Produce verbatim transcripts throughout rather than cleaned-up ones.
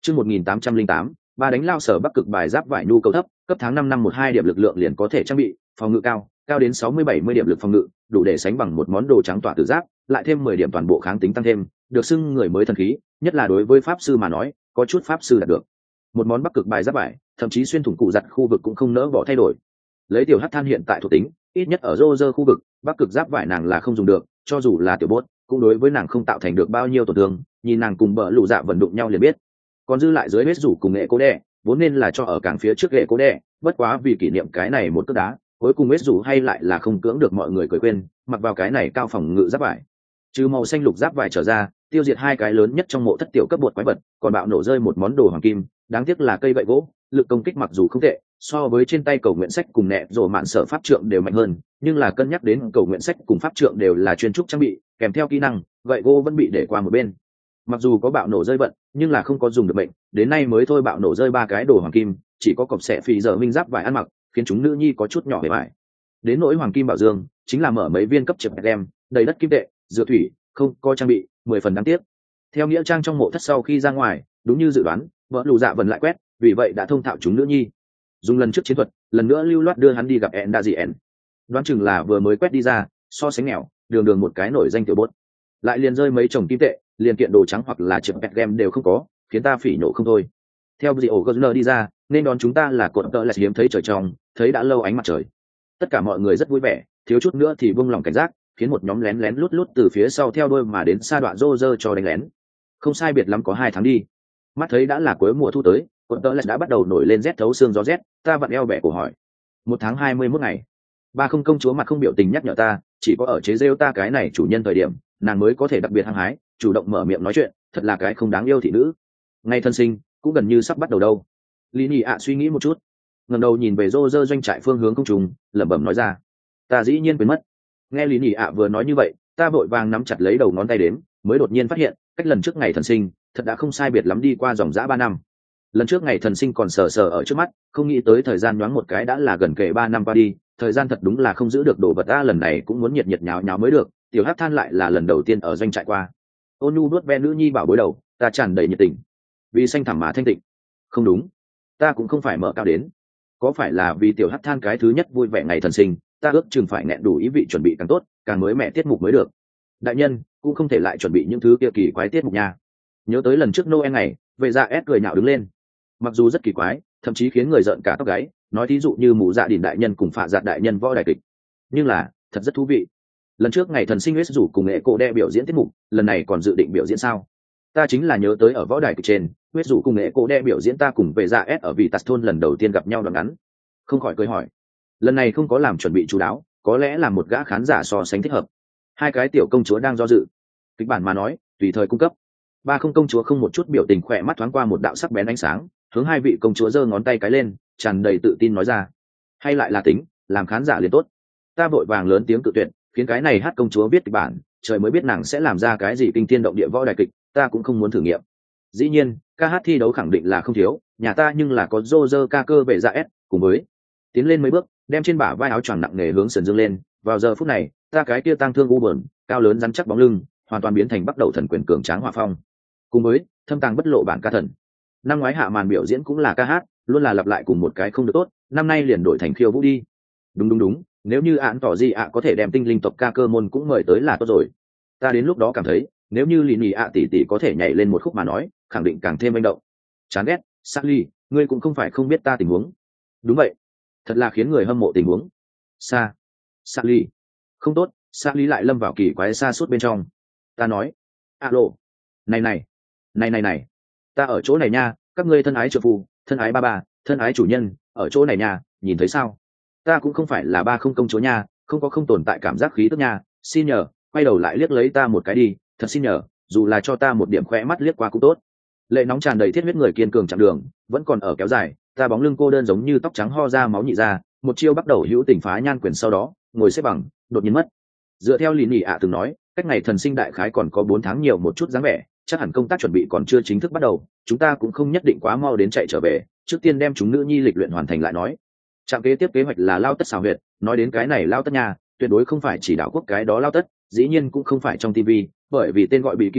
Chương một nghìn tám trăm lẻ tám, ba đánh lao sở Bắc cực bài giáp vải nhu cầu thấp, cấp tháng năm năm một hai điểm lực lượng liền có thể trang bị, phòng ngự cao, cao đến sáu mươi bảy mươi điểm lực phòng ngự, đủ để sánh bằng một món đồ trắng tỏa tử giáp, lại thêm mười điểm toàn bộ kháng tính tăng thêm, được xưng người mới thần khí, nhất là đối với pháp sư mà nói, có chút pháp sư đạt được. Một món Bắc cực bài giáp vải, thậm chí xuyên thủng cụ giặt khu vực cũng không nỡ bỏ thay đổi. Lấy tiểu hắc than hiện tại thuộc tính, ít nhất ở Roger khu vực, Bắc cực giáp vải nàng là không dùng được, cho dù là tiểu bốt, cũng đối với nàng không tạo thành được bao nhiêu tổn thương, nhìn nàng cùng bờ lũ dạ vận đụng nhau liền biết. Còn dư lại dưới huyết rủ cùng nghệ cố đẻ, vốn nên là cho ở càng phía trước nghệ cố đẻ, bất quá vì kỷ niệm cái này một cước đá, cuối cùng huyết rủ hay lại là không cưỡng được mọi người cười quên, mặc vào cái này cao phòng ngự giáp vải. Trừ màu xanh lục giáp vải trở ra, tiêu diệt hai cái lớn nhất trong mộ thất tiểu cấp bột quái vật, còn bạo nổ rơi một món đồ hoàng kim, đáng tiếc là cây gậy gỗ, lực công kích mặc dù không tệ, so với trên tay cầu nguyện sách cùng nẹ rồ mạn sở pháp trượng đều mạnh hơn, nhưng là cân nhắc đến cầu nguyện sách cùng pháp trượng đều là chuyên trúc trang bị, kèm theo kỹ năng, gậy gỗ vẫn bị để qua một bên. Mặc dù có bạo nổ rơi vận, nhưng là không có dùng được bệnh, đến nay mới thôi bạo nổ rơi ba cái đồ hoàng kim, chỉ có cọp xẻ phì giờ minh giáp vải ăn mặc, khiến chúng nữ nhi có chút nhỏ bề bại. Đến nỗi hoàng kim bảo dương, chính là mở mấy viên cấp chip đem, đầy đất kim tệ, dựa thủy, không có trang bị, mười phần đáng tiếc. Theo nghĩa trang trong mộ thất sau khi ra ngoài, đúng như dự đoán, vợ lù dạ vần lại quét, vì vậy đã thông thạo chúng nữ nhi. Dùng lần trước chiến thuật, lần nữa lưu loát đưa hắn đi gặp Enda Dien. Đoán chừng là vừa mới quét đi ra, so sánh nghèo, đường đường một cái nổi danh tiểu bốt. Lại liền rơi mấy chồng kim tệ, liền kiện đồ trắng hoặc là chip pet game đều không có, khiến ta phỉ nổ không thôi. Theo Dio Gardner đi ra, nên đón chúng ta là cột tợ là hiếm thấy trời trong, thấy đã lâu ánh mặt trời. Tất cả mọi người rất vui vẻ, thiếu chút nữa thì buông lòng cảnh giác, khiến một nhóm lén lén lút lút từ phía sau theo đuôi mà đến sa đoạn rô rơ cho đánh lén. Không sai biệt lắm có hai tháng đi. Mắt thấy đã là cuối mùa thu tới, cột tợ là đã bắt đầu nổi lên rét thấu xương gió rét, ta vặn eo bẻ cổ hỏi. Một tháng hai mươi mốt ngày. Ba không công chúa mặt không biểu tình nhắc nhở ta, chỉ có ở chế rêu ta cái này chủ nhân thời điểm, nàng mới có thể đặc biệt hăng hái, chủ động mở miệng nói chuyện, thật là cái không đáng yêu thị nữ. Ngày thân sinh cũng gần như sắp bắt đầu đâu. Lý Nhị ạ suy nghĩ một chút, ngẩng đầu nhìn về rô rơ doanh trại phương hướng công trùng, lẩm bẩm nói ra, ta dĩ nhiên quên mất. Nghe Lý Nhị ạ vừa nói như vậy, ta vội vàng nắm chặt lấy đầu ngón tay đếm, mới đột nhiên phát hiện, cách lần trước ngày thần sinh, thật đã không sai biệt lắm đi qua dòng dã ba năm. Lần trước ngày thần sinh còn sờ sờ ở trước mắt, không nghĩ tới thời gian nhoáng một cái đã là gần kề ba năm qua đi, thời gian thật đúng là không giữ được đồ vật ta, lần này cũng muốn nhiệt nhiệt nháo nháo mới được. Tiểu Hắc than lại là lần đầu tiên ở doanh trại qua. Ôn nhu nuốt ve nữ nhi bảo bối đầu, ta tràn đầy nhiệt tình. Vì xanh thẳm mà thanh tịnh. Không đúng, ta cũng không phải mở cao đến. Có phải là vì tiểu Hắc than cái thứ nhất vui vẻ ngày thần sinh, ta ước chừng phải nẹn đủ ý vị chuẩn bị càng tốt, càng mới mẹ tiết mục mới được. Đại nhân cũng không thể lại chuẩn bị những thứ kia kỳ quái tiết mục nha. Nhớ tới lần trước Noel ngày, vệ dạ ép cười nhạo đứng lên. Mặc dù rất kỳ quái, thậm chí khiến người giận cả tóc gáy, nói thí dụ như mụ dạ đỉnh đại nhân cùng phạ giạt đại nhân võ đại kịch, nhưng là thật rất thú vị. Lần trước ngày thần sinh huyết rủ cùng nghệ cổ đe biểu diễn tiết mục, lần này còn dự định biểu diễn sao? Ta chính là nhớ tới ở võ đài kịch trên, huyết rủ cùng nghệ cổ đe biểu diễn ta cùng về dạ s ở vị tạt thôn lần đầu tiên gặp nhau đoạn ngắn, không khỏi cười hỏi, lần này không có làm chuẩn bị chú đáo, có lẽ là một gã khán giả so sánh thích hợp. Hai cái tiểu công chúa đang do dự, kịch bản mà nói tùy thời cung cấp. Ba không công chúa không một chút biểu tình, khỏe mắt thoáng qua một đạo sắc bén ánh sáng, hướng hai vị công chúa giơ ngón tay cái lên, tràn đầy tự tin nói ra, hay lại là tính làm khán giả liền tốt. Ta vội vàng lớn tiếng cự tuyệt, khiến cái này hát công chúa biết kịch bản, trời mới biết nàng sẽ làm ra cái gì kinh thiên động địa võ đài kịch, ta cũng không muốn thử nghiệm. Dĩ nhiên ca hát thi đấu khẳng định là không thiếu, nhà ta nhưng là có Roger ca cơ về dạ s, cùng với tiến lên mấy bước, đem trên bả vai áo choàng nặng nề hướng sườn dương lên. Vào giờ phút này, ta cái kia tăng thương u bờn, cao lớn rắn chắc bóng lưng, hoàn toàn biến thành bắt đầu thần quyền cường tráng hỏa phong, cùng với thâm tàng bất lộ bản ca thần. Năm ngoái hạ màn biểu diễn cũng là ca hát, luôn là lặp lại cùng một cái không được tốt, năm nay liền đổi thành khiêu vũ đi. Đúng đúng đúng, nếu như án tỏ gì ạ có thể đem tinh linh tộc ca cơ môn cũng mời tới là tốt rồi. Ta đến lúc đó cảm thấy, nếu như lì nhì ạ tỷ tỷ có thể nhảy lên một khúc mà nói, khẳng định càng thêm manh động. Chán ghét, Sally, ngươi cũng không phải không biết ta tình huống. Đúng vậy, thật là khiến người hâm mộ tình huống. Sa, Sally, không tốt, Sally lại lâm vào kỳ quái xa suốt bên trong. Ta nói, alo, này này, này này này, ta ở chỗ này nha, các ngươi thân ái trợ phu, thân ái ba ba, thân ái chủ nhân, ở chỗ này nha, nhìn thấy sao? Ta cũng không phải là ba không công chúa nha, không có không tồn tại cảm giác khí tức nha, xin nhờ, quay đầu lại liếc lấy ta một cái đi, thật xin nhờ, dù là cho ta một điểm khỏe mắt liếc qua cũng tốt. Lệ nóng tràn đầy thiết huyết người kiên cường chặng đường vẫn còn ở kéo dài, ta bóng lưng cô đơn giống như tóc trắng ho ra máu nhị ra, một chiêu bắt đầu hữu tình phá nhan quyền, sau đó ngồi xếp bằng đột nhiên mất. Dựa theo lì nhị ạ từng nói, cách ngày thần sinh đại khái còn có bốn tháng nhiều một chút dáng vẻ, chắc hẳn công tác chuẩn bị còn chưa chính thức bắt đầu, chúng ta cũng không nhất định quá mau đến chạy trở về, trước tiên đem chúng nữ nhi lịch luyện hoàn thành lại nói. Trạm kế tiếp kế hoạch là lao tất xào huyệt, nói đến cái này lao tất nha, tuyệt đối không phải chỉ đạo quốc cái đó lao tất, dĩ nhiên cũng không phải trong tivi, bởi vì tên gọi bị keyboard,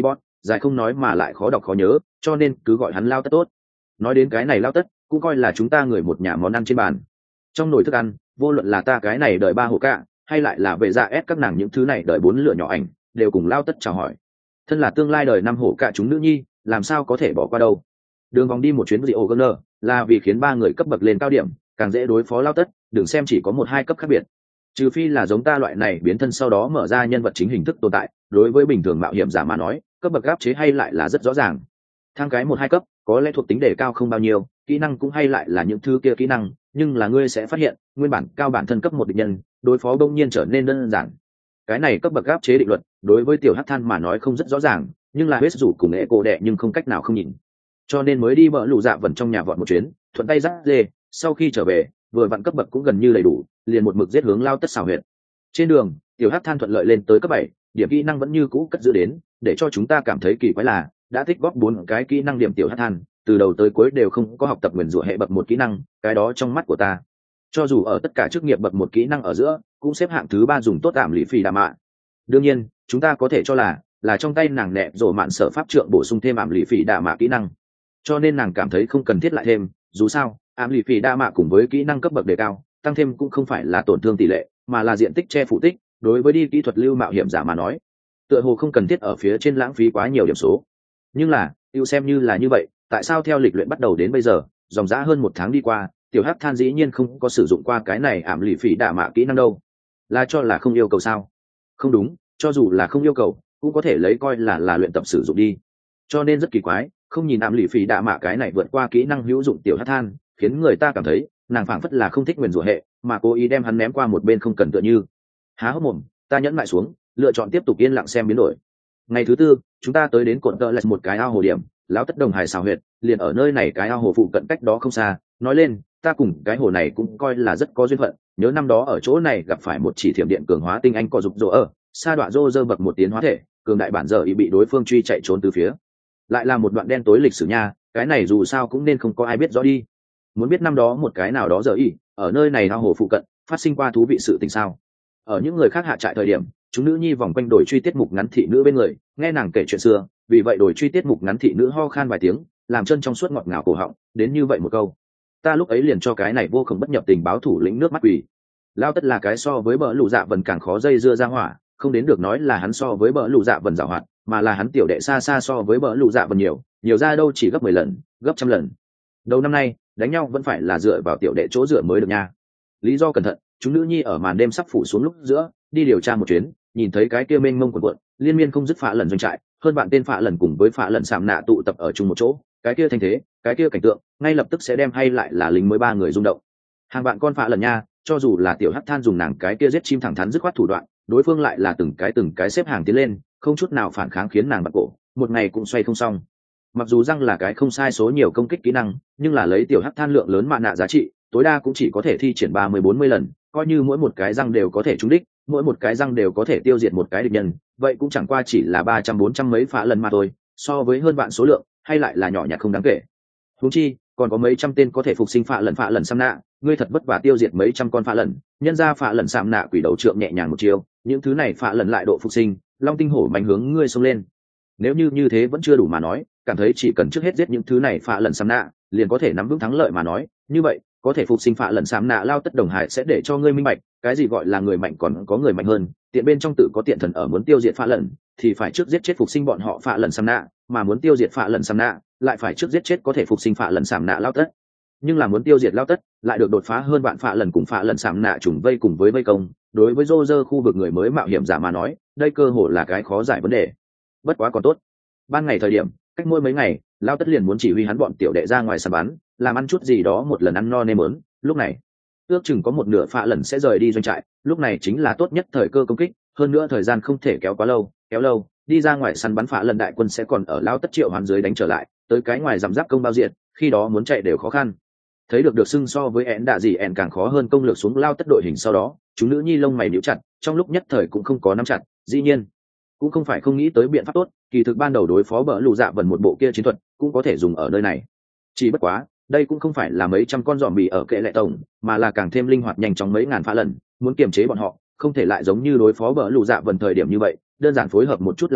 dài không nói mà lại khó đọc khó nhớ, cho nên cứ gọi hắn Lao Tất tốt. Nói đến cái này Lao Tất cũng coi là chúng ta người một nhà món ăn trên bàn. Trong nồi thức ăn, vô luận là ta cái này đợi ba hổ cạ hay lại là về dạ ép các nàng những thứ này đợi bốn lửa nhỏ ảnh đều cùng Lao Tất chào hỏi. Thân là tương lai đời năm hổ cạ chúng nữ nhi, làm sao có thể bỏ qua đâu. Đường vòng đi một chuyến Rio Grande là vì khiến ba người cấp bậc lên cao điểm, càng dễ đối phó Lao Tất, đừng xem chỉ có một hai cấp khác biệt. Trừ phi là giống ta loại này biến thân sau đó mở ra nhân vật chính hình thức tồn tại, đối với bình thường mạo hiểm giả mà nói, cấp bậc áp chế hay lại là rất rõ ràng. Thang cái một hai cấp, có lẽ thuộc tính đề cao không bao nhiêu, kỹ năng cũng hay lại là những thứ kia kỹ năng, nhưng là ngươi sẽ phát hiện, nguyên bản cao bản thân cấp một địch nhân, đối phó bỗng nhiên trở nên đơn giản. Cái này cấp bậc áp chế định luật, đối với tiểu hắc than mà nói không rất rõ ràng, nhưng là hết rủ cùng nghệ cổ đệ nhưng không cách nào không nhìn. Cho nên mới đi bỡ lũ dạ vần trong nhà vọt một chuyến, thuận tay dắt dê, sau khi trở về, vừa vặn cấp bậc cũng gần như đầy đủ, liền một mực giết hướng Lao Tất xảo huyệt. Trên đường, tiểu hắc than thuận lợi lên tới cấp bảy, điểm kỹ năng vẫn như cũ cất giữ đến, để cho chúng ta cảm thấy kỳ quái là đã tích góp bốn cái kỹ năng điểm tiểu hắc than, từ đầu tới cuối đều không có học tập nguyền rủa hệ bậc một kỹ năng, cái đó trong mắt của ta, cho dù ở tất cả chức nghiệp bậc một kỹ năng ở giữa, cũng xếp hạng thứ ba dùng tốt ảm lì phì đà mạ. Đương nhiên, chúng ta có thể cho là là trong tay nàng nẹ rồi mạn sở pháp trượng bổ sung thêm ảm lì phì đà mạ kỹ năng, cho nên nàng cảm thấy không cần thiết lại thêm. Dù sao, ảm lì phì đa mạ cùng với kỹ năng cấp bậc đề cao, tăng thêm cũng không phải là tổn thương tỷ lệ, mà là diện tích che phủ tích. Đối với đi kỹ thuật lưu mạo hiểm giả mà nói, tựa hồ không cần thiết ở phía trên lãng phí quá nhiều điểm số. Nhưng là yêu xem như là như vậy, tại sao theo lịch luyện bắt đầu đến bây giờ, dòng dã hơn một tháng đi qua, tiểu hắc than dĩ nhiên không có sử dụng qua cái này ảm lì phì đa mạ kỹ năng đâu? Là cho là không yêu cầu sao? Không đúng, cho dù là không yêu cầu, cũng có thể lấy coi là là luyện tập sử dụng đi. Cho nên rất kỳ quái, không nhìn ảm lì phì đa mạ cái này vượt qua kỹ năng hữu dụng tiểu hắc than, khiến người ta cảm thấy nàng phảng phất là không thích nguyền rủa hệ, mà cố ý đem hắn ném qua một bên không cần tựa như. Há hốc mồm, ta nhẫn lại xuống, lựa chọn tiếp tục yên lặng xem biến đổi. Ngày thứ tư, chúng ta tới đến cột tợ lại một cái ao hồ điểm, lão Tất đồng hải xào huyệt, liền ở nơi này cái ao hồ phụ cận cách đó không xa. Nói lên, ta cùng cái hồ này cũng coi là rất có duyên phận, nhớ năm đó ở chỗ này gặp phải một chỉ thiểm điện cường hóa tinh anh có dục rỗ ở, sa đoạn rô dơ bậc một tiến hóa thể, cường đại bản giờ ý bị đối phương truy chạy trốn từ phía. Lại là một đoạn đen tối lịch sử nha, cái này dù sao cũng nên không có ai biết rõ đi. Muốn biết năm đó một cái nào đó giờ ý, ở nơi này ao hồ phụ cận, phát sinh qua thú vị sự tình sao? Ở những người khác hạ trại thời điểm, chúng nữ nhi vòng quanh đổi truy tiết mục ngắn thị nữ bên người, nghe nàng kể chuyện xưa, vì vậy đổi truy tiết mục ngắn thị nữ ho khan vài tiếng, làm chân trong suốt ngọt ngào cổ họng, đến như vậy một câu. Ta lúc ấy liền cho cái này vô cùng bất nhập tình báo thủ lĩnh nước mắt quỷ. Lao Tất là cái so với bỡ lũ dạ vần càng khó dây dưa ra hỏa, không đến được nói là hắn so với bỡ lũ dạ vần giàu hoạt, mà là hắn tiểu đệ xa xa so với bỡ lũ dạ vần nhiều, nhiều ra đâu chỉ gấp mười lần, gấp trăm lần. Đầu năm nay, đánh nhau vẫn phải là dựa vào tiểu đệ chỗ dựa mới được nha. Lý do cẩn thận, chúng nữ nhi ở màn đêm sắp phủ xuống lúc giữa, đi điều tra một chuyến, nhìn thấy cái kia mênh mông quần quận, liên miên không dứt phá lần doanh trại, hơn bạn tên phá lần cùng với phá lần sạm nạ tụ tập ở chung một chỗ, cái kia thành thế, cái kia cảnh tượng, ngay lập tức sẽ đem hay lại là lính mới ba người rung động. Hàng bạn con phá lần nha, cho dù là tiểu hắc than dùng nàng cái kia giết chim thẳng thắn dứt khoát thủ đoạn, đối phương lại là từng cái từng cái xếp hàng tiến lên, không chút nào phản kháng khiến nàng bật cổ, một ngày cũng xoay không xong. Mặc dù răng là cái không sai số nhiều công kích kỹ năng, nhưng là lấy tiểu hắc than lượng lớn mạ nạ giá trị, tối đa cũng chỉ có thể thi triển ba mươi bốn mươi lần, coi như mỗi một cái răng đều có thể trúng đích, mỗi một cái răng đều có thể tiêu diệt một cái địch nhân, vậy cũng chẳng qua chỉ là ba trăm bốn trăm mấy phá lần mà thôi, so với hơn vạn số lượng, hay lại là nhỏ nhặt không đáng kể. Huống chi, còn có mấy trăm tên có thể phục sinh phá lần phá lần xăm nạ, ngươi thật vất vả tiêu diệt mấy trăm con phá lần, nhân ra phá lần xăm nạ quỷ đầu trượng nhẹ nhàng một chiêu, những thứ này phá lần lại độ phục sinh, long tinh hổ mạnh hướng ngươi xông lên. Nếu như như thế vẫn chưa đủ mà nói, cảm thấy chỉ cần trước hết giết những thứ này phá lần xăm nạ, liền có thể nắm vững thắng lợi mà nói, như vậy có thể phục sinh phá lần xám nạ Lao Tất đồng hải sẽ để cho ngươi minh bạch cái gì gọi là người mạnh còn có người mạnh hơn, tiện bên trong tự có tiện thần ở, muốn tiêu diệt phá lần thì phải trước giết chết phục sinh bọn họ phá lần xám nạ, mà muốn tiêu diệt phá lần xám nạ lại phải trước giết chết có thể phục sinh phá lần xám nạ Lao Tất. Nhưng là muốn tiêu diệt Lao Tất lại được đột phá hơn bạn phá lần cùng phá lần xám nạ trùng vây cùng với vây công, đối với rô rơ khu vực người mới mạo hiểm giả mà nói, đây cơ hội là cái khó giải vấn đề. Bất quá còn tốt, ban ngày thời điểm cách mỗi mấy ngày Lao Tất liền muốn chỉ huy hắn bọn tiểu đệ ra ngoài săn bắn, làm ăn chút gì đó một lần ăn no nê mớn. Lúc này ước chừng có một nửa phạ lần sẽ rời đi doanh trại, lúc này chính là tốt nhất thời cơ công kích, hơn nữa thời gian không thể kéo quá lâu, kéo lâu đi ra ngoài săn bắn phạ lần đại quân sẽ còn ở Lao Tất triệu hoán dưới đánh trở lại, tới cái ngoài giảm giáp công bao diện, khi đó muốn chạy đều khó khăn. Thấy được được xưng so với én đạ gì én càng khó hơn công lược xuống Lao Tất đội hình sau đó, chúng nữ nhi lông mày níu chặt, trong lúc nhất thời cũng không có nắm chặt. Dĩ nhiên cũng không phải không nghĩ tới biện pháp tốt, kỳ thực ban đầu đối phó bỡ lù dạ vần một bộ kia chiến thuật cũng có thể dùng ở nơi này, chỉ bất quá đây cũng không phải là mấy trăm con dòm bì ở kệ lệ tổng, mà là càng thêm linh hoạt nhanh chóng mấy ngàn phá lần, muốn kiềm chế bọn họ không thể lại giống như đối phó bỡ lù dạ vần thời điểm như vậy đơn giản phối hợp một chút là được,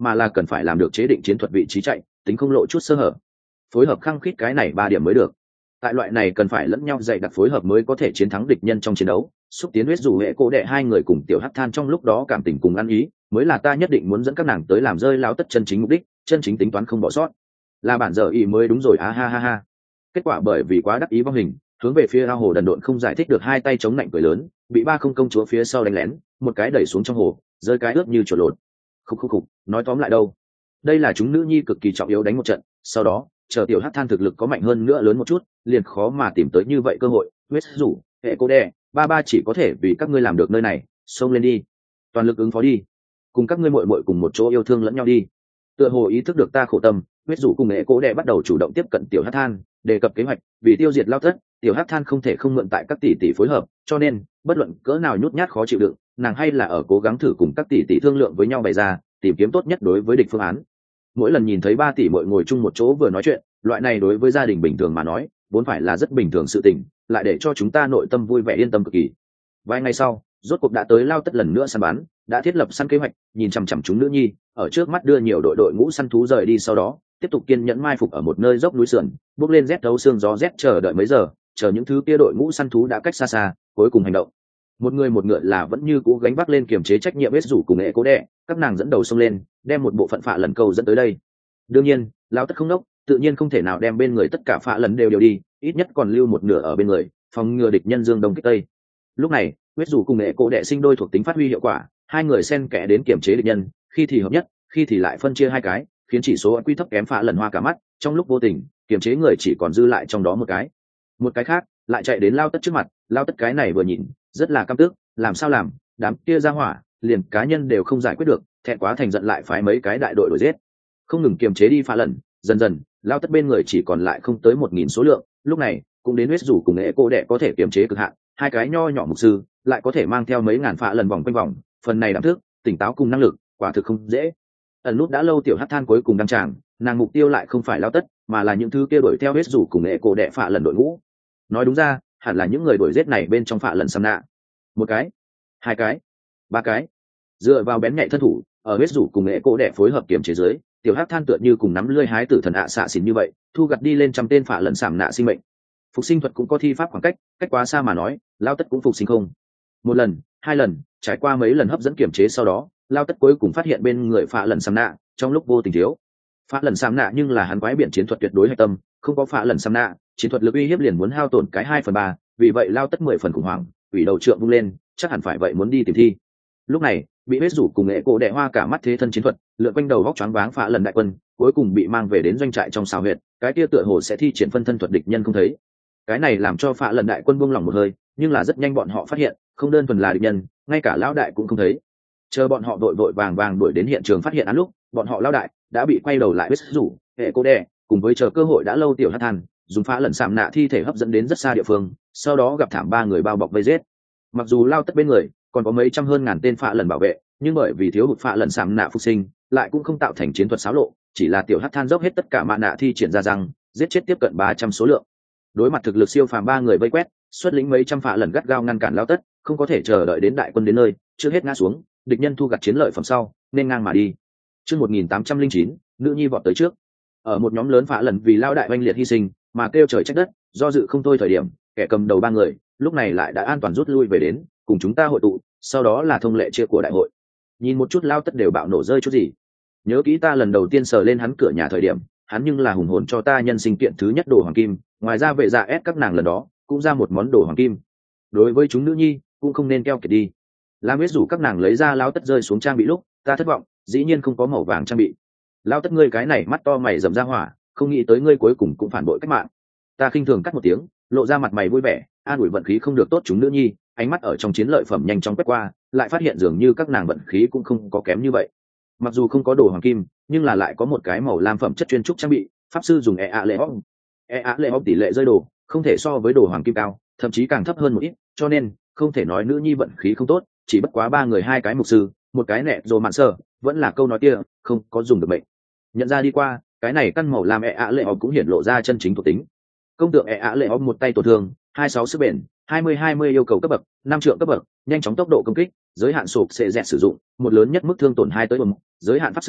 mà là cần phải làm được chế định chiến thuật vị trí chạy, tính không lộ chút sơ hở. Phối hợp khăng khít cái này ba điểm mới được. Tại loại này cần phải lẫn nhau dạy đặc phối hợp mới có thể chiến thắng địch nhân trong chiến đấu. Xúc tiến huyết dù hệ cổ đệ hai người cùng tiểu hắc than trong lúc đó cảm tình cùng ăn ý, mới là ta nhất định muốn dẫn các nàng tới làm rơi lao tất chân chính mục đích, chân chính tính toán không bỏ sót. Là bản giờ ý mới đúng rồi á ha ha ha. Kết quả bởi vì quá đắc ý vong hình, hướng về phía ao hồ đần độn không giải thích được hai tay chống lạnh cười lớn, bị ba không công chúa phía sau đánh lén, một cái đẩy xuống trong hồ, rơi cái ướt như chuột lột. Khúc khúc khúc, nói tóm lại đâu, đây là chúng nữ nhi cực kỳ trọng yếu đánh một trận, sau đó chờ tiểu hắc than thực lực có mạnh hơn nữa lớn một chút, liền khó mà tìm tới như vậy cơ hội. Huyết rủ hệ cô đe ba ba chỉ có thể vì các ngươi làm được nơi này, xông lên đi, toàn lực ứng phó đi, cùng các ngươi muội muội cùng một chỗ yêu thương lẫn nhau đi. Tựa hồ ý thức được ta khổ tâm, huyết rủ cùng hệ cố đệ bắt đầu chủ động tiếp cận tiểu hắc than, đề cập kế hoạch. Vì tiêu diệt lao tất, tiểu hắc than không thể không mượn tại các tỷ tỷ phối hợp, cho nên bất luận cỡ nào nhút nhát khó chịu đựng, nàng hay là ở cố gắng thử cùng các tỷ tỷ thương lượng với nhau bày ra, tìm kiếm tốt nhất đối với địch phương án. Mỗi lần nhìn thấy ba tỷ muội ngồi chung một chỗ vừa nói chuyện, loại này đối với gia đình bình thường mà nói vốn phải là rất bình thường sự tình, lại để cho chúng ta nội tâm vui vẻ yên tâm cực kỳ. Vài ngày sau, rốt cuộc đã tới lao tất lần nữa săn bắn, đã thiết lập săn kế hoạch, nhìn chằm chằm chúng nữ nhi, ở trước mắt đưa nhiều đội đội ngũ săn thú rời đi, sau đó tiếp tục kiên nhẫn mai phục ở một nơi dốc núi sườn, bước lên rét thấu xương gió rét, chờ đợi mấy giờ, chờ những thứ kia đội ngũ săn thú đã cách xa xa, cuối cùng hành động. Một người một ngựa là vẫn như cũ gánh vác lên kiềm chế trách nhiệm hết rủ cùng nghệ cố đệ, các nàng dẫn đầu xông lên, đem một bộ phận phạ lần câu dẫn tới đây. Đương nhiên, lao tất không nốc, tự nhiên không thể nào đem bên người tất cả phạ lần đều đều đi, ít nhất còn lưu một nửa ở bên người, phòng ngừa địch nhân dương đông kích tây. Lúc này, huyết rủ cùng nghệ cố đệ sinh đôi thuộc tính phát huy hiệu quả, hai người xen kẽ đến kiềm chế địch nhân, khi thì hợp nhất, khi thì lại phân chia hai cái, khiến chỉ số quy thấp kém phạ lần hoa cả mắt. Trong lúc vô tình, kiềm chế người chỉ còn dư lại trong đó một cái, một cái khác lại chạy đến lao tất trước mặt. Lao tất cái này vừa nhìn rất là căm tức, làm sao làm, đám kia ra hỏa liền cá nhân đều không giải quyết được, thẹn quá thành giận lại phái mấy cái đại đội đuổi giết, không ngừng kiềm chế đi phạ lần. Dần dần lao tất bên người chỉ còn lại không tới một nghìn số lượng. Lúc này cũng đến huyết rủ cùng nghệ cô đệ có thể kiềm chế cực hạn, hai cái nho nhỏ mục sư lại có thể mang theo mấy ngàn phạ lần vòng quanh vòng, phần này đảm thức tỉnh táo cùng năng lực quả thực không dễ. Ẩn nút đã lâu tiểu hắc than cuối cùng đăng tràng, nàng mục tiêu lại không phải lao tất, mà là những thứ kia đuổi theo huyết rủ cùng nghệ cô đệ phạ lần đội ngũ. Nói đúng ra hẳn là những người đuổi giết này bên trong phạ lần xăm nạ. Một cái, hai cái, ba cái, dựa vào bén nhạy thân thủ, ở huyết rủ cùng nghệ cô đệ phối hợp kiềm chế dưới, tiểu hắc than tựa như cùng nắm lưỡi hái tử thần ạ xạ xỉn như vậy, thu gặt đi lên trăm tên phạ lần sảm nạ sinh mệnh. Phục sinh thuật cũng có thi pháp khoảng cách, cách quá xa mà nói, lao tất cũng phục sinh không. Một lần, hai lần, trải qua mấy lần hấp dẫn kiềm chế sau đó, lao tất cuối cùng phát hiện bên người phạ lần sảm nạ, trong lúc vô tình thiếu. Phạ lần sảm nạ nhưng là hắn quái biện chiến thuật tuyệt đối hạch tâm, không có phạ lần sảm nạ, chiến thuật lực uy hiếp liền muốn hao tổn cái hai phần ba, vì vậy lao tất mười phần khủng hoảng, ủy đầu trượng vung lên, chắc hẳn phải vậy muốn đi tìm thi. Lúc này bị huyết rủ cùng nghệ cổ đệ hoa cả mắt thế thân chiến thuật lượn quanh đầu vóc choáng váng phạ lần đại quân, cuối cùng bị mang về đến doanh trại trong xào huyệt. Cái kia tựa hồ sẽ thi triển phân thân thuật địch nhân không thấy, cái này làm cho phạ lần đại quân buông lỏng một hơi, nhưng là rất nhanh bọn họ phát hiện không đơn thuần là địch nhân, ngay cả lão đại cũng không thấy. Chờ bọn họ vội vội vàng vàng đuổi đến hiện trường phát hiện án lúc, bọn họ lão đại đã bị quay đầu lại huyết rủ hệ cổ đệ cùng với chờ cơ hội đã lâu tiểu hắc than dùng phá lần sạm nạ thi thể hấp dẫn đến rất xa địa phương, sau đó gặp thảm ba người bao bọc vây giết. Mặc dù lao tất bên người còn có mấy trăm hơn ngàn tên phạ lần bảo vệ, nhưng bởi vì thiếu hụt phạ lần sạm nạ phục sinh, lại cũng không tạo thành chiến thuật xáo lộ, chỉ là tiểu hắc than dốc hết tất cả mạ nạ thi triển ra rằng giết chết tiếp cận ba trăm số lượng. Đối mặt thực lực siêu phàm ba người vây quét, xuất lĩnh mấy trăm phạ lần gắt gao ngăn cản lao tất, không có thể chờ đợi đến đại quân đến nơi, trước hết ngã xuống, địch nhân thu gặt chiến lợi phẩm sau, nên ngang mà đi. Chương một nghìn tám trăm lẻ chín, nữ nhi vọt tới trước. Ở một nhóm lớn phạ lần vì lao đại oanh liệt hy sinh mà kêu trời trách đất, do dự không thôi thời điểm, kẻ cầm đầu ba người lúc này lại đã an toàn rút lui về đến, cùng chúng ta hội tụ, sau đó là thông lệ chia của đại hội. Nhìn một chút lao tất đều bạo nổ rơi chút gì. Nhớ kỹ ta lần đầu tiên sờ lên hắn cửa nhà thời điểm, hắn nhưng là hùng hồn cho ta nhân sinh kiện thứ nhất đồ hoàng kim, ngoài ra vệ dạ ép các nàng lần đó cũng ra một món đồ hoàng kim. Đối với chúng nữ nhi cũng không nên keo kiệt đi. Lam biết rủ các nàng lấy ra lao tất rơi xuống trang bị lúc, ta thất vọng, dĩ nhiên không có màu vàng trang bị. Lao tất ngươi cái này mắt to mày dầm ra hỏa, không nghĩ tới ngươi cuối cùng cũng phản bội cách mạng. Ta khinh thường cắt một tiếng, lộ ra mặt mày vui vẻ, an ủi vận khí không được tốt chúng nữ nhi, ánh mắt ở trong chiến lợi phẩm nhanh chóng quét qua, lại phát hiện dường như các nàng vận khí cũng không có kém như vậy. Mặc dù không có đồ hoàng kim, nhưng là lại có một cái màu lam phẩm chất chuyên trúc trang bị, pháp sư dùng e a lệ hóc. e a lệ hóc tỷ lệ rơi đồ không thể so với đồ hoàng kim cao, thậm chí càng thấp hơn một ít, cho nên không thể nói nữ nhi vận khí không tốt, chỉ bất quá ba người hai cái mục sư, một cái nẹ rồi mạn sơ, vẫn là câu nói kia, không có dùng được mệnh. Nhận ra đi qua, cái này căn màu lam e a lệ hóc cũng hiển lộ ra chân chính thuộc tính. Công tượng e a lệ hóc một tay tổn thương hai mươi sáu sức bền, hai mươi hai mươi yêu cầu cấp bậc, năm trượng cấp bậc, nhanh chóng tốc độ công kích, giới hạn sụp sẽ dẹt sử dụng, một lớn nhất mức thương tổn hai tới một, giới hạn pháp sư,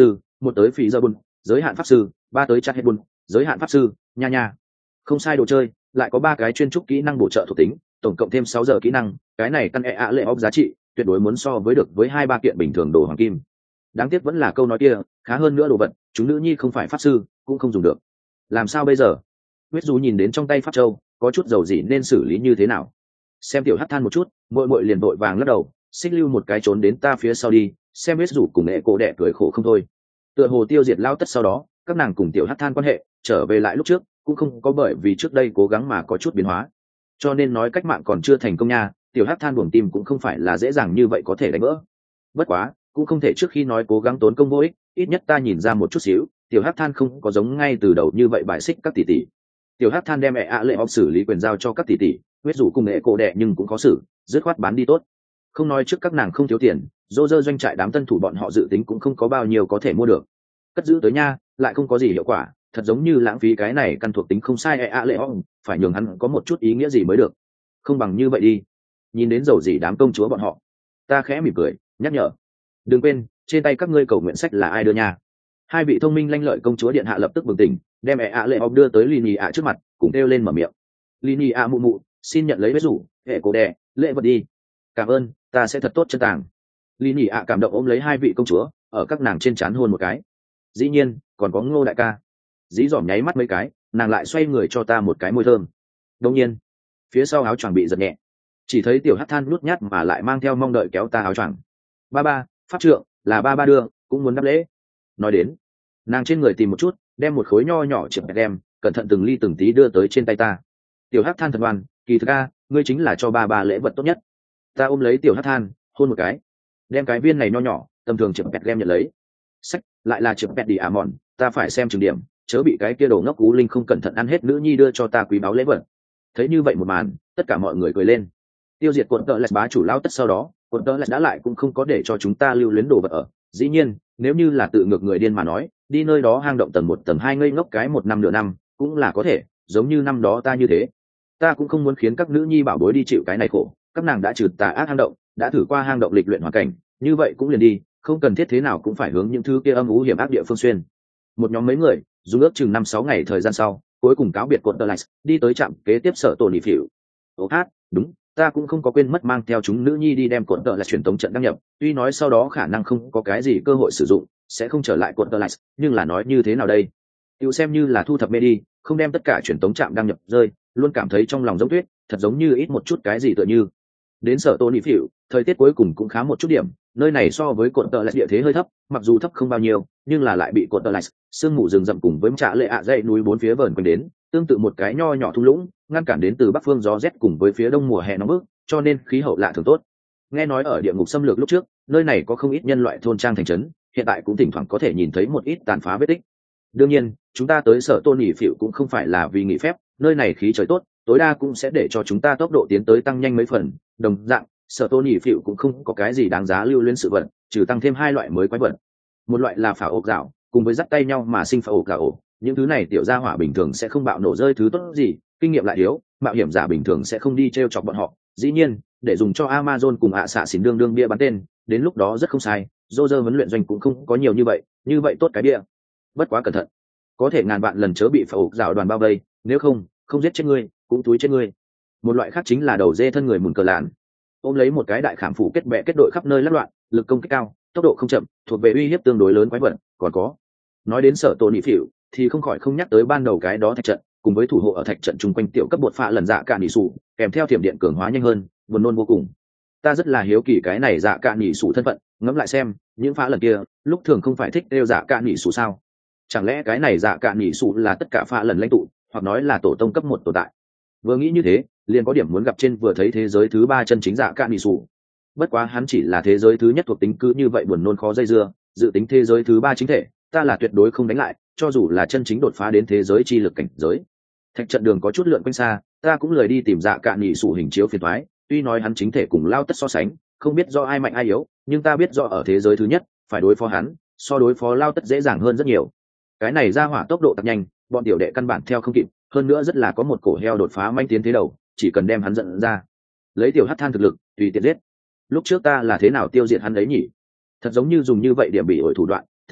một tới phí giờ bùn giới hạn pháp sư, ba tới chặt hết bùn giới hạn pháp sư, nha nha. Không sai đồ chơi, lại có ba cái chuyên trúc kỹ năng bổ trợ thuộc tính, tổng cộng thêm sáu giờ kỹ năng, cái này căn e ạ lệ óc giá trị tuyệt đối muốn so với được với hai ba kiện bình thường đồ hoàng kim. Đáng tiếc vẫn là câu nói kia, khá hơn nữa đồ vật, chúng nữ nhi không phải pháp sư, cũng không dùng được. Làm sao bây giờ? Huyết dù nhìn đến trong tay pháp châu, có chút dầu gì nên xử lý như thế nào. Xem tiểu hắc than một chút, muội muội liền vội vàng lắc đầu, xích lưu một cái trốn đến ta phía sau đi. Xem huyết dù cùng nghệ cổ đẻ cười khổ không thôi. Tựa hồ tiêu diệt lao tất sau đó, các nàng cùng tiểu hắc than quan hệ trở về lại lúc trước, cũng không có bởi vì trước đây cố gắng mà có chút biến hóa. Cho nên nói cách mạng còn chưa thành công nha, tiểu hắc than buồng tim cũng không phải là dễ dàng như vậy có thể đánh vỡ. Bất quá cũng không thể trước khi nói cố gắng tốn công vô ích, ít nhất ta nhìn ra một chút xíu, tiểu hắc than không có giống ngay từ đầu như vậy bài xích các tỷ tỷ. Tiểu hắc than đem mẹ ạ lệ học xử lý quyền giao cho các tỷ tỷ, huyết rủ cùng nghệ cổ đẻ nhưng cũng có xử, dứt khoát bán đi tốt. Không nói trước các nàng không thiếu tiền, dô dơ doanh trại đám tân thủ bọn họ dự tính cũng không có bao nhiêu có thể mua được, cất giữ tới nha lại không có gì hiệu quả, thật giống như lãng phí cái này căn thuộc tính không sai e ạ lệ học, phải nhường hắn có một chút ý nghĩa gì mới được. Không bằng như vậy đi, nhìn đến dầu gì đám công chúa bọn họ, ta khẽ mỉm cười nhắc nhở, đừng quên trên tay các ngươi cầu nguyện sách là ai đưa nha. Hai vị thông minh lanh lợi công chúa điện hạ lập tức bừng tỉnh, đem e ạ lệ học đưa tới Lini ạ trước mặt, cùng kêu lên mở miệng. Lini ạ mụ mụ xin nhận lấy vết rủ hệ cổ đẻ lễ vật đi. Cảm ơn, ta sẽ thật tốt chân tàng. Lini ạ cảm động ôm lấy hai vị công chúa, ở các nàng trên trán hôn một cái. Dĩ nhiên còn có Ngô đại ca. Dí dỏm nháy mắt mấy cái, nàng lại xoay người cho ta một cái môi thơm. Đông nhiên phía sau áo choàng bị giật nhẹ, chỉ thấy tiểu hắc than nút nhát mà lại mang theo mong đợi kéo ta áo choàng. Ba ba, pháp trượng là ba ba đưa, cũng muốn đáp lễ. Nói đến, nàng trên người tìm một chút, đem một khối nho nhỏ chiếc bẹt đem, cẩn thận từng ly từng tí đưa tới trên tay ta. Tiểu hắc than thật ngoan, kỳ thực a, ngươi chính là cho ba ba lễ vật tốt nhất. Ta ôm lấy tiểu hắc than, hôn một cái, đem cái viên này nho nhỏ tầm thường chiếc bẹt đem nhận lấy. Sách, lại là chiếc bẹt đi à mòn, ta phải xem trường điểm, chớ bị cái kia đồ ngốc cú linh không cẩn thận ăn hết nữ nhi đưa cho ta quý báu lễ vật. Thấy như vậy một màn, tất cả mọi người cười lên. Tiêu diệt quận tợ lẹt bá chủ lao tất sau đó, quận tợ lẹt đã lại cũng không có để cho chúng ta lưu luyến đồ vật ở. Dĩ nhiên, nếu như là tự ngược người điên mà nói, đi nơi đó hang động tầng một tầng hai ngây ngốc cái một năm nửa năm cũng là có thể, giống như năm đó ta như thế. Ta cũng không muốn khiến các nữ nhi bảo bối đi chịu cái này khổ, các nàng đã trừ tà ác hang động, đã thử qua hang động lịch luyện hoàn cảnh, như vậy cũng liền đi, không cần thiết thế nào cũng phải hướng những thứ kia âm u hiểm ác địa phương xuyên. Một nhóm mấy người dùng ước chừng năm sáu ngày thời gian sau, cuối cùng cáo biệt quận tờ lạch, đi tới trạm kế tiếp sở tổ nỉ phỉu. Ô hát, đúng, ta cũng không có quên mất mang theo chúng nữ nhi đi đem quận tờ lạch truyền tống trận đăng nhập, tuy nói sau đó khả năng không có cái gì cơ hội sử dụng, sẽ không trở lại quận tờ lạch, nhưng là nói như thế nào đây? Tiểu xem như là thu thập mê đi, không đem tất cả truyền tống trạm đăng nhập rơi, luôn cảm thấy trong lòng giống tuyết, thật giống như ít một chút cái gì tựa như. Đến sở tổ nỉ phỉu, thời tiết cuối cùng cũng khá một chút điểm, nơi này so với quận tờ lạch địa thế hơi thấp, mặc dù thấp không bao nhiêu, nhưng là lại bị quận tờ lạch sương mù rừng rậm cùng với trạ lệ ạ dãy núi bốn phía vờn quanh đến, tương tự một cái nho nhỏ thung lũng, ngăn cản đến từ bắc phương gió rét cùng với phía đông mùa hè nóng bức, cho nên khí hậu lạ thường tốt. Nghe nói ở địa ngục xâm lược lúc trước, nơi này có không ít nhân loại thôn trang thành trấn, hiện tại cũng thỉnh thoảng có thể nhìn thấy một ít tàn phá vết tích. Đương nhiên, chúng ta tới sở tôn nghỉ phịu cũng không phải là vì nghỉ phép, nơi này khí trời tốt, tối đa cũng sẽ để cho chúng ta tốc độ tiến tới tăng nhanh mấy phần. Đồng dạng, sở tôn nghỉ phịu cũng không có cái gì đáng giá lưu luyến sự vật, trừ tăng thêm hai loại mới quái vật. Một loại là phả ốc dạo, cùng với dắt tay nhau mà sinh phả ốc dạo. Những thứ này tiểu gia hỏa bình thường sẽ không bạo nổ rơi thứ tốt gì, kinh nghiệm lại yếu, mạo hiểm giả bình thường sẽ không đi trêu chọc bọn họ. Dĩ nhiên, để dùng cho Amazon cùng ạ xạ xỉn đương đương bia bán tên, đến lúc đó rất không sai. Roger huấn luyện doanh cũng không có nhiều như vậy, như vậy tốt cái bia. Bất quá cẩn thận, có thể ngàn vạn lần chớ bị phả ốc dạo đoàn bao vây, nếu không, không giết chết ngươi, cũng túi chết ngươi. Một loại khác chính là đầu dê thân người mùn cờ lạn, ôm lấy một cái đại khảm phủ kết bè kết đội khắp nơi lắc loạn, lực công kích cao, tốc độ không chậm, thuộc về uy hiếp tương đối lớn quái vật. Còn có, nói đến sở tổ nị phỉu thì không khỏi không nhắc tới ban đầu cái đó thạch trận, cùng với thủ hộ ở thạch trận chung quanh tiểu cấp bột phạ lần dạ cạn nỉ sủ, kèm theo thiểm điện cường hóa nhanh hơn, buồn nôn vô cùng. Ta rất là hiếu kỳ cái này dạ cạn nỉ sủ thân phận, ngẫm lại xem, những phạ lần kia lúc thường không phải thích đeo dạ cạn nỉ sủ sao? Chẳng lẽ cái này dạ cạn nỉ sủ là tất cả phạ lần lãnh tụ, hoặc nói là tổ tông cấp một tồn tại? Vừa nghĩ như thế, liền có điểm muốn gặp trên vừa thấy thế giới thứ ba chân chính dạ cạn nỉ sủ. Bất quá hắn chỉ là thế giới thứ nhất thuộc tính, cứ như vậy buồn nôn khó dây dưa, dự tính thế giới thứ ba chính thể, ta là tuyệt đối không đánh lại, cho dù là chân chính đột phá đến thế giới chi lực cảnh giới. Thạch trận đường có chút lượn quanh xa, ta cũng lười đi tìm dạ cạn nhị sủ hình chiếu phiền toái, tuy nói hắn chính thể cùng lao tất so sánh, không biết do ai mạnh ai yếu, nhưng ta biết do ở thế giới thứ nhất, phải đối phó hắn, so đối phó lao tất dễ dàng hơn rất nhiều. Cái này ra hỏa tốc độ tăng nhanh, bọn tiểu đệ căn bản theo không kịp, hơn nữa rất là có một cổ heo đột phá manh tiến thế đầu, chỉ cần đem hắn dẫn ra, lấy tiểu hắc than thực lực, tùy tiện giết. Lúc trước ta là thế nào tiêu diệt hắn đấy nhỉ? Thật giống như dùng như vậy điểm bị ổi thủ đoạn, tính,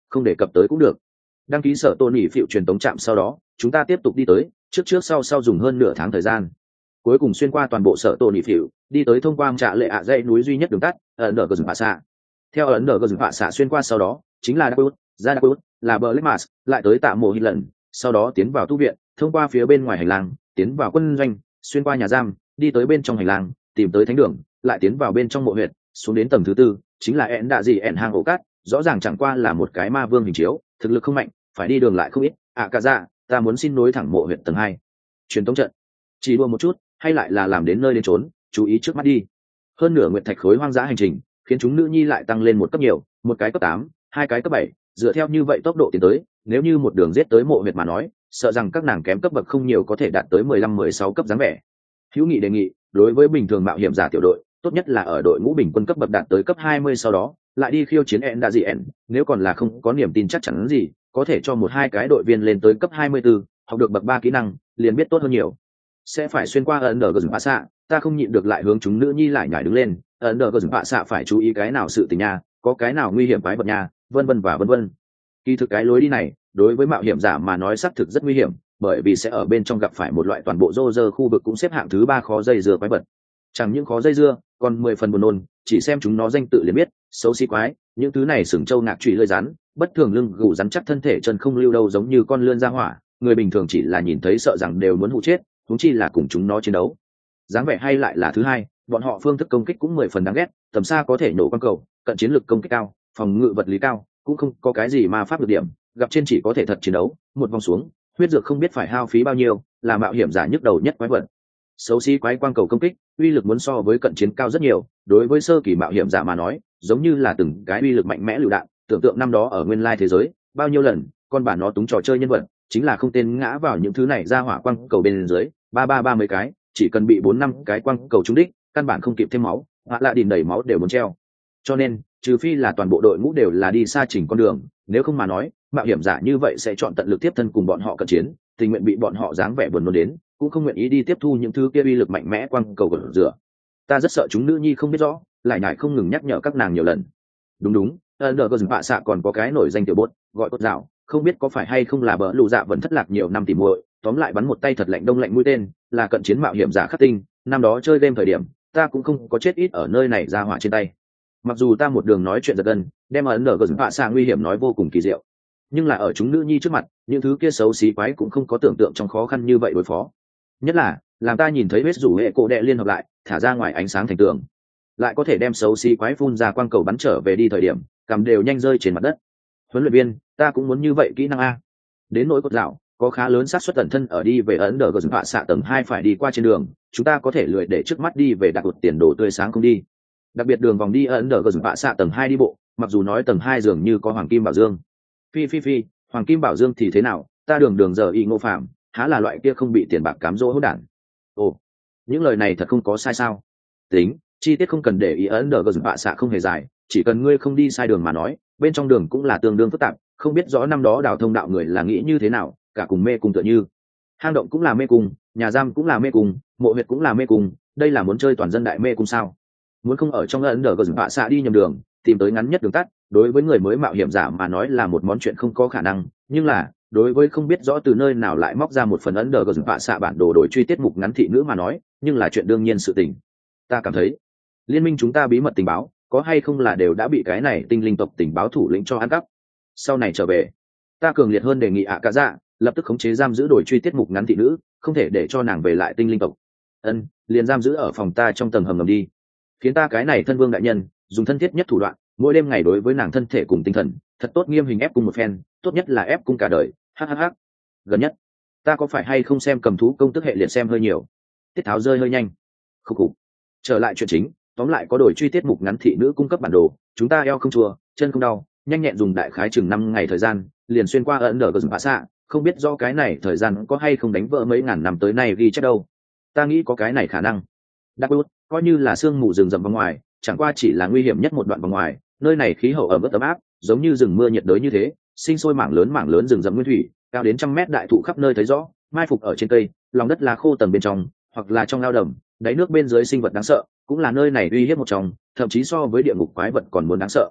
không đề cập tới cũng được. Đăng ký sở tôn nhị phiệu truyền tống trạm sau đó chúng ta tiếp tục đi tới, trước trước sau sau dùng hơn nửa tháng thời gian, cuối cùng xuyên qua toàn bộ sở tôn nhị phiệu, đi tới thông qua trạ lệ ạ dãy núi duy nhất đường tắt ấn đờ gờ rừng bạ xạ. Theo ấn đờ gờ rừng bạ xạ xuyên qua sau đó chính là Dakut, ra Dakut là bờ Lexmas, lại tới tạ mộ hít lần, sau đó tiến vào tu viện, thông qua phía bên ngoài hành lang tiến vào quân doanh, xuyên qua nhà giam, đi tới bên trong hành lang tìm tới thánh đường, lại tiến vào bên trong mộ huyệt, xuống đến tầng thứ tư chính là ẹn đạ gì ẹn hang ổ cát. Rõ ràng chẳng qua là một cái ma vương hình chiếu, thực lực không mạnh, phải đi đường lại không ít. À cả dạ, ta muốn xin nối thẳng mộ huyệt tầng hai truyền tống trận. Chỉ đua một chút hay lại là làm đến nơi đến trốn, chú ý trước mắt đi. Hơn nửa nguyệt thạch khối hoang dã hành trình khiến chúng nữ nhi lại tăng lên một cấp nhiều, một cái cấp tám, hai cái cấp bảy, dựa theo như vậy tốc độ tiến tới, nếu như một đường giết tới mộ huyệt mà nói, sợ rằng các nàng kém cấp bậc không nhiều, có thể đạt tới mười lăm mười sáu cấp dáng vẻ. Hữu Nghị đề nghị, đối với bình thường mạo hiểm giả tiểu đội, tốt nhất là ở đội ngũ bình quân cấp bậc đạt tới cấp hai mươi sau đó, lại đi khiêu chiến en đa dị en, nếu còn là không có niềm tin chắc chắn gì, có thể cho một hai cái đội viên lên tới cấp hai mươi tư, học được bậc ba kỹ năng, liền biết tốt hơn nhiều. Sẽ phải xuyên qua ấn đờ gờ rừng bạ xạ, ta không nhịn được lại hướng chúng nữ nhi lại nhảy đứng lên, ấn đờ gờ rừng bạ xạ phải chú ý cái nào sự tình nha, có cái nào nguy hiểm quái vật nha, vân vân và vân vân. Kỳ thực cái lối đi này, đối với mạo hiểm giả mà nói xác thực rất nguy hiểm, bởi vì sẽ ở bên trong gặp phải một loại toàn bộ rô rơ khu vực cũng xếp hạng thứ ba khó dây dưa quái vật. Chẳng những khó dây dưa, còn mười phần buồn nôn, chỉ xem chúng nó danh tự liền biết, xấu xí quái, những thứ này sừng trâu ngạc trụy lơi rắn, bất thường lưng gù rắn chắc thân thể chân không lưu đâu, giống như con lươn ra hỏa, người bình thường chỉ là nhìn thấy sợ rằng đều muốn hụ chết, huống chi là cùng chúng nó chiến đấu. Dáng vẻ hay lại là thứ hai, bọn họ phương thức công kích cũng mười phần đáng ghét, tầm xa có thể nổ quang cầu, cận chiến lực công kích cao, phòng ngự vật lý cao, cũng không có cái gì ma pháp được điểm, gặp trên chỉ có thể thật chiến đấu, một vòng xuống, huyết dược không biết phải hao phí bao nhiêu, là mạo hiểm giả nhức đầu nhất quái vật. Xấu xí quái quang cầu công kích, uy lực muốn so với cận chiến cao rất nhiều, đối với sơ kỳ mạo hiểm giả mà nói, giống như là từng cái uy lực mạnh mẽ lựu đạn, tưởng tượng năm đó ở nguyên lai thế giới, bao nhiêu lần, con bản nó túng trò chơi nhân vật, chính là không tên ngã vào những thứ này ra hỏa quang cầu bên dưới, ba ba ba mấy cái, chỉ cần bị bốn năm cái quang cầu trúng đích, căn bản không kịp thêm máu, hoặc là đìn đầy máu đều muốn treo. Cho nên, trừ phi là toàn bộ đội ngũ đều là đi xa chỉnh con đường, nếu không mà nói, mạo hiểm giả như vậy sẽ chọn tận lực tiếp thân cùng bọn họ cận chiến, tình nguyện bị bọn họ dáng vẻ buồn nôn đến, cũng không nguyện ý đi tiếp thu những thứ kia uy lực mạnh mẽ quang cầu gột rửa. Ta rất sợ chúng nữ nhi không biết rõ, lại nhải không ngừng nhắc nhở các nàng nhiều lần. Đúng đúng, ấn đờ gờ rừng bạ xạ còn có cái nổi danh tiểu bột, gọi cốt dạo, không biết có phải hay không là bỡ lù dạ vẫn thất lạc nhiều năm tỉ muội, tóm lại bắn một tay thật lạnh đông lạnh mũi tên, là cận chiến mạo hiểm giả khắc tinh. Năm đó chơi game thời điểm, ta cũng không có chết ít ở nơi này ra hỏa trên tay. Mặc dù ta một đường nói chuyện giật gân, đem ấn đờ gờ rừng bạ xạ nguy hiểm nói vô cùng kỳ diệu, nhưng là ở chúng nữ nhi trước mặt, những thứ kia xấu xí quái cũng không có tưởng tượng trong khó khăn như vậy đối phó. Nhất là làm ta nhìn thấy huyết rủ hệ cổ đệ liên hợp lại, thả ra ngoài ánh sáng thành tường, lại có thể đem xấu xí quái phun ra quang cầu bắn trở về đi thời điểm, cầm đều nhanh rơi trên mặt đất. Huấn luyện viên, ta cũng muốn như vậy kỹ năng a. Đến nỗi cốt dạo, có khá lớn xác suất ẩn thân ở đi về ấn đờ gờ rừng bạ xạ tầng hai phải đi qua trên đường, chúng ta có thể lười để trước mắt đi về đặt cột tiền đồ tươi sáng không đi. Đặc biệt đường vòng đi ấn đờ gờ rừng bạ xạ tầng hai đi bộ, mặc dù nói tầng hai dường như có hoàng kim bảo dương. Phi phi phi, hoàng kim bảo dương thì thế nào, ta đường đường giờ y ngô phạm, há là loại kia không bị tiền bạc cám dỗ hỗn đản. Ồ, những lời này thật không có sai sao? Tính, chi tiết không cần để ý, ấn đờ gờ rừng bạ xạ không hề dài, chỉ cần ngươi không đi sai đường mà nói, bên trong đường cũng là tương đương phức tạp, không biết rõ năm đó đào thông đạo người là nghĩ như thế nào, cả cùng mê cung tựa như. Hang động cũng là mê cung, nhà giam cũng là mê cung, mộ huyệt cũng là mê cung, đây là muốn chơi toàn dân đại mê cung sao? Muốn không ở trong ấn đờ gờ rừng bạ xạ đi nhầm đường, tìm tới ngắn nhất đường tắt, đối với người mới mạo hiểm giả mà nói là một món chuyện không có khả năng, nhưng là đối với không biết rõ từ nơi nào lại móc ra một phần ấn đờ gờ rừng bạ xạ bản đồ đổi truy tiết mục ngắn thị nữ mà nói, nhưng là chuyện đương nhiên sự tình. Ta cảm thấy liên minh chúng ta bí mật tình báo có hay không là đều đã bị cái này tinh linh tộc tình báo thủ lĩnh cho ăn cắp. Sau này trở về, ta cường liệt hơn đề nghị ạ cả dạ lập tức khống chế giam giữ đổi truy tiết mục ngắn thị nữ, không thể để cho nàng về lại tinh linh tộc. Ân, liền giam giữ ở phòng ta trong tầng hầm ngầm đi, khiến ta cái này thân vương đại nhân dùng thân thiết nhất thủ đoạn, mỗi đêm ngày đối với nàng thân thể cùng tinh thần thật tốt nghiêm hình ép cung một phen, tốt nhất là ép cung cả đời. Hhh. Gần nhất ta có phải hay không xem cầm thú công tức hệ liệt xem hơi nhiều, tiết tháo rơi hơi nhanh. Khúc khục. Trở lại chuyện chính, tóm lại có đổi truy tiết mục ngắn thị nữ cung cấp bản đồ, chúng ta eo không chua chân không đau, nhanh nhẹn dùng đại khái chừng năm ngày thời gian liền xuyên qua ấn đờ gờ rừng bạ xạ, không biết do cái này thời gian có hay không đánh vỡ mấy ngàn năm tới nay ghi chép đâu. Ta nghĩ có cái này khả năng. Đặc biệt coi như là sương mù rừng rậm vòng ngoài, chẳng qua chỉ là nguy hiểm nhất một đoạn vòng ngoài, nơi này khí hậu ẩm ướt ấm áp, giống như rừng mưa nhiệt đới như thế, sinh sôi mảng lớn mảng lớn rừng rậm nguyên thủy, cao đến trăm mét đại thụ khắp nơi thấy rõ, mai phục ở trên cây, lòng đất là khô tầng bên trong, hoặc là trong ao đầm, đáy nước bên dưới sinh vật đáng sợ, cũng là nơi này uy hiếp một trong, thậm chí so với địa ngục quái vật còn muốn đáng sợ.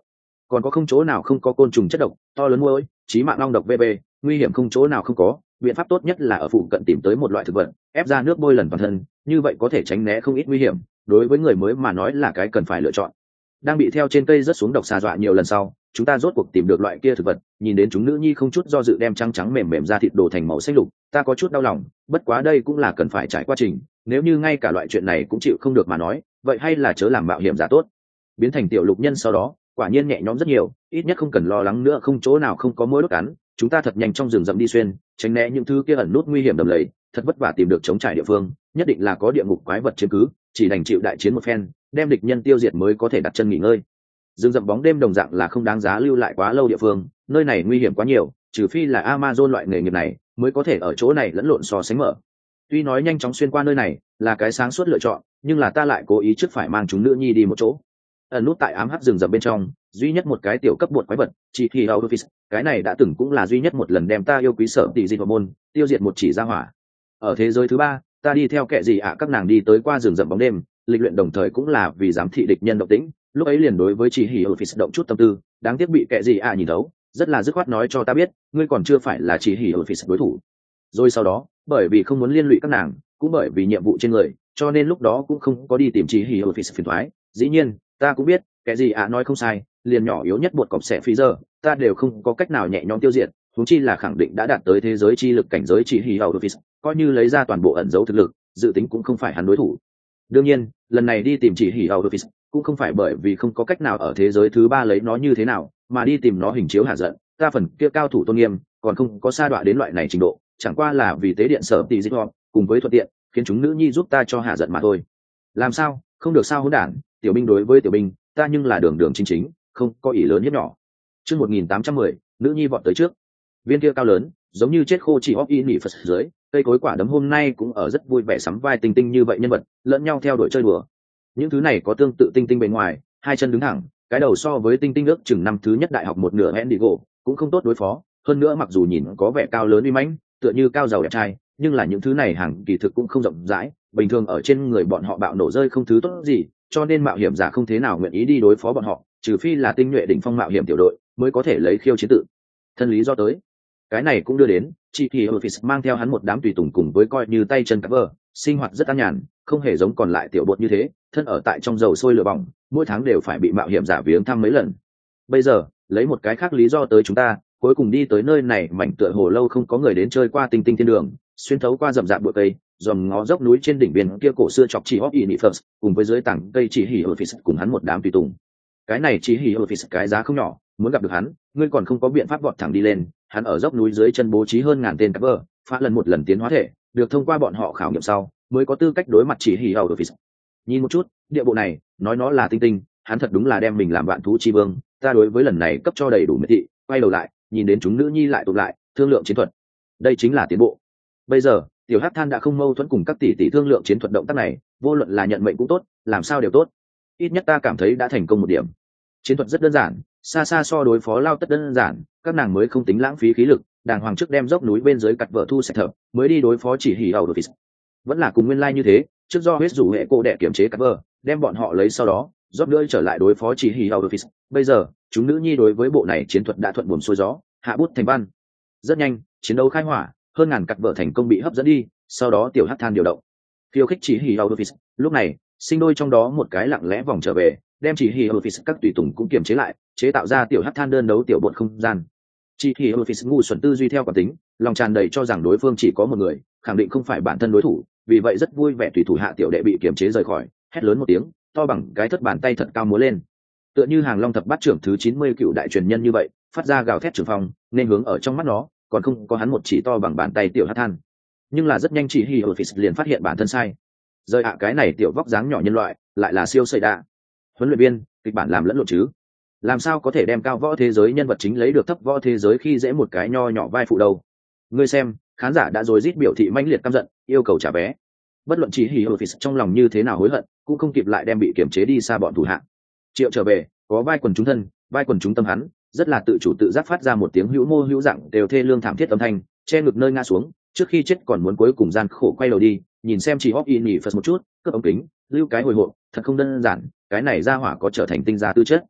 còn có không chỗ nào không có côn trùng chất độc to lớn môi chí mạng long độc vb, nguy hiểm không chỗ nào không có. Biện pháp tốt nhất là ở phụ cận tìm tới một loại thực vật ép ra nước bôi lần toàn thân, như vậy có thể tránh né không ít nguy hiểm, đối với người mới mà nói là cái cần phải lựa chọn. Đang bị theo trên cây rớt xuống độc xà dọa nhiều lần sau, chúng ta rốt cuộc tìm được loại kia thực vật, nhìn đến chúng nữ nhi không chút do dự đem trắng trắng mềm mềm ra thịt đổ thành màu xanh lục, ta có chút đau lòng, bất quá đây cũng là cần phải trải qua trình, nếu như ngay cả loại chuyện này cũng chịu không được mà nói, vậy hay là chớ làm mạo hiểm giả tốt. Biến thành tiểu lục nhân sau đó, quả nhiên nhẹ nhõm rất nhiều, ít nhất không cần lo lắng nữa không chỗ nào không có mối đốt cắn, chúng ta thật nhanh trong rừng rậm đi xuyên, tránh né những thứ kia ẩn nút nguy hiểm đầm lầy, thật vất vả tìm được chống trải địa phương, nhất định là có địa ngục quái vật chiếm cứ, chỉ đành chịu đại chiến một phen, đem địch nhân tiêu diệt mới có thể đặt chân nghỉ ngơi. Rừng rậm bóng đêm đồng dạng là không đáng giá lưu lại quá lâu địa phương, nơi này nguy hiểm quá nhiều, trừ phi là Amazon loại nghề nghiệp này mới có thể ở chỗ này lẫn lộn so sánh mở. Tuy nói nhanh chóng xuyên qua nơi này là cái sáng suốt lựa chọn, nhưng là ta lại cố ý trước phải mang chúng nữ nhi đi một chỗ. Ẩn nút tại ám hắc rừng rậm bên trong, duy nhất một cái tiểu cấp bột quái vật, chỉ khi Auto-Fist, cái này đã từng cũng là duy nhất một lần đem ta yêu quý sợ tỷ dị vào môn, tiêu diệt một chỉ ra hỏa. Ở thế giới thứ ba, ta đi theo kẻ gì ạ các nàng đi tới qua rừng rậm bóng đêm, lịch luyện đồng thời cũng là vì giám thị địch nhân động tĩnh, lúc ấy liền đối với chỉ hỉ Auto-Fist động chút tâm tư, đáng tiếc bị kẻ gì ạ nhìn thấu, rất là dứt khoát nói cho ta biết, ngươi còn chưa phải là chỉ hỉ Auto-Fist đối thủ. Rồi sau đó, bởi vì không muốn liên lụy các nàng, cũng bởi vì nhiệm vụ trên người, cho nên lúc đó cũng không có đi tìm chỉ hỉ Auto-Fist phiền toái. Dĩ nhiên, ta cũng biết cái gì ạ nói không sai, liền nhỏ yếu nhất bột cọp xẻ phí giờ ta đều không có cách nào nhẹ nhõm tiêu diệt, huống chi là khẳng định đã đạt tới thế giới chi lực cảnh giới chỉ hỉ Auto-Fist, coi như lấy ra toàn bộ ẩn dấu thực lực, dự tính cũng không phải hắn đối thủ. Đương nhiên, lần này đi tìm chỉ hỉ Auto-Fist cũng không phải bởi vì không có cách nào ở thế giới thứ ba lấy nó như thế nào, mà đi tìm nó hình chiếu hạ giận, ta phần kia cao thủ tôn nghiêm còn không có sa đọa đến loại này trình độ, chẳng qua là vì tế điện sở tỷ dịch họ cùng với thuận tiện khiến chúng nữ nhi giúp ta cho hạ giận mà thôi. Làm sao không được sao hỗn đản, tiểu binh đối với tiểu binh, ta nhưng là đường đường chính chính, không có ý lớn hiếp nhỏ. Chương một nghìn tám trăm mười, nữ nhi vọt tới trước. Viên kia cao lớn, giống như chết khô chỉ óc y nỉ phật dưới, cây cối quả đấm hôm nay cũng ở rất vui vẻ sắm vai tinh tinh như vậy nhân vật, lẫn nhau theo đuổi chơi đùa. Những thứ này có tương tự tinh tinh bề ngoài, hai chân đứng thẳng, cái đầu so với tinh tinh ước chừng năm thứ nhất đại học một nửa Endigo, cũng không tốt đối phó, hơn nữa mặc dù nhìn có vẻ cao lớn uy mãnh, tựa như cao giàu đẹp trai, nhưng là những thứ này hàng kỳ thực cũng không rộng rãi, bình thường ở trên người bọn họ bạo nổ rơi không thứ tốt gì, cho nên mạo hiểm giả không thế nào nguyện ý đi đối phó bọn họ, trừ phi là tinh nhuệ đỉnh phong mạo hiểm tiểu đội mới có thể lấy khiêu chiến tự thân lý do tới. Cái này cũng đưa đến chị thì Office mang theo hắn một đám tùy tùng cùng với coi như tay chân cover, sinh hoạt rất an nhàn, không hề giống còn lại tiểu bột như thế thân ở tại trong dầu sôi lửa bỏng, mỗi tháng đều phải bị mạo hiểm giả viếng thăm mấy lần. Bây giờ lấy một cái khác lý do tới chúng ta cuối cùng đi tới nơi này, mảnh tựa hồ lâu không có người đến chơi qua tinh tinh thiên đường, xuyên thấu qua rậm rạp bụi cây, dòm ngó dốc núi trên đỉnh biên kia cổ xưa chọc chỉ hop Inifers, cùng với dưới tảng cây chỉ hỉ Office cùng hắn một đám tùy tùng. Cái này chỉ hỉ Office cái giá không nhỏ, muốn gặp được hắn, ngươi còn không có biện pháp vọt thẳng đi lên, hắn ở dốc núi dưới chân bố trí hơn ngàn tên cover, phá lần một lần tiến hóa thể, được thông qua bọn họ khảo nghiệm sau, mới có tư cách đối mặt chỉ hỉ Office. Nhìn một chút, địa bộ này, nói nó là tinh tinh, hắn thật đúng là đem mình làm vạn thú chi vương, ta đối với lần này cấp cho đầy đủ miệt thị, quay đầu lại, nhìn đến chúng nữ nhi lại tụ lại, thương lượng chiến thuật. Đây chính là tiến bộ. Bây giờ, tiểu hắc than đã không mâu thuẫn cùng các tỷ tỷ thương lượng chiến thuật động tác này, vô luận là nhận mệnh cũng tốt, làm sao đều tốt. Ít nhất ta cảm thấy đã thành công một điểm. Chiến thuật rất đơn giản, xa xa so đối phó lao tất đơn giản, các nàng mới không tính lãng phí khí lực, đàng hoàng trước đem dốc núi bên dưới cặt vợ thu sạch thở, mới đi đối phó chỉ hỉ hầu Office. Vẫn là cùng nguyên lai like như thế, trước do hết rủ hệ cô đẻ kiểm chế cặt vợ, đem bọn họ lấy sau đó, rót nữa trở lại đối phó chỉ hỉ hầu Office. Bây giờ, chúng nữ nhi đối với bộ này chiến thuật đã thuận buồm xuôi gió, hạ bút thành văn. Rất nhanh, chiến đấu khai hỏa, hơn ngàn cặt vợ thành công bị hấp dẫn đi, sau đó tiểu hắc than điều động khiêu khích chỉ hỉ Office. Lúc này sinh đôi trong đó một cái lặng lẽ vòng trở về, đem chỉ hỉ Office các tùy tùng cũng kiềm chế lại, chế tạo ra tiểu hắc than đơn đấu tiểu bột không gian. Chỉ hỉ Office ngu xuẩn tư duy theo cảm tính, lòng tràn đầy cho rằng đối phương chỉ có một người, khẳng định không phải bản thân đối thủ, vì vậy rất vui vẻ tùy thủ hạ tiểu đệ bị kiềm chế rời khỏi, hét lớn một tiếng, to bằng cái thất bàn tay thật cao múa lên, tựa như hàng long thập bát trưởng thứ chín mươi cựu đại truyền nhân như vậy, phát ra gào thét trường phong, nên hướng ở trong mắt nó còn không có hắn một chỉ to bằng bàn tay tiểu hắc than. Nhưng là rất nhanh chỉ hỉ Office liền phát hiện bản thân sai, rời ạ cái này tiểu vóc dáng nhỏ nhân loại lại là siêu sợi đa huấn luyện viên, kịch bản làm lẫn lộn chứ, làm sao có thể đem cao võ thế giới nhân vật chính lấy được thấp võ thế giới khi dễ một cái nho nhỏ vai phụ đâu. Ngươi xem, khán giả đã rồi rít biểu thị mãnh liệt căm giận, yêu cầu trả vé. Bất luận chỉ hỉ Office trong lòng như thế nào hối hận, cũng không kịp lại đem bị kiểm chế đi xa bọn thủ hạ. Triệu trở về, có vai quần chúng thân, vai quần chúng tâm hắn, rất là tự chủ tự giác phát ra một tiếng hữu mô hữu dạng đều thê lương thảm thiết âm thanh, che ngực nơi ngã xuống, trước khi chết còn muốn cuối cùng gian khổ quay đầu đi, nhìn xem chỉ hop in nhỉ phật một chút, cướp ống kính, lưu cái hồi hộp, thật không đơn giản, cái này ra hỏa có trở thành tinh gia tư chất.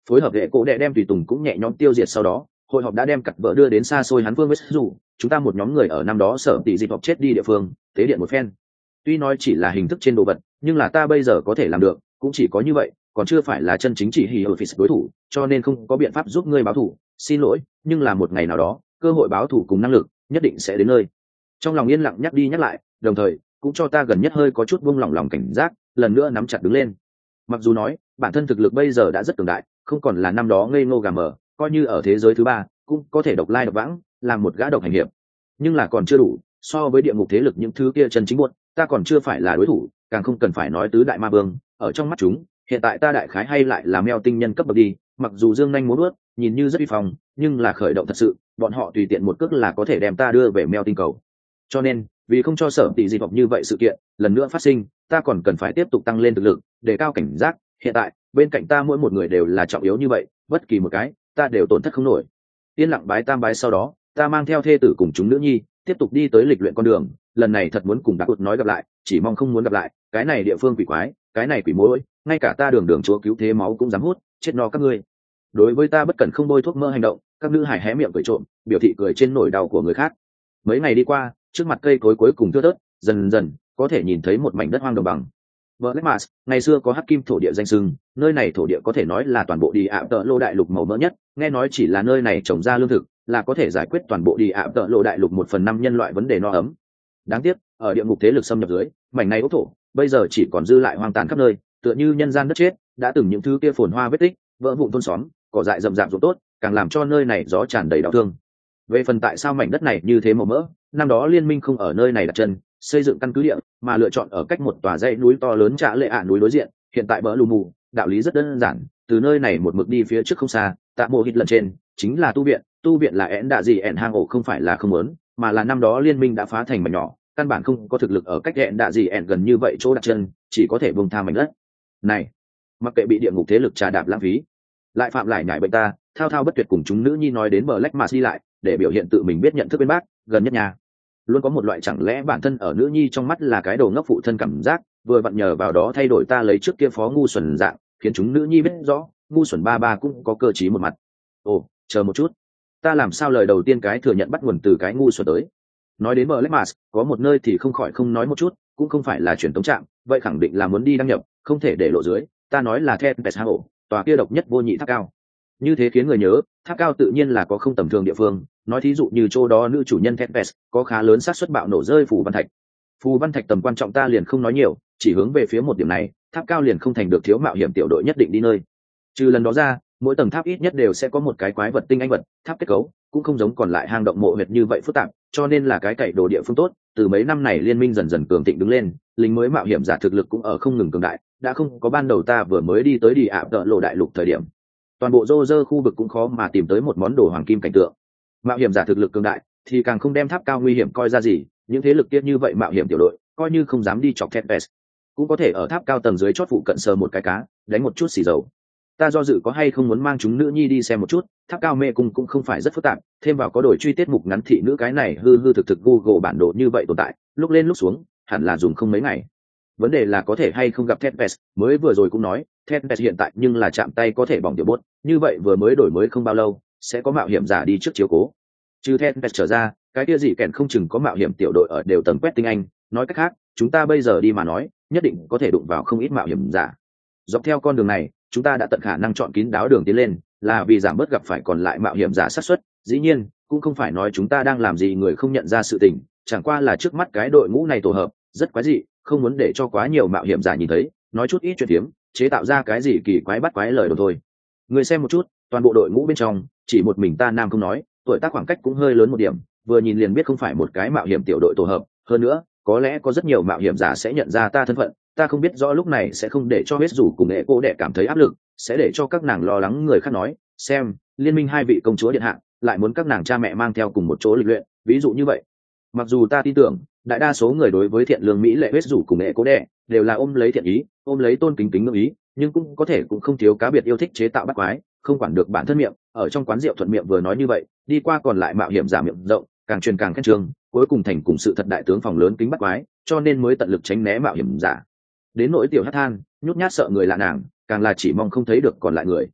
Phối hợp hệ cổ đệ đem tùy tùng cũng nhẹ nhõm tiêu diệt. Sau đó hội họp đã đem cặp vợ đưa đến xa xôi hắn phương với dù chúng ta một nhóm người ở năm đó sở tỷ dịp họp chết đi địa phương tế điện một phen. Tuy nói chỉ là hình thức trên đồ vật, nhưng là ta bây giờ có thể làm được cũng chỉ có như vậy, còn chưa phải là chân chính chỉ hì ở phía đối thủ, cho nên không có biện pháp giúp ngươi báo thù, xin lỗi, nhưng là một ngày nào đó cơ hội báo thù cùng năng lực nhất định sẽ đến nơi. Trong lòng yên lặng nhắc đi nhắc lại, đồng thời cũng cho ta gần nhất hơi có chút buông lỏng lòng cảnh giác, lần nữa nắm chặt đứng lên. Mặc dù nói bản thân thực lực bây giờ đã rất cường đại, không còn là năm đó ngây ngô gà mờ, coi như ở thế giới thứ ba cũng có thể độc lai độc vãng, làm một gã độc hành hiệp, nhưng là còn chưa đủ. So với địa ngục thế lực những thứ kia chân chính buốt, ta còn chưa phải là đối thủ, càng không cần phải nói tứ đại ma vương. Ở trong mắt chúng, hiện tại ta đại khái hay lại là meo tinh nhân cấp bậc đi, mặc dù dương nhanh múa vuốt nhìn như rất uy phong, nhưng là khởi động thật sự, bọn họ tùy tiện một cước là có thể đem ta đưa về meo tinh cầu. Cho nên vì không cho sở tỷ dị vọng như vậy sự kiện lần nữa phát sinh, ta còn cần phải tiếp tục tăng lên thực lực, đề cao cảnh giác. Hiện tại bên cạnh ta mỗi một người đều là trọng yếu như vậy, bất kỳ một cái ta đều tổn thất không nổi. Yên lặng bái tam bái sau đó, ta mang theo thê tử cùng chúng nữ nhi tiếp tục đi tới lịch luyện con đường. Lần này thật muốn cùng đặc nói gặp lại, chỉ mong không muốn gặp lại cái này địa phương quỷ quái, cái này quỷ mối, ngay cả ta đường đường chúa cứu thế máu cũng dám hút, chết no các ngươi. Đối với ta bất cần không bôi thuốc mỡ hành động, các nữ hải hé miệng cười trộm, biểu thị cười trên nỗi đau của người khác. Mấy ngày đi qua, trước mặt cây cối cuối cùng thưa thớt, dần dần có thể nhìn thấy một mảnh đất hoang đồng bằng. Black Mars ngày xưa có hắc kim thổ địa danh sưng, nơi này thổ địa có thể nói là toàn bộ đi ạ tợ lô đại lục màu mỡ nhất, nghe nói chỉ là nơi này trồng ra lương thực là có thể giải quyết toàn bộ đi ạ tợ lô đại lục một phần năm nhân loại vấn đề no ấm. Đáng tiếc ở địa ngục thế lực xâm nhập dưới, mảnh này ốc thổ bây giờ chỉ còn dư lại hoang tàn khắp nơi, tựa như nhân gian đất chết, đã từng những thứ kia phồn hoa vết tích, vỡ vụn thôn xóm, cỏ dại rậm rạp ruộng tốt, càng làm cho nơi này gió tràn đầy đau thương. Về phần tại sao mảnh đất này như thế màu mỡ, năm đó liên minh không ở nơi này đặt chân xây dựng căn cứ địa, mà lựa chọn ở cách một tòa dãy núi to lớn Trạ Lệ ạ núi đối diện. Hiện tại bờ lù mù, đạo lý rất đơn giản, từ nơi này một mực đi phía trước không xa, tạ mộ hít lần trên chính là tu viện. Tu viện là én đạ gì én hang ổ, không phải là không muốn, mà là năm đó liên minh đã phá thành mảnh nhỏ, căn bản không có thực lực ở cách én đạ gì én gần như vậy chỗ đặt chân, chỉ có thể buông tha mảnh đất này, mặc kệ bị địa ngục thế lực trà đạp lãng phí. Lại phạm lại nhảy bệnh ta thao thao bất tuyệt cùng chúng nữ nhi nói đến bờ lách mà đi lại, để biểu hiện tự mình biết nhận thức bên bác gần nhất nhà. Luôn có một loại chẳng lẽ bản thân ở nữ nhi trong mắt là cái đồ ngốc phụ thân cảm giác, vừa vặn nhờ vào đó thay đổi ta lấy trước kia phó ngu xuẩn dạng, khiến chúng nữ nhi biết rõ ngu xuẩn ba ba cũng có cơ trí một mặt. Ồ, chờ một chút, ta làm sao lời đầu tiên cái thừa nhận bắt nguồn từ cái ngu xuẩn tới. Nói đến Black Mars, có một nơi thì không khỏi không nói một chút, cũng không phải là truyền tống trạm, vậy khẳng định là muốn đi đăng nhập, không thể để lộ dưới. Ta nói là Tempest Hang ổ, tòa kia độc nhất vô nhị tháp cao. Như thế khiến người nhớ, tháp cao tự nhiên là có không tầm thường địa phương. Nói thí dụ như chỗ đó nữ chủ nhân Tempest có khá lớn xác suất bạo nổ rơi phù văn thạch. Phù văn thạch tầm quan trọng ta liền không nói nhiều, chỉ hướng về phía một điểm này, tháp cao liền không thành được thiếu mạo hiểm tiểu đội nhất định đi nơi. Trừ lần đó ra, mỗi tầng tháp ít nhất đều sẽ có một cái quái vật tinh anh vật, tháp kết cấu cũng không giống còn lại hang động mộ huyệt như vậy phức tạp, cho nên là cái cậy đồ địa phương tốt. Từ mấy năm này liên minh dần dần cường thịnh đứng lên, lính mới mạo hiểm giả thực lực cũng ở không ngừng cường đại, đã không có ban đầu ta vừa mới đi tới đi ạ tợ lộ đại lục thời điểm. Toàn bộ rô rơ khu vực cũng khó mà tìm tới một món đồ hoàng kim cảnh tượng. Mạo hiểm giả thực lực cường đại thì càng không đem tháp cao nguy hiểm coi ra gì, những thế lực kia như vậy mạo hiểm tiểu đội coi như không dám đi chọc Tempest, cũng có thể ở tháp cao tầng dưới chót phụ cận sờ một cái cá, đánh một chút xì dầu. Ta do dự có hay không muốn mang chúng nữ nhi đi xem một chút, tháp cao mê cung cũng không phải rất phức tạp, thêm vào có đổi truy tiết mục ngắn thị nữ cái này hư hư thực thực Google bản đồ như vậy tồn tại, lúc lên lúc xuống hẳn là dùng không mấy ngày. Vấn đề là có thể hay không gặp Tempest, mới vừa rồi cũng nói Tempest hiện tại nhưng là chạm tay có thể bỏng tiểu bốt, như vậy vừa mới đổi mới không bao lâu sẽ có mạo hiểm giả đi trước chiếu cố. Trừ Tempest trở ra, cái kia gì kèn không chừng có mạo hiểm tiểu đội ở đều tầng quét tinh anh. Nói cách khác, chúng ta bây giờ đi mà nói nhất định có thể đụng vào không ít mạo hiểm giả. Dọc theo con đường này chúng ta đã tận khả năng chọn kín đáo đường tiến lên, là vì giảm bớt gặp phải còn lại mạo hiểm giả xác suất. Dĩ nhiên cũng không phải nói chúng ta đang làm gì người không nhận ra sự tình, chẳng qua là trước mắt cái đội ngũ này tổ hợp rất quái dị, không muốn để cho quá nhiều mạo hiểm giả nhìn thấy, nói chút ít chuyện tiếm, chế tạo ra cái gì kỳ quái bắt quái lời đồn thôi. Người xem một chút, toàn bộ đội ngũ bên trong chỉ một mình ta nam không nói, tuổi tác khoảng cách cũng hơi lớn một điểm, vừa nhìn liền biết không phải một cái mạo hiểm tiểu đội tổ hợp. Hơn nữa có lẽ có rất nhiều mạo hiểm giả sẽ nhận ra ta thân phận, ta không biết rõ lúc này sẽ không để cho hết rủ cùng nghệ cô đệ cảm thấy áp lực, sẽ để cho các nàng lo lắng người khác nói xem liên minh hai vị công chúa điện hạ lại muốn các nàng cha mẹ mang theo cùng một chỗ lịch luyện, ví dụ như vậy. Mặc dù ta tin tưởng đại đa số người đối với thiện lương mỹ lệ hết rủ cùng nghệ cố đệ đều là ôm lấy thiện ý, ôm lấy tôn kính kính ngưỡng ý, nhưng cũng có thể cũng không thiếu cá biệt yêu thích chế tạo bắt quái, không quản được bản thân miệng. Ở trong quán rượu thuận miệng vừa nói như vậy, đi qua còn lại mạo hiểm giả miệng rộng, càng truyền càng khen trường, cuối cùng thành cùng sự thật đại tướng phòng lớn kính bắt quái, cho nên mới tận lực tránh né mạo hiểm giả. Đến nỗi tiểu hát than nhút nhát sợ người lạ nàng, càng là chỉ mong không thấy được còn lại người.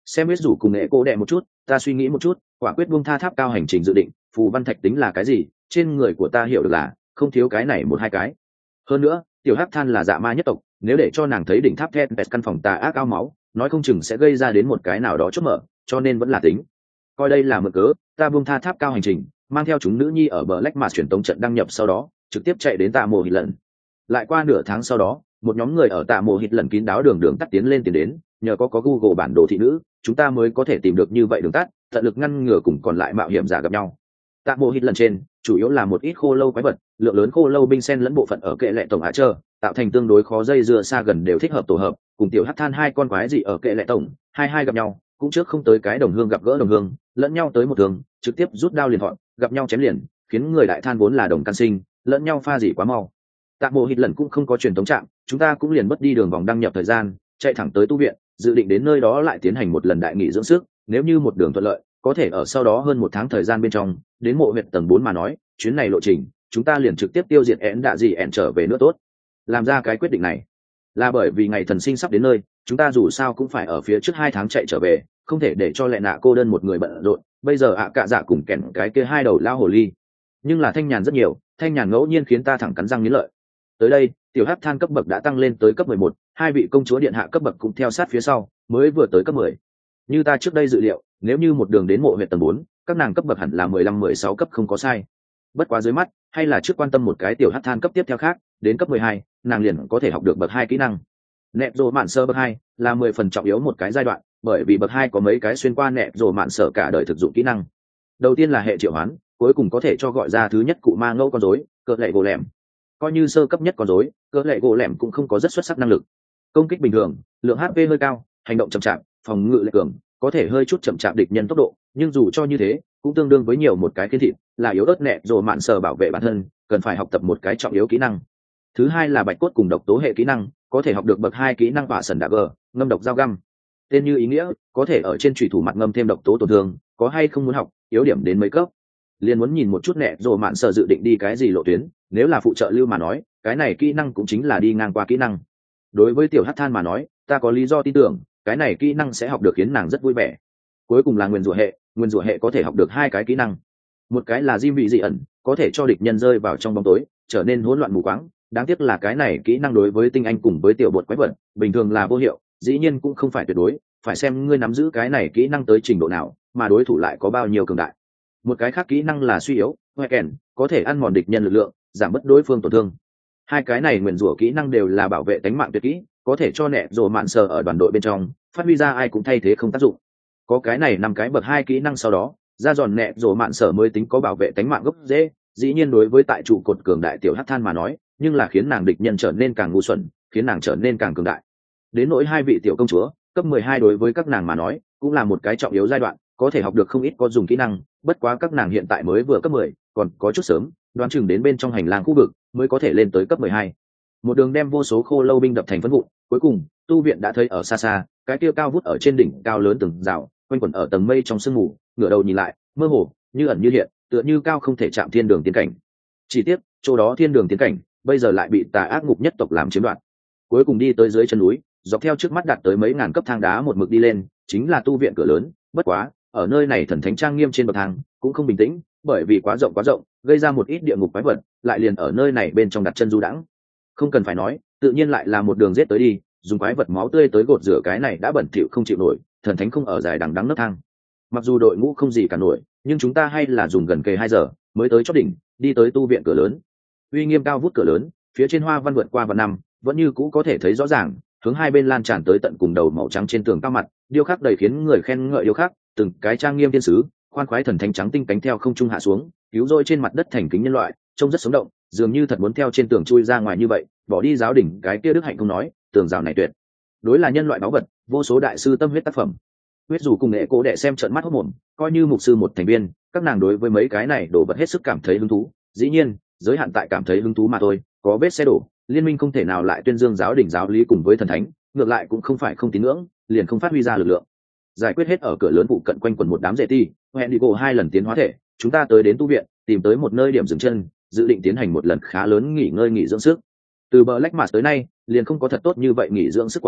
xem biết rủ cùng nghệ cô đệ một chút, ta suy nghĩ một chút, quả quyết buông tha tháp cao hành trình dự định, phù văn thạch tính là cái gì, trên người của ta hiểu được là không thiếu cái này một hai cái. Hơn nữa tiểu hắc than là dạ ma nhất tộc, nếu để cho nàng thấy đỉnh tháp then căn phòng tà ác ao máu, nói không chừng sẽ gây ra đến một cái nào đó chốt mở, cho nên vẫn là tính coi đây là mượn cớ, ta buông tha tháp cao hành trình, mang theo chúng nữ nhi ở bờ lách mà truyền tống trận đăng nhập, sau đó trực tiếp chạy đến tạ mộ hít lần. Lại qua nửa tháng sau đó, một nhóm người ở tạ mộ hít lần kín đáo đường đường tắt tiến lên tiến đến, nhờ có có Google bản đồ thị nữ, chúng ta mới có thể tìm được như vậy đường tắt, tận lực ngăn ngừa cùng còn lại mạo hiểm giả gặp nhau. Tạ mộ hít lần trên chủ yếu là một ít khô lâu quái vật, lượng lớn khô lâu binh sen lẫn bộ phận ở kệ lệ tổng hạ trơ, tạo thành tương đối khó dây dưa xa gần đều thích hợp tổ hợp, cùng tiểu hắc than hai con quái dị ở kệ lệ tổng hai hai gặp nhau, cũng trước không tới cái đồng hương gặp gỡ đồng hương, lẫn nhau tới một thường trực tiếp rút đao liền thọn, gặp nhau chém liền, khiến người đại than vốn là đồng can sinh, lẫn nhau pha dỉ quá mau. Tạ mộ hít lần cũng không có truyền thống trạm, chúng ta cũng liền mất đi đường vòng đăng nhập thời gian, chạy thẳng tới tu viện, dự định đến nơi đó lại tiến hành một lần đại nghỉ dưỡng sức, nếu như một đường thuận lợi có thể ở sau đó hơn một tháng thời gian bên trong đến mộ huyệt tầng bốn mà nói, chuyến này lộ trình chúng ta liền trực tiếp tiêu diệt én đạ gì én trở về nữa tốt. Làm ra cái quyết định này là bởi vì ngày thần sinh sắp đến nơi, chúng ta dù sao cũng phải ở phía trước hai tháng chạy trở về, không thể để cho lẹ nạ cô đơn một người bận rộn. Bây giờ ạ cạ dạ cùng kèn cái kia hai đầu lao hồ ly, nhưng là thanh nhàn rất nhiều, thanh nhàn ngẫu nhiên khiến ta thẳng cắn răng nghiến lợi. Tới đây tiểu hắc than cấp bậc đã tăng lên tới cấp mười một, hai vị công chúa điện hạ cấp bậc cũng theo sát phía sau, mới vừa tới cấp mười. Như ta trước đây dự liệu, nếu như một đường đến mộ huyệt tầng bốn, các nàng cấp bậc hẳn là mười lăm mười sáu cấp không có sai. Bất quá dưới mắt, hay là trước quan tâm một cái tiểu hắc than cấp tiếp theo khác, đến cấp mười hai, nàng liền có thể học được bậc hai kỹ năng. Nẹp rồ mạn sơ bậc hai là mười phần trọng yếu một cái giai đoạn, bởi vì bậc hai có mấy cái xuyên qua nẹp rồ mạn sở cả đời thực dụng kỹ năng. Đầu tiên là hệ triệu hoán, cuối cùng có thể cho gọi ra thứ nhất cụ ma ngẫu con rối, cỡ lệ gỗ lẻm. Coi như sơ cấp nhất con rối, cỡ lệ gỗ lẻm cũng không có rất xuất sắc năng lực. Công kích bình thường, lượng hát pê hơi cao, hành động chậm chạp, phòng ngự lệ cường, có thể hơi chút chậm chạp địch nhân tốc độ, nhưng dù cho như thế cũng tương đương với nhiều một cái khiên thịt, là yếu ớt nẹp rồ mạn sở bảo vệ bản thân, cần phải học tập một cái trọng yếu kỹ năng. Thứ hai là bạch cốt cùng độc tố hệ kỹ năng, có thể học được bậc hai kỹ năng vả sần đạ gờ, ngâm độc dao găm. Tên như ý nghĩa, có thể ở trên chủy thủ mặt ngâm thêm độc tố tổn thương, có hay không muốn học, yếu điểm đến mấy cấp. Liền muốn nhìn một chút nẹ rồi mạn sở dự định đi cái gì lộ tuyến, nếu là phụ trợ lưu mà nói, cái này kỹ năng cũng chính là đi ngang qua kỹ năng. Đối với tiểu hắc than mà nói, ta có lý do tin tưởng, cái này kỹ năng sẽ học được khiến nàng rất vui vẻ. Cuối cùng là nguyên rủa hệ, nguyên rủa hệ có thể học được hai cái kỹ năng. Một cái là diêm vị dị ẩn, có thể cho địch nhân rơi vào trong bóng tối, trở nên hỗn loạn mù quáng. Đáng tiếc là cái này kỹ năng đối với tinh anh cùng với tiểu bột quái vật bình thường là vô hiệu, dĩ nhiên cũng không phải tuyệt đối, phải xem ngươi nắm giữ cái này kỹ năng tới trình độ nào, mà đối thủ lại có bao nhiêu cường đại. Một cái khác kỹ năng là suy yếu, hoe kèn, có thể ăn mòn địch nhân lực lượng, giảm bớt đối phương tổn thương. Hai cái này nguyền rủa kỹ năng đều là bảo vệ tính mạng tuyệt kỹ, có thể cho nẹ rồ mạn sờ ở đoàn đội bên trong phát huy ra ai cũng thay thế không tác dụng. Có cái này năm cái bậc hai kỹ năng sau đó, ra giòn nẹ rồ mạn sở mới tính có bảo vệ tính mạng gốc dễ. Dĩ nhiên đối với tại trụ cột cường đại tiểu hắc than mà nói, nhưng là khiến nàng địch nhân trở nên càng ngu xuẩn, khiến nàng trở nên càng cường đại. Đến nỗi hai vị tiểu công chúa cấp mười hai đối với các nàng mà nói cũng là một cái trọng yếu giai đoạn, có thể học được không ít có dùng kỹ năng, bất quá các nàng hiện tại mới vừa cấp mười, còn có chút sớm, đoán chừng đến bên trong hành lang khu vực mới có thể lên tới cấp mười hai. Một đường đem vô số khô lâu binh đập thành phấn vụn, cuối cùng tu viện đã thấy ở xa xa cái kia cao vút ở trên đỉnh cao lớn từng rào, quanh quẩn ở tầng mây trong sương mù, ngửa đầu nhìn lại mơ hồ như ẩn như hiện, tựa như cao không thể chạm thiên đường tiến cảnh. Chỉ tiếc chỗ đó thiên đường tiến cảnh bây giờ lại bị tà ác ngục nhất tộc làm chiếm đoạt. Cuối cùng đi tới dưới chân núi, dọc theo trước mắt đạt tới mấy ngàn cấp thang đá một mực đi lên, chính là tu viện cửa lớn. Bất quá ở nơi này thần thánh trang nghiêm trên bậc thang cũng không bình tĩnh, bởi vì quá rộng quá rộng, gây ra một ít địa ngục quái vật lại liền ở nơi này bên trong đặt chân du đãng. Không cần phải nói, tự nhiên lại là một đường giết tới đi, dùng quái vật máu tươi tới gột rửa cái này đã bẩn thỉu không chịu nổi thần thánh không ở dài đằng đẵng nấc thang. Mặc dù đội ngũ không gì cả nổi, nhưng chúng ta hay là dùng gần kề hai giờ mới tới chót đỉnh, đi tới tu viện cửa lớn. Uy nghiêm cao vút cửa lớn, phía trên hoa văn vượt qua vạn năm, vẫn như cũ có thể thấy rõ ràng, hướng hai bên lan tràn tới tận cùng đầu màu trắng trên tường cao mặt, điêu khắc đầy khiến người khen ngợi điêu khắc, từng cái trang nghiêm thiên sứ, khoan khoái thần thánh trắng tinh cánh theo không trung hạ xuống, cứu rỗi trên mặt đất thành kính nhân loại, trông rất sống động, dường như thật muốn theo trên tường chui ra ngoài như vậy. Bỏ đi giáo đỉnh cái kia đức hạnh không nói, tường rào này tuyệt đối là nhân loại báu vật, vô số đại sư tâm huyết tác phẩm. Huyết dù cùng nghệ cố đệ xem trợn mắt hốt mồm, coi như mục sư một thành viên, các nàng đối với mấy cái này đổ vật hết sức cảm thấy hứng thú. Dĩ nhiên giới hạn tại cảm thấy hứng thú mà thôi, có vết xe đổ, liên minh không thể nào lại tuyên dương giáo đỉnh giáo lý cùng với thần thánh, ngược lại cũng không phải không tín ngưỡng, liền không phát huy ra lực lượng. Giải quyết hết ở cửa lớn phụ cận quanh quần một đám rể ti, hẹn đi gỗ hai lần tiến hóa thể, chúng ta tới đến tu viện, tìm tới một nơi điểm dừng chân, dự định tiến hành một lần khá lớn nghỉ ngơi nghỉ dưỡng sức. Từ bờ lách mà tới nay liền không có thật tốt như vậy nghỉ dưỡng sức qua,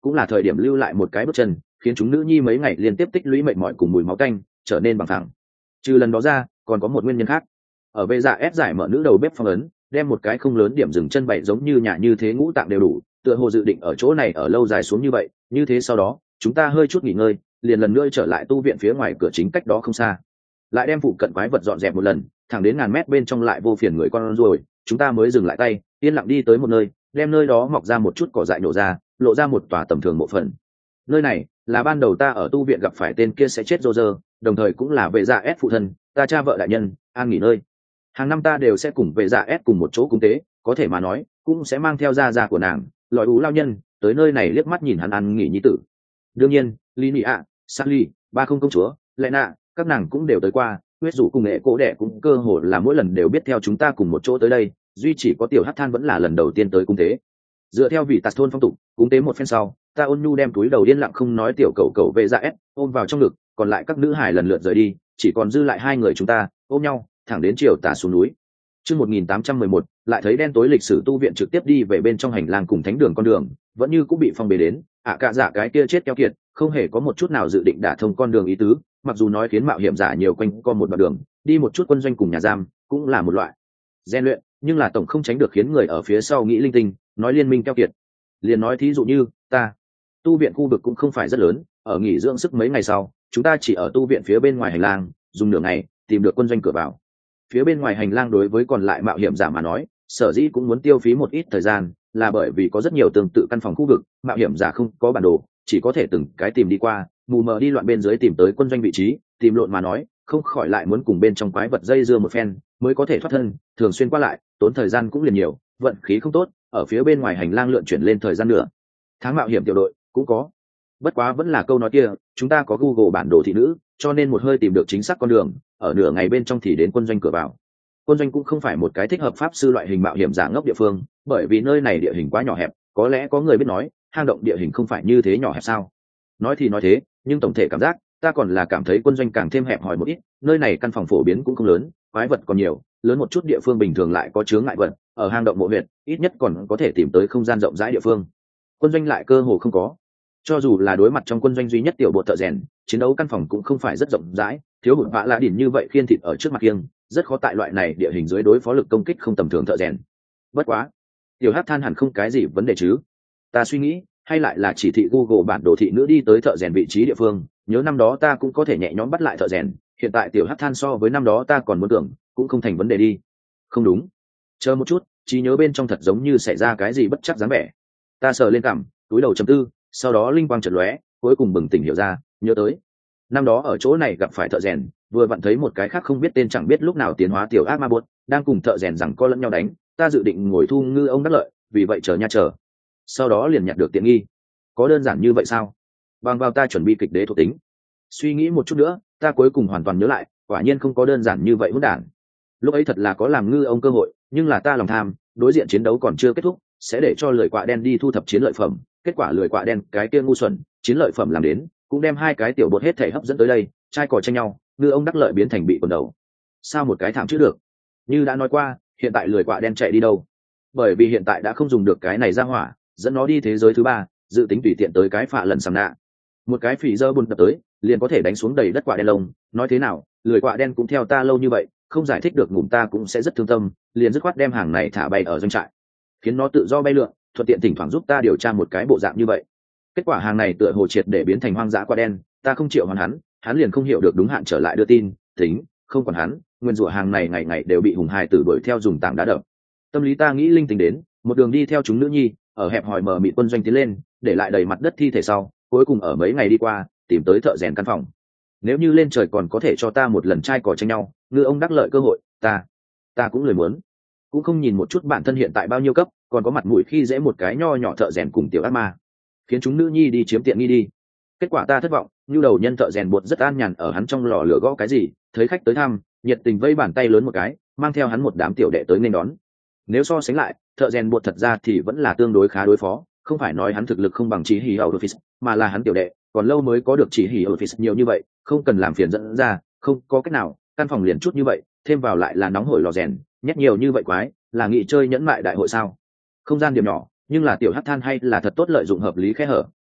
cũng là thời điểm lưu lại một cái bước chân, khiến chúng nữ nhi mấy ngày liên tiếp tích lũy mệt mỏi cùng mùi máu tanh trở nên bằng thẳng. Trừ lần đó ra còn có một nguyên nhân khác. Ở bệ dạ ép giải mở nữ đầu bếp phong ấn, đem một cái không lớn điểm dừng chân bày giống như nhà như thế ngũ tạng đều đủ, tựa hồ dự định ở chỗ này ở lâu dài xuống như vậy, như thế sau đó chúng ta hơi chút nghỉ ngơi, liền lần nữa trở lại tu viện phía ngoài cửa chính cách đó không xa, lại đem phụ cận quái vật dọn dẹp một lần, thẳng đến ngàn mét bên trong lại vô phiền người con rồi, chúng ta mới dừng lại tay, yên lặng đi tới một nơi, đem nơi đó mọc ra một chút cỏ dại nổ ra, lộ ra một tòa tầm thường mộ phần. Nơi này là ban đầu ta ở tu viện gặp phải tên kia sẽ chết rô rơ, đồng thời cũng là vệ dạ ép phụ thân, ta cha vợ đại nhân an nghỉ nơi. Hàng năm ta đều sẽ cùng vệ dạ ép cùng một chỗ cúng tế, có thể mà nói cũng sẽ mang theo gia gia của nàng lòi ú lao nhân tới nơi này liếc mắt nhìn hắn ăn nghỉ nhi tử. Đương nhiên lý nị ạ, Sally, ba không công chúa, lẽ nạ, các nàng cũng đều tới qua, huyết rủ cùng nghệ cổ đẻ cũng cơ hồ là mỗi lần đều biết theo chúng ta cùng một chỗ tới đây, duy chỉ có tiểu hắc than vẫn là lần đầu tiên tới cung tế. Dựa theo vị tạt thôn phong tục, cúng tế một phen sau, ta ôn nhu đem túi đầu yên lặng không nói tiểu cậu cậu về dạ ép ôm vào trong ngực, còn lại các nữ hài lần lượt rời đi, chỉ còn dư lại hai người chúng ta ôm nhau thẳng đến chiều tà xuống núi. Chương một nghìn tám trăm mười một, lại thấy đen tối lịch sử tu viện trực tiếp đi về bên trong hành lang cùng thánh đường con đường, vẫn như cũng bị phong bế đến, ạ à, cả dạ cái kia chết keo kiệt, không hề có một chút nào dự định đả thông con đường ý tứ, mặc dù nói khiến mạo hiểm giả nhiều quanh co một đoạn đường, đi một chút quân doanh cùng nhà giam, cũng là một loại rèn luyện, nhưng là tổng không tránh được khiến người ở phía sau nghĩ linh tinh, nói liên minh keo kiệt. Liền nói thí dụ như, ta, tu viện khu vực cũng không phải rất lớn, ở nghỉ dưỡng sức mấy ngày sau, chúng ta chỉ ở tu viện phía bên ngoài hành lang, dùng nửa ngày, tìm được quân doanh cửa vào. Phía bên ngoài hành lang đối với còn lại mạo hiểm giả mà nói, sở dĩ cũng muốn tiêu phí một ít thời gian, là bởi vì có rất nhiều tương tự căn phòng khu vực, mạo hiểm giả không có bản đồ, chỉ có thể từng cái tìm đi qua, mù mờ đi loạn bên dưới tìm tới quân doanh vị trí, tìm lộn mà nói, không khỏi lại muốn cùng bên trong quái vật dây dưa một phen, mới có thể thoát thân, thường xuyên qua lại, tốn thời gian cũng liền nhiều, vận khí không tốt, ở phía bên ngoài hành lang lượn chuyển lên thời gian nữa. Tháng mạo hiểm tiểu đội cũng có. Bất quá vẫn là câu nói kia, chúng ta có Google bản đồ thị nữ, cho nên một hơi tìm được chính xác con đường, ở nửa ngày bên trong thì đến quân doanh cửa vào. Quân doanh cũng không phải một cái thích hợp pháp sư loại hình mạo hiểm giả ngốc địa phương, bởi vì nơi này địa hình quá nhỏ hẹp, có lẽ có người biết nói, hang động địa hình không phải như thế nhỏ hẹp sao? Nói thì nói thế, nhưng tổng thể cảm giác, ta còn là cảm thấy quân doanh càng thêm hẹp hòi một ít, nơi này căn phòng phổ biến cũng không lớn, quái vật còn nhiều, lớn một chút địa phương bình thường lại có chướng ngại vật, ở hang động mộ huyệt, ít nhất còn có thể tìm tới không gian rộng rãi địa phương. Quân doanh lại cơ hồ không có. Cho dù là đối mặt trong quân doanh duy nhất tiểu bộ thợ rèn, chiến đấu căn phòng cũng không phải rất rộng rãi, thiếu hụt vạ lạ đỉnh như vậy khiên thịt ở trước mặt kiêng, rất khó tại loại này địa hình dưới đối phó lực công kích không tầm thường thợ rèn. Bất quá, tiểu hắc than hẳn không cái gì vấn đề chứ? Ta suy nghĩ, hay lại là chỉ thị Google bản đồ thị nữ đi tới thợ rèn vị trí địa phương, nhớ năm đó ta cũng có thể nhẹ nhõm bắt lại thợ rèn, hiện tại tiểu hắc than so với năm đó ta còn muốn tưởng, cũng không thành vấn đề đi. Không đúng, chờ một chút, trí nhớ bên trong thật giống như xảy ra cái gì bất chắc dáng vẻ. Ta sờ lên cằm, túi đầu chấm tư, sau đó linh quang chợt lóe, cuối cùng bừng tỉnh hiểu ra, nhớ tới năm đó ở chỗ này gặp phải thợ rèn, vừa vặn thấy một cái khác không biết tên chẳng biết lúc nào tiến hóa tiểu ác ma buốt đang cùng thợ rèn rằng co lẫn nhau đánh, ta dự định ngồi thu ngư ông đắc lợi, vì vậy chờ nha chờ, sau đó liền nhặt được tiện nghi. Có đơn giản như vậy sao? Bằng vào ta chuẩn bị kịch đế thuộc tính, suy nghĩ một chút nữa, ta cuối cùng hoàn toàn nhớ lại, quả nhiên không có đơn giản như vậy hỗn đản. Lúc ấy thật là có làm ngư ông cơ hội, nhưng là ta lòng tham, đối diện chiến đấu còn chưa kết thúc, sẽ để cho lười quạ đen đi thu thập chiến lợi phẩm, kết quả lười quạ đen cái kia ngu xuẩn, chiến lợi phẩm làm đến, cũng đem hai cái tiểu bột hết thể hấp dẫn tới đây, trai cò tranh nhau, ngư ông đắc lợi biến thành bị quần đầu. Sao một cái thảm chứ được? Như đã nói qua, hiện tại lười quạ đen chạy đi đâu? Bởi vì hiện tại đã không dùng được cái này ra hỏa, dẫn nó đi thế giới thứ ba, dự tính tùy tiện tới cái phạ lần sầm nạ. Một cái phỉ dơ bùn đập tới, liền có thể đánh xuống đầy đất quạ đen lông, nói thế nào, lười quạ đen cũng theo ta lâu như vậy, không giải thích được ngủm ta cũng sẽ rất thương tâm, liền dứt khoát đem hàng này thả bay ở doanh trại, khiến nó tự do bay lượn, thuận tiện thỉnh thoảng giúp ta điều tra một cái bộ dạng như vậy. Kết quả hàng này tựa hồ triệt để biến thành hoang dã quạ đen, ta không chịu hoàn hắn, hắn liền không hiểu được đúng hạn trở lại đưa tin, tính, không còn hắn, nguyên rủa hàng này ngày ngày đều bị hùng hài tử đuổi theo dùng tảng đá đập. Tâm lý ta nghĩ linh tính đến, một đường đi theo chúng nữ nhi, ở hẹp hòi mờ mịt quân doanh tiến lên, để lại đầy mặt đất thi thể sau, cuối cùng ở mấy ngày đi qua, tìm tới thợ rèn căn phòng. Nếu như lên trời còn có thể cho ta một lần trai cò tranh nhau, ngư ông đắc lợi cơ hội, ta, ta cũng lười muốn, cũng không nhìn một chút bản thân hiện tại bao nhiêu cấp, còn có mặt mũi khi dễ một cái nho nhỏ thợ rèn cùng tiểu ác ma, khiến chúng nữ nhi đi chiếm tiện nghi đi. Kết quả ta thất vọng, như đầu nhân thợ rèn buột rất an nhàn ở hắn trong lò lửa gõ cái gì, thấy khách tới thăm, nhiệt tình vây bàn tay lớn một cái, mang theo hắn một đám tiểu đệ tới nên đón. Nếu so sánh lại, thợ rèn buột thật ra thì vẫn là tương đối khá đối phó, không phải nói hắn thực lực không bằng chỉ hỉ hậu office, mà là hắn tiểu đệ còn lâu mới có được chỉ hỉ office nhiều như vậy, không cần làm phiền dẫn ra, không có cách nào, căn phòng liền chút như vậy, thêm vào lại là nóng hổi lò rèn, nhét nhiều như vậy quái, là nghị chơi nhẫn mại đại hội sao? Không gian điểm nhỏ, nhưng là tiểu hắc than hay là thật tốt lợi dụng hợp lý khe hở,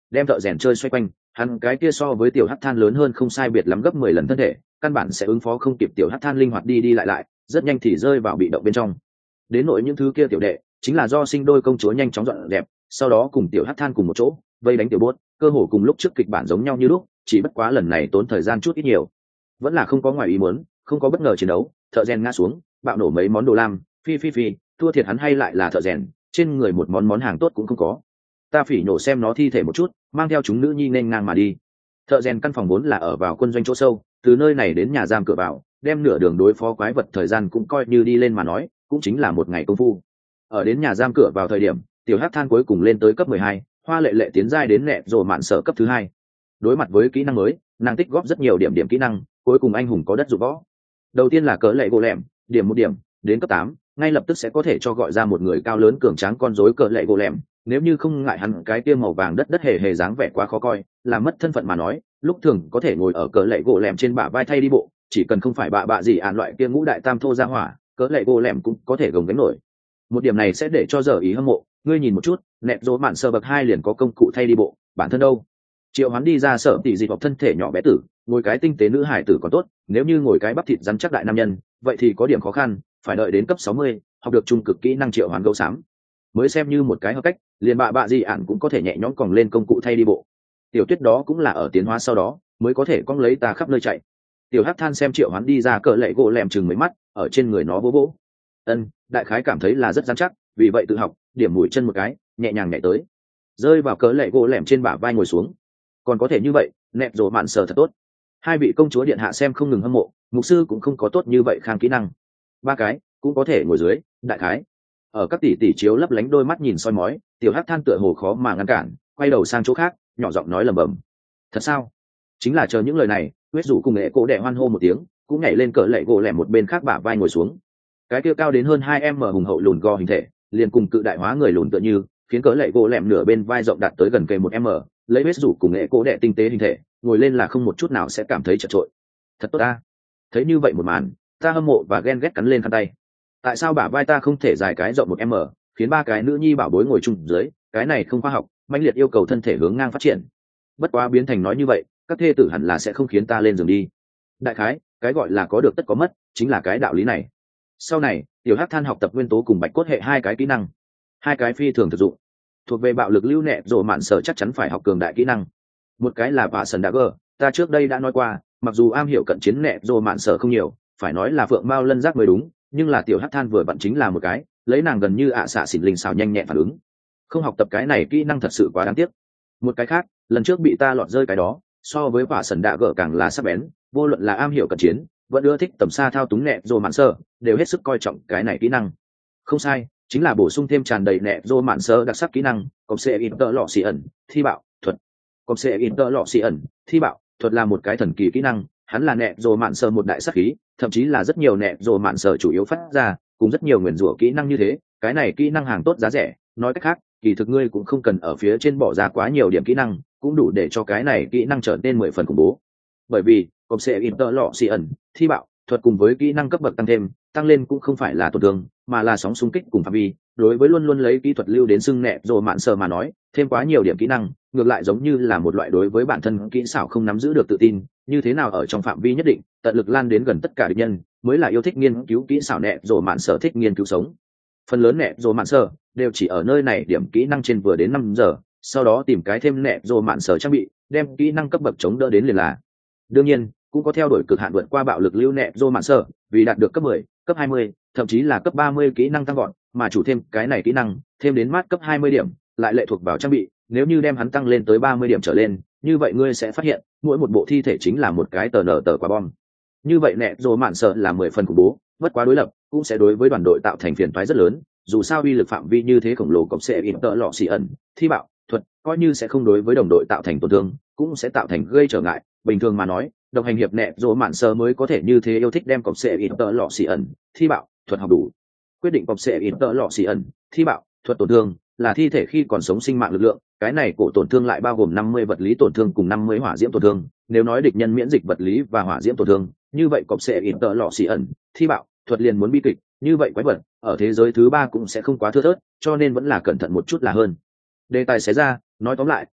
đem thợ rèn chơi xoay quanh, hắn cái kia so với tiểu hắc than lớn hơn không sai biệt lắm gấp mười lần thân thể, căn bản sẽ ứng phó không kịp tiểu hắc than linh hoạt đi đi lại lại, rất nhanh thì rơi vào bị động bên trong. Đến nỗi những thứ kia tiểu đệ, chính là do sinh đôi công chúa nhanh chóng dọn dẹp, sau đó cùng tiểu hắc than cùng một chỗ vây đánh tiểu bốt, cơ hồ cùng lúc trước kịch bản giống nhau như lúc, chỉ bất quá lần này tốn thời gian chút ít nhiều. Vẫn là không có ngoài ý muốn, không có bất ngờ chiến đấu, thợ rèn ngã xuống, bạo nổ mấy món đồ lam, phi phi phi, thua thiệt hắn hay lại là thợ rèn, trên người một món món hàng tốt cũng không có. Ta phỉ nhổ xem nó thi thể một chút, mang theo chúng nữ nhi nên ngang mà đi. Thợ rèn căn phòng vốn là ở vào quân doanh chỗ sâu, từ nơi này đến nhà giam cửa vào, đem nửa đường đối phó quái vật thời gian cũng coi như đi lên mà nói, cũng chính là một ngày công phu. Ở đến nhà giam cửa vào thời điểm, tiểu hắc than cuối cùng lên tới cấp mười hai, hoa lệ lệ tiến giai đến nẹ rồi mạn sở cấp thứ hai. Đối mặt với kỹ năng mới, nàng tích góp rất nhiều điểm điểm kỹ năng, cuối cùng anh hùng có đất dụng võ. Đầu tiên là cỡ lệ gỗ lẻm, điểm một điểm, đến cấp tám, ngay lập tức sẽ có thể cho gọi ra một người cao lớn cường tráng con rối cỡ lệ gỗ lẻm. Nếu như không ngại hắn cái kia màu vàng đất đất hề hề dáng vẻ quá khó coi, làm mất thân phận mà nói, lúc thường có thể ngồi ở cỡ lệ gỗ lẻm trên bả vai thay đi bộ, chỉ cần không phải bạ bạ gì ạn loại kia ngũ đại tam thô ra hỏa, cỡ lệ gỗ lẻm cũng có thể gồng gánh nổi. Một điểm này sẽ để cho giờ ý hâm mộ, ngươi nhìn một chút, nẹt rố mạn sơ bậc hai liền có công cụ thay đi bộ, bản thân đâu? Triệu Hoán đi ra sở tỷ dị học thân thể nhỏ bé tử, ngồi cái tinh tế nữ hải tử còn tốt, nếu như ngồi cái bắp thịt rắn chắc đại nam nhân, vậy thì có điểm khó khăn, phải đợi đến cấp sáu mươi, học được trung cực kỹ năng triệu hoán gấu xám, mới xem như một cái hợp cách, liền bạ bạ gì ạn cũng có thể nhẹ nhõm còng lên công cụ thay đi bộ. Tiểu Tuyết đó cũng là ở tiến hóa sau đó, mới có thể cong lấy ta khắp nơi chạy. Tiểu Hắc than xem Triệu Hoán đi ra cỡ lệ gỗ lẻm chừng mấy mắt, ở trên người nó vỗ vỗ. Ân, đại khái cảm thấy là rất rắn chắc, vì vậy tự học, điểm mũi chân một cái, nhẹ nhàng nhảy tới, rơi vào cỡ lệ gỗ lẻm trên bả vai ngồi xuống. Còn có thể như vậy, nẹt rồ mạn sờ thật tốt. Hai vị công chúa điện hạ xem không ngừng hâm mộ, mục sư cũng không có tốt như vậy khang kỹ năng. Ba cái cũng có thể ngồi dưới, đại khái. Ở các tỷ tỷ chiếu lấp lánh đôi mắt nhìn soi mói, tiểu hắc than tựa hồ khó mà ngăn cản, quay đầu sang chỗ khác, nhỏ giọng nói lẩm bẩm. Thật sao? Chính là chờ những lời này, huyết rủ cùng nghệ cổ đệ hoan hô một tiếng, cũng nhảy lên cỡ lệ gỗ lẻm một bên khác bả vai ngồi xuống. Cái kia cao đến hơn hai m hùng hậu lùn gò hình thể, liền cùng cự đại hóa người lùn tựa như, khiến cỡ lệ gỗ lẻm nửa bên vai rộng đạt tới gần kề một m, lấy huyết rủ cùng nghệ cổ đệ tinh tế hình thể, ngồi lên là không một chút nào sẽ cảm thấy chật trội. Thật tốt ta. Thấy như vậy một màn, ta hâm mộ và ghen ghét cắn lên khăn tay. Tại sao bả vai ta không thể dài cái rộng một m, khiến ba cái nữ nhi bảo bối ngồi chung dưới, cái này không khoa học, mãnh liệt yêu cầu thân thể hướng ngang phát triển. Bất quá biến thành nói như vậy, các thê tử hẳn là sẽ không khiến ta lên giường đi. Đại khái, cái gọi là có được tất có mất, chính là cái đạo lý này. Sau này, tiểu hắc than học tập nguyên tố cùng bạch cốt hệ hai cái kỹ năng, hai cái phi thường thực dụng, thuộc về bạo lực lưu nẹ rồi mạn sở chắc chắn phải học cường đại kỹ năng. Một cái là vạ sần dagger, ta trước đây đã nói qua, mặc dù am hiểu cận chiến nẹ rồi mạn sở không nhiều, phải nói là phượng mao lân giác mới đúng, nhưng là tiểu hắc than vừa vặn chính là một cái, lấy nàng gần như ạ xạ xỉn linh xào nhanh nhẹn phản ứng. Không học tập cái này kỹ năng thật sự quá đáng tiếc. Một cái khác, lần trước bị ta lọt rơi cái đó, so với vạ sần dagger càng là sắc bén, vô luận là am hiểu cận chiến, vẫn ưa thích tầm xa thao túng nẹ rồi mạn sở, đều hết sức coi trọng cái này kỹ năng. Không sai, chính là bổ sung thêm tràn đầy nẹ rồi mạn sở đặc sắc kỹ năng, cộng sẽ in tợ lọ xì ẩn, thi bạo thuật. Cộng sẽ in tợ lọ xì ẩn, thi bạo thuật là một cái thần kỳ kỹ năng, hắn là nẹ rồi mạn sở một đại sắc khí, thậm chí là rất nhiều nẹ rồi mạn sở chủ yếu phát ra, cùng rất nhiều nguyền rủa kỹ năng như thế, cái này kỹ năng hàng tốt giá rẻ, nói cách khác, kỳ thực ngươi cũng không cần ở phía trên bỏ ra quá nhiều điểm kỹ năng, cũng đủ để cho cái này kỹ năng trở nên mười phần khủng bố. Bởi vì cộng sẽ in tợ lọ xì ẩn, thi bạo thuật cùng với kỹ năng cấp bậc tăng thêm, tăng lên cũng không phải là tổn thương, mà là sóng xung kích cùng phạm vi. Đối với luôn luôn lấy kỹ thuật lưu đến xưng nẹ rồi mạn sờ mà nói, thêm quá nhiều điểm kỹ năng, ngược lại giống như là một loại đối với bản thân kỹ xảo không nắm giữ được tự tin, như thế nào ở trong phạm vi nhất định, tận lực lan đến gần tất cả địch nhân, mới là yêu thích nghiên cứu kỹ xảo nẹ rồi mạn sờ thích nghiên cứu sống. Phần lớn nẹ rồi mạn sờ đều chỉ ở nơi này điểm kỹ năng trên vừa đến năm giờ, sau đó tìm cái thêm nẹ rồi mạn sờ trang bị, đem kỹ năng cấp bậc chống đỡ đến liền là. Đương nhiên, cũng có theo đuổi cực hạn vượt qua bạo lực lưu nẹ rồi mạn sờ, vì đạt được cấp mười, cấp hai mươi, thậm chí là cấp ba mươi kỹ năng tăng gọn, mà chủ thêm cái này kỹ năng, thêm đến mát cấp hai mươi điểm, lại lệ thuộc vào trang bị, nếu như đem hắn tăng lên tới ba mươi điểm trở lên, như vậy ngươi sẽ phát hiện, mỗi một bộ thi thể chính là một cái tờ nở tờ quả bom. Như vậy nẹ rồi mạn sợ là mười phần khủng bố, bất quá đối lập, cũng sẽ đối với đoàn đội tạo thành phiền toái rất lớn, dù sao uy lực phạm vi như thế khổng lồ cộng sẽ in tợ lọ xì ẩn, thi bạo thuật, coi như sẽ không đối với đồng đội tạo thành tổn thương, cũng sẽ tạo thành gây trở ngại, bình thường mà nói, độc hành hiệp nẹ rồi mạn sợ mới có thể như thế yêu thích đem cộng sẽ in tợ lọ xì ẩn, thi bạo thuật học đủ. Quyết định cộng sẽ in tợ lọ xì ẩn, thi bạo thuật tổn thương là thi thể khi còn sống sinh mạng lực lượng, cái này cổ tổn thương lại bao gồm năm mươi vật lý tổn thương cùng năm mươi hỏa diễm tổn thương, nếu nói địch nhân miễn dịch vật lý và hỏa diễm tổn thương, như vậy cộng sẽ in tợ lọ xì ẩn, thi bạo thuật liền muốn bi kịch, như vậy quái vật ở thế giới thứ ba cũng sẽ không quá thưa thớt, cho nên vẫn là cẩn thận một chút là hơn. Đề tài xé ra, nói tóm lại,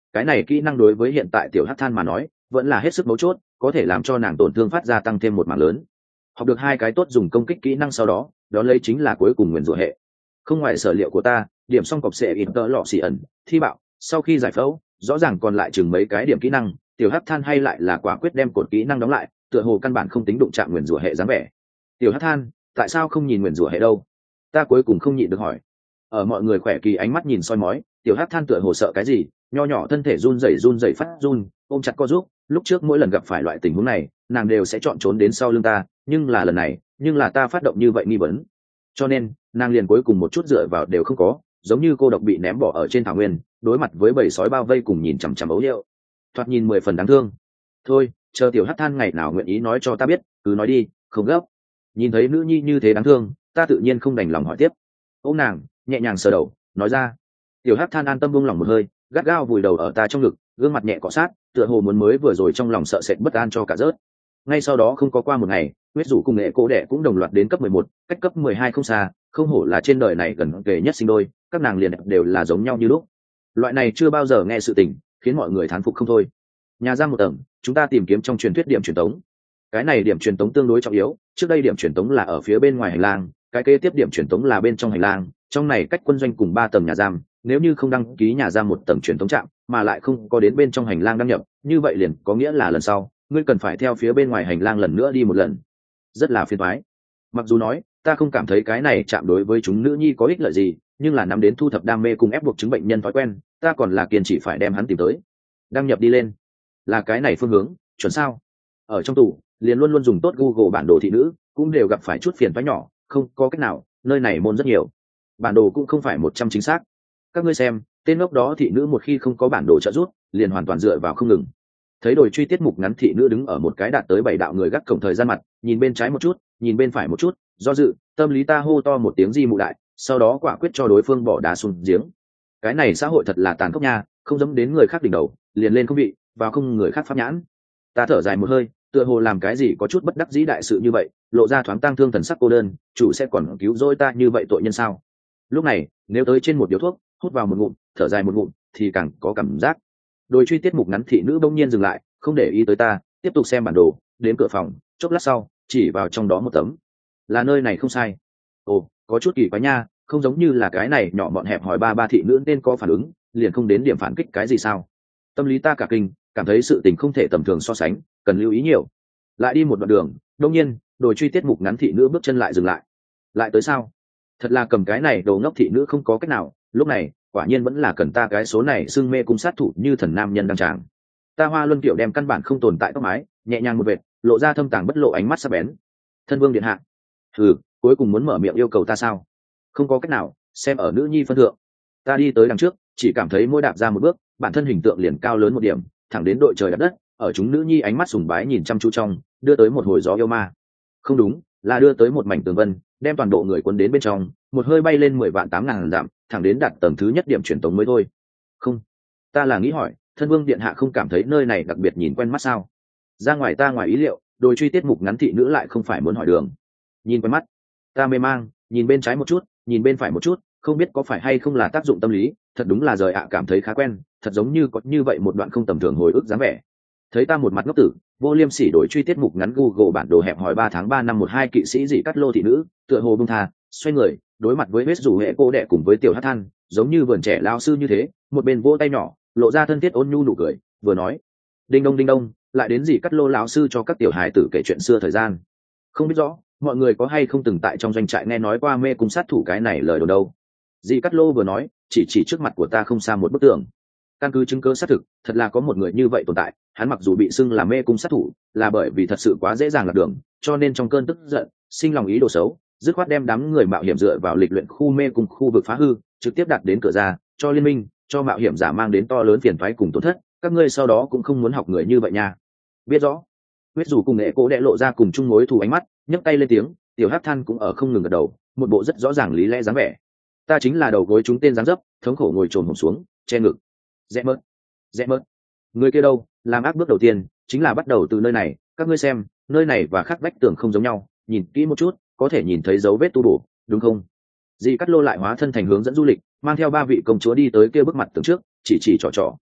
cái này kỹ năng đối với hiện tại tiểu hắc than mà nói vẫn là hết sức mấu chốt, có thể làm cho nàng tổn thương phát ra tăng thêm một mảng lớn. Học được hai cái tốt dùng công kích kỹ năng sau đó, đó lấy chính là cuối cùng nguyền rủa hệ. Không ngoài sở liệu của ta, điểm xong cọc sẽ in tơ lọ xì ẩn thi bạo sau khi giải phẫu, rõ ràng còn lại chừng mấy cái điểm kỹ năng, tiểu hắc than hay lại là quả quyết đem cột kỹ năng đóng lại, tựa hồ căn bản không tính đụng chạm nguyền rủa hệ dáng vẻ. Tiểu hắc than, tại sao không nhìn nguyền rủa hệ đâu? Ta cuối cùng không nhịn được hỏi. Ở mọi người khỏe kỳ ánh mắt nhìn soi mói, tiểu hắc than tựa hồ sợ cái gì, nho nhỏ thân thể run rẩy run rẩy phát run, ôm chặt co giúp. Lúc trước mỗi lần gặp phải loại tình huống này, nàng đều sẽ chọn trốn đến sau lưng ta, nhưng là lần này, nhưng là ta phát động như vậy nghi vấn, cho nên nàng liền cuối cùng một chút dựa vào đều không có, giống như cô độc bị ném bỏ ở trên thảo nguyên, đối mặt với bầy sói bao vây cùng nhìn chằm chằm ấu hiệu, thoạt nhìn mười phần đáng thương. Thôi, chờ tiểu hắc than ngày nào nguyện ý nói cho ta biết, cứ nói đi, không gấp. Nhìn thấy nữ nhi như thế đáng thương, ta tự nhiên không đành lòng hỏi tiếp. Ôm nàng nhẹ nhàng sờ đầu, nói ra. Tiểu hắc than an tâm buông lòng một hơi, gắt gao vùi đầu ở ta trong ngực, gương mặt nhẹ cọ sát, tựa hồ muốn mới vừa rồi trong lòng sợ sệt bất an cho cả rớt. Ngay sau đó không có qua một ngày, huyết rủ cùng nghệ cố đẻ cũng đồng loạt đến cấp mười một, cách cấp mười hai không xa, không hổ là trên đời này gần kề nhất sinh đôi, các nàng liền đều là giống nhau như lúc. Loại này chưa bao giờ nghe sự tình, khiến mọi người thán phục không thôi. Nhà ra một tầng, chúng ta tìm kiếm trong truyền thuyết điểm truyền tống. Cái này điểm truyền tống tương đối trọng yếu, trước đây điểm truyền tống là ở phía bên ngoài hành lang, cái kế tiếp điểm truyền tống là bên trong hành lang, trong này cách quân doanh cùng ba tầng nhà giam, nếu như không đăng ký nhà giam một tầng truyền tống trạm, mà lại không có đến bên trong hành lang đăng nhập, như vậy liền có nghĩa là lần sau ngươi cần phải theo phía bên ngoài hành lang lần nữa đi một lần, rất là phiền toái. Mặc dù nói ta không cảm thấy cái này chạm đối với chúng nữ nhi có ích lợi gì, nhưng là nắm đến thu thập đam mê cùng ép buộc chứng bệnh nhân thói quen, ta còn là kiên trì phải đem hắn tìm tới. Đăng nhập đi lên, là cái này phương hướng chuẩn sao? Ở trong tủ liền luôn luôn dùng tốt Google bản đồ thị nữ, cũng đều gặp phải chút phiền toái nhỏ, không có cách nào, nơi này môn rất nhiều, bản đồ cũng không phải một trăm chính xác. Các ngươi xem, tên ngốc đó thị nữ một khi không có bản đồ trợ giúp, liền hoàn toàn dựa vào không ngừng. Thấy đồi truy tiết mục ngắn thị nữ đứng ở một cái đạt tới bảy đạo người gác cổng thời gian mặt, nhìn bên trái một chút, nhìn bên phải một chút, do dự, tâm lý ta hô to một tiếng di mụ đại, sau đó quả quyết cho đối phương bỏ đá xuống giếng. Cái này xã hội thật là tàn khốc nha, không giống đến người khác đỉnh đầu, liền lên không vị, vào không người khác pháp nhãn. Ta thở dài một hơi, tựa hồ làm cái gì có chút bất đắc dĩ đại sự như vậy, lộ ra thoáng tang thương thần sắc cô đơn, chủ sẽ còn cứu rỗi ta như vậy tội nhân sao? Lúc này, nếu tới trên một điếu thuốc, hút vào một ngụm, thở dài một ngụm, thì càng có cảm giác. Đôi truy tiết mục ngắn thị nữ bỗng nhiên dừng lại, không để ý tới ta, tiếp tục xem bản đồ, đến cửa phòng, chốc lát sau, chỉ vào trong đó một tấm. Là nơi này không sai. Ồ, có chút kỳ quái nha, không giống như là cái này nhỏ bọn hẹp hỏi ba ba thị nữ nên có phản ứng, liền không đến điểm phản kích cái gì sao? Tâm lý ta cả kinh, cảm thấy sự tình không thể tầm thường so sánh, cần lưu ý nhiều. Lại đi một đoạn đường, đột nhiên, đôi truy tiết mục ngắn thị nữ bước chân lại dừng lại. Lại tới sao? Thật là cầm cái này đồ ngốc thị nữ không có cách nào, lúc này quả nhiên vẫn là cần ta cái số này xưng mê cung sát thủ như thần nam nhân đăng tràng. Ta Hoa Luân Kiệu đem căn bản không tồn tại tóc mái nhẹ nhàng một vệt, lộ ra thâm tàng bất lộ ánh mắt sắc bén. Thân vương điện hạ, ừ, cuối cùng muốn mở miệng yêu cầu ta sao? Không có cách nào, xem ở nữ nhi phân thượng. Ta đi tới đằng trước, chỉ cảm thấy mỗi đạp ra một bước, bản thân hình tượng liền cao lớn một điểm, thẳng đến đội trời đạp đất, ở chúng nữ nhi ánh mắt sùng bái nhìn chăm chú trong, đưa tới một hồi gió yêu ma. Không đúng, là đưa tới một mảnh tường vân, đem toàn bộ người quân đến bên trong, một hơi bay lên mười vạn tám ngàn dặm, thẳng đến đạt tầng thứ nhất điểm truyền tống mới thôi. Không, ta là nghĩ hỏi, thân vương điện hạ không cảm thấy nơi này đặc biệt nhìn quen mắt sao? Ra ngoài ta ngoài ý liệu, đôi truy tiết mục ngắn thị nữ lại không phải muốn hỏi đường. Nhìn quen mắt, ta mê mang, nhìn bên trái một chút, nhìn bên phải một chút, không biết có phải hay không là tác dụng tâm lý, thật đúng là rời ạ cảm thấy khá quen, thật giống như có như vậy một đoạn không tầm thường hồi ức dáng vẻ. Thấy ta một mặt ngốc tử, vô liêm sỉ đổi truy tiết mục ngắn Google bản đồ hẹp hỏi ba tháng ba năm một hai kỵ sĩ dị cắt lô thị nữ, tựa hồ bông tha, xoay người, đối mặt với vết rủ hệ cô đệ cùng với tiểu hát than, giống như vườn trẻ lao sư như thế, một bên vỗ tay nhỏ, lộ ra thân thiết ôn nhu nụ cười, vừa nói: đinh đông đinh đông, lại đến dị cắt lô lão sư cho các tiểu hài tử kể chuyện xưa thời gian. Không biết rõ mọi người có hay không từng tại trong doanh trại nghe nói qua mê cung sát thủ cái này lời đồn đâu. Dị cắt lô vừa nói, chỉ chỉ trước mặt của ta không xa một bức tường. Căn cứ chứng cứ xác thực, thật là có một người như vậy tồn tại, hắn mặc dù bị xưng là mê cung sát thủ, là bởi vì thật sự quá dễ dàng lạc đường, cho nên trong cơn tức giận, sinh lòng ý đồ xấu, dứt khoát đem đám người mạo hiểm dựa vào lịch luyện khu mê cung khu vực phá hư, trực tiếp đặt đến cửa ra, cho liên minh, cho mạo hiểm giả mang đến to lớn phiền toái cùng tổn thất, các ngươi sau đó cũng không muốn học người như vậy nha. Biết rõ. Huyết dù cùng nghệ cố đệ lộ ra cùng chung mối thù ánh mắt, nhấc tay lên tiếng, tiểu hắc than cũng ở không ngừng gật đầu, một bộ rất rõ ràng lý lẽ dáng vẻ. Ta chính là đầu gối chúng tên dáng dấp, thống khổ ngồi trồm hổm xuống, che ngực. Rẽ mớt, rẽ mớt. Người kia đâu, làm ác bước đầu tiên chính là bắt đầu từ nơi này, các ngươi xem, nơi này và khắc vách tường không giống nhau, nhìn kỹ một chút, có thể nhìn thấy dấu vết tu bổ, đúng không? Dì Cắt Lô lại hóa thân thành hướng dẫn du lịch, mang theo ba vị công chúa đi tới kia bức mặt tường trước, chỉ chỉ trò trò.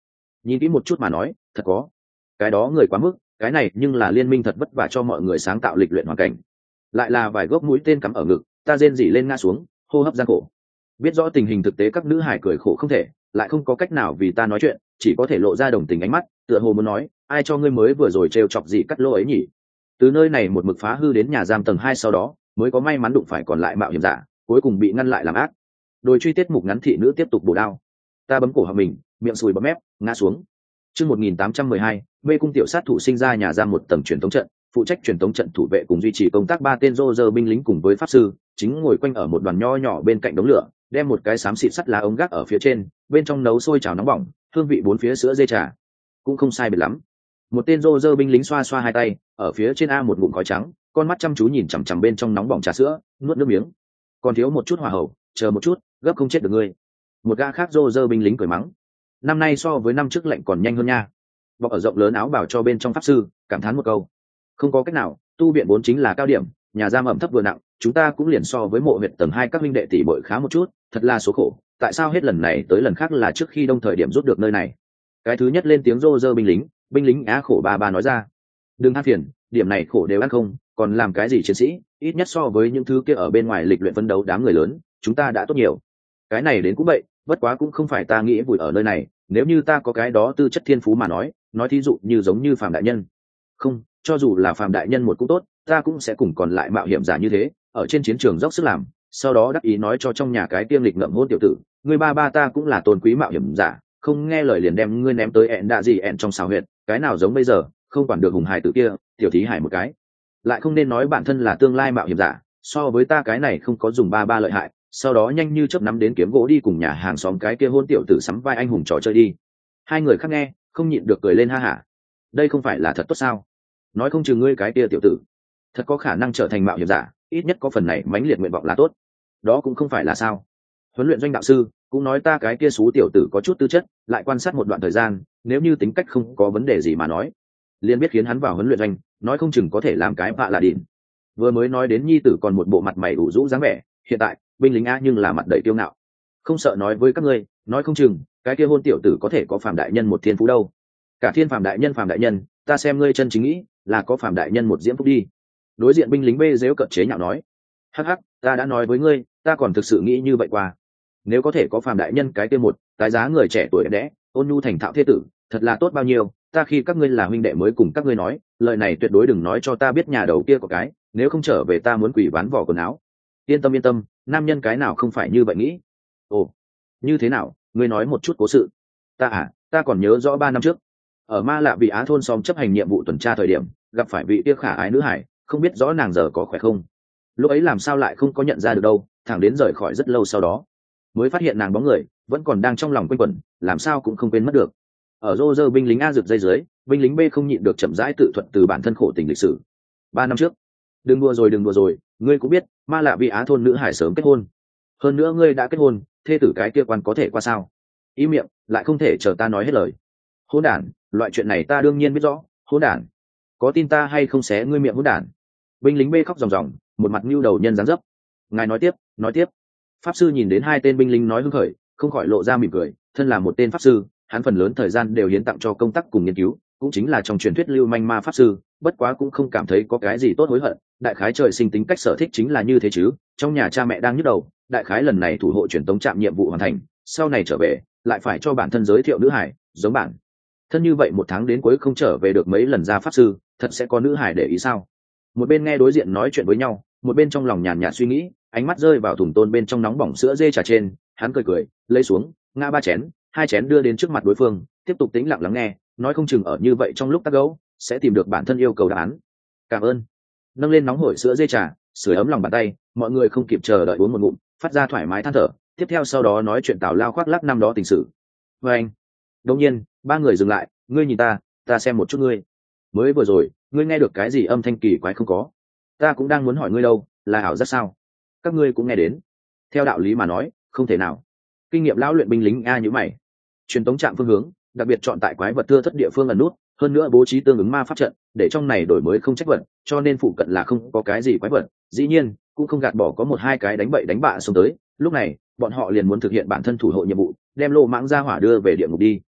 nhìn kỹ một chút mà nói thật có cái đó người quá mức, cái này nhưng là liên minh thật vất vả cho mọi người sáng tạo lịch luyện hoàn cảnh, lại là vài gốc mũi tên cắm ở ngực, ta rên rỉ lên ngã xuống, hô hấp gian khổ. Biết rõ tình hình thực tế các nữ hải cười khổ không thể, lại không có cách nào vì ta nói chuyện, chỉ có thể lộ ra đồng tình ánh mắt, tựa hồ muốn nói, ai cho ngươi mới vừa rồi trêu chọc gì cắt lỗ ấy nhỉ? Từ nơi này một mực phá hư đến nhà giam tầng hai sau đó, mới có may mắn đụng phải còn lại mạo hiểm giả, cuối cùng bị ngăn lại làm ác. Đôi truy tiết mục ngắn thị nữ tiếp tục bổ đao. Ta bấm cổ họng mình, miệng sùi bọt mép, ngã xuống. Chương một nghìn tám trăm mười hai, mê cung tiểu sát thủ sinh ra nhà giam một tầng truyền thống trận, phụ trách truyền thống trận thủ vệ cùng duy trì công tác ba tên rô rơ binh lính cùng với pháp sư, chính ngồi quanh ở một đoàn nho nhỏ bên cạnh đống lửa, đem một cái xám xịt sắt lá ống gác ở phía trên, bên trong nấu sôi chảo nóng bỏng, hương vị bốn phía sữa dê trà, cũng không sai biệt lắm. Một tên rô rơ binh lính xoa xoa hai tay, ở phía trên a một ngụm khói trắng, con mắt chăm chú nhìn chằm chằm bên trong nóng bỏng trà sữa, nuốt nước miếng. Còn thiếu một chút hòa hậu, chờ một chút, gấp không chết được ngươi. Một gã khác rô rơ binh lính cười mắng. Năm nay so với năm trước lạnh còn nhanh hơn nha. Bọc ở rộng lớn áo bảo cho bên trong pháp sư, cảm thán một câu. Không có cách nào, tu viện vốn chính là cao điểm, nhà giam ẩm thấp vừa nặng, chúng ta cũng liền so với mộ huyệt tầng hai các minh đệ tỷ bội khá một chút, thật là số khổ. Tại sao hết lần này tới lần khác là trước khi đông thời điểm rút được nơi này? Cái thứ nhất lên tiếng rô rơ binh lính, binh lính á khổ ba ba nói ra. Đừng than phiền, điểm này khổ đều ăn không, còn làm cái gì chiến sĩ? Ít nhất so với những thứ kia ở bên ngoài lịch luyện phấn đấu đám người lớn, chúng ta đã tốt nhiều. Cái này đến cũng vậy, bất quá cũng không phải ta nghĩ vùi ở nơi này, nếu như ta có cái đó tư chất thiên phú mà nói, nói thí dụ như giống như Phạm đại nhân. Không, cho dù là Phạm đại nhân một cũng tốt, ta cũng sẽ cùng còn lại mạo hiểm giả như thế, ở trên chiến trường dốc sức làm, sau đó đắc ý nói cho trong nhà cái tiêm lịch ngậm hôn tiểu tử, người ba ba ta cũng là tôn quý mạo hiểm giả, không nghe lời liền đem ngươi ném tới ẹn đạ gì ẹn trong xào huyệt, cái nào giống bây giờ, không quản được hùng hài tử kia, tiểu thí hải một cái. Lại không nên nói bản thân là tương lai mạo hiểm giả, so với ta cái này không có dùng ba ba lợi hại, sau đó nhanh như chớp nắm đến kiếm gỗ đi cùng nhà hàng xóm cái kia hôn tiểu tử sắm vai anh hùng trò chơi đi. Hai người khác nghe không nhịn được cười lên ha hả. Đây không phải là thật tốt sao? Nói không chừng ngươi cái kia tiểu tử thật có khả năng trở thành mạo hiểm giả, ít nhất có phần này mãnh liệt nguyện vọng là tốt. Đó cũng không phải là sao? Huấn luyện doanh đạo sư cũng nói ta cái kia xú tiểu tử có chút tư chất, lại quan sát một đoạn thời gian, nếu như tính cách không có vấn đề gì mà nói, liền biết khiến hắn vào huấn luyện doanh, nói không chừng có thể làm cái bạ là đỉnh. Vừa mới nói đến nhi tử còn một bộ mặt mày ủ rũ dáng vẻ, hiện tại binh lính a nhưng là mặt đầy kiêu ngạo, không sợ nói với các ngươi, nói không chừng cái kia hôn tiểu tử có thể có Phạm đại nhân một thiên phú đâu. Cả thiên Phạm đại nhân Phạm đại nhân, ta xem ngươi chân chính nghĩ là có Phạm đại nhân một diễm phúc đi. Đối diện binh lính bê dếu cợt chế nhạo nói, hắc hắc, ta đã nói với ngươi, ta còn thực sự nghĩ như vậy qua. Nếu có thể có Phạm đại nhân cái kia một cái giá người trẻ tuổi đẹp đẽ, ôn nhu thành thạo thế tử, thật là tốt bao nhiêu. Ta khi các ngươi là huynh đệ mới cùng các ngươi nói, lời này tuyệt đối đừng nói cho ta biết nhà đầu kia có cái, nếu không trở về ta muốn quỷ ván vỏ quần áo. Yên tâm yên tâm, nam nhân cái nào không phải như vậy nghĩ. Ồ, như thế nào, ngươi nói một chút cố sự. Ta à, ta còn nhớ rõ ba năm trước, ở Ma Lạ Vị Á thôn xóm chấp hành nhiệm vụ tuần tra thời điểm, gặp phải vị kia khả ái nữ hải, không biết rõ nàng giờ có khỏe không. Lúc ấy làm sao lại không có nhận ra được đâu, thẳng đến rời khỏi rất lâu sau đó, mới phát hiện nàng bóng người vẫn còn đang trong lòng quanh quẩn, làm sao cũng không quên mất được. Ở rô rơ binh lính A rực dây dưới, binh lính B không nhịn được chậm rãi tự thuật từ bản thân khổ tình lịch sử. Ba năm trước, đừng đùa rồi đừng đùa rồi, ngươi cũng biết Ma Lạ Vị Á thôn nữ hải sớm kết hôn. Hơn nữa ngươi đã kết hôn, thê tử cái kia quan có thể qua sao? Ý miệng, lại không thể chờ ta nói hết lời. Hỗn đản, loại chuyện này ta đương nhiên biết rõ. Hỗn đản, có tin ta hay không xé ngươi miệng hỗn đản. Binh lính B khóc ròng ròng, một mặt nhu đầu nhân dáng dấp. Ngài nói tiếp, nói tiếp. Pháp sư nhìn đến hai tên binh lính nói hứng khởi, không khỏi lộ ra mỉm cười. Thân là một tên pháp sư, hắn phần lớn thời gian đều hiến tặng cho công tác cùng nghiên cứu, cũng chính là trong truyền thuyết lưu manh ma pháp sư, bất quá cũng không cảm thấy có cái gì tốt hối hận, đại khái trời sinh tính cách sở thích chính là như thế chứ. Trong nhà cha mẹ đang nhức đầu, đại khái lần này thủ hộ truyền tống trạm nhiệm vụ hoàn thành, sau này trở về lại phải cho bản thân giới thiệu nữ hải, giống bản thân như vậy một tháng đến cuối không trở về được mấy lần ra pháp sư, thật sẽ có nữ hải để ý sao? Một bên nghe đối diện nói chuyện với nhau, một bên trong lòng nhàn nhạt suy nghĩ, ánh mắt rơi vào thùng tôn bên trong nóng bỏng sữa dê trà trên, hắn cười cười lấy xuống, ngã ba chén, hai chén đưa đến trước mặt đối phương, tiếp tục tĩnh lặng lắng nghe, nói không chừng ở như vậy trong lúc tác gấu sẽ tìm được bản thân yêu cầu đáp án. Cảm ơn. Nâng lên nóng hổi sữa dê trà, sưởi ấm lòng bàn tay, mọi người không kịp chờ đợi uống một ngụm, phát ra thoải mái than thở, tiếp theo sau đó nói chuyện tào lao khoác lác năm đó tình sự. Và anh, đột nhiên ba người dừng lại, ngươi nhìn ta, ta xem một chút ngươi. Mới vừa rồi ngươi nghe được cái gì âm thanh kỳ quái không có? Ta cũng đang muốn hỏi ngươi đâu, là ảo giác sao? Các ngươi cũng nghe đến. Theo đạo lý mà nói không thể nào. Kinh nghiệm lão luyện binh lính a như mày. Truyền tống trạm phương hướng đặc biệt chọn tại quái vật thưa thất địa phương ẩn nút, hơn nữa bố trí tương ứng ma pháp trận để trong này đổi mới không trách vật, cho nên phụ cận là không có cái gì quái vật. Dĩ nhiên cũng không gạt bỏ có một hai cái đánh bậy đánh bạ xông tới, lúc này bọn họ liền muốn thực hiện bản thân thủ hộ nhiệm vụ, đem lô mãng ra hỏa đưa về địa ngục đi.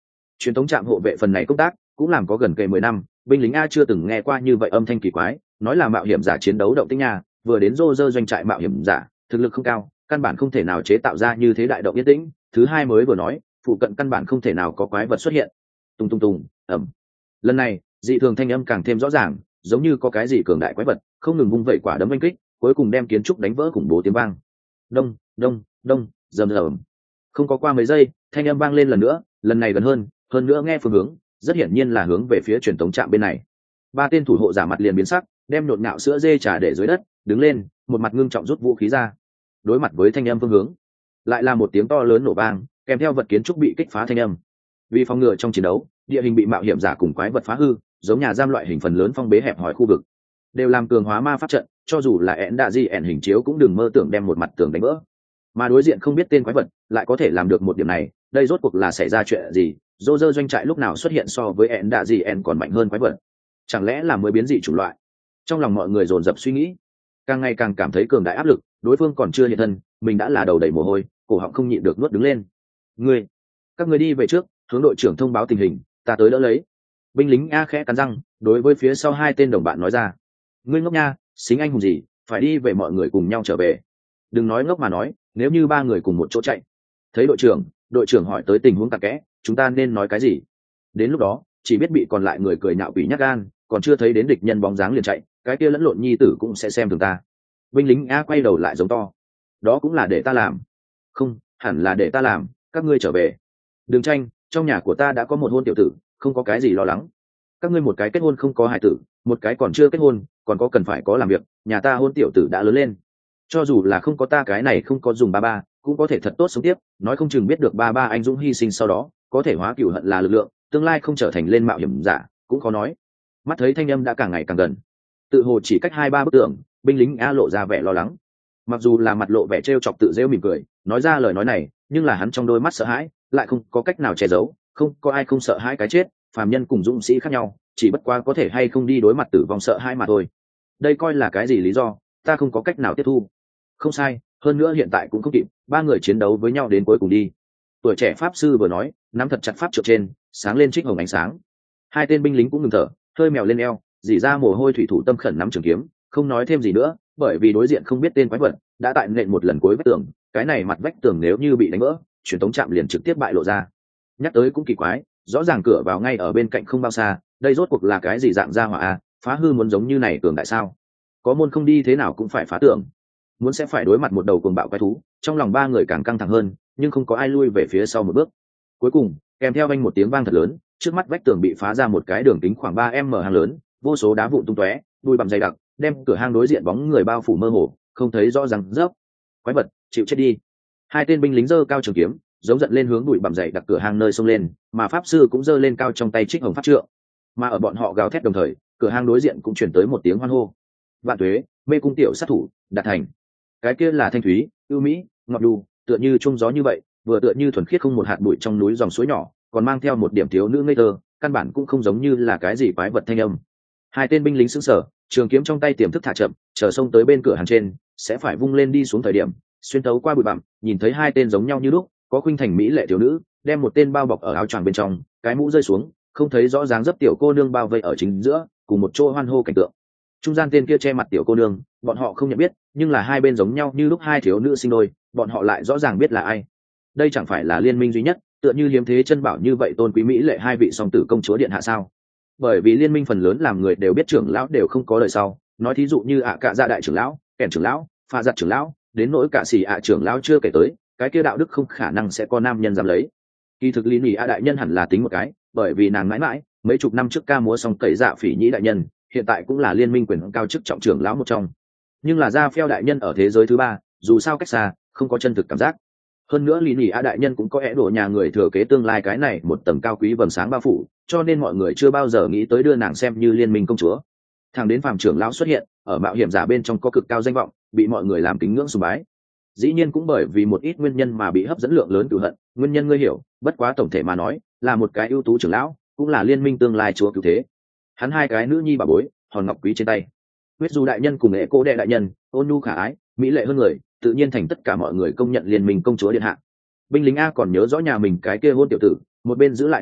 truyền thống trạm hộ vệ phần này công tác cũng làm có gần kề mười năm, binh lính A chưa từng nghe qua như vậy âm thanh kỳ quái, nói là mạo hiểm giả chiến đấu động tĩnh nha, vừa đến rô rơ doanh trại mạo hiểm giả thực lực không cao, căn bản không thể nào chế tạo ra như thế đại động yên tĩnh. Thứ hai mới vừa nói phụ cận căn bản không thể nào có quái vật xuất hiện. Tung tung tung, ẩm. Lần này dị thường thanh âm càng thêm rõ ràng, giống như có cái gì cường đại quái vật không ngừng vung vẩy quả đấm oanh kích, cuối cùng đem kiến trúc đánh vỡ khủng bố tiếng vang. Đông đông đông, rầm rầm. Không có qua mấy giây, thanh âm vang lên lần nữa, lần này gần hơn, hơn nữa nghe phương hướng rất hiển nhiên là hướng về phía truyền thống trạm bên này. Ba tên thủ hộ giả mặt liền biến sắc, đem nhộn nhạo sữa dê trà để dưới đất, đứng lên, một mặt ngưng trọng rút vũ khí ra. Đối mặt với thanh âm phương hướng, lại là một tiếng to lớn nổ vang, kèm theo vật kiến trúc bị kích phá thanh âm. Vì phòng ngừa trong chiến đấu địa hình bị mạo hiểm giả cùng quái vật phá hư, giống nhà giam loại hình phần lớn phong bế hẹp hòi khu vực đều làm cường hóa ma pháp trận, cho dù là ẹn đạ di ẹn hình chiếu cũng đừng mơ tưởng đem một mặt tường đánh vỡ. Mà đối diện không biết tên quái vật lại có thể làm được một điểm này, đây rốt cuộc là xảy ra chuyện gì? Dô dơ doanh trại lúc nào xuất hiện so với ẹn đạ di ẹn còn mạnh hơn quái vật? Chẳng lẽ là mới biến dị chủng loại? Trong lòng mọi người dồn dập suy nghĩ, càng ngày càng cảm thấy cường đại áp lực. Đối phương còn chưa hiện thân, mình đã là đầu đầy mồ hôi, cổ họng không nhịn được nuốt đứng lên. Ngươi, các ngươi đi về trước, hướng đội trưởng thông báo tình hình, ta tới đỡ lấy. Binh lính A khẽ cắn răng, đối với phía sau hai tên đồng bạn nói ra. Ngươi ngốc nha, xính anh hùng gì, phải đi về, mọi người cùng nhau trở về. Đừng nói ngốc mà nói, nếu như ba người cùng một chỗ chạy. Thấy đội trưởng, đội trưởng hỏi tới tình huống cặn kẽ, chúng ta nên nói cái gì? Đến lúc đó chỉ biết bị còn lại người cười nhạo quỷ nhát gan, còn chưa thấy đến địch nhân bóng dáng liền chạy, cái kia lẫn lộn nhi tử cũng sẽ xem thường ta. Binh lính A quay đầu lại giống to. Đó cũng là để ta làm. Không, hẳn là để ta làm, các ngươi trở về. Đừng tranh, trong nhà của ta đã có một hôn tiểu tử, không có cái gì lo lắng. Các ngươi một cái kết hôn không có hài tử, một cái còn chưa kết hôn, còn có cần phải có làm việc, nhà ta hôn tiểu tử đã lớn lên. Cho dù là không có ta cái này không có dùng ba ba, cũng có thể thật tốt sống tiếp, nói không chừng biết được ba ba anh dũng hy sinh sau đó, có thể hóa cửu hận là lực lượng, tương lai không trở thành lên mạo hiểm giả, cũng khó nói. Mắt thấy thanh âm đã càng ngày càng gần, tự hồ chỉ cách hai ba bức tường, binh lính A lộ ra vẻ lo lắng. Mặc dù là mặt lộ vẻ trêu chọc tự rêu mỉm cười, nói ra lời nói này, nhưng là hắn trong đôi mắt sợ hãi, lại không có cách nào che giấu, không có ai không sợ hãi cái chết, phàm nhân cùng dũng sĩ khác nhau, chỉ bất quá có thể hay không đi đối mặt tử vong sợ hãi mà thôi. Đây coi là cái gì lý do, ta không có cách nào tiếp thu. Không sai, hơn nữa hiện tại cũng không kịp, ba người chiến đấu với nhau đến cuối cùng đi. Tuổi trẻ pháp sư vừa nói, nắm thật chặt pháp trượng trên, sáng lên trích hồng ánh sáng. Hai tên binh lính cũng ngừng thở, hơi mèo lên eo, dỉ ra mồ hôi, thủy thủ tâm khẩn nắm trường kiếm, không nói thêm gì nữa, bởi vì đối diện không biết tên quái vật đã tại nện một lần cuối vách tường, cái này mặt vách tường nếu như bị đánh vỡ, truyền thống trạm liền trực tiếp bại lộ ra. Nhắc tới cũng kỳ quái, rõ ràng cửa vào ngay ở bên cạnh không bao xa, đây rốt cuộc là cái gì dạng gia hỏa a? Phá hư muốn giống như này cường đại sao? Có môn không đi thế nào cũng phải phá tường, muốn sẽ phải đối mặt một đầu cuồng bạo quái thú. Trong lòng ba người càng căng thẳng hơn, nhưng không có ai lui về phía sau một bước. Cuối cùng kèm theo vang một tiếng vang thật lớn, trước mắt vách tường bị phá ra một cái đường kính khoảng ba mét hang lớn, vô số đá vụn tung tóe, đuôi bằm dày đặc, đem cửa hang đối diện bóng người bao phủ mơ hồ, không thấy rõ ràng rớp. Quái vật, chịu chết đi! Hai tên binh lính giơ cao trường kiếm, giống giận lên hướng đuổi bằm dày đặc cửa hang nơi xông lên, mà pháp sư cũng giơ lên cao trong tay trích hồng pháp trượng. Mà ở bọn họ gào thét đồng thời, cửa hang đối diện cũng chuyển tới một tiếng hoan hô. Vạn tuế, mê cung tiểu sát thủ, đạt thành. Cái kia là thanh thúy, ưu mỹ, ngọt đù, tựa như trung gió như vậy, vừa tựa như thuần khiết không một hạt bụi trong núi dòng suối nhỏ, còn mang theo một điểm thiếu nữ ngây thơ, căn bản cũng không giống như là cái gì quái vật thanh âm. Hai tên binh lính sững sờ, trường kiếm trong tay tiềm thức thả chậm, chờ xông tới bên cửa hàng trên, sẽ phải vung lên đi xuống thời điểm, xuyên tấu qua bụi bặm, nhìn thấy hai tên giống nhau như lúc, có khuynh thành mỹ lệ thiếu nữ, đem một tên bao bọc ở áo choàng bên trong, cái mũ rơi xuống, không thấy rõ dáng dấp tiểu cô nương bao vây ở chính giữa, cùng một chỗ hoan hô cảnh tượng. Trung gian tên kia che mặt tiểu cô nương, bọn họ không nhận biết, nhưng là hai bên giống nhau như lúc hai thiếu nữ sinh đôi, bọn họ lại rõ ràng biết là ai. Đây chẳng phải là liên minh duy nhất, tựa như hiếm thế chân bảo như vậy tôn quý mỹ lệ hai vị song tử công chúa điện hạ sao? Bởi vì liên minh phần lớn làm người đều biết trưởng lão đều không có lời sau, nói thí dụ như ạ cạ gia đại trưởng lão, kẻn trưởng lão, pha giặt trưởng lão, đến nỗi cả xì ạ trưởng lão chưa kể tới, cái kia đạo đức không khả năng sẽ có nam nhân dám lấy. Kỳ thực lý nhị a đại nhân hẳn là tính một cái, bởi vì nàng mãi mãi mấy chục năm trước ca múa xong cậy dạ phỉ nhĩ đại nhân, hiện tại cũng là liên minh quyền cao chức trọng trưởng lão một trong. Nhưng là gia phèo đại nhân ở thế giới thứ ba, dù sao cách xa, không có chân thực cảm giác. Hơn nữa lý nhị a đại nhân cũng có é đổ nhà người thừa kế tương lai cái này một tầng cao quý vầng sáng bao phủ, cho nên mọi người chưa bao giờ nghĩ tới đưa nàng xem như liên minh công chúa. Thằng đến phàm trưởng lão xuất hiện, ở mạo hiểm giả bên trong có cực cao danh vọng, bị mọi người làm kính ngưỡng sùng bái. Dĩ nhiên cũng bởi vì một ít nguyên nhân mà bị hấp dẫn lượng lớn cửu hận, nguyên nhân ngươi hiểu, bất quá tổng thể mà nói, là một cái ưu tú trưởng lão, cũng là liên minh tương lai chúa cứu thế. Hắn hai cái nữ nhi bà bối, hòn ngọc quý trên tay. Huyết Du đại nhân cùng nghệ cô đệ đại nhân, ôn nhu khả ái, mỹ lệ hơn người, tự nhiên thành tất cả mọi người công nhận liên minh công chúa điện hạ. Binh lính A còn nhớ rõ nhà mình cái kia hôn tiểu tử, một bên giữ lại nước mũi,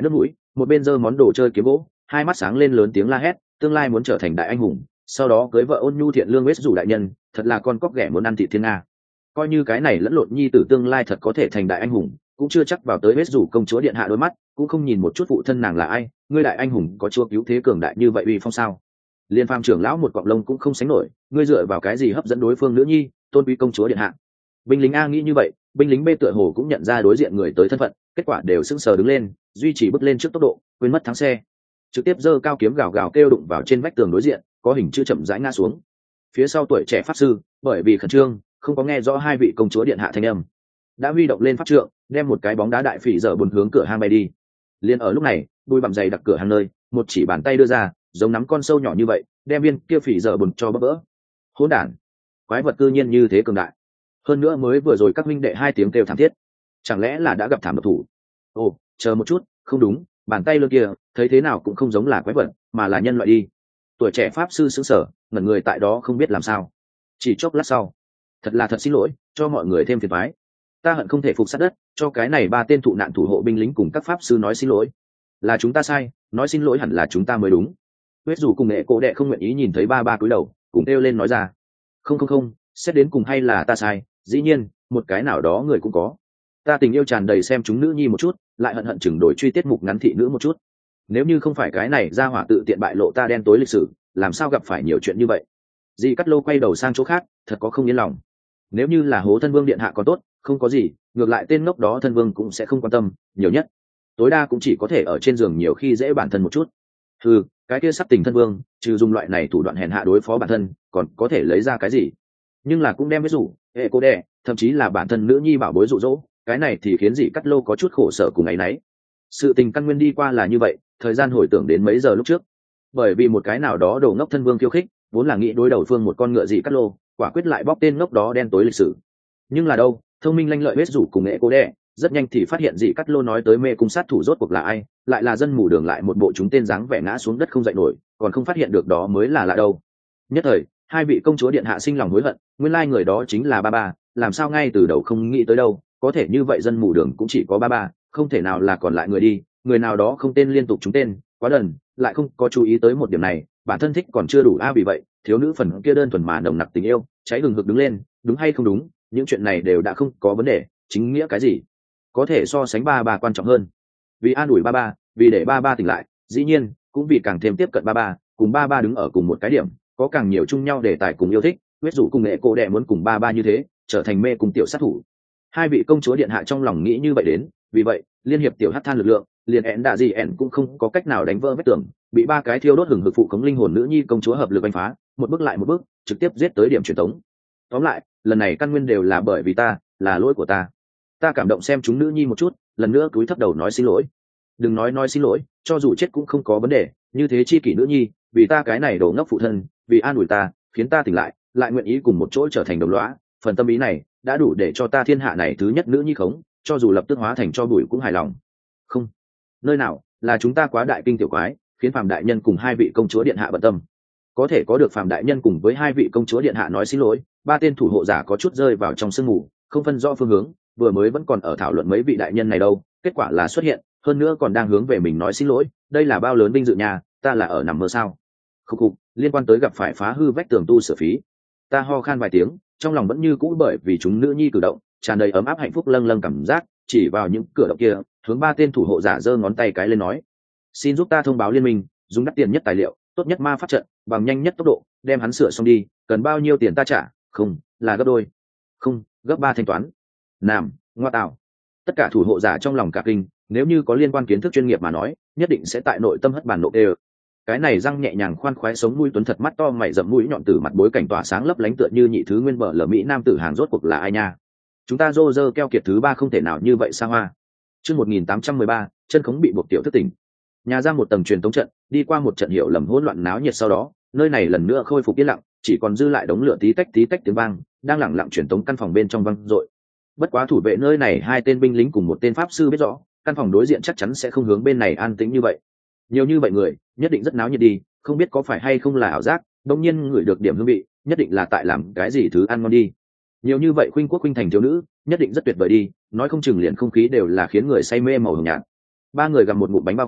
một bên giơ món đồ chơi kiếm gỗ, hai mắt sáng lên lớn tiếng la hét, tương lai muốn trở thành đại anh hùng, sau đó cưới vợ ôn nhu thiện lương West rủ đại nhân, thật là con cóc ghẻ muốn ăn thịt thiên nga. Coi như cái này lẫn lộn nhi tử tương lai thật có thể thành đại anh hùng, cũng chưa chắc vào tới West rủ công chúa điện hạ đôi mắt, cũng không nhìn một chút phụ thân nàng là ai, ngươi đại anh hùng có chúa cứu thế cường đại như vậy uy phong sao? Liên phàm trưởng lão một cọng lông cũng không sánh nổi, ngươi dựa vào cái gì hấp dẫn đối phương nữ nhi, tôn quý công chúa điện hạ? Binh lính A nghĩ như vậy, binh lính B tựa hồ cũng nhận ra đối diện người tới thân phận, kết quả đều sững sờ đứng lên, duy trì bước lên trước tốc độ, quên mất thắng xe, trực tiếp giơ cao kiếm gào gào kêu đụng vào trên vách tường đối diện, có hình chữ chậm rãi ngã xuống. Phía sau tuổi trẻ pháp sư, bởi vì khẩn trương, không có nghe rõ hai vị công chúa điện hạ thanh âm, đã huy động lên pháp trượng, đem một cái bóng đá đại phỉ dở buồn hướng cửa hang bay đi. Liên ở lúc này, đuôi bặm dày đặc cửa hang nơi, một chỉ bàn tay đưa ra, giống nắm con sâu nhỏ như vậy, đem viên kia phỉ dở buồn cho bỡ vỡ. Hỗn đản, quái vật cư nhiên như thế cường đại. Hơn nữa mới vừa rồi các minh đệ hai tiếng kêu thảm thiết, chẳng lẽ là đã gặp thảm độc thủ? Ồ, chờ một chút, không đúng, bàn tay lơ kia, thấy thế nào cũng không giống là quái vật, mà là nhân loại đi. Tuổi trẻ pháp sư sững sờ, ngẩn người tại đó không biết làm sao. Chỉ chốc lát sau, thật là thật xin lỗi, cho mọi người thêm phiền toái. Ta hận không thể phục sát đất, cho cái này ba tên thụ nạn thủ hộ binh lính cùng các pháp sư nói xin lỗi. Là chúng ta sai, nói xin lỗi hẳn là chúng ta mới đúng. Huyết dù cùng nghệ cổ đệ không nguyện ý nhìn thấy ba ba cúi đầu, cùng kêu lên nói ra. Không không không, xét đến cùng hay là ta sai, dĩ nhiên, một cái nào đó người cũng có. Ta tình yêu tràn đầy xem chúng nữ nhi một chút, lại hận hận chừng đổi truy tiết mục ngắn thị nữ một chút. Nếu như không phải cái này ra hỏa tự tiện bại lộ ta đen tối lịch sử, làm sao gặp phải nhiều chuyện như vậy? Di Cát Lô quay đầu sang chỗ khác, thật có không yên lòng. Nếu như là hố thân vương điện hạ còn tốt, không có gì, ngược lại tên ngốc đó thân vương cũng sẽ không quan tâm, nhiều nhất tối đa cũng chỉ có thể ở trên giường nhiều khi dễ bản thân một chút. Ừ, cái kia sắp tình thân vương, trừ dùng loại này thủ đoạn hèn hạ đối phó bản thân, còn có thể lấy ra cái gì? Nhưng là cũng đem ví dụ, hệ cô đẻ, thậm chí là bản thân nữ nhi bảo bối dụ dỗ, cái này thì khiến Di Cát Lô có chút khổ sở cùng ấy nấy. Sự tình căn nguyên đi qua là như vậy, thời gian hồi tưởng đến mấy giờ lúc trước, bởi vì một cái nào đó đầu ngốc thân vương khiêu khích, vốn là nghĩ đối đầu phương một con ngựa Di Cát Lô, quả quyết lại bóc tên ngốc đó đen tối lịch sử. Nhưng là đâu, thông minh lanh lợi hết rủ cùng nghệ cô đẻ, rất nhanh thì phát hiện Dị Cát Lô nói tới mê cung sát thủ rốt cuộc là ai, lại là dân mù đường lại một bộ chúng tên dáng vẻ ngã xuống đất không dậy nổi, còn không phát hiện được đó mới là lạ đâu. Nhất thời, hai vị công chúa điện hạ sinh lòng hối hận, nguyên lai người đó chính là ba ba, làm sao ngay từ đầu không nghĩ tới đâu, có thể như vậy dân mù đường cũng chỉ có ba ba, không thể nào là còn lại người đi, người nào đó không tên liên tục chúng tên, quá đần, lại không có chú ý tới một điểm này, bản thân thích còn chưa đủ a à, vì vậy, thiếu nữ phần kia đơn thuần mà nồng nặc tình yêu, cháy hừng hực đứng lên, đúng hay không đúng, những chuyện này đều đã không có vấn đề, chính nghĩa cái gì có thể so sánh ba ba quan trọng hơn. Vì an ủi ba ba, vì để ba ba tỉnh lại, dĩ nhiên cũng vì càng thêm tiếp cận ba ba, cùng ba ba đứng ở cùng một cái điểm, có càng nhiều chung nhau đề tài cùng yêu thích, quyết dụ cùng nghệ cô đệ muốn cùng ba ba như thế, trở thành mê cùng tiểu sát thủ. Hai vị công chúa điện hạ trong lòng nghĩ như vậy đến, vì vậy liên hiệp tiểu hắc than lực lượng, liền ẹn đạ gì ẹn cũng không có cách nào đánh vỡ vết tường, bị ba cái thiêu đốt hừng hực phụ cống linh hồn nữ nhi công chúa hợp lực đánh phá, một bước lại một bước, trực tiếp giết tới điểm truyền tống. Tóm lại, lần này căn nguyên đều là bởi vì ta, là lỗi của ta. Ta cảm động xem chúng nữ nhi một chút, lần nữa cúi thấp đầu nói xin lỗi. Đừng nói nói xin lỗi, cho dù chết cũng không có vấn đề, như thế chi kỷ nữ nhi, vì ta cái này đồ ngốc phụ thân, vì an ủi ta, khiến ta tỉnh lại, lại nguyện ý cùng một chỗ trở thành đồng lõa, phần tâm ý này đã đủ để cho ta thiên hạ này thứ nhất nữ nhi khống, cho dù lập tức hóa thành cho bụi cũng hài lòng. Không, nơi nào là chúng ta quá đại kinh tiểu quái, khiến Phạm đại nhân cùng hai vị công chúa điện hạ bận tâm. Có thể có được Phạm đại nhân cùng với hai vị công chúa điện hạ nói xin lỗi, ba tên thủ hộ giả có chút rơi vào trong sương mù, không phân rõ phương hướng, vừa mới vẫn còn ở thảo luận mấy vị đại nhân này đâu, kết quả là xuất hiện, hơn nữa còn đang hướng về mình nói xin lỗi, đây là bao lớn vinh dự nhà, ta là ở nằm mơ sao? Khúc khục, liên quan tới gặp phải phá hư vách tường tu sửa phí, ta ho khan vài tiếng, trong lòng vẫn như cũ bởi vì chúng nữ nhi cử động, tràn đầy ấm áp hạnh phúc lâng lâng cảm giác, chỉ vào những cửa động kia, hướng ba tên thủ hộ giả giơ ngón tay cái lên nói: xin giúp ta thông báo liên minh, dùng đắt tiền nhất tài liệu, tốt nhất ma pháp trận, bằng nhanh nhất tốc độ, đem hắn sửa xong đi, cần bao nhiêu tiền ta trả? Không, là gấp đôi. Không, gấp ba thanh toán. Nam, ngoa tạo. Tất cả thủ hộ giả trong lòng cả kinh, nếu như có liên quan kiến thức chuyên nghiệp mà nói, nhất định sẽ tại nội tâm hất bàn nộ đều. Cái này răng nhẹ nhàng khoan khoái sống mũi tuấn thật mắt to mày rậm mũi nhọn từ mặt bối cảnh tỏa sáng lấp lánh tựa như nhị thứ nguyên bờ lở mỹ nam tử hàng rốt cuộc là ai nha? Chúng ta rô rơ keo kiệt thứ ba không thể nào như vậy xa hoa. Chương một nghìn tám trăm mười ba, chân khống bị buộc tiểu thất tỉnh. Nhà ra một tầng truyền tống trận, đi qua một trận hiệu lầm hỗn loạn náo nhiệt sau đó, nơi này lần nữa khôi phục yên lặng, chỉ còn dư lại đống lửa tí tách tí tách tiếng vang, đang lặng lặng truyền tống căn phòng bên trong vang dội. Bất quá thủ vệ nơi này hai tên binh lính cùng một tên pháp sư biết rõ, căn phòng đối diện chắc chắn sẽ không hướng bên này an tĩnh như vậy. Nhiều như vậy người, nhất định rất náo nhiệt đi, không biết có phải hay không là ảo giác, đột nhiên ngửi được điểm hương vị, nhất định là tại làm cái gì thứ ăn ngon đi. Nhiều như vậy khuynh quốc khuynh thành thiếu nữ, nhất định rất tuyệt vời đi, nói không chừng liền không khí đều là khiến người say mê màu hồng nhạt. Ba người gặm một ngụm bánh bao khô,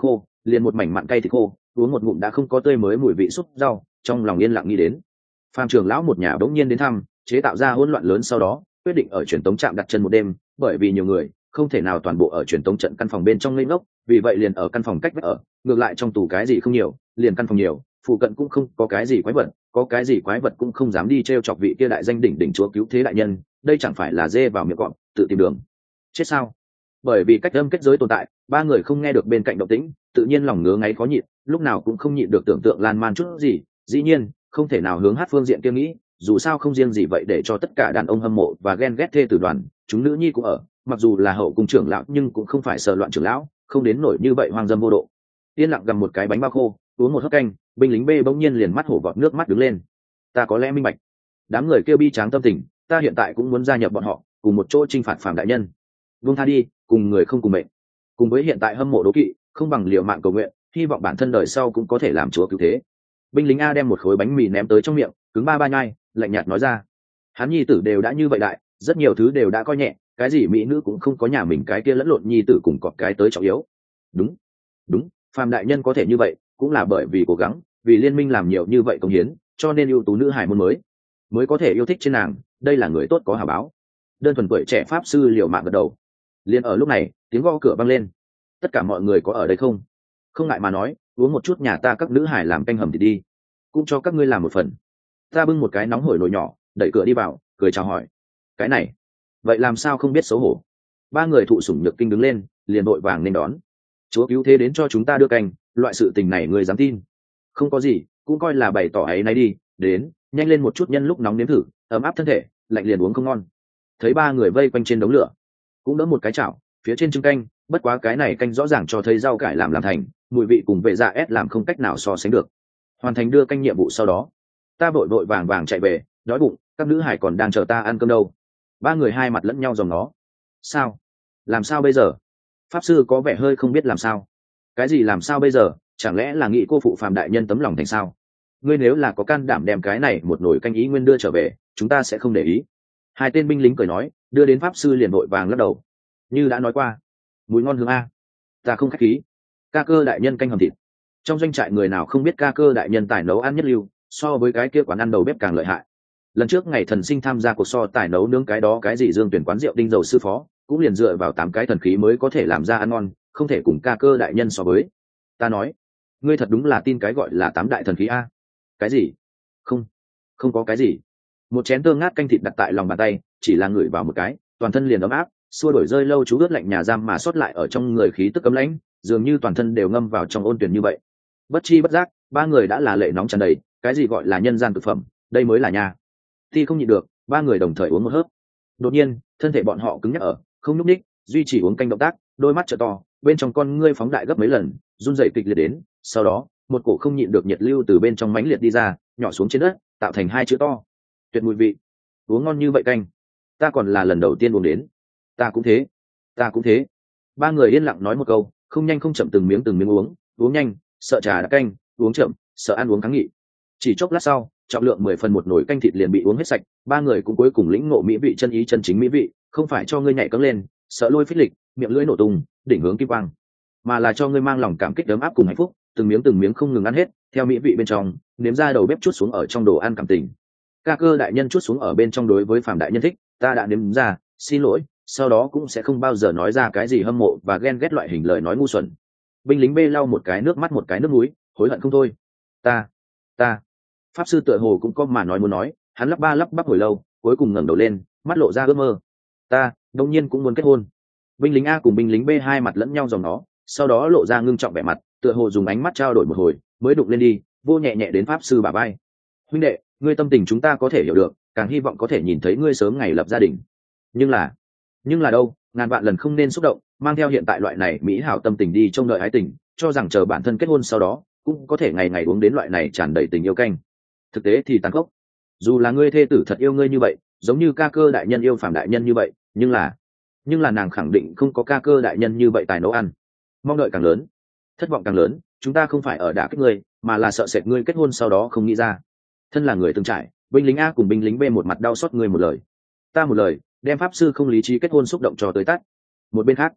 liền một mảnh mặn cay thịt khô, uống một ngụm đã không có tươi mới mùi vị súp rau, trong lòng yên lặng nghĩ đến Phạm trưởng lão một nhà bỗng nhiên đến thăm, chế tạo ra hỗn loạn lớn, sau đó quyết định ở truyền tống trạm đặt chân một đêm, bởi vì nhiều người không thể nào toàn bộ ở truyền tống trận căn phòng bên trong ngây ngốc, vì vậy liền ở căn phòng cách vách ở, ngược lại trong tủ cái gì không nhiều, liền căn phòng nhiều, phụ cận cũng không có cái gì quái vật, có cái gì quái vật cũng không dám đi trêu chọc vị kia đại danh đỉnh đỉnh chúa cứu thế đại nhân, đây chẳng phải là dê vào miệng cọp, tự tìm đường chết sao? Bởi vì cách âm kết giới tồn tại, ba người không nghe được bên cạnh động tĩnh, tự nhiên lòng ngứa ngáy khó nhịn, lúc nào cũng không nhịn được tưởng tượng lan man chút gì, dĩ nhiên không thể nào hướng hát phương diện kia nghĩ, dù sao không riêng gì vậy để cho tất cả đàn ông hâm mộ và ghen ghét thê tử đoàn, chúng nữ nhi cũng ở, mặc dù là hậu cung trưởng lão nhưng cũng không phải sợ loạn trưởng lão, không đến nổi như vậy hoang dâm vô độ. Yên lặng gặm một cái bánh bao khô, uống một hớp canh, binh lính B bỗng nhiên liền mắt hổ vọt nước mắt đứng lên. Ta có lẽ minh bạch, đám người kêu bi tráng tâm tình, ta hiện tại cũng muốn gia nhập bọn họ, cùng một chỗ chinh phạt Phạm đại nhân. Vung tha đi, cùng người không cùng mệnh. Cùng với hiện tại hâm mộ đố kỵ, không bằng liều mạng cầu nguyện, hy vọng bản thân đời sau cũng có thể làm chúa cứu thế. Binh lính A đem một khối bánh mì ném tới trong miệng, cứng ba ba nhai, lạnh nhạt nói ra. Hắn nhi tử đều đã như vậy đại, rất nhiều thứ đều đã coi nhẹ, cái gì mỹ nữ cũng không có nhà mình cái kia lẫn lộn nhi tử cùng cọp cái tới trọng yếu. Đúng, đúng, Phạm đại nhân có thể như vậy, cũng là bởi vì cố gắng, vì liên minh làm nhiều như vậy công hiến, cho nên ưu tú nữ hải môn mới mới có thể yêu thích trên nàng, đây là người tốt có hảo báo. Đơn thuần tuổi trẻ pháp sư liều mạng gật đầu. Liên ở lúc này, tiếng gõ cửa vang lên. Tất cả mọi người có ở đây không? Không ngại mà nói, uống một chút nhà ta các nữ hải làm canh hầm thì đi, cũng cho các ngươi làm một phần. Ta bưng một cái nóng hổi nồi nhỏ, đẩy cửa đi vào, cười chào hỏi. Cái này, vậy làm sao không biết xấu hổ? Ba người thụ sủng nhược kinh đứng lên, liền vội vàng nên đón. Chúa cứu thế đến cho chúng ta đưa canh, loại sự tình này người dám tin? Không có gì, cũng coi là bày tỏ ấy nay đi. Đến, nhanh lên một chút, nhân lúc nóng nếm thử, ấm áp thân thể, lạnh liền uống không ngon. Thấy ba người vây quanh trên đống lửa, cũng đỡ một cái chảo, phía trên trứng canh, bất quá cái này canh rõ ràng cho thấy rau cải làm làm thành, mùi vị cùng vệ dạ ép làm không cách nào so sánh được. Hoàn thành đưa canh nhiệm vụ sau đó, ta vội vội vàng vàng chạy về, đói bụng, các nữ hải còn đang chờ ta ăn cơm đâu. Ba người hai mặt lẫn nhau dòng nó. Sao? Làm sao bây giờ? Pháp sư có vẻ hơi không biết làm sao. Cái gì làm sao bây giờ? Chẳng lẽ là nghĩ cô phụ Phạm đại nhân tấm lòng thành sao? Ngươi nếu là có can đảm đem cái này một nồi canh ý nguyên đưa trở về, chúng ta sẽ không để ý. Hai tên binh lính cười nói, đưa đến pháp sư liền vội vàng lắc đầu. Như đã nói qua, mùi ngon hương a. Ta không khách khí. Ca cơ đại nhân canh hầm thịt. Trong doanh trại người nào không biết ca cơ đại nhân tài nấu ăn nhất lưu, so với cái kia quán ăn đầu bếp càng lợi hại. Lần trước ngày thần sinh tham gia cuộc so tài nấu nướng cái đó cái gì dương tuyển quán rượu đinh dầu sư phó, cũng liền dựa vào tám cái thần khí mới có thể làm ra ăn ngon, không thể cùng ca cơ đại nhân so với. Ta nói, ngươi thật đúng là tin cái gọi là tám đại thần khí a. Cái gì? Không, không có cái gì. Một chén tương ngát canh thịt đặt tại lòng bàn tay, chỉ là ngửi vào một cái, toàn thân liền ấm áp, xua đổi rơi lâu chú ướt lạnh nhà giam mà sót lại ở trong người khí tức ấm lãnh, dường như toàn thân đều ngâm vào trong ôn tuyển như vậy. Bất chi bất giác, ba người đã là lệ nóng tràn đầy, cái gì gọi là nhân gian thực phẩm, đây mới là nhà. Thi không nhịn được, ba người đồng thời uống một hớp. Đột nhiên, thân thể bọn họ cứng nhắc ở, không nhúc nhích, duy trì uống canh động tác, đôi mắt trợ to, bên trong con ngươi phóng đại gấp mấy lần, run rẩy kịch liệt đến, sau đó, một cổ không nhịn được nhiệt lưu từ bên trong mãnh liệt đi ra, nhỏ xuống trên đất, tạo thành hai chữ to. Tuyệt mùi vị. Uống ngon như vậy canh, ta còn là lần đầu tiên uống đến. Ta cũng thế, ta cũng thế. Ba người yên lặng nói một câu, không nhanh không chậm từng miếng từng miếng uống, uống nhanh, sợ trà đã canh, uống chậm, sợ ăn uống kháng nghị. Chỉ chốc lát sau, trọng lượng mười phần một nồi canh thịt liền bị uống hết sạch, ba người cũng cuối cùng lĩnh ngộ mỹ vị chân ý chân chính mỹ vị, không phải cho ngươi nhảy cẫng lên, sợ lôi phích lịch, miệng lưỡi nổ tung, đỉnh hướng kim quang, mà là cho ngươi mang lòng cảm kích ấm áp cùng hạnh phúc, từng miếng từng miếng không ngừng ăn hết, theo mỹ vị bên trong, nếm ra đầu bếp chút xuống ở trong đồ ăn cảm tình. Ca cơ đại nhân chút xuống ở bên trong đối với Phạm đại nhân thích, ta đã nếm ra, xin lỗi, sau đó cũng sẽ không bao giờ nói ra cái gì hâm mộ và ghen ghét loại hình lời nói ngu xuẩn. Binh lính B lau một cái nước mắt một cái nước mũi, hối hận không thôi. Ta, ta. Pháp sư tựa hồ cũng có mà nói muốn nói, hắn lắp ba lắp bắp hồi lâu, cuối cùng ngẩng đầu lên, mắt lộ ra ước mơ. Ta, đương nhiên cũng muốn kết hôn. Binh lính A cùng binh lính B hai mặt lẫn nhau dòng nó, sau đó lộ ra ngưng trọng vẻ mặt, tựa hồ dùng ánh mắt trao đổi một hồi, mới đụng lên đi, vô nhẹ nhẹ đến pháp sư bả vai. Huynh đệ, ngươi tâm tình chúng ta có thể hiểu được, càng hy vọng có thể nhìn thấy ngươi sớm ngày lập gia đình. Nhưng là, nhưng là đâu, ngàn vạn lần không nên xúc động, mang theo hiện tại loại này mỹ hảo tâm tình đi trông đợi ái tình, cho rằng chờ bản thân kết hôn sau đó, cũng có thể ngày ngày uống đến loại này tràn đầy tình yêu canh. Thực tế thì tàn khốc. Dù là ngươi thê tử thật yêu ngươi như vậy, giống như ca cơ đại nhân yêu Phạm đại nhân như vậy, nhưng là, nhưng là nàng khẳng định không có ca cơ đại nhân như vậy tài nấu ăn. Mong đợi càng lớn, thất vọng càng lớn, chúng ta không phải ở đả kích ngươi, mà là sợ sệt ngươi kết hôn sau đó không nghĩ ra. Thân là người từng trải, binh lính A cùng binh lính B một mặt đau xót ngươi một lời, ta một lời, đem pháp sư không lý trí kết hôn xúc động cho tới tắt. Một bên khác,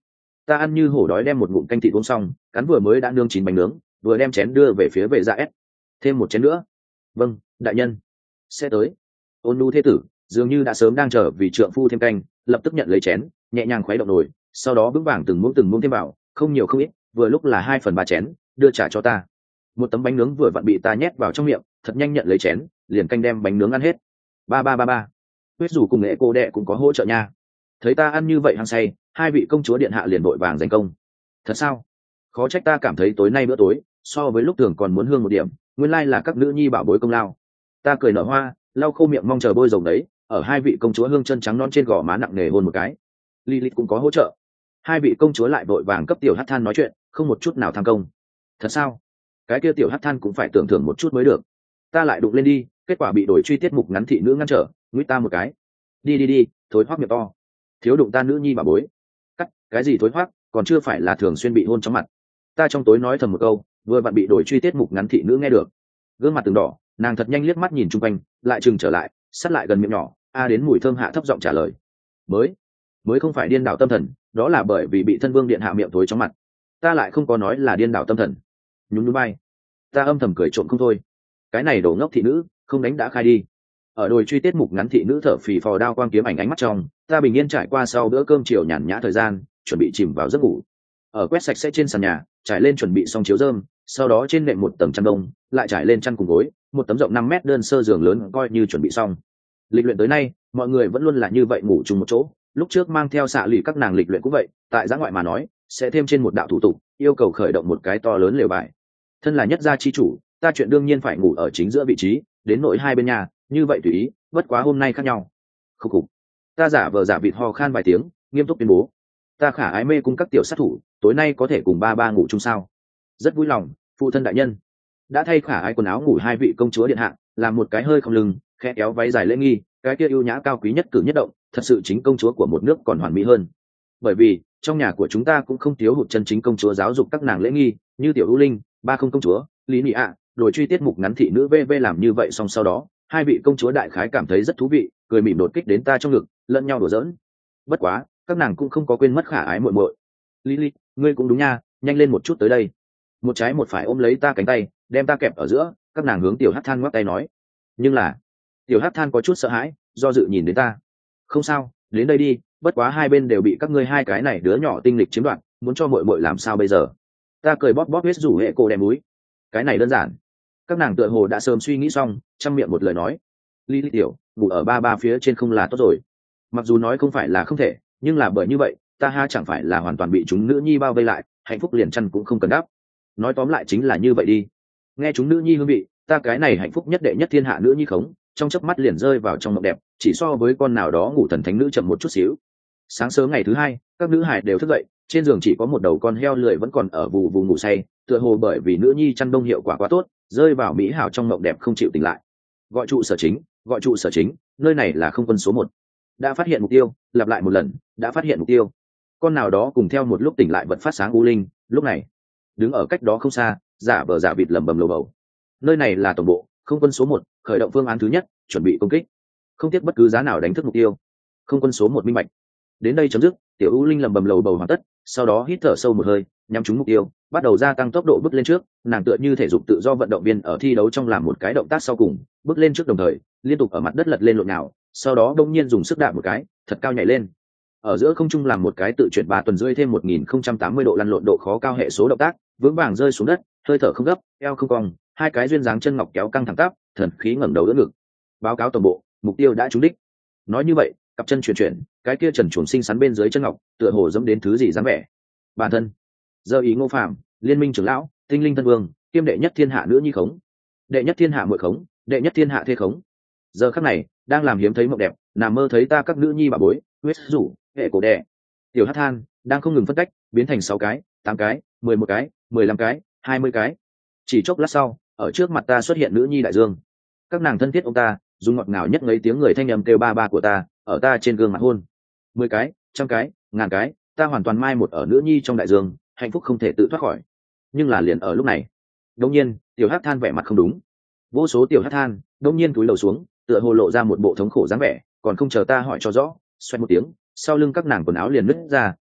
Ta ăn như hổ đói đem một ngụm canh thịt uống xong, cắn vừa mới đã nướng chín bánh nướng, vừa đem chén đưa về phía vệ dạ ép. Thêm một chén nữa. Vâng, đại nhân. Sẽ tới. Ôn nu thế tử dường như đã sớm đang chờ vì trượng phu thêm canh, lập tức nhận lấy chén, nhẹ nhàng khuấy động nồi, sau đó vững vàng từng muỗng từng muỗng thêm vào, không nhiều không ít, vừa lúc là hai phần ba chén, đưa trả cho ta. Một tấm bánh nướng vừa vặn bị ta nhét vào trong miệng, thật nhanh nhận lấy chén, liền canh đem bánh nướng ăn hết. Ba ba ba ba. Huyết dù cùng nghệ cô đệ cũng có hỗ trợ nha. Thấy ta ăn như vậy hăng say, hai vị công chúa điện hạ liền vội vàng giành công. Thật sao? Khó trách ta cảm thấy tối nay bữa tối so với lúc thường còn muốn hương một điểm, nguyên lai là các nữ nhi bảo bối công lao. Ta cười nở hoa, lau khô miệng mong chờ bôi rồng đấy, ở hai vị công chúa hương chân trắng non trên gò má nặng nề hôn một cái. Lilith cũng có hỗ trợ. Hai vị công chúa lại vội vàng cấp tiểu hắc than nói chuyện, không một chút nào tham công. Thật sao? Cái kia tiểu hắc than cũng phải tưởng thưởng một chút mới được. Ta lại đụng lên đi, kết quả bị đổi truy tiết mục ngắn thị nữ ngăn trở, nguyết ta một cái. Đi đi đi, thối hoắc miệng to. Thiếu đụng ta nữ nhi bà bối. Cắt, cái gì thối hoắc, còn chưa phải là thường xuyên bị hôn trong mặt. Ta trong tối nói thầm một câu, vừa vặn bị đổi truy tiết mục ngắn thị nữ nghe được. Gương mặt từng đỏ, nàng thật nhanh liếc mắt nhìn chung quanh, lại chừng trở lại, sát lại gần miệng nhỏ, a đến mùi thơm hạ thấp giọng trả lời. Mới, mới không phải điên đảo tâm thần, đó là bởi vì bị thân vương điện hạ miệng thối trong mặt. Ta lại không có nói là điên đảo tâm thần. Nhún nhún bay. Ta âm thầm cười trộm không thôi. Cái này đổ ngốc thị nữ, không đánh đã khai đi. Ở đồi truy tiết mục ngắn thị nữ thở phì phò đao quang kiếm ảnh ánh mắt trong, ta bình yên trải qua sau bữa cơm chiều nhàn nhã thời gian, chuẩn bị chìm vào giấc ngủ. Ở quét sạch sẽ trên sàn nhà, trải lên chuẩn bị xong chiếu rơm, sau đó trên nệm một tầng chăn đông, lại trải lên chăn cùng gối, một tấm rộng năm mét đơn sơ giường lớn coi như chuẩn bị xong. Lịch luyện tới nay, mọi người vẫn luôn là như vậy ngủ chung một chỗ. Lúc trước mang theo xạ lì các nàng lịch luyện cũng vậy, tại giã ngoại mà nói, sẽ thêm trên một đạo thủ tục, yêu cầu khởi động một cái to lớn lều bài. Thân là nhất gia chi chủ, ta chuyện đương nhiên phải ngủ ở chính giữa vị trí, đến nội hai bên nhà, như vậy tùy ý, bất quá hôm nay khác nhau. Khúc khục. Ta giả vờ giả vịt ho khan vài tiếng, nghiêm túc tuyên bố. Ta khả ái mê cung các tiểu sát thủ, tối nay có thể cùng ba ba ngủ chung sao? Rất vui lòng, phụ thân đại nhân. Đã thay khả ái quần áo ngủ hai vị công chúa điện hạ, làm một cái hơi không lưng, khẽ kéo váy dài lễ nghi, cái kia ưu nhã cao quý nhất cử nhất động, thật sự chính công chúa của một nước còn hoàn mỹ hơn. Bởi vì trong nhà của chúng ta cũng không thiếu hụt chân chính công chúa giáo dục các nàng lễ nghi, như tiểu ưu linh, ba không công chúa, lý nị ạ, rồi truy tiết mục ngắn thị nữ vê vê làm như vậy xong sau đó, hai vị công chúa đại khái cảm thấy rất thú vị, cười mỉm đột kích đến ta trong ngực, lẫn nhau đùa giỡn. Bất quá, các nàng cũng không có quên mất khả ái muội muội. Lily, ngươi cũng đúng nha, nhanh lên một chút tới đây. Một trái một phải ôm lấy ta cánh tay, đem ta kẹp ở giữa, các nàng hướng tiểu hắc than ngoắc tay nói. Nhưng là, tiểu hắc than có chút sợ hãi, do dự nhìn đến ta. Không sao, đến đây đi, bất quá hai bên đều bị các ngươi hai cái này đứa nhỏ tinh lịch chiếm đoạt, muốn cho muội muội làm sao bây giờ? Ta cười bóp bóp huyết rủ hệ cô đem múi. Cái này đơn giản. Các nàng tựa hồ đã sớm suy nghĩ xong, chăm miệng một lời nói. Lily tiểu, ngủ ở ba ba phía trên không là tốt rồi. Mặc dù nói không phải là không thể, nhưng là bởi như vậy, ta ha chẳng phải là hoàn toàn bị chúng nữ nhi bao vây lại, hạnh phúc liền chăn cũng không cần đáp. Nói tóm lại chính là như vậy đi. Nghe chúng nữ nhi hương vị, ta cái này hạnh phúc nhất đệ nhất thiên hạ nữ nhi khống, trong chớp mắt liền rơi vào trong mộng đẹp, chỉ so với con nào đó ngủ thần thánh nữ chậm một chút xíu. Sáng sớm ngày thứ hai, các nữ hải đều thức dậy, trên giường chỉ có một đầu con heo lười vẫn còn ở vù vù ngủ say, tựa hồ bởi vì nữ nhi chăn đông hiệu quả quá tốt, rơi vào mỹ hảo trong mộng đẹp không chịu tỉnh lại. Gọi trụ sở chính, gọi trụ sở chính, nơi này là không quân số một. Đã phát hiện mục tiêu, lặp lại một lần, đã phát hiện mục tiêu. Con nào đó cùng theo một lúc tỉnh lại vật phát sáng u linh, lúc này đứng ở cách đó không xa, giả vờ giả vịt lẩm bẩm lầu bầu. Nơi này là tổng bộ, không quân số một, khởi động phương án thứ nhất, chuẩn bị công kích, không tiếc bất cứ giá nào đánh thức mục tiêu. Không quân số một minh bạch. Đến đây chấm dứt, tiểu u linh lẩm bẩm lầu bầu hoàn tất, sau đó hít thở sâu một hơi, nhắm trúng mục tiêu, bắt đầu gia tăng tốc độ bước lên trước. Nàng tựa như thể dục tự do vận động viên ở thi đấu trong làm một cái động tác sau cùng, bước lên trước đồng thời liên tục ở mặt đất lật lên lộn nào, sau đó đông nhiên dùng sức đạp một cái, thật cao nhảy lên. Ở giữa không trung làm một cái tự chuyển ba tuần rơi thêm một nghìn không trăm tám mươi độ lăn lộn độ khó cao hệ số động tác, vững vàng rơi xuống đất, hơi thở không gấp, eo không cong, hai cái duyên dáng chân ngọc kéo căng thẳng tắp, thần khí ngẩng đầu đỡ ngực. Báo cáo tổng bộ, mục tiêu đã trúng đích. Nói như vậy, cặp chân chuyển chuyển, cái kia trần chuồng xinh xắn bên dưới chân ngọc, tựa hồ dẫm đến thứ gì dáng vẻ. Bản thân, giờ ý Ngô Phàm, Liên minh trưởng lão, Tinh linh thân vương, kiêm đệ nhất thiên hạ nữ nhi khống, đệ nhất thiên hạ muội khống, đệ nhất thiên hạ thê khống. Giờ khắc này, đang làm hiếm thấy mộng đẹp, nằm mơ thấy ta các nữ nhi bà bối, huyết rủ, hệ cổ đẻ. Tiểu hát than đang không ngừng phân cách, biến thành sáu cái, tám cái, mười một cái, mười lăm cái, hai mươi cái. Chỉ chốc lát sau, ở trước mặt ta xuất hiện nữ nhi đại dương. Các nàng thân thiết ông ta, dùng ngọt ngào nhất ngấy tiếng người thanh âm kêu ba ba của ta, ở ta trên gương mặt hôn. Mười cái, trăm cái, ngàn cái, ta hoàn toàn mai một ở nữ nhi trong đại dương, hạnh phúc không thể tự thoát khỏi. Nhưng là liền ở lúc này, đột nhiên, tiểu hát than vẻ mặt không đúng. Vô số tiểu hát than đột nhiên cúi đầu xuống, tựa hồ lộ ra một bộ thống khổ dáng vẻ, còn không chờ ta hỏi cho rõ, xoay một tiếng, sau lưng các nàng quần áo liền nứt ra,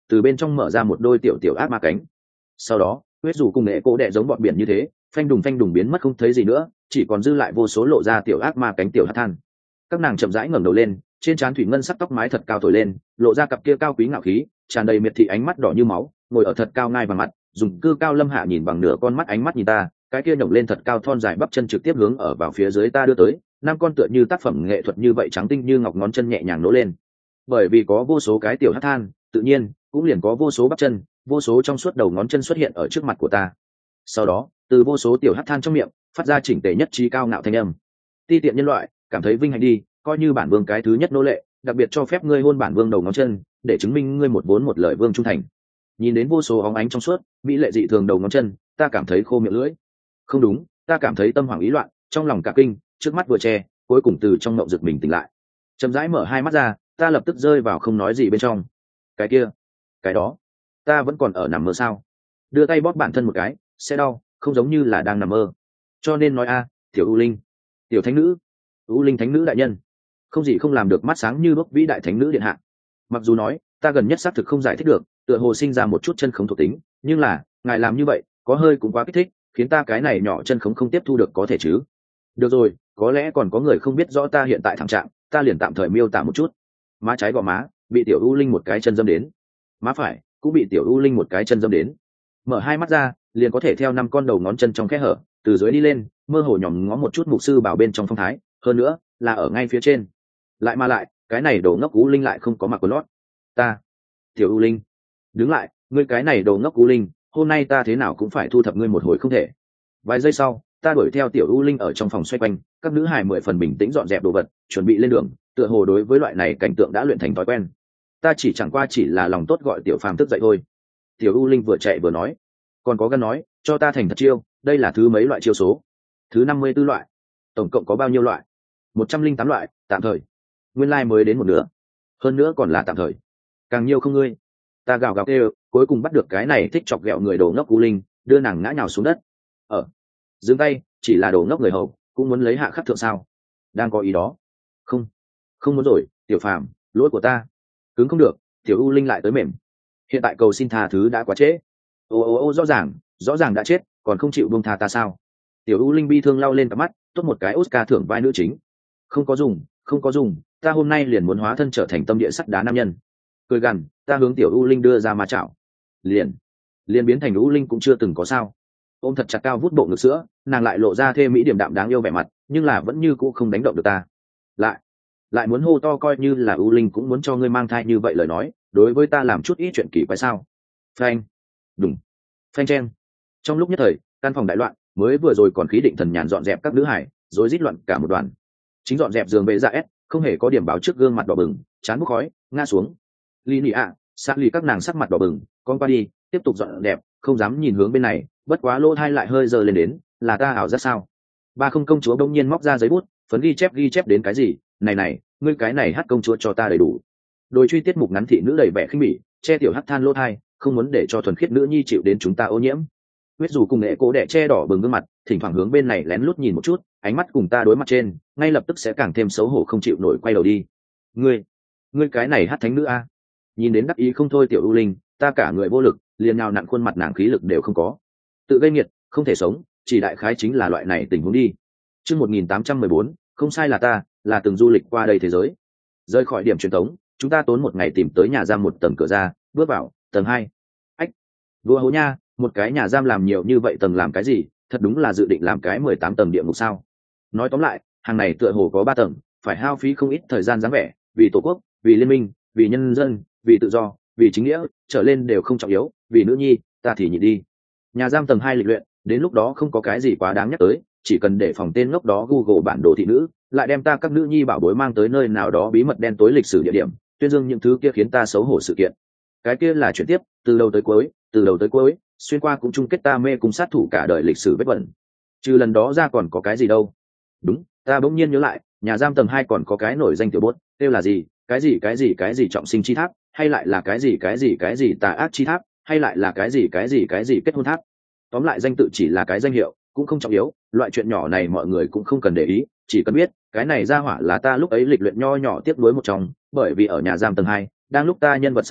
từ bên trong mở ra một đôi tiểu tiểu ác ma cánh. Sau đó huyết dù cùng nghệ cố đẻ giống bọn biển như thế phanh đùng phanh đùng biến mất không thấy gì nữa, chỉ còn dư lại vô số lộ ra tiểu ác ma cánh tiểu hát than. Các nàng chậm rãi ngẩng đầu lên, trên trán thủy ngân sắc tóc mái thật cao thổi lên, lộ ra cặp kia cao quý ngạo khí, tràn đầy miệt thị ánh mắt đỏ như máu, ngồi ở thật cao ngai bằng mặt, dùng cư cao lâm hạ nhìn bằng nửa con mắt ánh mắt nhìn ta, cái kia nhổng lên thật cao thon dài bắp chân trực tiếp hướng ở vào phía dưới ta đưa tới, năm con tựa như tác phẩm nghệ thuật như vậy trắng tinh như ngọc ngón chân nhẹ nhàng nỗ lên. Bởi vì có vô số cái tiểu hát than, tự nhiên cũng liền có vô số bắp chân, vô số trong suốt đầu ngón chân xuất hiện ở trước mặt của ta. Sau đó từ vô số tiểu hát than trong miệng phát ra chỉnh tề nhất trí cao ngạo thanh âm. Ti tiện nhân loại, cảm thấy vinh hạnh đi, coi như bản vương cái thứ nhất nô lệ, đặc biệt cho phép ngươi hôn bản vương đầu ngón chân, để chứng minh ngươi một vốn một lời vương trung thành. Nhìn đến vô số óng ánh trong suốt mỹ lệ dị thường đầu ngón chân, ta cảm thấy khô miệng lưỡi. Không đúng, ta cảm thấy tâm hoảng ý loạn, trong lòng cả kinh, trước mắt vừa che, cuối cùng từ trong mộng giật mình tỉnh lại. Chậm rãi mở hai mắt ra, ta lập tức rơi vào không nói gì bên trong. Cái kia, cái đó, ta vẫn còn ở nằm mơ sao? Đưa tay bóp bản thân một cái, sẽ đau, không giống như là đang nằm mơ. Cho nên nói a, tiểu U Linh, tiểu thánh nữ, U Linh thánh nữ đại nhân, không gì không làm được mắt sáng như bốc vĩ đại thánh nữ điện hạ. Mặc dù nói ta gần nhất xác thực không giải thích được, tựa hồ sinh ra một chút chân khống thuộc tính, nhưng là ngài làm như vậy có hơi cũng quá kích thích, khiến ta cái này nhỏ chân khống không tiếp thu được có thể chứ? Được rồi, có lẽ còn có người không biết rõ ta hiện tại thảm trạng, ta liền tạm thời miêu tả một chút. Má trái gò má bị tiểu U Linh một cái chân dâm đến, má phải cũng bị tiểu U Linh một cái chân dâm đến. Mở hai mắt ra, liền có thể theo năm con đầu ngón chân trong khe hở, từ dưới đi lên, mơ hồ nhòm ngó một chút mục sư bảo bên trong phong thái, hơn nữa là ở ngay phía trên. Lại mà lại, cái này đồ ngốc U Linh lại không có mặc quần lót. Ta, tiểu U Linh, đứng lại, ngươi cái này đồ ngốc U Linh, hôm nay ta thế nào cũng phải thu thập ngươi một hồi không thể. Vài giây sau, ta đuổi theo tiểu U Linh ở trong phòng xoay quanh, các nữ hài mười phần bình tĩnh dọn dẹp đồ vật, chuẩn bị lên đường, tựa hồ đối với loại này cảnh tượng đã luyện thành thói quen. Ta chỉ chẳng qua chỉ là lòng tốt gọi tiểu phàm thức dậy thôi. Tiểu U Linh vừa chạy vừa nói, còn có gan nói cho ta thành thật chiêu, đây là thứ mấy loại chiêu số? Thứ năm mươi b ố loại. Tổng cộng có bao nhiêu loại? Một trăm linh tám loại, tạm thời. Nguyên lai mới đến một nửa, hơn nữa còn là tạm thời. Càng nhiều không ngươi. Ta gào gào kêu, cuối cùng bắt được cái này thích chọc ghẹo người đồ ngốc U Linh, đưa nàng ngã nhào xuống đất. Ở dừng tay, chỉ là đồ ngốc người hầu cũng muốn lấy hạ khắc thượng sao? Đang có ý đó? Không, không muốn rồi, tiểu phàm, lỗi của ta. Cứng không được, tiểu U Linh lại tới mềm. Hiện tại cầu xin tha thứ đã quá trễ. Ô ô ô, rõ ràng rõ ràng đã chết, còn không chịu buông tha ta sao? Tiểu U Linh bi thương lau lên cặp mắt, tốt một cái Oscar thưởng vai nữ chính. Không có dùng, không có dùng, ta hôm nay liền muốn hóa thân trở thành tâm địa sắt đá nam nhân. Cười gằn, ta hướng tiểu U Linh đưa ra ma chảo. Liền, liền biến thành U Linh cũng chưa từng có sao? Ôm thật chặt cao vút bộ ngực sữa, nàng lại lộ ra thê mỹ điểm đạm đáng yêu vẻ mặt, nhưng là vẫn như cũ không đánh động được ta. Lại, lại muốn hô to coi như là U Linh cũng muốn cho ngươi mang thai như vậy lời nói, đối với ta làm chút ít chuyện kỳ quái sao? Phanh, đùng, phanh chen. Trong lúc nhất thời, căn phòng đại loạn, mới vừa rồi còn khí định thần nhàn dọn dẹp các nữ hải, rồi rít loạn cả một đoàn. Chính dọn dẹp giường bệ dạ s, không hề có điểm báo trước gương mặt đỏ bừng, chán bốc khói, ngã xuống. Ly nị ạ, sát lì các nàng sắc mặt đỏ bừng, con qua đi, tiếp tục dọn dẹp, không dám nhìn hướng bên này, bất quá lỗ thai lại hơi giờ lên đến, là ta ảo giác sao? Ba không công chúa đông nhiên móc ra giấy bút, phấn ghi chép ghi chép đến cái gì? Này này, ngươi cái này hát công chúa cho ta đầy đủ. Đôi truy tiết mục ngắn thị nữ đầy vẻ khinh bỉ, che tiểu hắc than lỗ thai, không muốn để cho thuần khiết nữ nhi chịu đến chúng ta ô nhiễm. Huyết dù cùng nghệ cố đẻ che đỏ bừng gương mặt, thỉnh thoảng hướng bên này lén lút nhìn một chút, ánh mắt cùng ta đối mặt trên, ngay lập tức sẽ càng thêm xấu hổ không chịu nổi quay đầu đi. Ngươi, ngươi cái này hát thánh nữ a? Nhìn đến đắc ý không thôi tiểu U Linh, ta cả người vô lực, liền nào nặn khuôn mặt nàng khí lực đều không có. Tự gây nghiệt, không thể sống, chỉ đại khái chính là loại này tình huống đi. Chương một nghìn tám trăm mười bốn, không sai là ta, là từng du lịch qua đây thế giới. Rời khỏi điểm truyền thống, chúng ta tốn một ngày tìm tới nhà giam một tầng cửa ra, bước vào tầng hai. Ách, vua hố nha, một cái nhà giam làm nhiều như vậy tầng làm cái gì? Thật đúng là dự định làm cái mười tám tầng địa ngục sao? Nói tóm lại, hàng này tựa hồ có ba tầng, phải hao phí không ít thời gian dáng vẻ, vì tổ quốc, vì liên minh, vì nhân dân, vì tự do, vì chính nghĩa, trở lên đều không trọng yếu, vì nữ nhi, ta thì nhịn đi. Nhà giam tầng hai lịch luyện, đến lúc đó không có cái gì quá đáng nhắc tới, chỉ cần để phòng tên ngốc đó Google bản đồ thị nữ, lại đem ta các nữ nhi bảo bối mang tới nơi nào đó bí mật đen tối lịch sử địa điểm, tuyên dương những thứ kia khiến ta xấu hổ sự kiện. Cái kia là chuyển tiếp, từ đầu tới cuối, từ đầu tới cuối, xuyên qua cũng chung kết ta mê cung sát thủ cả đời lịch sử vết bẩn. Trừ lần đó ra còn có cái gì đâu? Đúng, ta bỗng nhiên nhớ lại, nhà giam tầng hai còn có cái nổi danh tiểu bốt, tên là gì? Cái gì cái gì cái gì trọng sinh chi tháp, hay lại là cái gì cái gì cái gì tà ác chi tháp, hay lại là cái gì cái gì cái gì kết hôn tháp. Tóm lại danh tự chỉ là cái danh hiệu, cũng không trọng yếu, loại chuyện nhỏ này mọi người cũng không cần để ý, chỉ cần biết cái này ra hỏa là ta lúc ấy lịch luyện nho nhỏ tiếp nối một trong, bởi vì ở nhà giam tầng hai, đang lúc ta nhân vật sắm vai,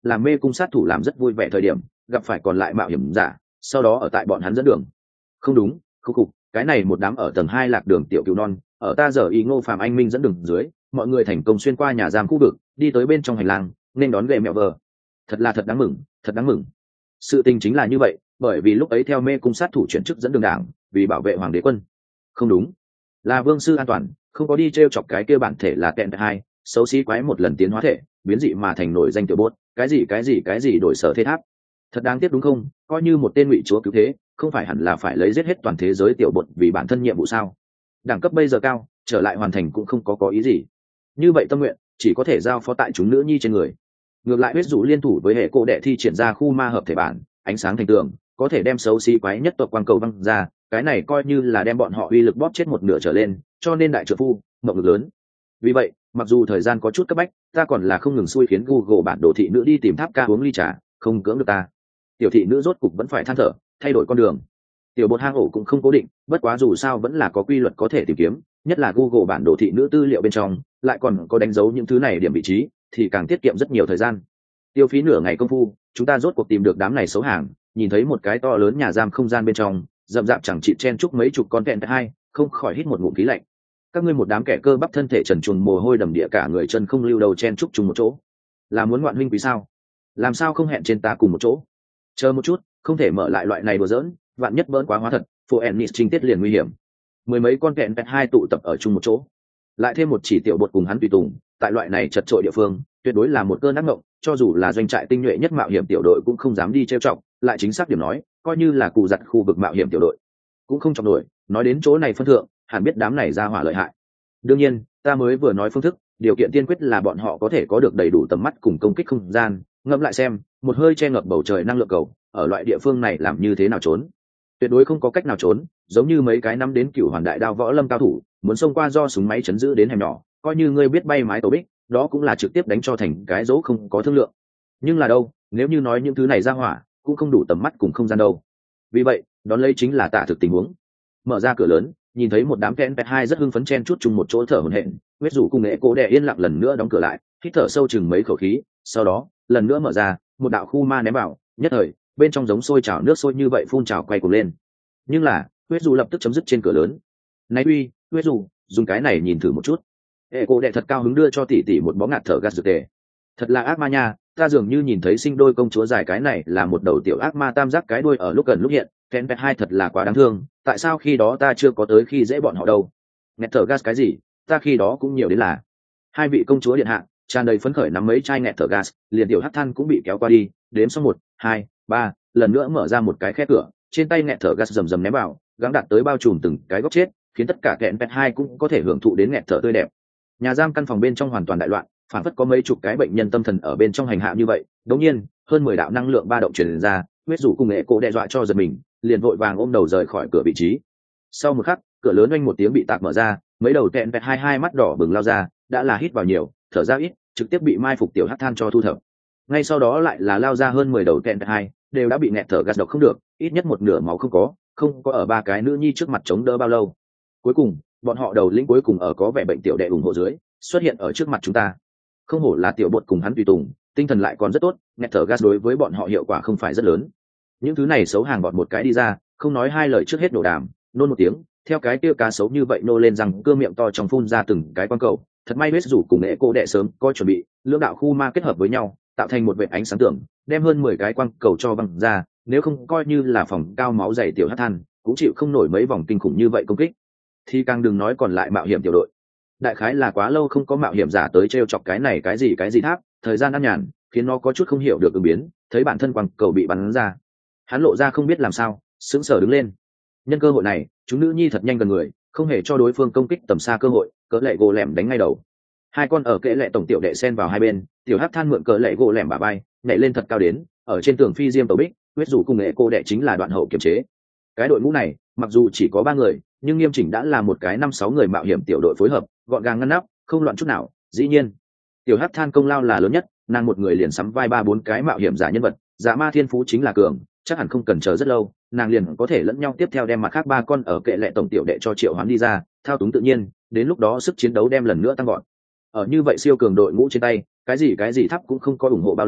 làm mê cung sát thủ làm rất vui vẻ thời điểm gặp phải còn lại mạo hiểm giả, sau đó ở tại bọn hắn dẫn đường. Không đúng, khúc cục cái này một đám ở tầng hai lạc đường tiểu cứu non, ở ta giờ y Ngô Phạm Anh Minh dẫn đường dưới, mọi người thành công xuyên qua nhà giam khu vực, đi tới bên trong hành lang, nên đón ghệ mẹo vờ. Thật là thật đáng mừng, thật đáng mừng. Sự tình chính là như vậy, bởi vì lúc ấy theo mê cung sát thủ chuyển chức dẫn đường đảng, vì bảo vệ hoàng đế quân. Không đúng, là vương sư an toàn, không có đi t chọc cái kia bản thể là kẹn hai xấu xí quái một lần tiến hóa thể, biến dị mà thành nổi danh tiểu bốt, cái gì cái gì cái gì đổi sở thế tháp. Thật đáng tiếc đúng không? Coi như một tên ngụy chúa cứu thế, không phải hẳn là phải lấy giết hết toàn thế giới tiểu bột vì bản thân nhiệm vụ sao? Đẳng cấp bây giờ cao, trở lại hoàn thành cũng không có có ý gì. Như vậy tâm nguyện chỉ có thể giao phó tại chúng nữ nhi trên người. Ngược lại huyết dụ liên thủ với hệ cô đệ thi triển ra khu ma hợp thể bản, ánh sáng thành tường, có thể đem xấu xí quái nhất tộc quang cầu văng ra, cái này coi như là đem bọn họ uy lực bóp chết một nửa trở lên, cho nên đại trợ phu mộng lực lớn. Vì vậy, mặc dù thời gian có chút cấp bách, ta còn là không ngừng xui khiến Google bản đồ thị nữ đi tìm tháp ca uống ly trà, không cưỡng được ta. Tiểu thị nữ rốt cục vẫn phải than thở, thay đổi con đường. Tiểu bột hang ổ cũng không cố định, bất quá dù sao vẫn là có quy luật có thể tìm kiếm, nhất là Google bản đồ thị nữ tư liệu bên trong, lại còn có đánh dấu những thứ này điểm vị trí, thì càng tiết kiệm rất nhiều thời gian. Tiêu phí nửa ngày công phu, chúng ta rốt cuộc tìm được đám này xấu hàng, nhìn thấy một cái to lớn nhà giam không gian bên trong, rậm rạp chẳng chịt chen chúc mấy chục con kẹn hai, không khỏi hít một ngụm khí lạnh. Các ngươi một đám kẻ cơ bắp thân thể trần truồng mồ hôi đầm địa cả người chân không lưu đầu chen chúc chung một chỗ, là muốn ngoạn huynh quý sao? Làm sao không hẹn trên ta cùng một chỗ? Chờ một chút, không thể mở lại loại này đùa giỡn, vạn nhất bỡn quá hóa thật, phụ ennis trinh tiết liền nguy hiểm. Mười mấy con kẹn pet hai tụ tập ở chung một chỗ, lại thêm một chỉ tiểu bột cùng hắn tùy tùng, tại loại này chật trội địa phương, tuyệt đối là một cơn ác mộng, cho dù là doanh trại tinh nhuệ nhất mạo hiểm tiểu đội cũng không dám đi trêu chọc, lại chính xác điểm nói, coi như là cù giặt khu vực mạo hiểm tiểu đội, cũng không chọc nổi. Nói đến chỗ này phân thượng, hẳn biết đám này ra hỏa lợi hại. Đương nhiên, ta mới vừa nói phương thức, điều kiện tiên quyết là bọn họ có thể có được đầy đủ tầm mắt cùng công kích không gian. Ngẫm lại xem, một hơi che ngập bầu trời năng lượng cầu, ở loại địa phương này làm như thế nào trốn? Tuyệt đối không có cách nào trốn, giống như mấy cái năm đến cửu hoàn đại đao võ lâm cao thủ, muốn xông qua do súng máy chấn giữ đến hẻm nhỏ, coi như ngươi biết bay mái tàu bích, đó cũng là trực tiếp đánh cho thành cái dỗ không có thương lượng. Nhưng là đâu, nếu như nói những thứ này ra hỏa, cũng không đủ tầm mắt cùng không gian đâu. Vì vậy, đón lấy chính là tả thực tình huống. Mở ra cửa lớn, nhìn thấy một đám kẽn pet hai rất hưng phấn chen chúc chung một chỗ thở hổn hển, huyết rủ cùng nghệ cố đè yên lặng lần nữa đóng cửa lại, hít thở sâu chừng mấy khẩu khí, sau đó lần nữa mở ra, một đạo khu ma ném vào, nhất thời bên trong giống sôi trào nước sôi như vậy phun trào quay cuồng lên. Nhưng là huyết rủ lập tức chấm dứt trên cửa lớn. Này uy, huyết rủ, dùng cái này nhìn thử một chút. Hệ cố đè thật cao hứng đưa cho tỷ tỷ một bó ngạt thở gas dược tề. Thật là ác ma nha, ta dường như nhìn thấy sinh đôi công chúa dài cái này là một đầu tiểu ác ma tam giác cái đuôi ở lúc gần lúc hiện. Ken pet hai thật là quá đáng thương, tại sao khi đó ta chưa có tới khi dễ bọn họ đâu? Nghẹt thở gas cái gì, ta khi đó cũng nhiều đến là. Hai vị công chúa điện hạ tràn đầy phấn khởi nắm mấy chai nghẹt thở gas, liền tiểu hắc than cũng bị kéo qua đi, đếm xong một hai ba, lần nữa mở ra một cái khe cửa, trên tay nghẹt thở gas rầm rầm ném vào, gắng đạt tới bao trùm từng cái góc chết, khiến tất cả Ken pet hai cũng có thể hưởng thụ đến nghẹt thở tươi đẹp. Nhà giam căn phòng bên trong hoàn toàn đại loạn, phản phất có mấy chục cái bệnh nhân tâm thần ở bên trong hành hạ như vậy. Đống nhiên hơn mười đạo năng lượng ba động truyền ra, huyết rủ cùng nghệ cổ đe dọa cho giật mình, liền vội vàng ôm đầu rời khỏi cửa vị trí. Sau một khắc, cửa lớn oanh một tiếng bị tạc mở ra, mấy đầu tẹn vẹt hai hai mắt đỏ bừng lao ra, đã là hít vào nhiều, thở ra ít, trực tiếp bị mai phục tiểu hắc than cho thu thập. Ngay sau đó lại là lao ra hơn mười đầu tẹn vẹt hai, đều đã bị nghẹt thở gas độc không được, ít nhất một nửa máu không có, không có ở ba cái nữ nhi trước mặt chống đỡ bao lâu. Cuối cùng, bọn họ đầu lĩnh cuối cùng ở có vẻ bệnh tiểu đệ ủng hộ dưới, xuất hiện ở trước mặt chúng ta. Không hổ là tiểu bột cùng hắn tùy tùng, tinh thần lại còn rất tốt, nghẹt thở gas đối với bọn họ hiệu quả không phải rất lớn. Những thứ này xấu hàng bọn một cái đi ra, không nói hai lời trước hết đổ đàm, nôn một tiếng, theo cái kia cá xấu như vậy nô lên rằng cưa miệng to trong phun ra từng cái quang cầu. Thật may huyết rủ cùng nghệ cô đệ sớm có chuẩn bị, lưỡng đạo khu ma kết hợp với nhau, tạo thành một vệt ánh sáng tưởng, đem hơn mười cái quang cầu cho văng ra, nếu không coi như là phòng cao máu dày tiểu hắc than, cũng chịu không nổi mấy vòng kinh khủng như vậy công kích. Thì càng đừng nói còn lại mạo hiểm tiểu đội. Đại khái là quá lâu không có mạo hiểm giả tới trêu chọc cái này cái gì cái gì tháp, thời gian ăn nhàn, khiến nó có chút không hiểu được ứng biến, thấy bản thân quang cầu bị bắn ra, hắn lộ ra không biết làm sao, sững sờ đứng lên. Nhân cơ hội này, chúng nữ nhi thật nhanh gần người, không hề cho đối phương công kích tầm xa cơ hội, cỡ lệ gỗ lẻm đánh ngay đầu. Hai con ở kệ lệ tổng tiểu đệ xen vào hai bên, tiểu hắc than mượn cỡ lệ gỗ lẻm bả bay, nhảy lên thật cao đến, ở trên tường phi diêm tàu bích, huyết rủ cùng nghệ cô đệ chính là đoạn hậu kiểm chế. Cái đội ngũ này, mặc dù chỉ có ba người, nhưng nghiêm chỉnh đã là một cái năm sáu người mạo hiểm tiểu đội phối hợp, gọn gàng ngăn nắp, không loạn chút nào. Dĩ nhiên, tiểu hắc than công lao là lớn nhất, nàng một người liền sắm vai ba bốn cái mạo hiểm giả nhân vật, giả ma thiên phú chính là cường, chắc hẳn không cần chờ rất lâu, nàng liền có thể lẫn nhau tiếp theo đem mặt khác ba con ở kệ lệ tổng tiểu đệ cho triệu hoán đi ra, thao túng tự nhiên, đến lúc đó sức chiến đấu đem lần nữa tăng gọn. Ở như vậy siêu cường đội ngũ trên tay, cái gì cái gì thắp cũng không có ủng hộ bao lâu,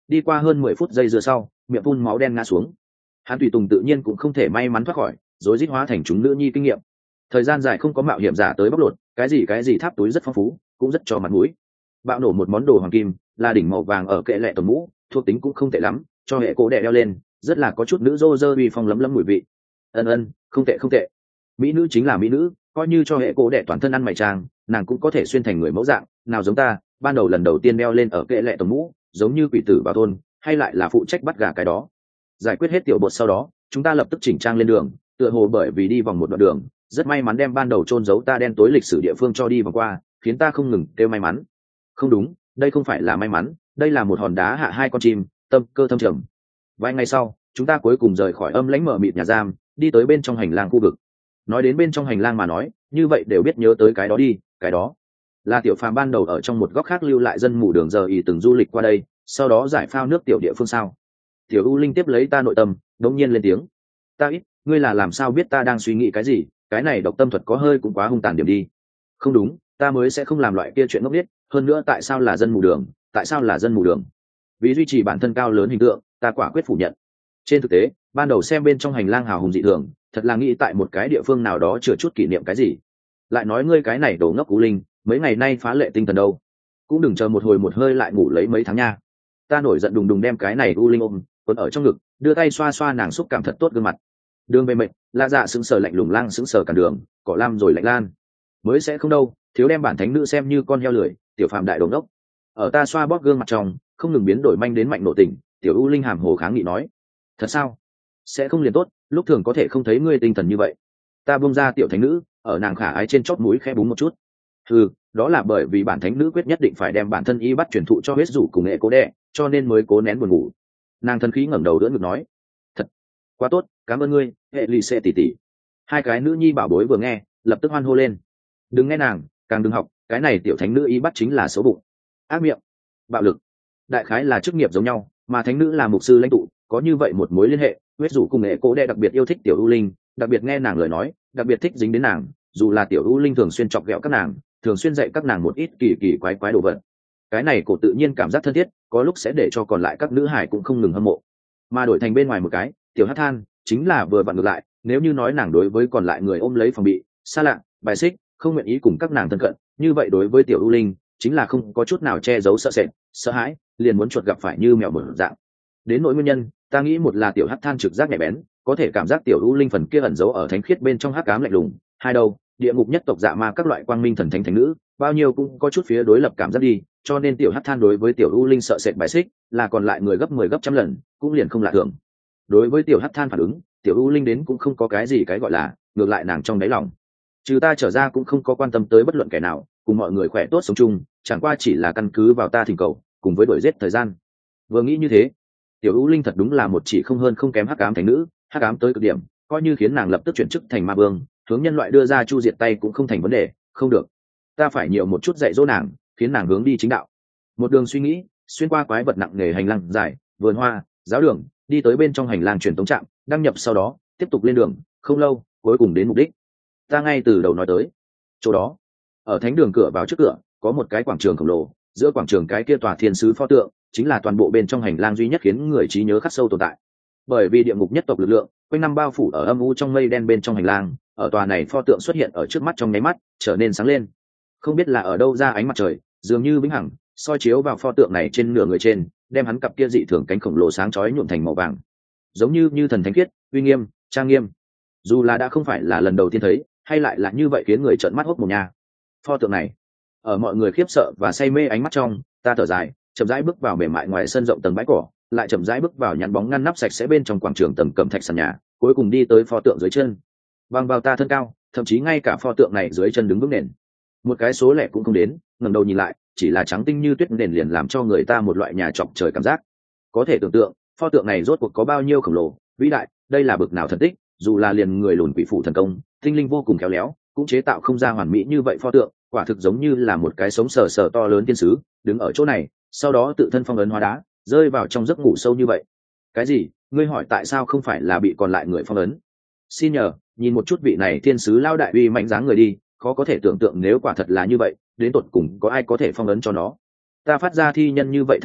đi qua hơn mười phút giây dưa sau miệng phun máu đen ngã xuống. Hắn tùy tùng tự nhiên cũng không thể may mắn thoát khỏi, rối rít hóa thành chúng nữ nhi kinh nghiệm. Thời gian dài không có mạo hiểm giả tới bóc lột, cái gì cái gì tháp túi rất phong phú, cũng rất cho mặt mũi. Bạo nổ một món đồ hoàng kim, là đỉnh màu vàng ở kệ lệ tầm mũ, thuộc tính cũng không tệ lắm, cho hệ cổ đẻ đeo lên, rất là có chút nữ rô rơ uy phong lấm lấm mùi vị. Ân ân, không tệ không tệ. Mỹ nữ chính là mỹ nữ, coi như cho hệ cổ đẻ toàn thân ăn mày trang, nàng cũng có thể xuyên thành người mẫu dạng, nào giống ta, ban đầu lần đầu tiên đeo lên ở kệ lệ tầm mũ, giống như quỷ tử vào thôn, hay lại là phụ trách bắt gà cái đó. Giải quyết hết tiểu bột sau đó, chúng ta lập tức chỉnh trang lên đường, tựa hồ bởi vì đi vòng một đoạn đường, rất may mắn đem ban đầu chôn giấu ta đen tối lịch sử địa phương cho đi vòng qua, khiến ta không ngừng kêu may mắn. Không đúng, đây không phải là may mắn, đây là một hòn đá hạ hai con chim, tâm cơ thâm trầm. Vài ngày sau, chúng ta cuối cùng rời khỏi âm lãnh mở mịt nhà giam, đi tới bên trong hành lang khu vực. Nói đến bên trong hành lang mà nói, như vậy đều biết nhớ tới cái đó đi, cái đó là Tiểu Phàm ban đầu ở trong một góc khác lưu lại dân mù đường giờ ý từng du lịch qua đây, sau đó giải phao nước tiểu địa phương sao. Tiểu U Linh tiếp lấy ta nội tâm, đột nhiên lên tiếng. Ta ít, ngươi là làm sao biết ta đang suy nghĩ cái gì, cái này độc tâm thuật có hơi cũng quá hung tàn điểm đi. Không đúng, ta mới sẽ không làm loại kia chuyện ngốc nghếch, hơn nữa tại sao là dân mù đường, tại sao là dân mù đường? Vì duy trì bản thân cao lớn hình tượng, ta quả quyết phủ nhận. Trên thực tế, ban đầu xem bên trong hành lang hào hùng dị thường, thật là nghĩ tại một cái địa phương nào đó chừa chút kỷ niệm cái gì. Lại nói ngươi cái này đồ ngốc U Linh, mấy ngày nay phá lệ tinh thần đâu, cũng đừng chờ một hồi một hơi lại ngủ lấy mấy tháng nha. Ta nổi giận đùng đùng đem cái này U Linh ôm còn ở trong ngực, đưa tay xoa xoa nàng xúc cảm thật tốt gương mặt. Đường về mệt, La Dạ sững sờ lạnh lùng lang sững sờ cả đường, cỏ lam rồi lạnh lan. Mới sẽ không đâu, thiếu đem bản thánh nữ xem như con heo lười, Tiểu Phàm đại đồ ngốc. Ở ta xoa bóp gương mặt trong, không ngừng biến đổi manh đến mạnh nộ tình, Tiểu U Linh hàm hồ kháng nghị nói: thật sao? Sẽ không liền tốt, lúc thường có thể không thấy ngươi tinh thần như vậy. Ta buông ra Tiểu thánh nữ, ở nàng khả ái trên chót mũi khẽ búng một chút. Ừ, đó là bởi vì bản thánh nữ quyết nhất định phải đem bản thân y bắt truyền thụ cho huyết rủ cùng nghệ cố đẻ, cho nên mới cố nén buồn ngủ. Nàng thân khí ngẩng đầu đỡ ngực nói: thật quá tốt, cảm ơn ngươi, hệ lì xê tỷ tỷ. Hai cái nữ nhi bảo bối vừa nghe, lập tức hoan hô lên. Đừng nghe nàng, càng đừng học, cái này tiểu thánh nữ y bắt chính là xấu bụng, ác miệng, bạo lực, đại khái là chức nghiệp giống nhau, mà thánh nữ là mục sư lãnh tụ, có như vậy một mối liên hệ. Huyết rủ cùng nghệ cố đẻ đặc biệt yêu thích tiểu U Linh, đặc biệt nghe nàng lời nói, đặc biệt thích dính đến nàng, dù là tiểu U Linh thường xuyên chọc ghẹo các nàng, thường xuyên dạy các nàng một ít kỳ kỳ quái quái đồ vật. Cái này cổ tự nhiên cảm giác thân thiết, có lúc sẽ để cho còn lại các nữ hải cũng không ngừng hâm mộ. Mà đổi thành bên ngoài một cái, tiểu hát than chính là vừa vặn ngược lại, nếu như nói nàng đối với còn lại người ôm lấy phòng bị, xa lạ, bài xích, không nguyện ý cùng các nàng thân cận, như vậy đối với tiểu U Linh chính là không có chút nào che giấu sợ sệt, sợ hãi, liền muốn chuột gặp phải như mèo mở dạng. Đến nỗi nguyên nhân, ta nghĩ một là tiểu hát than trực giác nhạy bén, có thể cảm giác tiểu U Linh phần kia ẩn giấu ở thánh khiết bên trong hắc ám lạnh lùng, hai đâu, địa ngục nhất tộc dạ ma các loại quang minh thần thánh thánh nữ, bao nhiêu cũng có chút phía đối lập cảm giác đi, cho nên tiểu hắc than đối với tiểu U Linh sợ sệt bài xích, là còn lại người gấp mười gấp trăm lần, cũng liền không lạ thường. Đối với tiểu hắc than phản ứng, tiểu U Linh đến cũng không có cái gì cái gọi là, ngược lại nàng trong đáy lòng, trừ ta trở ra cũng không có quan tâm tới bất luận kẻ nào, cùng mọi người khỏe tốt sống chung, chẳng qua chỉ là căn cứ vào ta thỉnh cầu, cùng với đuổi giết thời gian. Vừa nghĩ như thế, tiểu U Linh thật đúng là một chỉ không hơn không kém hắc ám thánh nữ, hắc ám tới cực điểm, coi như khiến nàng lập tức chuyển chức thành ma vương, hướng nhân loại đưa ra chu diệt tay cũng không thành vấn đề. Không được, ta phải nhiều một chút dạy dỗ nàng, khiến nàng hướng đi chính đạo. Một đường suy nghĩ, xuyên qua quái vật nặng nề hành lang dài, vườn hoa, giáo đường, đi tới bên trong hành lang truyền tống trạm, đăng nhập sau đó tiếp tục lên đường. Không lâu, cuối cùng đến mục đích. Ta ngay từ đầu nói tới chỗ đó, ở thánh đường cửa vào trước cửa có một cái quảng trường khổng lồ, giữa quảng trường cái kia tòa thiên sứ pho tượng chính là toàn bộ bên trong hành lang duy nhất khiến người trí nhớ khắc sâu tồn tại. Bởi vì địa ngục nhất tộc lực lượng quanh năm bao phủ ở âm u trong mây đen bên trong hành lang, ở tòa này pho tượng xuất hiện ở trước mắt trong nháy mắt trở nên sáng lên, không biết là ở đâu ra ánh mặt trời, dường như vĩnh hằng soi chiếu vào pho tượng này trên nửa người trên, đem hắn cặp kia dị thường cánh khổng lồ sáng chói nhuộm thành màu vàng, giống như như thần thánh khiết, uy nghiêm, trang nghiêm. Dù là đã không phải là lần đầu tiên thấy, hay lại là như vậy khiến người trợn mắt hốc mồm nha. Pho tượng này, ở mọi người khiếp sợ và say mê ánh mắt trong, ta thở dài, chậm rãi bước vào mềm mại ngoài sân rộng tầng bãi cỏ, lại chậm rãi bước vào nhắn bóng ngăn nắp sạch sẽ bên trong quảng trường tầng cẩm thạch sàn nhà, cuối cùng đi tới pho tượng dưới chân. Bằng vào ta thân cao, thậm chí ngay cả pho tượng này dưới chân đứng vững nền một cái số lẻ cũng không đến, ngẩng đầu nhìn lại, chỉ là trắng tinh như tuyết nền liền làm cho người ta một loại nhà chọc trời cảm giác. Có thể tưởng tượng, pho tượng này rốt cuộc có bao nhiêu khổng lồ, vĩ đại, đây là bực nào thần tích, dù là liền người lùn quỷ phụ thần công, tinh linh vô cùng khéo léo, cũng chế tạo không ra hoàn mỹ như vậy pho tượng, quả thực giống như là một cái sống sờ sờ to lớn thiên sứ, đứng ở chỗ này, sau đó tự thân phong ấn hóa đá, rơi vào trong giấc ngủ sâu như vậy. Cái gì? Ngươi hỏi tại sao không phải là bị còn lại người phong ấn? Xin nhờ, nhìn một chút vị này thiên sứ lao đại uy mạnh dáng người đi, khó có thể tưởng tượng nếu quả thật là như vậy, đến tột cùng có ai có thể phong ấn cho nó. Ta phát ra thi nhân như vậy than thở,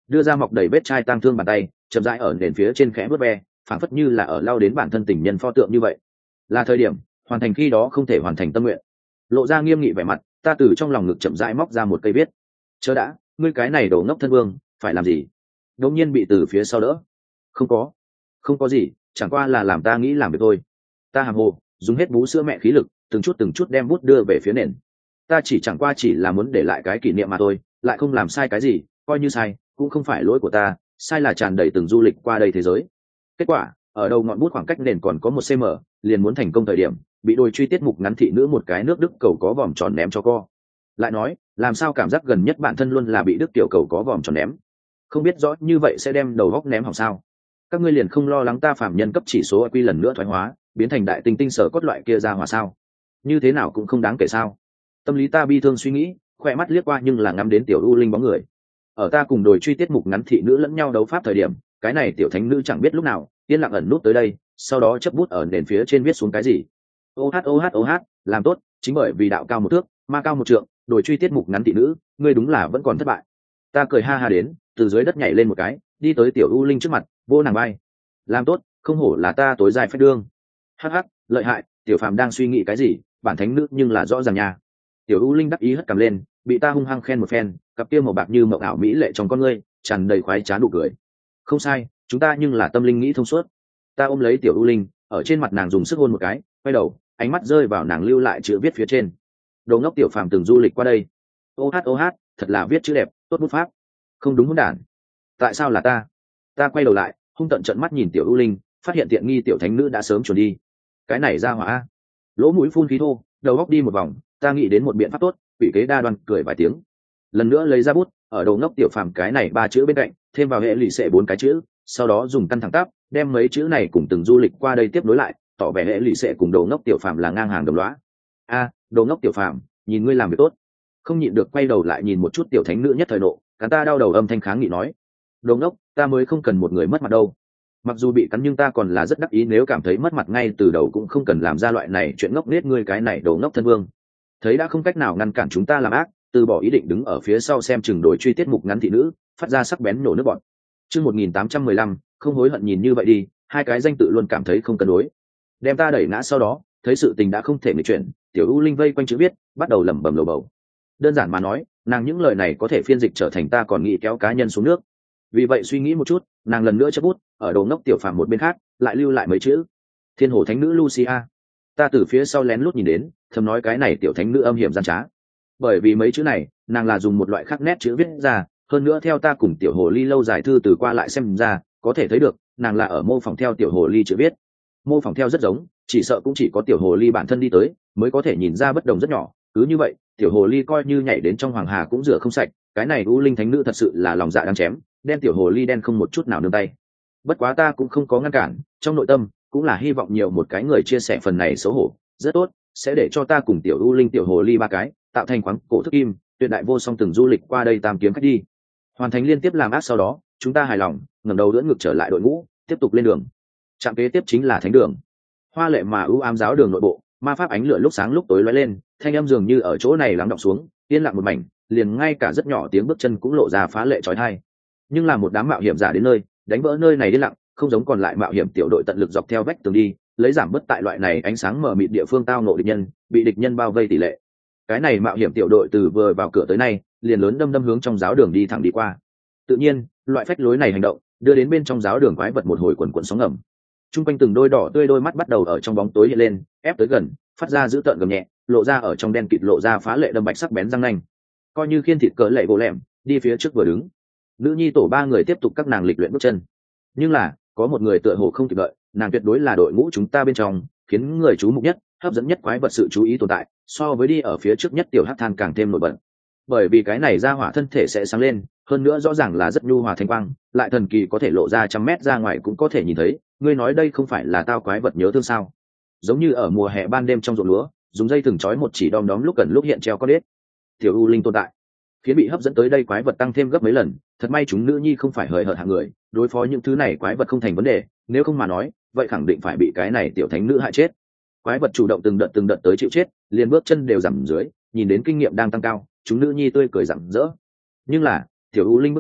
đưa ra mọc đầy vết chai tang thương bàn tay chậm rãi ở nền phía trên khẽ vớt ve, phảng phất như là ở lao đến bản thân tình nhân pho tượng như vậy. Là thời điểm hoàn thành khi đó không thể hoàn thành tâm nguyện. Lộ ra nghiêm nghị vẻ mặt, ta từ trong lòng ngực chậm rãi móc ra một cây viết. Chớ đã, ngươi cái này đồ ngốc thân vương phải làm gì? Đột nhiên bị từ phía sau đỡ. Không có, không có gì, chẳng qua là làm ta nghĩ làm việc thôi. Ta hàm hồ dùng hết bú sữa mẹ khí lực, từng chút từng chút đem bút đưa về phía nền. Ta chỉ chẳng qua chỉ là muốn để lại cái kỷ niệm mà thôi, lại không làm sai cái gì, coi như sai cũng không phải lỗi của ta, sai là tràn đầy từng du lịch qua đây thế giới. Kết quả ở đầu ngọn bút khoảng cách nền còn có một cm, liền muốn thành công thời điểm bị đôi truy tiết mục ngắn thị nữ một cái nước đức cầu có vòm tròn ném cho co. Lại nói làm sao cảm giác gần nhất bản thân luôn là bị đức tiểu cầu có vòm tròn ném, không biết rõ như vậy sẽ đem đầu góc ném hỏng sao? Các ngươi liền không lo lắng ta phạm nhân cấp chỉ số i kiu lần nữa thoái hóa biến thành đại tinh tinh sở cốt loại kia ra hỏa sao? Như thế nào cũng không đáng kể sao? Tâm lý ta bi thương suy nghĩ, khoe mắt liếc qua nhưng là ngắm đến tiểu u linh bóng người. Ở ta cùng đồi truy tiết mục ngắn thị nữ lẫn nhau đấu pháp thời điểm, cái này tiểu thánh nữ chẳng biết lúc nào yên lặng ẩn nút tới đây, sau đó chấp bút ở nền phía trên viết xuống cái gì. Ô hát ô hát ô hát, làm tốt, chính bởi vì đạo cao một thước, ma cao một trượng, đồi truy tiết mục ngắn thị nữ, ngươi đúng là vẫn còn thất bại. Ta cười ha ha đến, từ dưới đất nhảy lên một cái, đi tới tiểu u linh trước mặt, vô nàng bay. Làm tốt, không hổ là ta tối dài phách đương. Hắc hắc, lợi hại, tiểu phàm đang suy nghĩ cái gì, bản thánh nữ nhưng là rõ ràng nha. Tiểu u linh đắc ý hất cầm lên, bị ta hung hăng khen một phen, cặp kia màu bạc như mộng ảo mỹ lệ trong con ngươi tràn đầy khoái trá nụ cười. Không sai, chúng ta nhưng là tâm linh nghĩ thông suốt. Ta ôm lấy tiểu u linh, ở trên mặt nàng dùng sức hôn một cái, quay đầu ánh mắt rơi vào nàng lưu lại chữ viết phía trên. Đồ ngốc tiểu phàm từng du lịch qua đây. Ô hát ô hát, thật là viết chữ đẹp, tốt bút pháp. Không đúng hỗn đản, tại sao là ta? Ta quay đầu lại hung tận trận mắt nhìn tiểu u linh, phát hiện tiện nghi tiểu thánh nữ đã sớm chuẩn đi. Cái này ra hỏa, lỗ mũi phun khí thô, đầu góc đi một vòng. Ta nghĩ đến một biện pháp tốt, quỷ kế đa đoan cười vài tiếng, lần nữa lấy ra bút, ở đầu ngốc tiểu phàm cái này ba chữ bên cạnh thêm vào hệ lụy xệ bốn cái chữ, sau đó dùng căn thẳng tắp đem mấy chữ này cùng từng du lịch qua đây tiếp nối lại, tỏ vẻ hệ lụy xệ cùng đầu ngốc tiểu phàm là ngang hàng đồng loá. A, à, đầu ngốc tiểu phàm, nhìn ngươi làm việc tốt. Không nhịn được quay đầu lại nhìn một chút tiểu thánh nữ nhất thời nộ, cắn ta đau đầu âm thanh kháng nghị nói, đầu ngốc, ta mới không cần một người mất mặt đâu. Mặc dù bị cắn nhưng ta còn là rất đắc ý, nếu cảm thấy mất mặt ngay từ đầu cũng không cần làm ra loại này chuyện ngốc nghếch, ngươi cái này đầu ngốc thân vương. Thấy đã không cách nào ngăn cản chúng ta làm ác, từ bỏ ý định đứng ở phía sau xem chừng đổi truy tiết mục ngắn thị nữ, phát ra sắc bén nổ nước bọn. Chương một nghìn tám trăm mười lăm, không hối hận, nhìn như vậy đi, hai cái danh tự luôn cảm thấy không cân đối. Đem ta đẩy ngã sau đó, thấy sự tình đã không thể nghịch chuyển, tiểu u linh vây quanh chữ viết, bắt đầu lẩm bẩm lầu bầu. Đơn giản mà nói, nàng những lời này có thể phiên dịch trở thành ta còn nghĩ kéo cá nhân xuống nước. Vì vậy suy nghĩ một chút, nàng lần nữa chấp bút, ở đầu ngốc tiểu phàm một bên khác, lại lưu lại mấy chữ: Thiên hồ thánh nữ Lucia. Ta từ phía sau lén lút nhìn đến, thầm nói cái này tiểu thánh nữ âm hiểm gian trá. Bởi vì mấy chữ này, nàng là dùng một loại khắc nét chữ viết ra, hơn nữa theo ta cùng tiểu hồ ly lâu dài thư từ qua lại xem ra, có thể thấy được, nàng là ở mô phỏng theo tiểu hồ ly chữ viết. Mô phỏng theo rất giống, chỉ sợ cũng chỉ có tiểu hồ ly bản thân đi tới, mới có thể nhìn ra bất đồng rất nhỏ. Cứ như vậy, tiểu hồ ly coi như nhảy đến trong hoàng hà cũng rửa không sạch, cái này u linh thánh nữ thật sự là lòng dạ đáng chém, đen tiểu hồ ly đen không một chút nào nương tay. Bất quá ta cũng không có ngăn cản, trong nội tâm cũng là hy vọng nhiều một cái người chia sẻ phần này xấu hổ, rất tốt, sẽ để cho ta cùng tiểu u linh tiểu hồ ly ba cái tạo thành khoáng cổ thức kim, tuyệt đại vô song từng du lịch qua đây tam kiếm khách đi. Hoàn thành liên tiếp làm ác sau đó, chúng ta hài lòng, ngẩng đầu đỡ ngược trở lại đội ngũ, tiếp tục lên đường. Trạm kế tiếp chính là thánh đường. Hoa lệ mà ưu ám giáo đường nội bộ, ma pháp ánh lửa lúc sáng lúc tối lóe lên, thanh âm dường như ở chỗ này lắng đọng xuống, yên lặng một mảnh, liền ngay cả rất nhỏ tiếng bước chân cũng lộ ra phá lệ chói tai. Nhưng là một đám mạo hiểm giả đến nơi, đánh vỡ nơi này yên lặng, không giống còn lại mạo hiểm tiểu đội tận lực dọc theo vách tường đi, lấy giảm bớt tại loại này ánh sáng mờ mịt địa phương tao ngộ địch nhân, bị địch nhân bao vây tỷ lệ. Cái này mạo hiểm tiểu đội từ vừa vào cửa tới nay, liền lớn đâm đâm hướng trong giáo đường đi thẳng đi qua. Tự nhiên, loại phách lối này hành động, đưa đến bên trong giáo đường quái vật một hồi quần quần sóng ngầm. Trung quanh từng đôi đỏ tươi đôi mắt bắt đầu ở trong bóng tối hiện lên, ép tới gần, phát ra dữ tợn gầm nhẹ, lộ ra ở trong đen kịt lộ ra phá lệ đâm bạch sắc bén răng nanh. Coi như khiên thịt cỡ lệ gỗ lẻm, đi phía trước vừa đứng. Nữ nhi tổ ba người tiếp tục các nàng lịch luyện bước chân. Nhưng là, có một người tựa hồ không kịp đợi, nàng tuyệt đối là đội ngũ chúng ta bên trong, khiến người chú mục nhất, hấp dẫn nhất quái vật sự chú ý tồn tại, so với đi ở phía trước nhất tiểu hắc than càng thêm nổi bật. Bởi vì cái này ra hỏa thân thể sẽ sáng lên, hơn nữa rõ ràng là rất nhu hòa thanh quang, lại thần kỳ có thể lộ ra trăm mét ra ngoài cũng có thể nhìn thấy. Ngươi nói đây không phải là tao quái vật nhớ thương sao? Giống như ở mùa hè ban đêm trong ruộng lúa, dùng dây thừng trói một chỉ đom đóm lúc cần lúc hiện treo con đết. Tiểu u linh tồn tại, khiến bị hấp dẫn tới đây quái vật tăng thêm gấp mấy lần. Thật may chúng nữ nhi không phải hời hợt hạng người, đối phó những thứ này quái vật không thành vấn đề, nếu không mà nói, vậy khẳng định phải bị cái này tiểu thánh nữ hại chết. Quái vật chủ động từng đợt từng đợt tới chịu chết, liền bước chân đều giảm dưới, nhìn đến kinh nghiệm đang tăng cao, chúng nữ nhi tươi cười rạng rỡ. Nhưng là tiểu u linh bước chân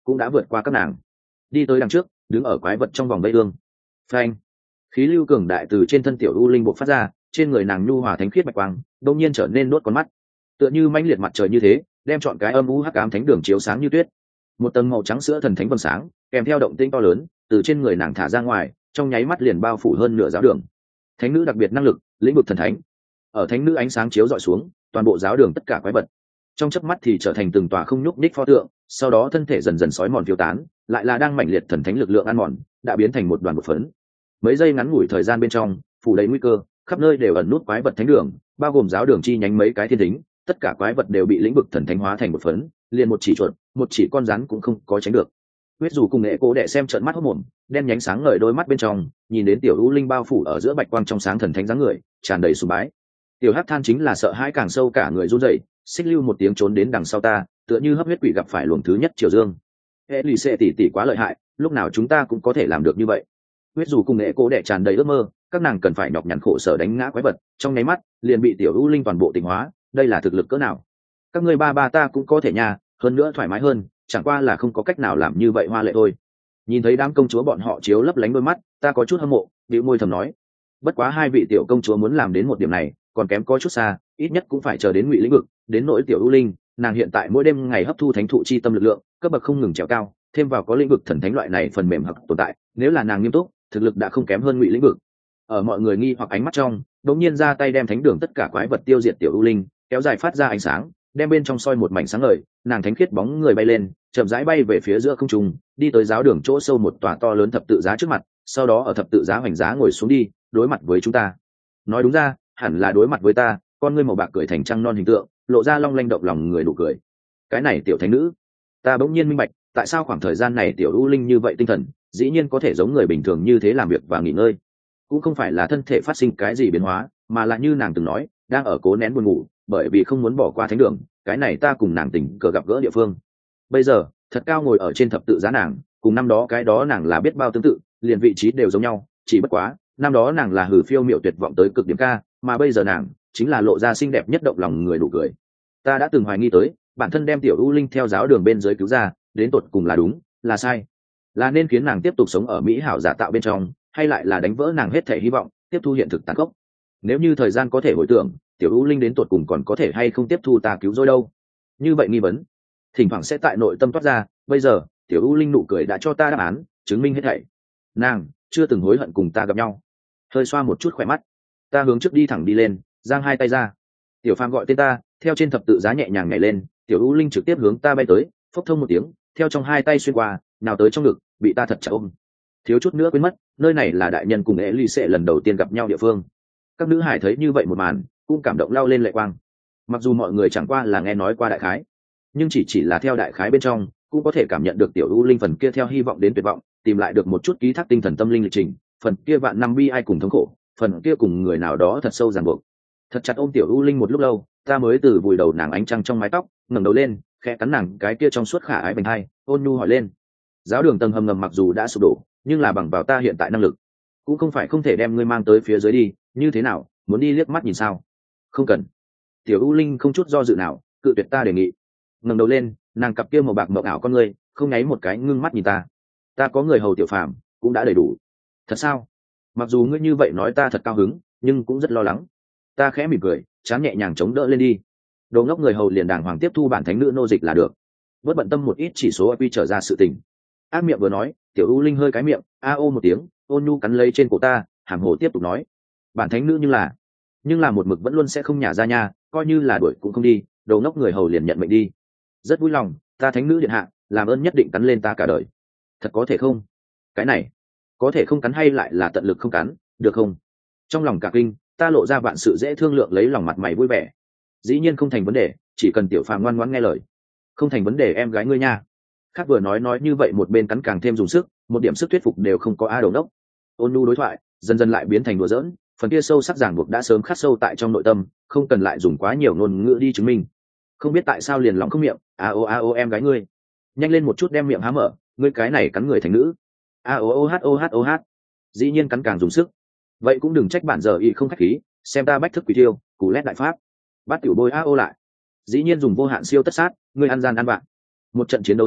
cũng đã vượt qua các nàng, đi tới đằng trước, đứng ở quái vật trong vòng vây ương. Phanh, khí lưu cường đại từ trên thân tiểu u linh bộc phát ra, trên người nàng nhu hòa thánh khiết bạch quang đột nhiên trở nên đốt con mắt, tựa như mãnh liệt mặt trời như thế, đem chọn cái âm u hắc ám thánh đường chiếu sáng như tuyết. Một tầng màu trắng sữa thần thánh vầng sáng kèm theo động tĩnh to lớn từ trên người nàng thả ra ngoài, trong nháy mắt liền bao phủ hơn nửa giáo đường. Thánh nữ đặc biệt năng lực, lĩnh vực thần thánh. Ở thánh nữ ánh sáng chiếu dọi xuống, toàn bộ giáo đường tất cả quái vật trong chớp mắt thì trở thành từng tòa không nhúc nhích pho tượng, sau đó thân thể dần dần sói mòn phiêu tán, lại là đang mãnh liệt thần thánh lực lượng ăn mòn, đã biến thành một đoàn một phấn. Mấy giây ngắn ngủi thời gian bên trong, phủ đầy nguy cơ, khắp nơi đều ẩn nút quái vật thánh đường, bao gồm giáo đường chi nhánh mấy cái thiên thính, tất cả quái vật đều bị lĩnh vực thần thánh hóa thành một phấn, liền một chỉ chuột, một chỉ con rắn cũng không có tránh được. Huyết dù cùng nghệ cố đệ xem trợn mắt hốt mồm, đen nhánh sáng ngời đôi mắt bên trong, nhìn đến tiểu u linh bao phủ ở giữa bạch quang trong sáng thần thánh dáng người, tràn đầy sùng bái. Tiểu hắc than chính là sợ hãi càng sâu, cả người run rẩy, xích lưu một tiếng trốn đến đằng sau ta, tựa như hấp huyết quỷ gặp phải luồng thứ nhất triều dương. Hệ lì xệ tỷ tỷ quá lợi hại, lúc nào chúng ta cũng có thể làm được như vậy. Huyết dù cùng nghệ cố đệ tràn đầy ước mơ, các nàng cần phải nhọc nhằn khổ sở đánh ngã quái vật, trong nháy mắt liền bị tiểu u linh toàn bộ tỉnh hóa, đây là thực lực cỡ nào? Các ngươi ba ba ta cũng có thể nha, hơn nữa thoải mái hơn, chẳng qua là không có cách nào làm như vậy hoa lệ thôi. Nhìn thấy đám công chúa bọn họ chiếu lấp lánh đôi mắt, ta có chút hâm mộ, bĩu môi thầm nói, bất quá hai vị tiểu công chúa muốn làm đến một điểm này còn kém có chút xa, ít nhất cũng phải chờ đến ngụy lĩnh vực. Đến nỗi tiểu u linh, nàng hiện tại mỗi đêm ngày hấp thu thánh thụ chi tâm lực lượng, cấp bậc không ngừng trèo cao, thêm vào có lĩnh vực thần thánh loại này phần mềm hặc tồn tại, nếu là nàng nghiêm túc, thực lực đã không kém hơn ngụy lĩnh vực. Ở mọi người nghi hoặc ánh mắt trong, đống nhiên ra tay đem thánh đường tất cả quái vật tiêu diệt tiểu u linh, kéo dài phát ra ánh sáng, đem bên trong soi một mảnh sáng ngời, nàng thánh khiết bóng người bay lên, chậm rãi bay về phía giữa không trung, đi tới giáo đường chỗ sâu một tòa to lớn thập tự giá trước mặt, sau đó ở thập tự giá hoành giá ngồi xuống đi, đối mặt với chúng ta. Nói đúng ra, hẳn là đối mặt với ta, con ngươi màu bạc cười thành trăng non hình tượng, lộ ra long lanh động lòng người nụ cười. Cái này tiểu thánh nữ, ta bỗng nhiên minh bạch, tại sao khoảng thời gian này tiểu u linh như vậy tinh thần, dĩ nhiên có thể giống người bình thường như thế làm việc và nghỉ ngơi. Cũng không phải là thân thể phát sinh cái gì biến hóa, mà là như nàng từng nói, đang ở cố nén buồn ngủ, bởi vì không muốn bỏ qua thánh đường, cái này ta cùng nàng tình cờ gặp gỡ địa phương. Bây giờ thật cao ngồi ở trên thập tự giá nàng, cùng năm đó cái đó nàng là biết bao tương tự, liền vị trí đều giống nhau, chỉ bất quá năm đó nàng là hử phiêu miệu tuyệt vọng tới cực điểm ca, mà bây giờ nàng chính là lộ ra xinh đẹp nhất động lòng người nụ cười. Ta đã từng hoài nghi tới bản thân đem tiểu u linh theo giáo đường bên dưới cứu ra, đến tột cùng là đúng là sai, là nên khiến nàng tiếp tục sống ở mỹ hảo giả tạo bên trong, hay lại là đánh vỡ nàng hết thể hy vọng, tiếp thu hiện thực tàn khốc. Nếu như thời gian có thể hồi tưởng, tiểu u linh đến tột cùng còn có thể hay không tiếp thu ta cứu rỗi đâu. Như vậy nghi vấn thỉnh thoảng sẽ tại nội tâm toát ra, bây giờ tiểu u linh nụ cười đã cho ta đáp án, chứng minh hết thảy. Nàng chưa từng hối hận cùng ta gặp nhau. Hơi xoa một chút khỏe mắt, ta hướng trước đi thẳng đi lên, giang hai tay ra. Tiểu Phàm gọi tên ta, theo trên thập tự giá nhẹ nhàng nhảy lên, tiểu u linh trực tiếp hướng ta bay tới, phốc thông một tiếng, theo trong hai tay xuyên qua, nào tới trong ngực, bị ta thật chặt ôm. Thiếu chút nữa quên mất, nơi này là đại nhân cùng ế ly sệ lần đầu tiên gặp nhau địa phương. Các nữ hải thấy như vậy một màn, cũng cảm động lau lên lệ quang. Mặc dù mọi người chẳng qua là nghe nói qua đại khái, nhưng chỉ chỉ là theo đại khái bên trong, cũng có thể cảm nhận được tiểu u linh phần kia theo hy vọng đến tuyệt vọng, tìm lại được một chút ký thác tinh thần tâm linh lịch trình, phần kia vạn năm bi ai cùng thống khổ, phần kia cùng người nào đó thật sâu ràng buộc. Thật chặt ôm tiểu u linh một lúc lâu, ta mới từ vùi đầu nàng ánh trăng trong mái tóc, ngẩng đầu lên, khẽ cắn nàng cái kia trong suốt khả ái bành hai, ôn nhu hỏi lên. Giáo đường tầng hầm ngầm mặc dù đã sụp đổ, nhưng là bằng vào ta hiện tại năng lực, cũng không phải không thể đem ngươi mang tới phía dưới đi, như thế nào, muốn đi liếc mắt nhìn sao? Không cần. Tiểu u linh không chút do dự nào, cự tuyệt ta đề nghị. Ngẩng đầu lên, nàng cặp kia màu bạc mộng ảo con ngươi, không nháy một cái ngưng mắt nhìn ta. Ta có người hầu Tiểu Phàm, cũng đã đầy đủ. Thật sao? Mặc dù ngươi như vậy nói ta thật cao hứng, nhưng cũng rất lo lắng. Ta khẽ mỉm cười, chán nhẹ nhàng chống đỡ lên đi. Đồ ngốc người hầu liền đàng hoàng tiếp thu bản thánh nữ nô dịch là được, bớt bận tâm một ít chỉ số i quy trở ra sự tình. Ác miệng vừa nói, tiểu u linh hơi cái miệng, a ô một tiếng, ôn nhu cắn lấy trên cổ ta, hàm hồ tiếp tục nói, bản thánh nữ nhưng là nhưng là một mực vẫn luôn sẽ không nhả ra nha, coi như là đuổi cũng không đi. Đồ ngốc người hầu liền nhận mệnh đi. Rất vui lòng, ta thánh nữ điện hạ, làm ơn nhất định cắn lên ta cả đời. Thật có thể không? Cái này có thể không cắn hay lại là tận lực không cắn, được không? Trong lòng cả kinh, ta lộ ra vạn sự dễ thương lượng lấy lòng mặt mày vui vẻ. Dĩ nhiên không thành vấn đề, chỉ cần Tiểu Phàm ngoan ngoãn nghe lời. Không thành vấn đề em gái ngươi nha. Khác vừa nói nói như vậy một bên cắn càng thêm dùng sức, một điểm sức thuyết phục đều không có. A đầu đốc. Ôn nhu đối thoại dần dần lại biến thành đùa giỡn, phần kia sâu sắc ràng buộc đã sớm khắc sâu tại trong nội tâm, không cần lại dùng quá nhiều ngôn ngữ đi chứng minh. Không biết tại sao liền lòng không miệng, a ô a ô em gái ngươi, nhanh lên một chút đem miệng há mở, ngươi cái này cắn người thành nữ. A ô ô hát ô hát ô hát. Dĩ nhiên cắn càng dùng sức. Vậy cũng đừng trách bản giờ y không khách khí, xem ta bách thức quỷ tiêu, cú lét đại pháp. Bắt tiểu bôi a ô lại. Dĩ nhiên dùng vô hạn siêu tất sát, ngươi ăn gian ăn bạn. Một trận chiến đấu xuống,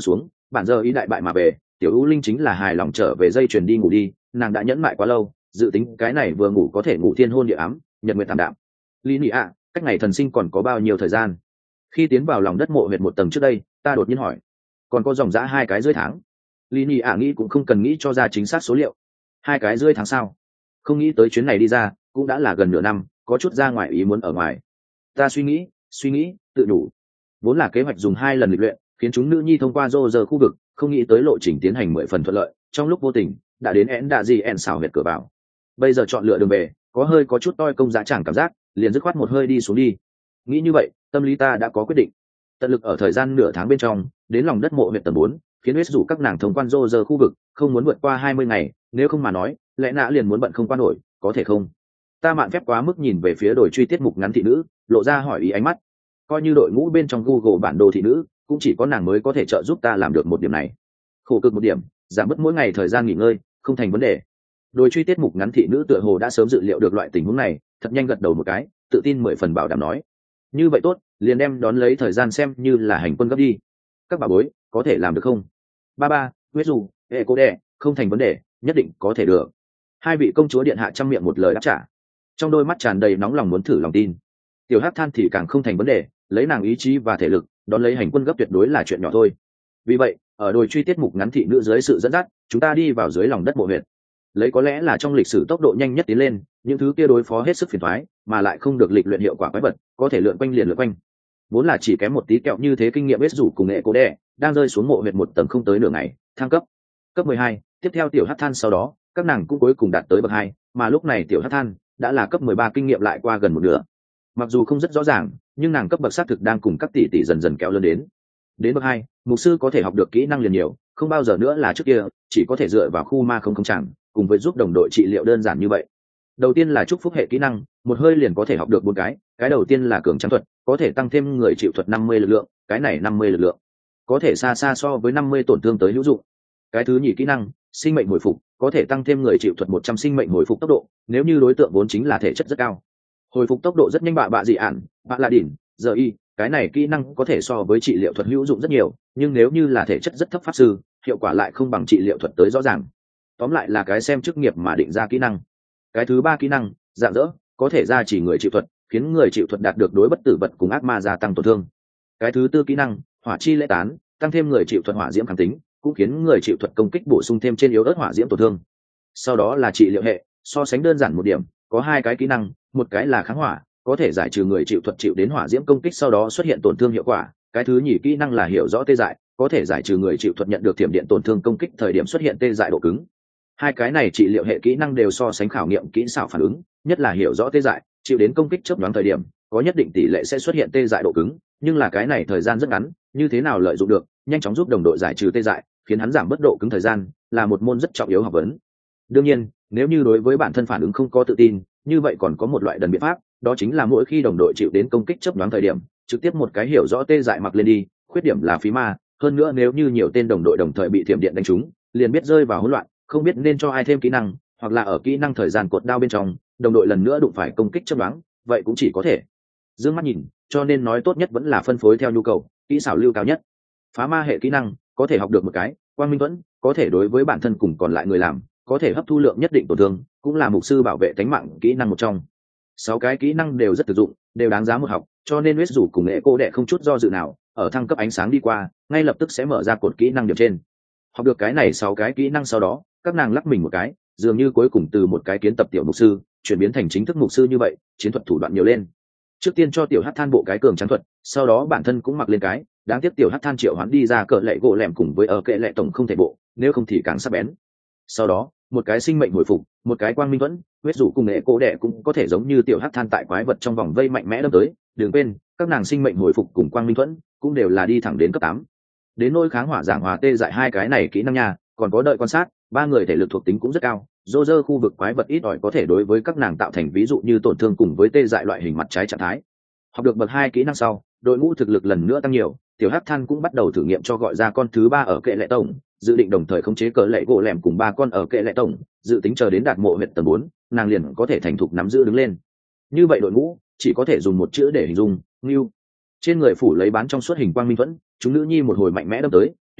bản giờ ý đại bại mà về, tiểu u linh chính là hài lòng trở về dây chuyền đi ngủ đi, nàng đã nhẫn mại quá lâu, dự tính cái này vừa ngủ có thể ngủ thiên hôn địa ám, nhật nguyện tạm đạm. Lý Nị ạ, cách ngày thần sinh còn có bao nhiêu thời gian? Khi tiến vào lòng đất mộ huyệt một tầng trước đây, ta đột nhiên hỏi. Còn có dòng dã hai cái rưỡi tháng. Lý Nị ạ nghĩ cũng không cần nghĩ cho ra chính xác số liệu. Hai cái rưỡi tháng sao? Không nghĩ tới chuyến này đi ra, cũng đã là gần nửa năm, có chút ra ngoài ý muốn ở ngoài. Ta suy nghĩ, suy nghĩ, tự đủ. Vốn là kế hoạch dùng hai lần lịch luyện, khiến chúng nữ nhi thông qua rô giờ khu vực, không nghĩ tới lộ trình tiến hành mười phần thuận lợi, trong lúc vô tình đã đến én đạ gì én xảo huyệt cửa vào. Bây giờ chọn lựa đường về, có hơi có chút toi công giá chẳng cảm giác, liền dứt khoát một hơi đi xuống đi. Nghĩ như vậy, tâm lý ta đã có quyết định. Tận lực ở thời gian nửa tháng bên trong, đến lòng đất mộ huyệt tầng bốn, khiến huyết rủ các nàng thông quan rô giờ khu vực, không muốn vượt qua hai mươi ngày, nếu không mà nói, lẽ nã liền muốn bận không qua nổi, có thể không? Ta mạn phép quá mức nhìn về phía đội truy tiết mục ngắn thị nữ, lộ ra hỏi ý ánh mắt. Coi như đội ngũ bên trong Google bản đồ thị nữ, cũng chỉ có nàng mới có thể trợ giúp ta làm được một điểm này. Khổ cực một điểm, giảm bớt mỗi ngày thời gian nghỉ ngơi, không thành vấn đề. Đội truy tiết mục ngắn thị nữ tựa hồ đã sớm dự liệu được loại tình huống này, thật nhanh gật đầu một cái, tự tin mười phần bảo đảm nói. Như vậy tốt, liền đem đón lấy thời gian xem như là hành quân gấp đi. Các bà bối, có thể làm được không? Ba ba, huyết dù, hệ cô đẻ, không thành vấn đề, nhất định có thể được. Hai vị công chúa điện hạ trăm miệng một lời đáp trả, trong đôi mắt tràn đầy nóng lòng muốn thử lòng tin. Tiểu Hắc Than thì càng không thành vấn đề, lấy nàng ý chí và thể lực, đón lấy hành quân gấp tuyệt đối là chuyện nhỏ thôi. Vì vậy, ở đồi truy tiết mục ngắn thị nữ dưới sự dẫn dắt, chúng ta đi vào dưới lòng đất mộ huyệt. Lấy có lẽ là trong lịch sử tốc độ nhanh nhất tiến lên, những thứ kia đối phó hết sức phiền toái, mà lại không được lịch luyện hiệu quả quái vật, có thể lượn quanh liền lượn quanh. Vốn là chỉ kém một tí kẹo như thế kinh nghiệm biết rủ cùng nghệ cố đẻ, đang rơi xuống mộ huyệt một tầng không tới nửa ngày, thăng cấp. Cấp mười hai, tiếp theo tiểu Hắc Than sau đó, các nàng cũng cuối cùng đạt tới bậc hai, mà lúc này tiểu Hắc Than đã là cấp mười ba kinh nghiệm lại qua gần một nửa. Mặc dù không rất rõ ràng, nhưng nàng cấp bậc xác thực đang cùng các tỷ tỷ dần dần kéo lên đến. Đến bậc hai, mục sư có thể học được kỹ năng liền nhiều, không bao giờ nữa là trước kia, chỉ có thể dựa vào khu ma không không chẳng, cùng với giúp đồng đội trị liệu đơn giản như vậy. Đầu tiên là chúc phúc hệ kỹ năng, một hơi liền có thể học được bốn cái, cái đầu tiên là cường tráng thuật, có thể tăng thêm người chịu thuật năm mươi lực lượng, cái này năm mươi lực lượng, có thể xa xa so với năm mươi tổn thương tới hữu dụng. Cái thứ nhì kỹ năng, sinh mệnh hồi phục, có thể tăng thêm người chịu thuật một trăm sinh mệnh hồi phục tốc độ, nếu như đối tượng vốn chính là thể chất rất cao. Hồi phục tốc độ rất nhanh bạ bạ dị ản, bạ là đỉnh, giờ y, cái này kỹ năng có thể so với trị liệu thuật hữu dụng rất nhiều, nhưng nếu như là thể chất rất thấp pháp sư, hiệu quả lại không bằng trị liệu thuật tới rõ ràng. Tóm lại là cái xem chức nghiệp mà định ra kỹ năng. Cái thứ ba kỹ năng, dạng dỡ, có thể gia trì người chịu thuật, khiến người chịu thuật đạt được đối bất tử vật cùng ác ma gia tăng tổn thương. Cái thứ tư kỹ năng, hỏa chi lễ tán, tăng thêm người chịu thuật hỏa diễm kháng tính, cũng khiến người chịu thuật công kích bổ sung thêm trên yếu ớt hỏa diễm tổn thương. Sau đó là trị liệu hệ, so sánh đơn giản một điểm, có hai cái kỹ năng, một cái là kháng hỏa, có thể giải trừ người chịu thuật chịu đến hỏa diễm công kích sau đó xuất hiện tổn thương hiệu quả. Cái thứ nhì kỹ năng là hiểu rõ tê dại, có thể giải trừ người chịu thuật nhận được thiểm điện tổn thương công kích thời điểm xuất hiện tê dại độ cứng. Hai cái này trị liệu hệ kỹ năng đều so sánh khảo nghiệm kỹ xảo phản ứng, nhất là hiểu rõ tê dại, chịu đến công kích chớp nhoáng thời điểm, có nhất định tỷ lệ sẽ xuất hiện tê dại độ cứng, nhưng là cái này thời gian rất ngắn, như thế nào lợi dụng được, nhanh chóng giúp đồng đội giải trừ tê dại, khiến hắn giảm bất độ cứng thời gian, là một môn rất trọng yếu học vấn. Đương nhiên, nếu như đối với bản thân phản ứng không có tự tin, như vậy còn có một loại đần biện pháp, đó chính là mỗi khi đồng đội chịu đến công kích chớp nhoáng thời điểm, trực tiếp một cái hiểu rõ tê dại mặc lên đi, khuyết điểm là phí ma, hơn nữa nếu như nhiều tên đồng đội đồng thời bị thiểm điện đánh trúng, liền biết rơi vào hỗn loạn, không biết nên cho ai thêm kỹ năng, hoặc là ở kỹ năng thời gian cột đao bên trong, đồng đội lần nữa đụng phải công kích chớp nhoáng, vậy cũng chỉ có thể dương mắt nhìn, cho nên nói tốt nhất vẫn là phân phối theo nhu cầu, kỹ xảo lưu cao nhất. Phá ma hệ kỹ năng, có thể học được một cái, quang minh thuẫn, có thể đối với bản thân cùng còn lại người làm, có thể hấp thu lượng nhất định tổn thương, cũng là mục sư bảo vệ tính mạng kỹ năng một trong. Sáu cái kỹ năng đều rất thực dụng, đều đáng giá một học, cho nên huyết rủ cùng nghệ cô đệ không chút do dự nào, ở thăng cấp ánh sáng đi qua, ngay lập tức sẽ mở ra cột kỹ năng điểm trên. Học được cái này sáu cái kỹ năng sau đó, các nàng lắc mình một cái, dường như cuối cùng từ một cái kiến tập tiểu mục sư chuyển biến thành chính thức mục sư như vậy, chiến thuật thủ đoạn nhiều lên. Trước tiên cho tiểu Hắc Than bộ cái cường tráng thuật, sau đó bản thân cũng mặc lên cái, đáng tiếc tiểu Hắc Than triệu hoán đi ra cỡ lệ gỗ lẻm cùng với ở kệ lệ tổng không thể bộ, nếu không thì càng sắc bén. Sau đó, một cái sinh mệnh hồi phục, một cái quang minh thuẫn, huyết dụ cùng nghệ cố đệ cũng có thể giống như tiểu Hắc Than tại quái vật trong vòng vây mạnh mẽ đâm tới, đừng quên, các nàng sinh mệnh hồi phục cùng quang minh thuẫn cũng đều là đi thẳng đến cấp tám. Đến nỗi kháng hỏa giảng hòa tê dại hai cái này kỹ năng nha, còn có đợi quan sát, ba người thể lực thuộc tính cũng rất cao, dô dơ khu vực quái vật ít ỏi có thể đối với các nàng tạo thành ví dụ như tổn thương cùng với tê dại loại hình mặt trái trạng thái. Học được bậc hai kỹ năng sau, đội ngũ thực lực lần nữa tăng nhiều, tiểu Hắc Than cũng bắt đầu thử nghiệm cho gọi ra con thứ ba ở kệ lệ tổng, dự định đồng thời khống chế cỡ lệ gỗ lẻm cùng ba con ở kệ lệ tổng, dự tính chờ đến đạt mộ huyệt tầng bốn, nàng liền có thể thành thục nắm giữ đứng lên. Như vậy đội ngũ chỉ có thể dùng một chữ để hình dung, ngưu. Trên người phủ lấy bán trong suốt hình quang minh thuẫn, chúng nữ nhi một hồi mạnh mẽ đâm tới,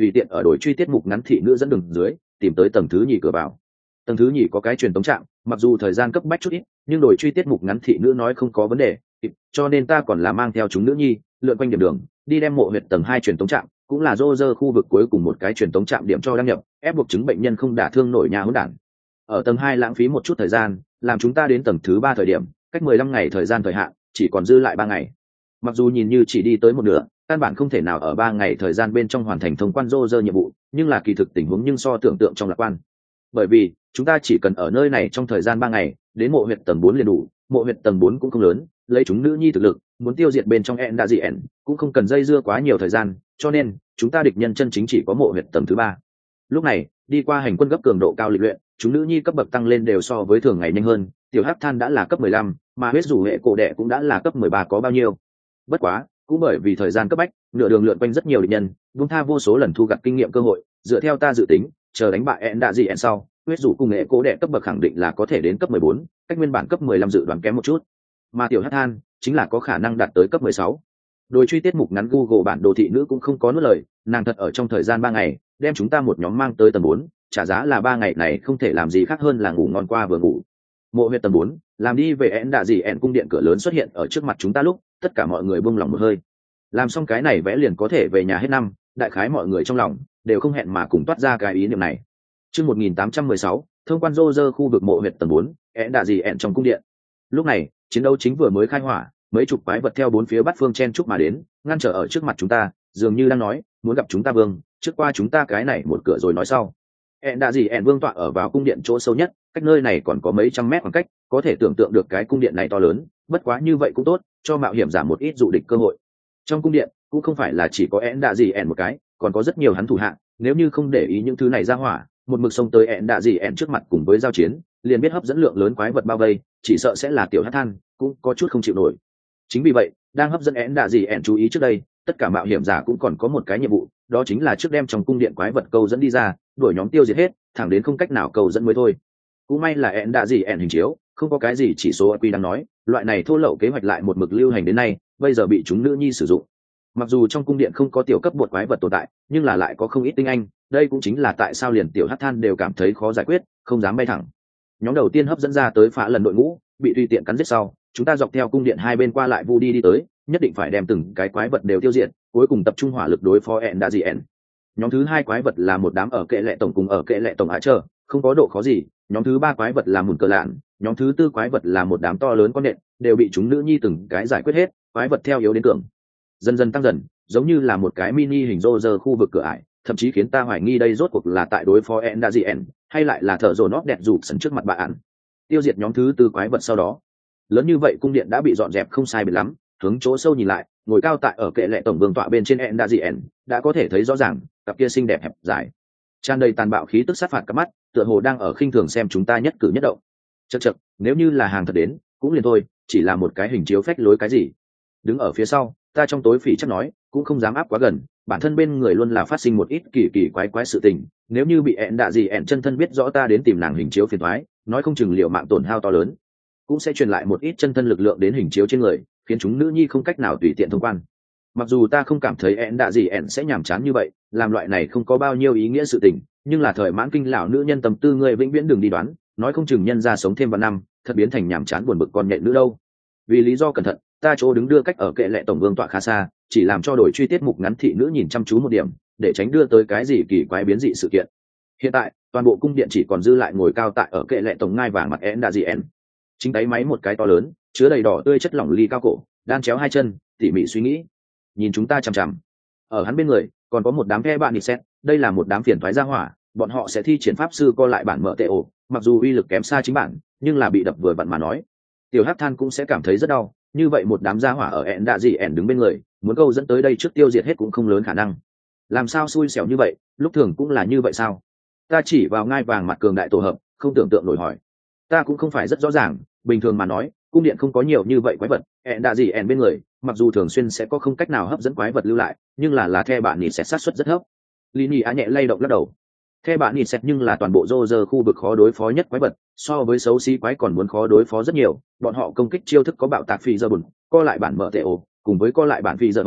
tùy tiện ở đội truy tiết mục ngắn thị nữ dẫn đường dưới tìm tới tầng thứ nhì cửa vào. Tầng thứ nhì có cái truyền tống trạm, mặc dù thời gian cấp bách chút ít nhưng đội truy tiết mục ngắn thị nữ nói không có vấn đề, cho nên ta còn là mang theo chúng nữ nhi lượn quanh điểm đường đi đem mộ huyệt tầng hai truyền tống trạm, cũng là rô rơ khu vực cuối cùng một cái truyền tống trạm điểm cho đăng nhập, ép buộc chứng bệnh nhân không đả thương nổi nhà hỗn đản. Ở tầng hai lãng phí một chút thời gian, làm chúng ta đến tầng thứ ba thời điểm cách mười lăm ngày thời gian thời hạn chỉ còn dư lại ba ngày. Mặc dù nhìn như chỉ đi tới một nửa, căn bản không thể nào ở ba ngày thời gian bên trong hoàn thành thông quan rô rơ nhiệm vụ, nhưng là kỳ thực tình huống nhưng so tưởng tượng trong lạc quan. Bởi vì chúng ta chỉ cần ở nơi này trong thời gian ba ngày đến mộ huyệt tầng bốn liền đủ. Mộ huyệt tầng bốn cũng không lớn, lấy chúng nữ nhi thực lực muốn tiêu diệt bên trong en đã gì en cũng không cần dây dưa quá nhiều thời gian, cho nên chúng ta địch nhân chân chính chỉ có mộ huyệt tầng thứ ba. Lúc này đi qua hành quân gấp cường độ cao lịch luyện, chúng nữ nhi cấp bậc tăng lên đều so với thường ngày nhanh hơn. Tiểu hắc than đã là cấp mười lăm, mà huyết rủ hệ cổ đệ cũng đã là cấp mười ba có bao nhiêu. Bất quá cũng bởi vì thời gian cấp bách, nửa đường lượn quanh rất nhiều địch nhân, buông tha vô số lần thu gặt kinh nghiệm cơ hội. Dựa theo ta dự tính, chờ đánh bại en đã gì en sau, huyết rủ cùng hệ cổ đệ cấp bậc khẳng định là có thể đến cấp mười bốn, cách nguyên bản cấp mười lăm dự đoán kém một chút. Mà tiểu hắc than chính là có khả năng đạt tới cấp mười sáu. Đôi truy tiết mục ngắn Google bản đồ thị nữ cũng không có nuốt lời, nàng thật ở trong thời gian ba ngày đem chúng ta một nhóm mang tới tầng bốn, trả giá là ba ngày này không thể làm gì khác hơn là ngủ ngon qua vừa ngủ. Mộ huyệt tầng bốn, làm đi về én đạ gì ẹn cung điện cửa lớn xuất hiện ở trước mặt chúng ta lúc, tất cả mọi người buông lòng một hơi. Làm xong cái này vẽ liền có thể về nhà hết năm, đại khái mọi người trong lòng đều không hẹn mà cùng toát ra cái ý niệm này. Chương một nghìn tám trăm mười sáu, thông quan rô rơ khu vực mộ huyệt tầng bốn, én đạ gì ẹn trong cung điện. Lúc này, chiến đấu chính vừa mới khai hỏa, mấy chục quái vật theo bốn phía bát phương chen chúc mà đến, ngăn trở ở trước mặt chúng ta, dường như đang nói, muốn gặp chúng ta vương, trước qua chúng ta cái này một cửa rồi nói sau. En đã gì En vương tọa ở vào cung điện chỗ sâu nhất, cách nơi này còn có mấy trăm mét khoảng cách, có thể tưởng tượng được cái cung điện này to lớn, bất quá như vậy cũng tốt, cho mạo hiểm giảm một ít dụ địch cơ hội. Trong cung điện cũng không phải là chỉ có En đã gì En một cái, còn có rất nhiều hắn thủ hạ, nếu như không để ý những thứ này ra hỏa, một mực xông tới En đã gì En trước mặt cùng với giao chiến, liền biết hấp dẫn lượng lớn quái vật bao vây, chỉ sợ sẽ là tiểu hắc than, cũng có chút không chịu nổi. Chính vì vậy, đang hấp dẫn En đã gì En chú ý trước đây, tất cả mạo hiểm giả cũng còn có một cái nhiệm vụ, đó chính là trước đem trong cung điện quái vật câu dẫn đi ra, đuổi nhóm tiêu diệt hết, thẳng đến không cách nào câu dẫn mới thôi. Cũng may là En đã gì En hình chiếu, không có cái gì chỉ số i kiu đang nói, loại này thô lậu kế hoạch lại một mực lưu hành đến nay, bây giờ bị chúng nữ nhi sử dụng. Mặc dù trong cung điện không có tiểu cấp bột quái vật tồn tại, nhưng là lại có không ít tinh anh, đây cũng chính là tại sao liền tiểu hắc than đều cảm thấy khó giải quyết, không dám bay thẳng. Nhóm đầu tiên hấp dẫn ra tới phá lần đội ngũ, bị tùy tiện cắn giết sau, chúng ta dọc theo cung điện hai bên qua lại vu đi đi tới, nhất định phải đem từng cái quái vật đều tiêu diệt, cuối cùng tập trung hỏa lực đối phó En đã gì En. Nhóm thứ hai quái vật là một đám ở kệ lệ tổng cùng ở kệ lệ tổng á chờ, không có độ khó gì. Nhóm thứ ba quái vật là mùn cờ lạn, nhóm thứ tư quái vật là một đám to lớn con nện, đều bị chúng nữ nhi từng cái giải quyết hết, quái vật theo yếu đến cường, dần dần tăng dần, giống như là một cái mini hình rô rơ khu vực cửa ải, thậm chí khiến ta hoài nghi đây rốt cuộc là tại đối phó En đã gì En, hay lại là thợ dồn nót đẹp rụt sẵn trước mặt bạn. Tiêu diệt nhóm thứ tư quái vật sau đó, lớn như vậy cung điện đã bị dọn dẹp không sai biệt lắm, hướng chỗ sâu nhìn lại, ngồi cao tại ở kệ lệ tổng vương tọa bên trên En đã gì En, đã có thể thấy rõ ràng, cặp kia xinh đẹp hẹp dài, tràn đầy tàn bạo khí tức sát phạt cặp mắt, tựa hồ đang ở khinh thường xem chúng ta nhất cử nhất động. Chậc chậc, nếu như là hàng thật đến, cũng liền thôi, chỉ là một cái hình chiếu phách lối cái gì. Đứng ở phía sau, ta trong tối phỉ chắc nói, cũng không dám áp quá gần, bản thân bên người luôn là phát sinh một ít kỳ kỳ quái quái sự tình, nếu như bị En đã gì En chân thân biết rõ ta đến tìm nàng hình chiếu phiền toái, nói không chừng liệu mạng tổn hao to lớn, cũng sẽ truyền lại một ít chân thân lực lượng đến hình chiếu trên người, khiến chúng nữ nhi không cách nào tùy tiện thông quan. Mặc dù ta không cảm thấy En đã gì En sẽ nhàm chán như vậy, làm loại này không có bao nhiêu ý nghĩa sự tình, nhưng là thời mãn kinh lão nữ nhân tâm tư người vĩnh viễn đừng đi đoán, nói không chừng nhân ra sống thêm vài năm, thật biến thành nhàm chán buồn bực con nhện nữ đâu. Vì lý do cẩn thận, ta chỗ đứng đưa cách ở kệ lệ tổng vương tọa khá xa, chỉ làm cho đổi truy tiết mục ngắn thị nữ nhìn chăm chú một điểm, để tránh đưa tới cái gì kỳ quái biến dị sự kiện. Hiện tại, toàn bộ cung điện chỉ còn dư lại ngồi cao tại ở kệ lệ tổng ngai vàng mặt En đã gì En. Chính đáy máy một cái to lớn, chứa đầy đỏ tươi chất lỏng ly cao cổ, đan chéo hai chân, tỉ mỉ suy nghĩ, nhìn chúng ta chằm chằm. Ở hắn bên người còn có một đám phe bạn nhị xét, đây là một đám phiền thoái gia hỏa, bọn họ sẽ thi triển pháp sư co lại bản mở tệ ổ, mặc dù uy lực kém xa chính bản, nhưng là bị đập vừa vặn mà nói, tiểu hắc than cũng sẽ cảm thấy rất đau. Như vậy một đám gia hỏa ở En đã gì En đứng bên người, muốn câu dẫn tới đây trước tiêu diệt hết cũng không lớn khả năng. Làm sao xui xẻo như vậy, lúc thường cũng là như vậy sao? Ta chỉ vào ngai vàng mặt cường đại tổ hợp, không tưởng tượng nổi hỏi. Ta cũng không phải rất rõ ràng, bình thường mà nói, cung điện không có nhiều như vậy quái vật, En đã gì En bên người, mặc dù thường xuyên sẽ có không cách nào hấp dẫn quái vật lưu lại, nhưng là là the bạn nhị sẽ sát suất rất thấp. Lini á nhẹ lay động lắc đầu. The bạn nhị xét nhưng là toàn bộ rô rơ khu vực khó đối phó nhất quái vật, so với xấu xí quái còn muốn khó đối phó rất nhiều, bọn họ công kích chiêu thức có bạo tạc phi giờ bùn, co lại bản mở tệ ổ, cùng với co lại bản phi giờ van,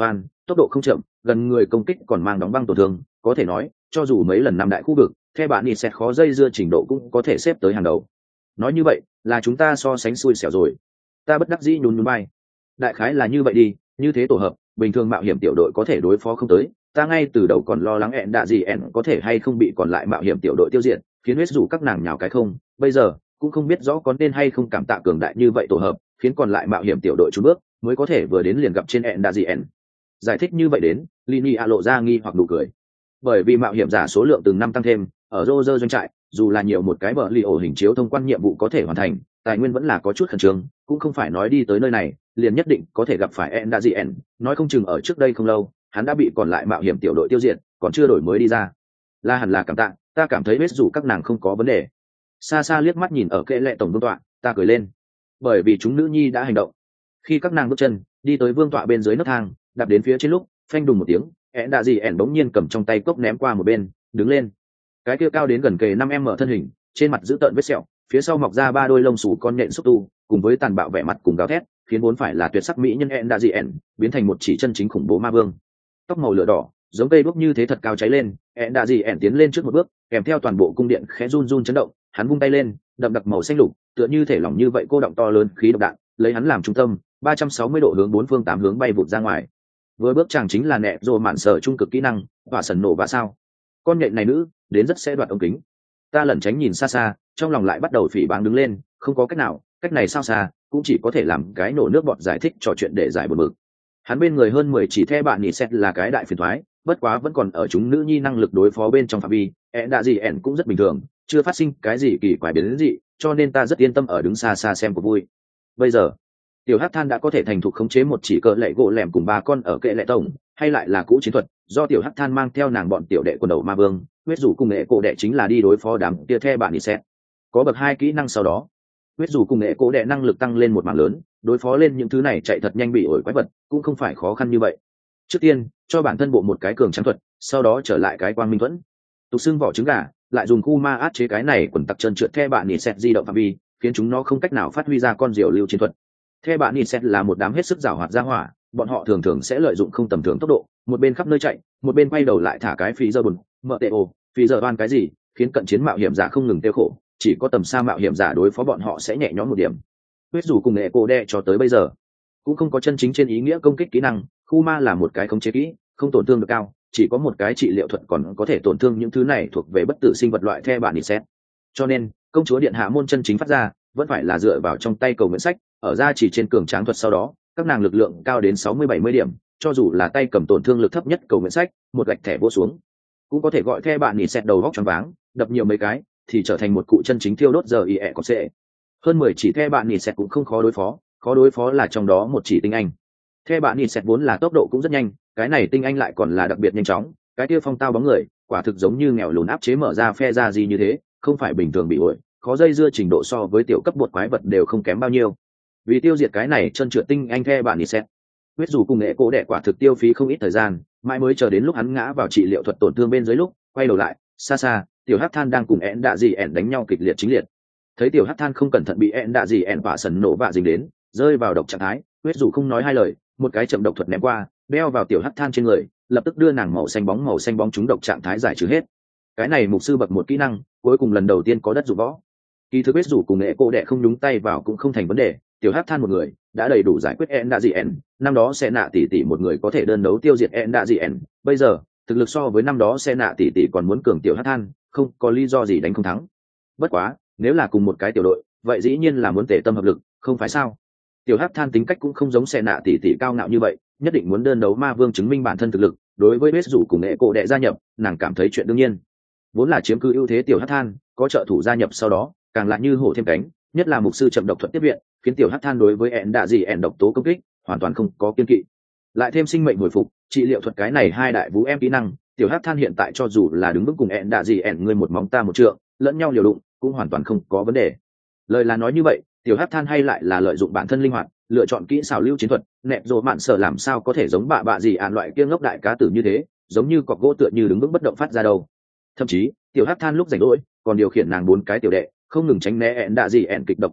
tốc độ không chậm, gần người công kích còn mang đóng băng tổn thương, có thể nói cho dù mấy lần năm đại khu vực theo bạn nhị xét khó dây dưa trình độ cũng có thể xếp tới hàng đầu. Nói như vậy là chúng ta so sánh xui xẻo rồi. Ta bất đắc dĩ nhún nhún vai. Đại khái là như vậy đi, như thế tổ hợp bình thường mạo hiểm tiểu đội có thể đối phó không tới, ta ngay từ đầu còn lo lắng ẹn đạ gì ẹn có thể hay không bị còn lại mạo hiểm tiểu đội tiêu diệt, khiến huyết rủ các nàng nhào cái không, bây giờ cũng không biết rõ có nên hay không cảm tạ cường đại như vậy tổ hợp khiến còn lại mạo hiểm tiểu đội trốn bước mới có thể vừa đến liền gặp trên ẹn đạ gì ẹn. Giải thích như vậy đến Lini a lộ ra nghi hoặc nụ cười, bởi vì mạo hiểm giả số lượng từng năm tăng thêm, ở Roger doanh trại dù là nhiều một cái bờ li ổ hình chiếu thông quan nhiệm vụ có thể hoàn thành, tài nguyên vẫn là có chút khẩn trương, cũng không phải nói đi tới nơi này liền nhất định có thể gặp phải ẹn đạ gì ẹn, nói không chừng ở trước đây không lâu hắn đã bị còn lại mạo hiểm tiểu đội tiêu diệt còn chưa đổi mới đi ra. Là hẳn là cảm tạ, ta cảm thấy hết dù các nàng không có vấn đề. Xa xa liếc mắt nhìn ở kệ lệ tổng vương tọa, ta cười lên, bởi vì chúng nữ nhi đã hành động. Khi các nàng bước chân đi tới vương tọa bên dưới nấc thang, đạp đến phía trên lúc phanh đùng một tiếng, ẹn đạ gì ẹn bỗng nhiên cầm trong tay cốc ném qua một bên, đứng lên. Cái kia cao đến gần kề năm em mở thân hình, trên mặt giữ tợn vết sẹo, phía sau mọc ra ba đôi lông xù con nhện xúc tu, cùng với tàn bạo vẻ mặt cùng gào thét, khiến vốn phải là tuyệt sắc mỹ nhân ẹn đạ gì ẹn biến thành một chỉ chân chính khủng bố ma vương. Tóc màu lửa đỏ giống cây đuốc như thế thật cao cháy lên, ẹn đạ gì ẹn tiến lên trước một bước, kèm theo toàn bộ cung điện khẽ run run chấn động, hắn vung tay lên, đậm đặc màu xanh lục tựa như thể lỏng như vậy cô động to lớn khí độc đạn, lấy hắn làm trung tâm ba trăm sáu mươi độ hướng bốn phương tám hướng bay vụt ra ngoài. Vừa bước chàng chính là nẹ rồi mạn sở trung cực kỹ năng và sần nổ và sao con nhện này nữ đến rất sẽ đoạt ống kính. Ta lẩn tránh nhìn xa xa, trong lòng lại bắt đầu phỉ báng đứng lên, không có cách nào, cách này sao xa cũng chỉ có thể làm cái nổ nước bọt giải thích trò chuyện để giải buồn bực. Hắn bên người hơn mười chỉ the bạn nhị xét là cái đại phiền thoái, bất quá vẫn còn ở chúng nữ nhi năng lực đối phó bên trong phạm vi, ẹn đạ gì ẹn cũng rất bình thường, chưa phát sinh cái gì kỳ quái biến gì, cho nên ta rất yên tâm ở đứng xa xa xem cuộc vui. Bây giờ tiểu hắc than đã có thể thành thục khống chế một chỉ cỡ lệ gỗ lẻm cùng ba con ở kệ lệ tổng, hay lại là cũ chiến thuật do tiểu hắc than mang theo nàng bọn tiểu đệ quần đầu ma vương, huyết rủ cùng nghệ cổ đệ chính là đi đối phó đám tia the bạn nhị xét. Có bậc hai kỹ năng sau đó, huyết rủ cùng nghệ cổ đệ năng lực tăng lên một mảng lớn, đối phó lên những thứ này chạy thật nhanh bị ổi quái vật cũng không phải khó khăn như vậy. Trước tiên cho bản thân bộ một cái cường trắng thuật, sau đó trở lại cái quang minh thuẫn, tục xương vỏ trứng gà, lại dùng khu ma át chế cái này quần tặc chân trượt the bạn nhị xét di động phạm vi, khiến chúng nó không cách nào phát huy ra con diều lưu chiến thuật. The bạn nhị xét là một đám hết sức giàu hoạt ra hỏa, bọn họ thường thường sẽ lợi dụng không tầm thường tốc độ, một bên khắp nơi chạy, một bên quay đầu lại thả cái phí giờ bùn, mợ tệ ồ, phí giờ oan cái gì, khiến cận chiến mạo hiểm giả không ngừng tiêu khổ, chỉ có tầm xa mạo hiểm giả đối phó bọn họ sẽ nhẹ nhõm một điểm. Huyết dù cùng nghệ cô đe cho tới bây giờ cũng không có chân chính trên ý nghĩa công kích kỹ năng, khu ma là một cái khống chế kỹ, không tổn thương được cao, chỉ có một cái trị liệu thuật còn có thể tổn thương những thứ này thuộc về bất tử sinh vật loại the bạn nhị xét. Cho nên công chúa điện hạ môn chân chính phát ra vẫn phải là dựa vào trong tay cầu nguyện sách, ở ra chỉ trên cường tráng thuật sau đó các nàng lực lượng cao đến sáu mươi bảy mươi điểm, cho dù là tay cầm tổn thương lực thấp nhất cầu nguyện sách một gạch thẻ vô xuống cũng có thể gọi the bạn nhị xét đầu góc choáng váng, đập nhiều mấy cái thì trở thành một cụ chân chính thiêu đốt giờ ý ẹ có sẽ. Hơn mười chỉ the bạn nhị xét cũng không khó đối phó, khó đối phó là trong đó một chỉ tinh anh. The bạn nhị xét vốn là tốc độ cũng rất nhanh, cái này tinh anh lại còn là đặc biệt nhanh chóng, cái kia phong tao bóng người quả thực giống như nghèo lùn áp chế mở ra phe ra gì như thế, không phải bình thường bị ổi, khó dây dưa trình độ so với tiểu cấp bột quái vật đều không kém bao nhiêu. Vì tiêu diệt cái này chân trượt tinh anh the bạn nhị xét, huyết dù cùng nghệ cố đệ quả thực tiêu phí không ít thời gian, mãi mới chờ đến lúc hắn ngã vào trị liệu thuật tổn thương bên dưới lúc quay đầu lại, xa xa tiểu hắc than đang cùng ẹn đạ gì ẹn đánh nhau kịch liệt chính liệt. Thấy tiểu hắc than không cẩn thận bị ẹn đạ gì ẹn vạ sần nổ vạ dính đến, rơi vào độc trạng thái, huyết dù không nói hai lời, một cái chậm độc thuật ném qua, đeo vào tiểu hắc than trên người, lập tức đưa nàng màu xanh bóng màu xanh bóng trúng độc trạng thái giải trừ hết. Cái này mục sư bậc một kỹ năng, cuối cùng lần đầu tiên có đất dụng võ. Kỳ thực huyết dù cùng nghệ cô đệ không nhúng tay vào cũng không thành vấn đề, tiểu hắc than một người đã đầy đủ giải quyết ẹn đạ gì ẹn, năm đó sẽ nạ tỷ tỷ một người có thể đơn đấu tiêu diệt ẹn đạ gì ẹn, bây giờ thực lực so với năm đó sẽ nạ tỷ tỷ còn muốn cường tiểu hắc than, không có lý do gì đánh không thắng. Bất quá nếu là cùng một cái tiểu đội vậy dĩ nhiên là muốn tề tâm hợp lực, không phải sao? Tiểu hắc than tính cách cũng không giống sẽ nạ tỷ tỷ cao ngạo như vậy, nhất định muốn đơn đấu ma vương chứng minh bản thân thực lực. Đối với huyết dù cùng nghệ cô đệ gia nhập, nàng cảm thấy chuyện đương nhiên. Vốn là chiếm cứ ưu thế tiểu hắc than, có trợ thủ gia nhập sau đó càng lại như hổ thêm cánh, nhất là mục sư chậm độc thuật tiếp viện, khiến tiểu hắc than đối với ẹn đạ gì ẹn độc tố công kích hoàn toàn không có kiên kỵ. Lại thêm sinh mệnh hồi phục, trị liệu thuật cái này hai đại vũ em kỹ năng, tiểu hắc than hiện tại cho dù là đứng vững cùng ẹn đạ gì ẹn người một móng ta một trượng, lẫn nhau liều đụng cũng hoàn toàn không có vấn đề. Lời là nói như vậy, tiểu hắc than hay lại là lợi dụng bản thân linh hoạt, lựa chọn kỹ xảo lưu chiến thuật, nẹp rồi mạn sở làm sao có thể giống bạ bạ gì ạn loại kia ngốc đại cá tử như thế, giống như cọc gỗ tựa như đứng vững bất động phát ra đâu. Thậm chí tiểu hắc than lúc rảnh rỗi còn điều khiển nàng bốn cái tiểu đệ không ngừng tránh né ẹn đạ gì ẹn kịch độc công kích,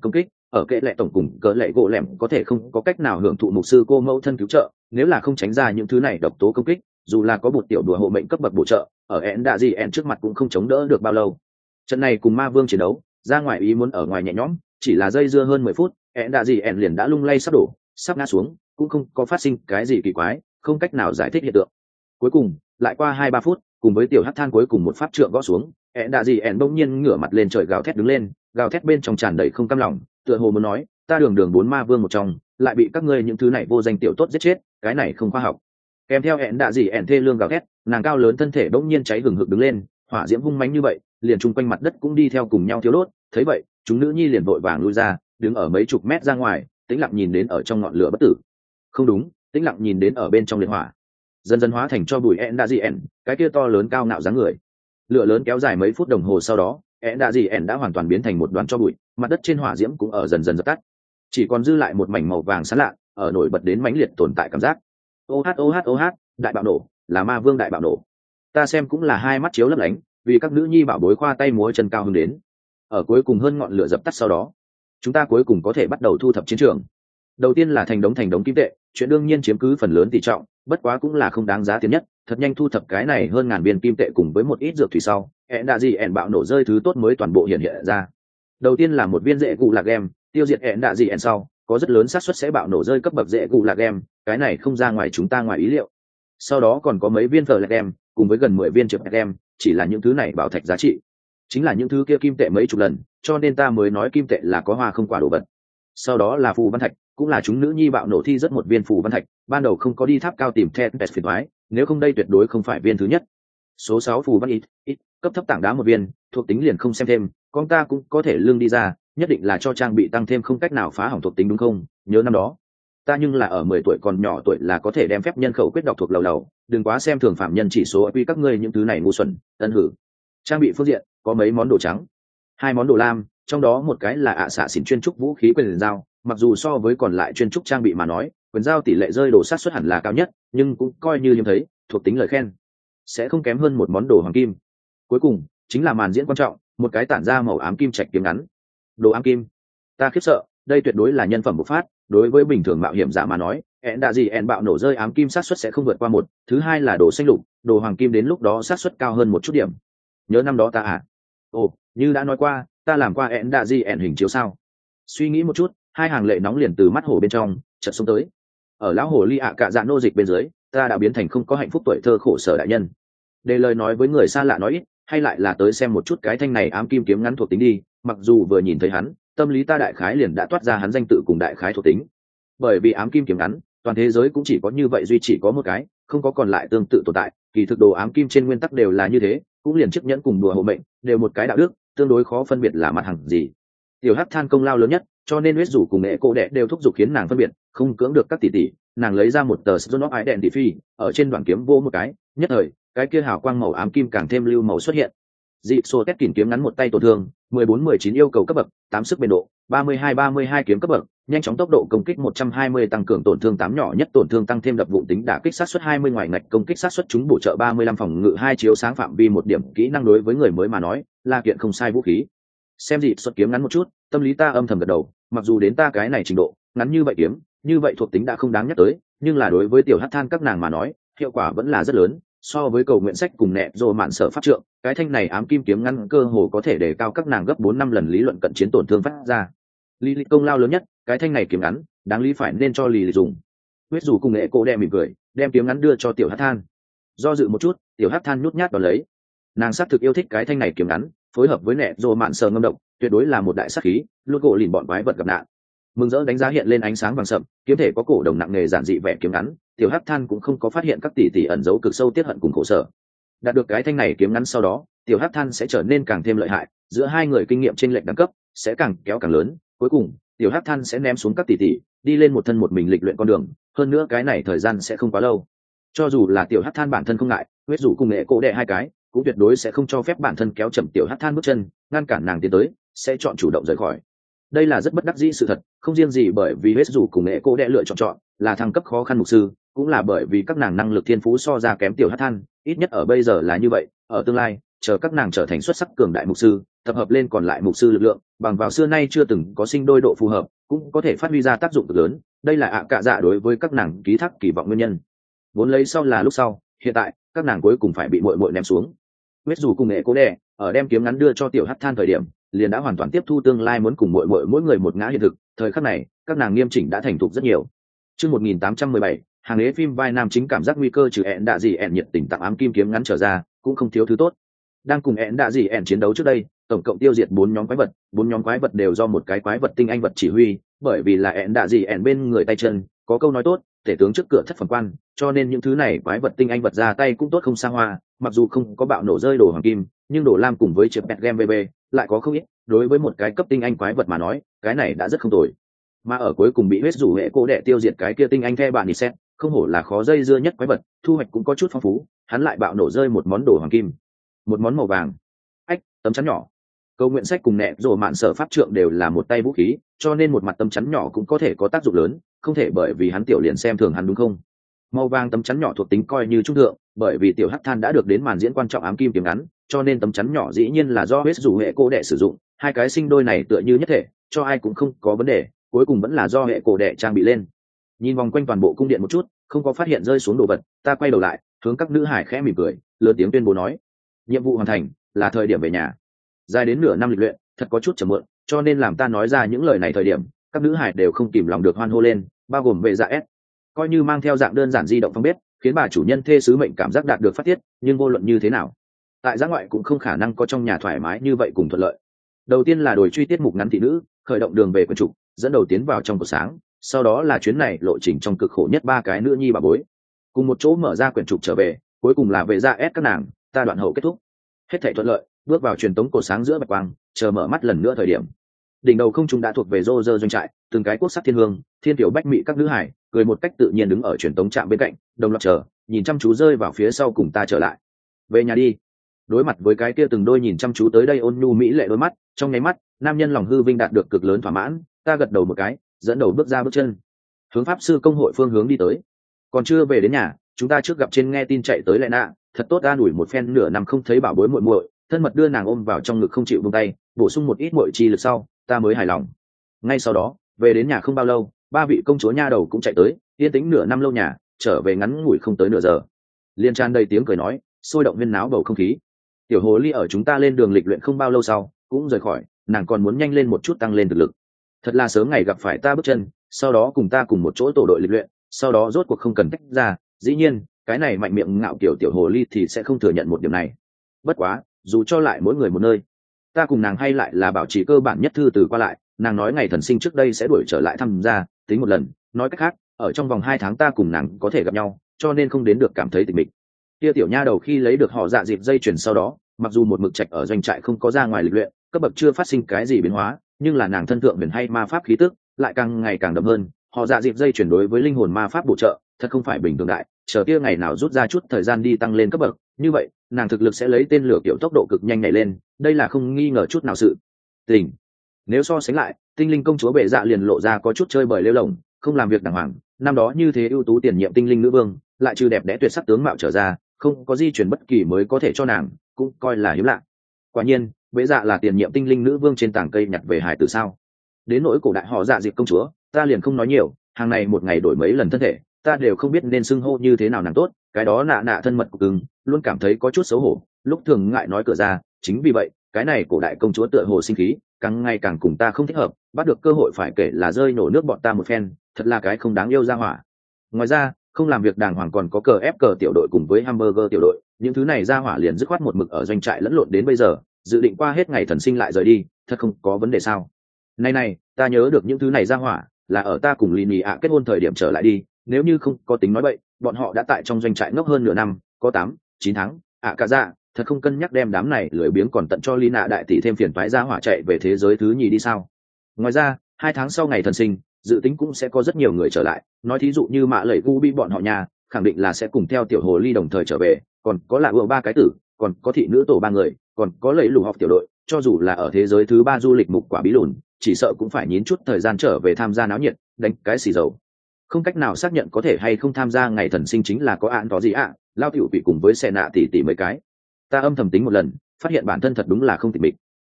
ở kệ lệ tổng cùng cỡ lệ gỗ lẻm có thể không có cách nào hưởng thụ mục sư cô mẫu thân cứu trợ, nếu là không tránh ra những thứ này độc tố công kích, dù là có một tiểu đùa hộ mệnh cấp bậc bổ trợ, ở ẹn đạ gì ẹn trước mặt cũng không chống đỡ được bao lâu. Trận này cùng ma vương chiến đấu, ra ngoài ý muốn ở ngoài nhẹ nhõm, chỉ là dây dưa hơn mười phút, ẹn đạ gì ẹn liền đã lung lay sắp đổ, sắp ngã xuống, cũng không có phát sinh cái gì kỳ quái, không cách nào giải thích hiện tượng. Cuối cùng, lại qua hai ba phút, cùng với tiểu hắc than cuối cùng một pháp trượng gõ xuống, ẹn đạ gì ẹn bỗng nhiên ngửa mặt lên trời gào thét đứng lên, gào thét bên trong tràn đầy không cam lòng, tựa hồ muốn nói, ta đường đường bốn ma vương một trong, lại bị các ngươi những thứ này vô danh tiểu tốt giết chết, cái này không khoa học. Kèm theo ẹn đạ gì ẹn thê lương gào thét, nàng cao lớn thân thể bỗng nhiên cháy hừng hực đứng lên, hỏa diễm hung mãnh như vậy, liền chung quanh mặt đất cũng đi theo cùng nhau thiêu đốt. Thấy vậy, chúng nữ nhi liền vội vàng lui ra, đứng ở mấy chục mét ra ngoài, tĩnh lặng nhìn đến ở trong ngọn lửa bất tử. Không đúng, tĩnh lặng nhìn đến ở bên trong liệt hỏa, dần dần hóa thành cho bụi ẹn đạ gì ẹn, cái kia to lớn cao ngạo dáng người. Lửa lớn kéo dài mấy phút đồng hồ sau đó, ẹn đạ gì ẹn đã hoàn toàn biến thành một đoàn cho bụi, mặt đất trên hỏa diễm cũng ở dần dần dập tắt, chỉ còn dư lại một mảnh màu vàng sáng lạ, ở nổi bật đến mãnh liệt tồn tại cảm giác. Ô hát ô hát ô hát, đại bạo nổ, là ma vương đại bạo nổ. Ta xem cũng là hai mắt chiếu lấp lánh, vì các nữ nhi bảo bối khoa tay múa chân cao hứng đến. Ở cuối cùng hơn ngọn lửa dập tắt sau đó, chúng ta cuối cùng có thể bắt đầu thu thập chiến trường. Đầu tiên là thành đống thành đống kim tệ, chuyện đương nhiên chiếm cứ phần lớn tỷ trọng, bất quá cũng là không đáng giá tiền nhất, thật nhanh thu thập cái này hơn ngàn viên kim tệ cùng với một ít dược thủy sau, ẹn đạ gì ẹn bạo nổ rơi thứ tốt mới toàn bộ hiện hiện ra. Đầu tiên là một viên dễ cụ lạc em, tiêu diệt ẹn đạ gì ẹn sau, có rất lớn xác suất sẽ bạo nổ rơi cấp bậc dễ cụ lạc em, cái này không ra ngoài chúng ta ngoài ý liệu. Sau đó còn có mấy viên phở lạc em, cùng với gần mười viên trượt lạc em, chỉ là những thứ này bảo thạch giá trị, chính là những thứ kia kim tệ mấy chục lần, cho nên ta mới nói kim tệ là có hoa không quả đồ vật. Sau đó là phù văn thạch, cũng là chúng nữ nhi bạo nổ thi rất một viên phù văn thạch, ban đầu không có đi tháp cao tìm thẹn pet phiền thoái, nếu không đây tuyệt đối không phải viên thứ nhất. Số sáu phù văn ít, ít, cấp thấp tảng đá một viên, thuộc tính liền không xem thêm, con ta cũng có thể lương đi ra, nhất định là cho trang bị tăng thêm không cách nào phá hỏng thuộc tính đúng không? Nhớ năm đó, ta nhưng là ở mười tuổi còn nhỏ tuổi là có thể đem phép nhân khẩu quyết đọc thuộc lầu lầu, đừng quá xem thường phạm nhân chỉ số quy các ngươi những thứ này ngu xuẩn, ân hử. Trang bị phương diện, có mấy món đồ trắng, hai món đồ lam, trong đó một cái là ạ xạ xỉn chuyên trúc vũ khí quyền dao, mặc dù so với còn lại chuyên trúc trang bị mà nói, quyền dao tỷ lệ rơi đồ sát xuất hẳn là cao nhất, nhưng cũng coi như hiếm thấy, thuộc tính lời khen sẽ không kém hơn một món đồ hoàng kim. Cuối cùng chính là màn diễn quan trọng, một cái tản ra màu ám kim trạch kiếm ngắn. Đồ ám kim, ta khiếp sợ, đây tuyệt đối là nhân phẩm bộc phát, đối với bình thường mạo hiểm giả mà nói, ẹn đạ gì ẹn bạo nổ rơi ám kim sát suất sẽ không vượt qua một, thứ hai là đồ xanh lục, đồ hoàng kim đến lúc đó sát suất cao hơn một chút điểm. Nhớ năm đó ta à? Ồ, như đã nói qua, ta làm qua ẹn đạ gì ẹn hình chiếu sao? Suy nghĩ một chút, hai hàng lệ nóng liền từ mắt hổ bên trong chợt xuống tới. Ở lão hồ ly ạ cả dạ nô dịch bên dưới, ta đã biến thành không có hạnh phúc tuổi thơ khổ sở đại nhân. Để lời nói với người xa lạ nói ít, hay lại là tới xem một chút cái thanh này ám kim kiếm ngắn thuộc tính đi, mặc dù vừa nhìn thấy hắn, tâm lý ta đại khái liền đã toát ra hắn danh tự cùng đại khái thuộc tính. Bởi vì ám kim kiếm ngắn, toàn thế giới cũng chỉ có như vậy duy chỉ có một cái, không có còn lại tương tự tồn tại, kỳ thực đồ ám kim trên nguyên tắc đều là như thế, cũng liền chiếc nhẫn cùng đùa hộ mệnh, đều một cái đạo đức, tương đối khó phân biệt là mặt hàng gì. Tiểu Hắc Than công lao lớn nhất, cho nên huyết rủ cùng nghệ cô đệ đều thúc giục khiến nàng phân biệt, không cưỡng được các tỷ tỷ, nàng lấy ra một tờ Stone of Identity, ở trên đoạn kiếm vô một cái, nhất thời, cái kia hào quang màu ám kim càng thêm lưu màu xuất hiện. Dị Sô Tét kìm kiếm ngắn một tay tổn thương, mười bốn mười chín yêu cầu cấp bậc, tám sức bền độ, ba mươi hai ba mươi hai kiếm cấp bậc, nhanh chóng tốc độ công kích một trăm hai mươi tăng cường tổn thương tám nhỏ nhất tổn thương tăng thêm đập vụ tính đả kích sát suất hai mươi ngoài ngạch công kích sát suất chúng bổ trợ ba mươi lăm phòng ngự hai chiếu sáng phạm vi một điểm, kỹ năng đối với người mới mà nói, là kiện không sai vũ khí. Xem Dị Sô kiếm ngắn một chút, tâm lý ta âm thầm gật đầu, mặc dù đến ta cái này trình độ, ngắn như vậy kiếm, như vậy thuộc tính đã không đáng nhắc tới, nhưng là đối với tiểu Hắc Than các nàng mà nói, hiệu quả vẫn là rất lớn. So với cầu nguyện sách cùng nẹ rồ mạn sở pháp trượng, cái thanh này ám kim kiếm ngắn cơ hồ có thể đề cao các nàng gấp bốn năm lần lý luận cận chiến tổn thương phát ra. Lý lịch công lao lớn nhất, cái thanh này kiếm ngắn đáng lý phải nên cho lì lì dùng. Huyết dù cùng nghệ cô đem mỉm cười, đem kiếm ngắn đưa cho tiểu Hắc Than. Do dự một chút, tiểu Hắc Than nhút nhát vào lấy. Nàng xác thực yêu thích cái thanh này kiếm ngắn, phối hợp với nẹ rồ mạn sở ngâm động, tuyệt đối là một đại sát khí, luôn gỗ lìn bọn quái vật gặp nạn. Mừng rỡ đánh giá hiện lên ánh sáng vàng sậm, kiếm thể có cổ đồng nặng nề giản dị vẻ kiếm ngắn, tiểu Hắc Than cũng không có phát hiện các tỷ tỷ ẩn giấu cực sâu tiết hận cùng khổ sở. Đạt được cái thanh này kiếm ngắn sau đó, tiểu Hắc Than sẽ trở nên càng thêm lợi hại, giữa hai người kinh nghiệm trên lệch đẳng cấp sẽ càng kéo càng lớn, cuối cùng tiểu Hắc Than sẽ ném xuống các tỷ tỷ, đi lên một thân một mình lịch luyện con đường, hơn nữa cái này thời gian sẽ không quá lâu. Cho dù là tiểu Hắc Than bản thân không ngại, huyết rủ cùng nghệ cổ đệ hai cái, cũng tuyệt đối sẽ không cho phép bản thân kéo chậm tiểu Hắc Than bước chân, ngăn cản nàng tiến tới, sẽ chọn chủ động rời khỏi. Đây là rất bất đắc dĩ sự thật, không riêng gì bởi vì huyết rủ cùng nghệ cô đệ lựa chọn chọn là thăng cấp khó khăn mục sư, cũng là bởi vì các nàng năng lực thiên phú so ra kém tiểu Hắc Than, ít nhất ở bây giờ là như vậy, ở tương lai chờ các nàng trở thành xuất sắc cường đại mục sư, tập hợp lên còn lại mục sư lực lượng, bằng vào xưa nay chưa từng có sinh đôi độ phù hợp, cũng có thể phát huy ra tác dụng cực lớn. Đây là ạ cạ dạ đối với các nàng ký thác kỳ vọng nguyên nhân. Vốn lấy sau là lúc sau, hiện tại các nàng cuối cùng phải bị muội muội ném xuống. Huyết dù cùng nghệ cố đẻ ở đem kiếm ngắn đưa cho tiểu hắc than thời điểm, liền đã hoàn toàn tiếp thu tương lai muốn cùng muội muội mỗi người một ngã hiện thực. Thời khắc này, các nàng nghiêm chỉnh đã thành thục rất nhiều. Chương một nghìn tám trăm mười bảy, hàng ế phim vai nam chính cảm giác nguy cơ trừ ẹn đạ gì ẹn nhiệt tình tặng ám kim kiếm ngắn trở ra, cũng không thiếu thứ tốt. Đang cùng ẹn đạ gì ẹn chiến đấu trước đây, tổng cộng tiêu diệt bốn nhóm quái vật, bốn nhóm quái vật đều do một cái quái vật tinh anh vật chỉ huy, bởi vì là ẹn đạ gì ẹn bên người tay chân, có câu nói tốt, tể tướng trước cửa thất phẩm quan, cho nên những thứ này quái vật tinh anh vật ra tay cũng tốt không xa hoa, mặc dù không có bạo nổ rơi đồ hoàng kim, nhưng đồ lam cùng với chip pet game bb lại có không ít, đối với một cái cấp tinh anh quái vật mà nói, cái này đã rất không tồi. Mà ở cuối cùng bị huyết rủ hệ cô đệ tiêu diệt cái kia tinh anh the bạn đi xét, không hổ là khó dây dưa nhất quái vật, thu hoạch cũng có chút phong phú, hắn lại bạo nổ rơi một món đồ hoàng kim, một món màu vàng. Ách, tấm chắn nhỏ. Câu nguyện sách cùng nẹ rồ mạn sở pháp trượng đều là một tay vũ khí, cho nên một mặt tấm chắn nhỏ cũng có thể có tác dụng lớn, không thể bởi vì hắn tiểu liền xem thường hắn đúng không? Màu vàng tấm chắn nhỏ thuộc tính coi như trung thượng, bởi vì tiểu hắc than đã được đến màn diễn quan trọng ám kim kiếm ngắn, cho nên tấm chắn nhỏ dĩ nhiên là do huyết rủ hệ cô đệ sử dụng, hai cái sinh đôi này tựa như nhất thể, cho ai cũng không có vấn đề, cuối cùng vẫn là do hệ cổ đệ trang bị lên. Nhìn vòng quanh toàn bộ cung điện một chút, không có phát hiện rơi xuống đồ vật, ta quay đầu lại, hướng các nữ hải khẽ mỉm cười, lớn tiếng tuyên bố nói: nhiệm vụ hoàn thành, là thời điểm về nhà. Dài đến nửa năm lịch luyện, thật có chút chậm muộn, cho nên làm ta nói ra những lời này thời điểm, các nữ hải đều không kìm lòng được hoan hô lên, bao gồm vệ dạ S. Coi như mang theo dạng đơn giản di động phong bếp, khiến bà chủ nhân thê sứ mệnh cảm giác đạt được phát tiết, nhưng vô luận như thế nào, tại giã ngoại cũng không khả năng có trong nhà thoải mái như vậy cùng thuận lợi. Đầu tiên là đổi truy tiết mục ngắn thị nữ, khởi động đường về quần trục, dẫn đầu tiến vào trong cuộc sáng, sau đó là chuyến này lộ trình trong cực khổ nhất ba cái nữ nhi bà bối, cùng một chỗ mở ra quyển trục trở về, cuối cùng là về ra ép các nàng, ta đoạn hậu kết thúc, hết thảy thuận lợi, bước vào truyền tống cổ sáng giữa bạch quang, chờ mở mắt lần nữa thời điểm, đỉnh đầu không trung đã thuộc về rô rơ doanh trại, từng cái quốc sắc thiên hương, thiên tiểu bách mỹ các nữ hải, cười một cách tự nhiên đứng ở truyền tống trạm bên cạnh, đồng loạt chờ, nhìn chăm chú rơi vào phía sau cùng ta trở lại, về nhà đi. Đối mặt với cái kia từng đôi nhìn chăm chú tới đây ôn nhu mỹ lệ đôi mắt, trong nháy mắt, nam nhân lòng hư vinh đạt được cực lớn thỏa mãn, ta gật đầu một cái, dẫn đầu bước ra bước chân, hướng pháp sư công hội phương hướng đi tới. Còn chưa về đến nhà, chúng ta trước gặp trên nghe tin chạy tới lại nạ, thật tốt an ủi một phen, nửa năm không thấy bảo bối muội muội, thân mật đưa nàng ôm vào trong ngực không chịu buông tay, bổ sung một ít muội chi lực sau, ta mới hài lòng. Ngay sau đó, về đến nhà không bao lâu, ba vị công chúa nha đầu cũng chạy tới, yên tĩnh nửa năm lâu nhà, trở về ngắn ngủi không tới nửa giờ, liên tràn đầy tiếng cười nói, sôi động viên náo bầu không khí. Tiểu hồ ly ở chúng ta lên đường lịch luyện không bao lâu sau cũng rời khỏi, nàng còn muốn nhanh lên một chút tăng lên thực lực, thật là sớm ngày gặp phải ta bước chân, sau đó cùng ta cùng một chỗ tổ đội lịch luyện, sau đó rốt cuộc không cần tách ra. Dĩ nhiên cái này mạnh miệng ngạo kiểu tiểu hồ ly thì sẽ không thừa nhận một điểm này, bất quá dù cho lại mỗi người một nơi, ta cùng nàng hay lại là bảo trì cơ bản nhất thư từ qua lại. Nàng nói ngày thần sinh trước đây sẽ đuổi trở lại thăm gia tính một lần, nói cách khác ở trong vòng hai tháng ta cùng nàng có thể gặp nhau, cho nên không đến được cảm thấy tịch mịch. Kia tiểu nha đầu khi lấy được họ dạ dịp dây chuyền sau đó, mặc dù một mực trạch ở doanh trại không có ra ngoài lịch luyện, cấp bậc chưa phát sinh cái gì biến hóa, nhưng là nàng thân thượng huyền hay ma pháp khí tức lại càng ngày càng đậm hơn. Họ dạ dịp dây chuyển đối với linh hồn ma pháp bổ trợ thật không phải bình thường đại, chờ kia ngày nào rút ra chút thời gian đi tăng lên cấp bậc, như vậy nàng thực lực sẽ lấy tên lửa kiểu tốc độ cực nhanh nhảy lên, đây là không nghi ngờ chút nào sự tình. Nếu so sánh lại, tinh linh công chúa bệ dạ liền lộ ra có chút chơi bời lêu lỏng, không làm việc đàng hoàng. Năm đó như thế ưu tú tiền nhiệm tinh linh nữ vương, lại trừ đẹp đẽ tuyệt sắc tướng mạo trở ra, không có di chuyển bất kỳ mới có thể cho nàng, cũng coi là hiếm lạ. Quả nhiên bệ dạ là tiền nhiệm tinh linh nữ vương trên tảng cây nhặt về hải tử sao. Đến nỗi cổ đại họ dạ dịp công chúa, ta liền không nói nhiều, hàng này một ngày đổi mấy lần thân thể, ta đều không biết nên xưng hô như thế nào nàng tốt, cái đó nạ nạ thân mật của cưng, luôn cảm thấy có chút xấu hổ, lúc thường ngại nói cửa ra. Chính vì vậy cái này cổ đại công chúa tựa hồ sinh khí, càng ngày càng cùng ta không thích hợp, bắt được cơ hội phải kể là rơi nổ nước bọn ta một phen, thật là cái không đáng yêu ra hỏa. Ngoài ra không làm việc đàng hoàng còn có cờ ép cờ tiểu đội cùng với hamburger tiểu đội, những thứ này ra hỏa liền dứt khoát một mực ở doanh trại lẫn lộn đến bây giờ, dự định qua hết ngày thần sinh lại rời đi, thật không có vấn đề sao? Này này, ta nhớ được những thứ này ra hỏa là ở ta cùng Lini ạ kết hôn thời điểm trở lại đi, nếu như không có tính nói bậy, bọn họ đã tại trong doanh trại ngốc hơn nửa năm, có tám, chín tháng, ạ cả ra, thật không cân nhắc đem đám này lười biếng còn tận cho Lina đại tỷ thêm phiền toái ra hỏa chạy về thế giới thứ nhì đi sao? Ngoài ra, hai tháng sau ngày thần sinh, dự tính cũng sẽ có rất nhiều người trở lại, nói thí dụ như mạ lẩy gu bi bọn họ nhà, khẳng định là sẽ cùng theo tiểu hồ ly đồng thời trở về, còn có là ưa ba cái tử, còn có thị nữ tổ ba người, còn có lấy lù học tiểu đội, cho dù là ở thế giới thứ ba du lịch mục quả bí lùn, chỉ sợ cũng phải nhín chút thời gian trở về tham gia náo nhiệt, đánh cái xì dầu. Không cách nào xác nhận có thể hay không tham gia ngày thần sinh chính là có án có gì ạ, à, lao tiểu bị cùng với xe nạ tỷ tỷ mấy cái. Ta âm thầm tính một lần, phát hiện bản thân thật đúng là không tịch mịch.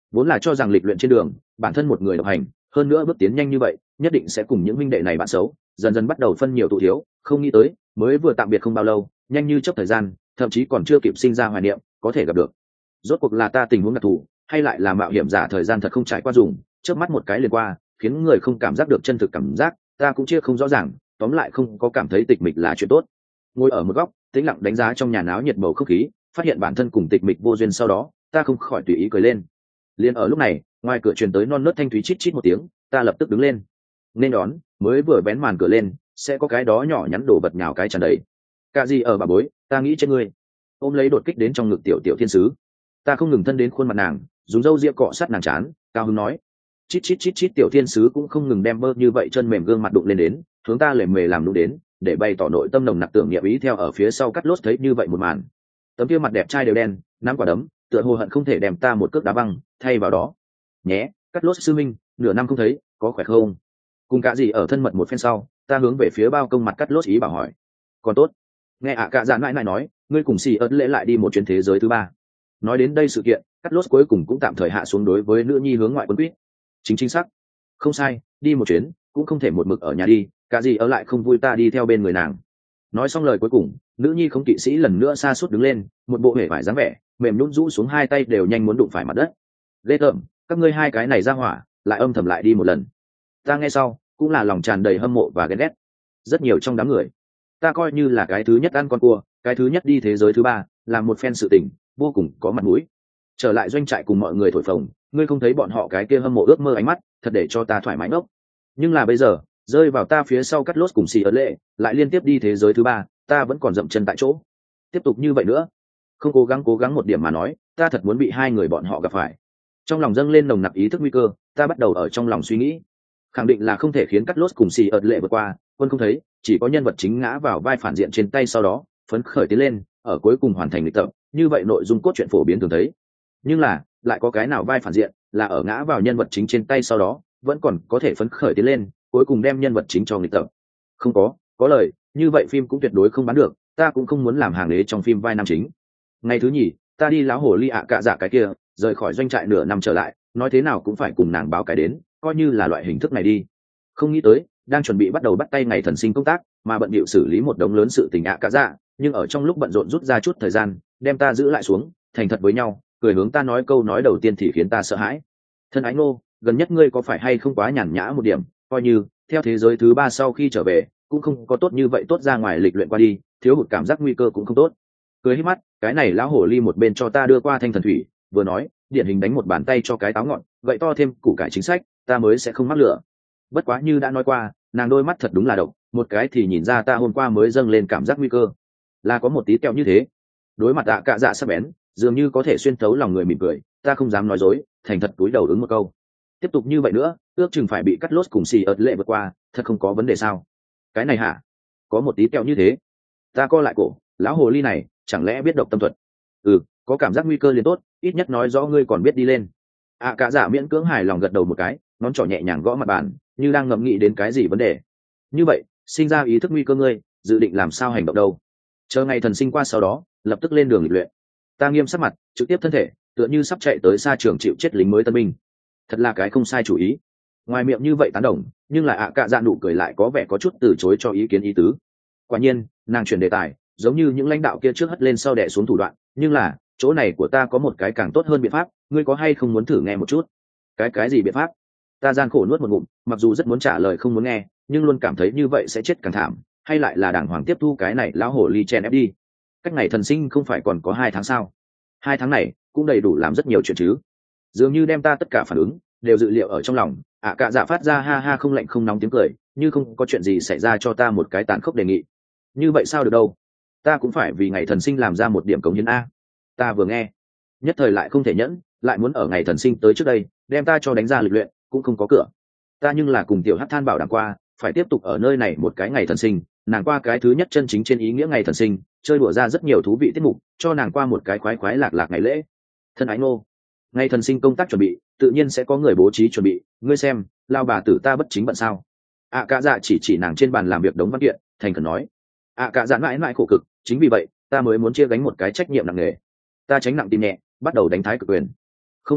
vốn là cho rằng lịch luyện trên đường bản thân một người độc hành, hơn nữa bước tiến nhanh như vậy nhất định sẽ cùng những minh đệ này bạn xấu, dần dần bắt đầu phân nhiều tụ thiếu. Không nghĩ tới mới vừa tạm biệt không bao lâu, nhanh như chớp thời gian, thậm chí còn chưa kịp sinh ra hoài niệm có thể gặp được. Rốt cuộc là ta tình huống đặc thù, hay lại là mạo hiểm giả thời gian thật không trải qua dùng, chớp mắt một cái liền qua, khiến người không cảm giác được chân thực cảm giác, ta cũng chia không rõ ràng. Tóm lại không có cảm thấy tịch mịch là chuyện tốt. Ngồi ở một góc tĩnh lặng đánh giá trong nhà náo nhiệt bầu không khí, phát hiện bản thân cùng tịch mịch vô duyên, sau đó ta không khỏi tùy ý cười lên. Liên ở lúc này, ngoài cửa truyền tới non nớt thanh thúy chít chít một tiếng, ta lập tức đứng lên nên đón. Mới vừa bén màn cửa lên, sẽ có cái đó nhỏ nhắn đổ vật nhào cái tràn đầy. Cả gì ở bà bối, ta nghĩ trên ngươi. Ôm lấy đột kích đến trong ngực tiểu tiểu thiên sứ, ta không ngừng thân đến khuôn mặt nàng, dùng râu ria cọ sát nàng chán, cao hứng nói. Chít chít chít chít tiểu thiên sứ cũng không ngừng đem mơ như vậy chân mềm gương mặt đụng lên đến, hướng ta lề mề làm đụng đến, để bày tỏ nội tâm nồng nặc tưởng niệm ý theo ở phía sau cắt lốt thấy như vậy một màn. Tấm kia mặt đẹp trai đều đen, nắm quả đấm, tựa hồ hận không thể đem ta một cước đá văng, thay vào đó. Nhé, cắt lốt sư minh, nửa năm không thấy, có khỏe không? Cùng cả gì ở thân mật một phen sau, ta hướng về phía bao công mặt cắt lốt ý bảo hỏi. Còn tốt. Nghe ạ cả dạn mãi mãi nói, ngươi cùng xì ớt lễ lại đi một chuyến thế giới thứ ba. Nói đến đây sự kiện, cắt lốt cuối cùng cũng tạm thời hạ xuống đối với nữ nhi hướng ngoại quân quýt. Chính chính xác. Không sai, đi một chuyến, cũng không thể một mực ở nhà đi, cả gì ở lại không vui ta đi theo bên người nàng. Nói xong lời cuối cùng, nữ nhi không kỵ sĩ lần nữa xa suốt đứng lên, một bộ hể vải dáng vẻ, mềm nhũn rũ xuống hai tay đều nhanh muốn đụng phải mặt đất. Ghê tởm, các ngươi hai cái này ra hỏa, lại âm thầm lại đi một lần. Ta nghe sau, cũng là lòng tràn đầy hâm mộ và ghen ghét. Rất nhiều trong đám người, ta coi như là cái thứ nhất ăn con cua, cái thứ nhất đi thế giới thứ ba, làm một phen sự tình, vô cùng có mặt mũi. Trở lại doanh trại cùng mọi người thổi phồng, ngươi không thấy bọn họ cái kia hâm mộ ước mơ ánh mắt, thật để cho ta thoải mái ngốc. Nhưng là bây giờ, rơi vào ta phía sau cắt lốt cùng xì ớt lệ, lại liên tiếp đi thế giới thứ ba, ta vẫn còn dậm chân tại chỗ. Tiếp tục như vậy nữa, không cố gắng cố gắng một điểm mà nói, ta thật muốn bị hai người bọn họ gặp phải. Trong lòng dâng lên nồng nặc ý thức nguy cơ, ta bắt đầu ở trong lòng suy nghĩ, khẳng định là không thể khiến cắt lốt cùng xì ớt lệ vượt qua. Quân không thấy, chỉ có nhân vật chính ngã vào vai phản diện trên tay, sau đó phấn khởi tiến lên, ở cuối cùng hoàn thành lịch tập. Như vậy nội dung cốt truyện phổ biến thường thấy. Nhưng là lại có cái nào vai phản diện là ở ngã vào nhân vật chính trên tay sau đó vẫn còn có thể phấn khởi tiến lên, cuối cùng đem nhân vật chính cho nghịch tập? Không có. Có lời như vậy phim cũng tuyệt đối không bán được, ta cũng không muốn làm hàng đế trong phim vai nam chính. Ngày thứ nhì, ta đi láo hồ ly ạ cạ dạ cái kia, rời khỏi doanh trại nửa năm trở lại, nói thế nào cũng phải cùng nàng báo cái đến, coi như là loại hình thức này đi. Không nghĩ tới đang chuẩn bị bắt đầu bắt tay ngày thần sinh công tác, mà bận bịu xử lý một đống lớn sự tình ạ cạ dạ, nhưng ở trong lúc bận rộn rút ra chút thời gian đem ta giữ lại xuống, thành thật với nhau, cười hướng ta nói câu nói đầu tiên thì khiến ta sợ hãi. Thân ái ngô, gần nhất ngươi có phải hay không quá nhàn nhã một điểm, coi như theo thế giới thứ ba sau khi trở về cũng không có tốt như vậy, tốt ra ngoài lịch luyện qua đi, thiếu hụt cảm giác nguy cơ cũng không tốt. Cười hít mắt, cái này lão hổ ly một bên cho ta đưa qua thanh thần thủy, vừa nói, điển hình đánh một bàn tay cho cái táo ngọn, vậy to thêm củ cải chính sách, ta mới sẽ không mắc lửa. Bất quá như đã nói qua, nàng đôi mắt thật đúng là độc, một cái thì nhìn ra ta hôm qua mới dâng lên cảm giác nguy cơ, là có một tí kẹo như thế. Đối mặt ạ cạ dạ sắc bén, dường như có thể xuyên thấu lòng người mỉm cười, ta không dám nói dối, thành thật túi đầu ứng một câu. Tiếp tục như vậy nữa, ước chừng phải bị cắt lốt cùng xì ớt lệ vượt qua, thật không có vấn đề sao? Cái này hả? Có một tí kẹo như thế. Ta co lại cổ, lão hồ ly này chẳng lẽ biết độc tâm thuật? Ừ, có cảm giác nguy cơ liền tốt, ít nhất nói rõ ngươi còn biết đi lên. ạ cạ dạ miễn cưỡng hài lòng gật đầu một cái, ngón trỏ nhẹ nhàng gõ mặt bàn, như đang ngẫm nghĩ đến cái gì vấn đề. Như vậy sinh ra ý thức nguy cơ, ngươi dự định làm sao hành động đâu? Chờ ngày thần sinh qua sau đó lập tức lên đường lịch luyện. Ta nghiêm sắc mặt, trực tiếp thân thể tựa như sắp chạy tới xa trường chịu chết lính mới tân binh. Thật là cái không sai chủ ý. Ngoài miệng như vậy tán đồng, nhưng lại ạ cạ dạ nụ cười lại có vẻ có chút từ chối cho ý kiến ý tứ. Quả nhiên nàng chuyển đề tài, giống như những lãnh đạo kia trước hất lên sau đẻ xuống thủ đoạn, nhưng là chỗ này của ta có một cái càng tốt hơn biện pháp, ngươi có hay không muốn thử nghe một chút? Cái cái gì biện pháp? Ta gian khổ nuốt một ngụm, mặc dù rất muốn trả lời không muốn nghe, nhưng luôn cảm thấy như vậy sẽ chết càng thảm, hay lại là đàng hoàng tiếp thu cái này lão hổ ly chen ép đi. Cách ngày thần sinh không phải còn có hai tháng sao? Hai tháng này cũng đầy đủ làm rất nhiều chuyện chứ. Dường như đem ta tất cả phản ứng đều dự liệu ở trong lòng, ạ à, cạ dạ phát ra ha ha không lạnh không nóng tiếng cười, như không có chuyện gì xảy ra, cho ta một cái tàn khốc đề nghị. Như vậy sao được đâu, ta cũng phải vì ngày thần sinh làm ra một điểm cống hiến a. Ta vừa nghe nhất thời lại không thể nhẫn, lại muốn ở ngày thần sinh tới trước đây đem ta cho đánh ra lịch luyện cũng không có cửa. Ta nhưng là cùng tiểu hát than bảo đảm qua, phải tiếp tục ở nơi này một cái ngày thần sinh, nàng qua cái thứ nhất chân chính trên ý nghĩa ngày thần sinh, chơi đùa ra rất nhiều thú vị tiết mục, cho nàng qua một cái khoái khoái lạc lạc ngày lễ. Thân ái ngô, ngày thần sinh công tác chuẩn bị tự nhiên sẽ có người bố trí chuẩn bị, ngươi xem lao bà tử ta bất chính bận sao? ạ à, cạ dạ chỉ chỉ nàng trên bàn làm việc đống văn kiện, thành khẩn nói. ạ à, cạ dạ mãi mãi khổ cực, chính vì vậy ta mới muốn chia gánh một cái trách nhiệm nặng nề. Ta tránh nặng tim nhẹ, bắt đầu đánh thái cực quyền. Không sao,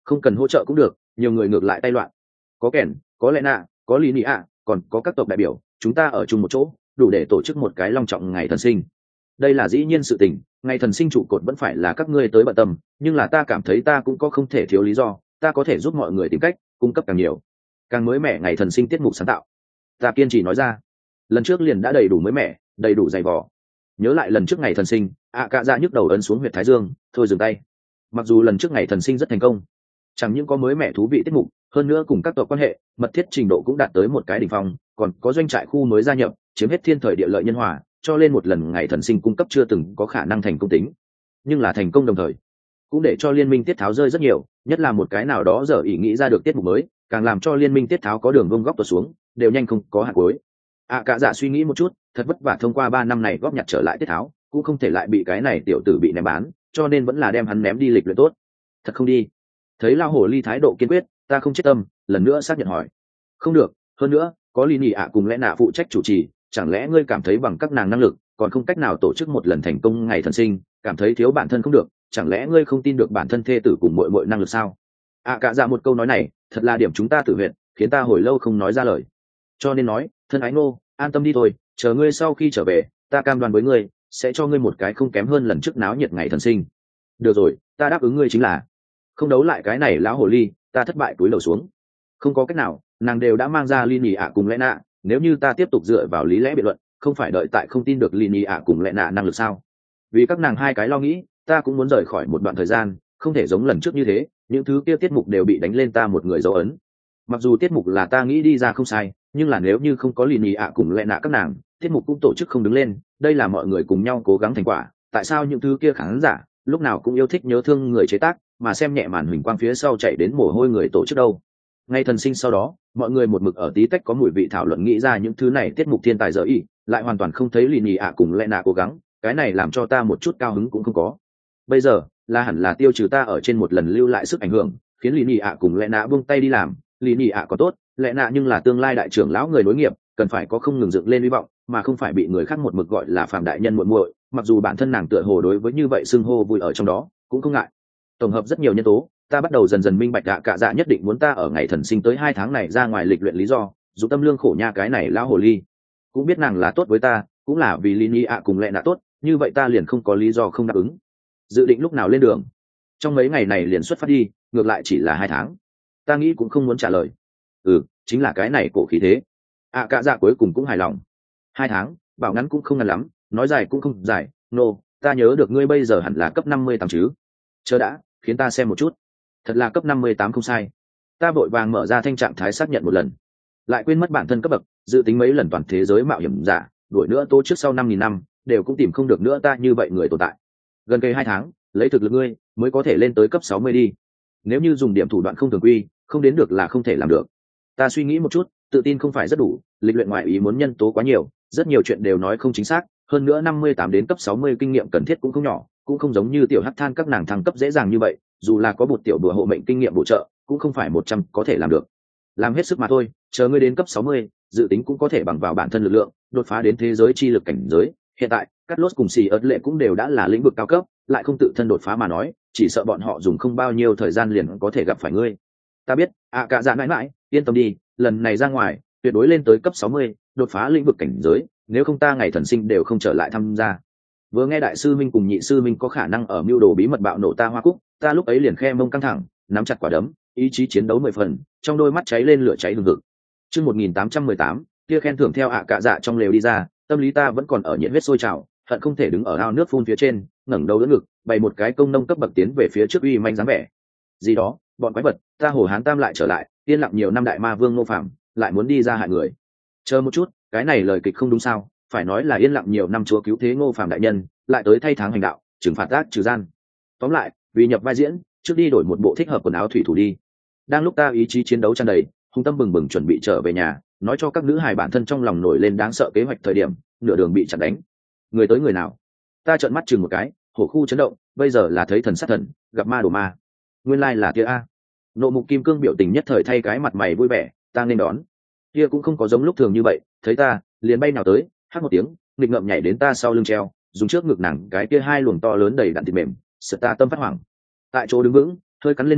không cần hỗ trợ cũng được, nhiều người ngược lại tay loạn. Có kẻn, có lẽ nạ, có lý nị ạ, còn có các tộc đại biểu, chúng ta ở chung một chỗ, đủ để tổ chức một cái long trọng ngày thần sinh. Đây là dĩ nhiên sự tình, ngày thần sinh trụ cột vẫn phải là các ngươi tới bận tâm, nhưng là ta cảm thấy ta cũng có không thể thiếu lý do, ta có thể giúp mọi người tìm cách cung cấp càng nhiều càng mới mẻ ngày thần sinh tiết mục sáng tạo. Ta kiên trì nói ra, lần trước liền đã đầy đủ mới mẻ, đầy đủ dày vò. Nhớ lại lần trước ngày thần sinh, ạ cạ dạ nhức đầu ấn xuống huyệt thái dương, thôi dừng tay. Mặc dù lần trước ngày thần sinh rất thành công, chẳng những có mới mẻ thú vị tiết mục, hơn nữa cùng các tộc quan hệ mật thiết trình độ cũng đạt tới một cái đỉnh phong, còn có doanh trại khu mới gia nhập, chiếm hết thiên thời địa lợi nhân hòa, cho lên một lần ngày thần sinh cung cấp chưa từng có khả năng thành công tính. Nhưng là thành công đồng thời cũng để cho liên minh tiết tháo rơi rất nhiều, nhất là một cái nào đó giờ ý nghĩ ra được tiết mục mới, càng làm cho liên minh tiết tháo có đường vông góc tuột xuống, đều nhanh không có hạt cuối. ạ cạ dạ suy nghĩ một chút, thật vất vả thông qua ba năm này góp nhặt trở lại tiết tháo, cũng không thể lại bị cái này tiểu tử bị ném bán, cho nên vẫn là đem hắn ném đi lịch luyện tốt. Thật không đi? Thấy lao hồ ly thái độ kiên quyết, ta không chết tâm, lần nữa xác nhận hỏi. Không được, hơn nữa có ly nhị ạ cùng lẽ nạ phụ trách chủ trì, chẳng lẽ ngươi cảm thấy bằng các nàng năng lực còn không cách nào tổ chức một lần thành công ngày thần sinh, cảm thấy thiếu bản thân không được, chẳng lẽ ngươi không tin được bản thân thê tử cùng muội muội năng lực sao? ạ cạ dạ một câu nói này thật là điểm chúng ta tự huyện, khiến ta hồi lâu không nói ra lời. Cho nên nói, thân ái ngô, an tâm đi thôi, chờ ngươi sau khi trở về, ta cam đoan với ngươi sẽ cho ngươi một cái không kém hơn lần trước náo nhiệt ngày thần sinh. Được rồi, ta đáp ứng ngươi chính là. Không đấu lại cái này lão hồ ly, ta thất bại túi lầu xuống. Không có cách nào, nàng đều đã mang ra ly nhì ạ cùng lẽ nạ, nếu như ta tiếp tục dựa vào lý lẽ biện luận, không phải đợi tại không tin được ly nhì ạ cùng lẽ nạ năng lực sao? Vì các nàng hai cái lo nghĩ, ta cũng muốn rời khỏi một đoạn thời gian, không thể giống lần trước như thế, những thứ kia tiết mục đều bị đánh lên ta một người dấu ấn. Mặc dù tiết mục là ta nghĩ đi ra không sai, nhưng là nếu như không có lì nhì ạ cùng lẽ nạ các nàng, tiết mục cũng tổ chức không đứng lên. Đây là mọi người cùng nhau cố gắng thành quả. Tại sao những thứ kia khán giả lúc nào cũng yêu thích nhớ thương người chế tác, mà xem nhẹ màn huỳnh quang phía sau chạy đến mồ hôi người tổ chức đâu? Ngay thần sinh sau đó, mọi người một mực ở tí tách có mùi vị thảo luận nghĩ ra những thứ này tiết mục thiên tài dở ý, lại hoàn toàn không thấy lì nhì ạ cùng lẽ nạ cố gắng, cái này làm cho ta một chút cao hứng cũng không có. Bây giờ là hẳn là tiêu trừ ta ở trên một lần lưu lại sức ảnh hưởng, khiến lì nhì ạ cùng lẽ nạ buông tay đi làm. Lì nhì ạ có tốt, lẽ nạ nhưng là tương lai đại trưởng lão người nối nghiệp, cần phải có không ngừng dựng lên hy vọng, mà không phải bị người khác một mực gọi là phàm đại nhân muội muội. Mặc dù bản thân nàng tựa hồ đối với như vậy xưng hô vui ở trong đó cũng không ngại. Tổng hợp rất nhiều nhân tố, ta bắt đầu dần dần minh bạch ạ cạ dạ nhất định muốn ta ở ngày thần sinh tới hai tháng này ra ngoài lịch luyện lý do, dù tâm lương khổ nha cái này lão hồ ly. Cũng biết nàng là tốt với ta, cũng là vì lì nhì ạ cùng lẽ nạ tốt, như vậy ta liền không có lý do không đáp ứng. Dự định lúc nào lên đường? Trong mấy ngày này liền xuất phát đi, ngược lại chỉ là hai tháng. Ta nghĩ cũng không muốn trả lời. Ừ, chính là cái này cổ khí thế. ạ cạ dạ cuối cùng cũng hài lòng. Hai tháng, bảo ngắn cũng không ngắn lắm, nói dài cũng không dài. Nô, ta nhớ được ngươi bây giờ hẳn là cấp năm mươi tám chứ? Chờ đã, khiến ta xem một chút. Thật là cấp năm mươi tám không sai. Ta vội vàng mở ra thanh trạng thái xác nhận một lần, lại quên mất bản thân cấp bậc, dự tính mấy lần toàn thế giới mạo hiểm giả đuổi nữa tố trước sau năm nghìn năm đều cũng tìm không được nữa ta như vậy người tồn tại. Gần cây hai tháng, lấy thực lực ngươi mới có thể lên tới cấp sáu mươi đi. Nếu như dùng điểm thủ đoạn không thường quy, không đến được là không thể làm được. Ta suy nghĩ một chút, tự tin không phải rất đủ, lịch luyện ngoại ý muốn nhân tố quá nhiều, rất nhiều chuyện đều nói không chính xác, hơn nữa năm mươi tám đến cấp sáu mươi kinh nghiệm cần thiết cũng không nhỏ, cũng không giống như tiểu hắc than các nàng thăng cấp dễ dàng như vậy, dù là có một tiểu đùa hộ mệnh kinh nghiệm bổ trợ, cũng không phải một trăm có thể làm được. Làm hết sức mà thôi, chờ ngươi đến cấp sáu mươi, dự tính cũng có thể bằng vào bản thân lực lượng, đột phá đến thế giới chi lực cảnh giới. Hiện tại, Cát Lốt cùng Xì ớt lệ cũng đều đã là lĩnh vực cao cấp, lại không tự thân đột phá mà nói, chỉ sợ bọn họ dùng không bao nhiêu thời gian liền có thể gặp phải ngươi. Ta biết, ạ cạ dạ mãi mãi, yên tâm đi, lần này ra ngoài, tuyệt đối lên tới cấp sáu mươi, đột phá lĩnh vực cảnh giới, nếu không ta ngày thần sinh đều không trở lại tham gia. Vừa nghe đại sư minh cùng nhị sư minh có khả năng ở mưu đồ bí mật bạo nổ ta Hoa Cúc, ta lúc ấy liền khe mông căng thẳng, nắm chặt quả đấm, ý chí chiến đấu mười phần, trong đôi mắt cháy lên lửa cháy hừng hực. Chương một nghìn tám trăm mười tám, kia khen thưởng theo ạ cạ dạ trong lều đi ra, tâm lý ta vẫn còn ở nhiệt huyết sôi trào, hận không thể đứng ở ao nước phun phía trên, ngẩng đầu đỡ ngực, bày một cái công nông cấp bậc tiến về phía trước uy manh dáng vẻ. Gì đó, bọn quái vật, ta Hồ Hán Tam lại trở lại, yên lặng nhiều năm đại ma vương Ngô Phàm, lại muốn đi ra hại người. Chờ một chút, cái này lời kịch không đúng sao? Phải nói là yên lặng nhiều năm chúa cứu thế Ngô Phàm đại nhân, lại tới thay tháng hành đạo, trừng phạt ác trừ gian. Tóm lại, vì nhập vai diễn, trước đi đổi một bộ thích hợp quần áo thủy thủ đi. Đang lúc ta ý chí chiến đấu tràn đầy, hung tâm bừng bừng chuẩn bị trở về nhà, nói cho các nữ hài bản thân trong lòng nổi lên đáng sợ kế hoạch thời điểm, nửa đường bị chặn đánh. Người tới người nào? Ta trợn mắt chừng một cái, hổ khu chấn động, bây giờ là thấy thần sát thần, gặp ma đổ ma. Nguyên lai là kia a. Nộ Mục Kim Cương biểu tình nhất thời thay cái mặt mày vui vẻ, ta nên đón. Kia cũng không có giống lúc thường như vậy, thấy ta, liền bay nào tới, hát một tiếng, nghịch ngợm nhảy đến ta sau lưng treo, dùng trước ngực nàng cái kia hai luồng to lớn đầy đặn thịt mềm, sợ ta tâm phát hoảng. Tại chỗ đứng vững, hơi cắn lên môi,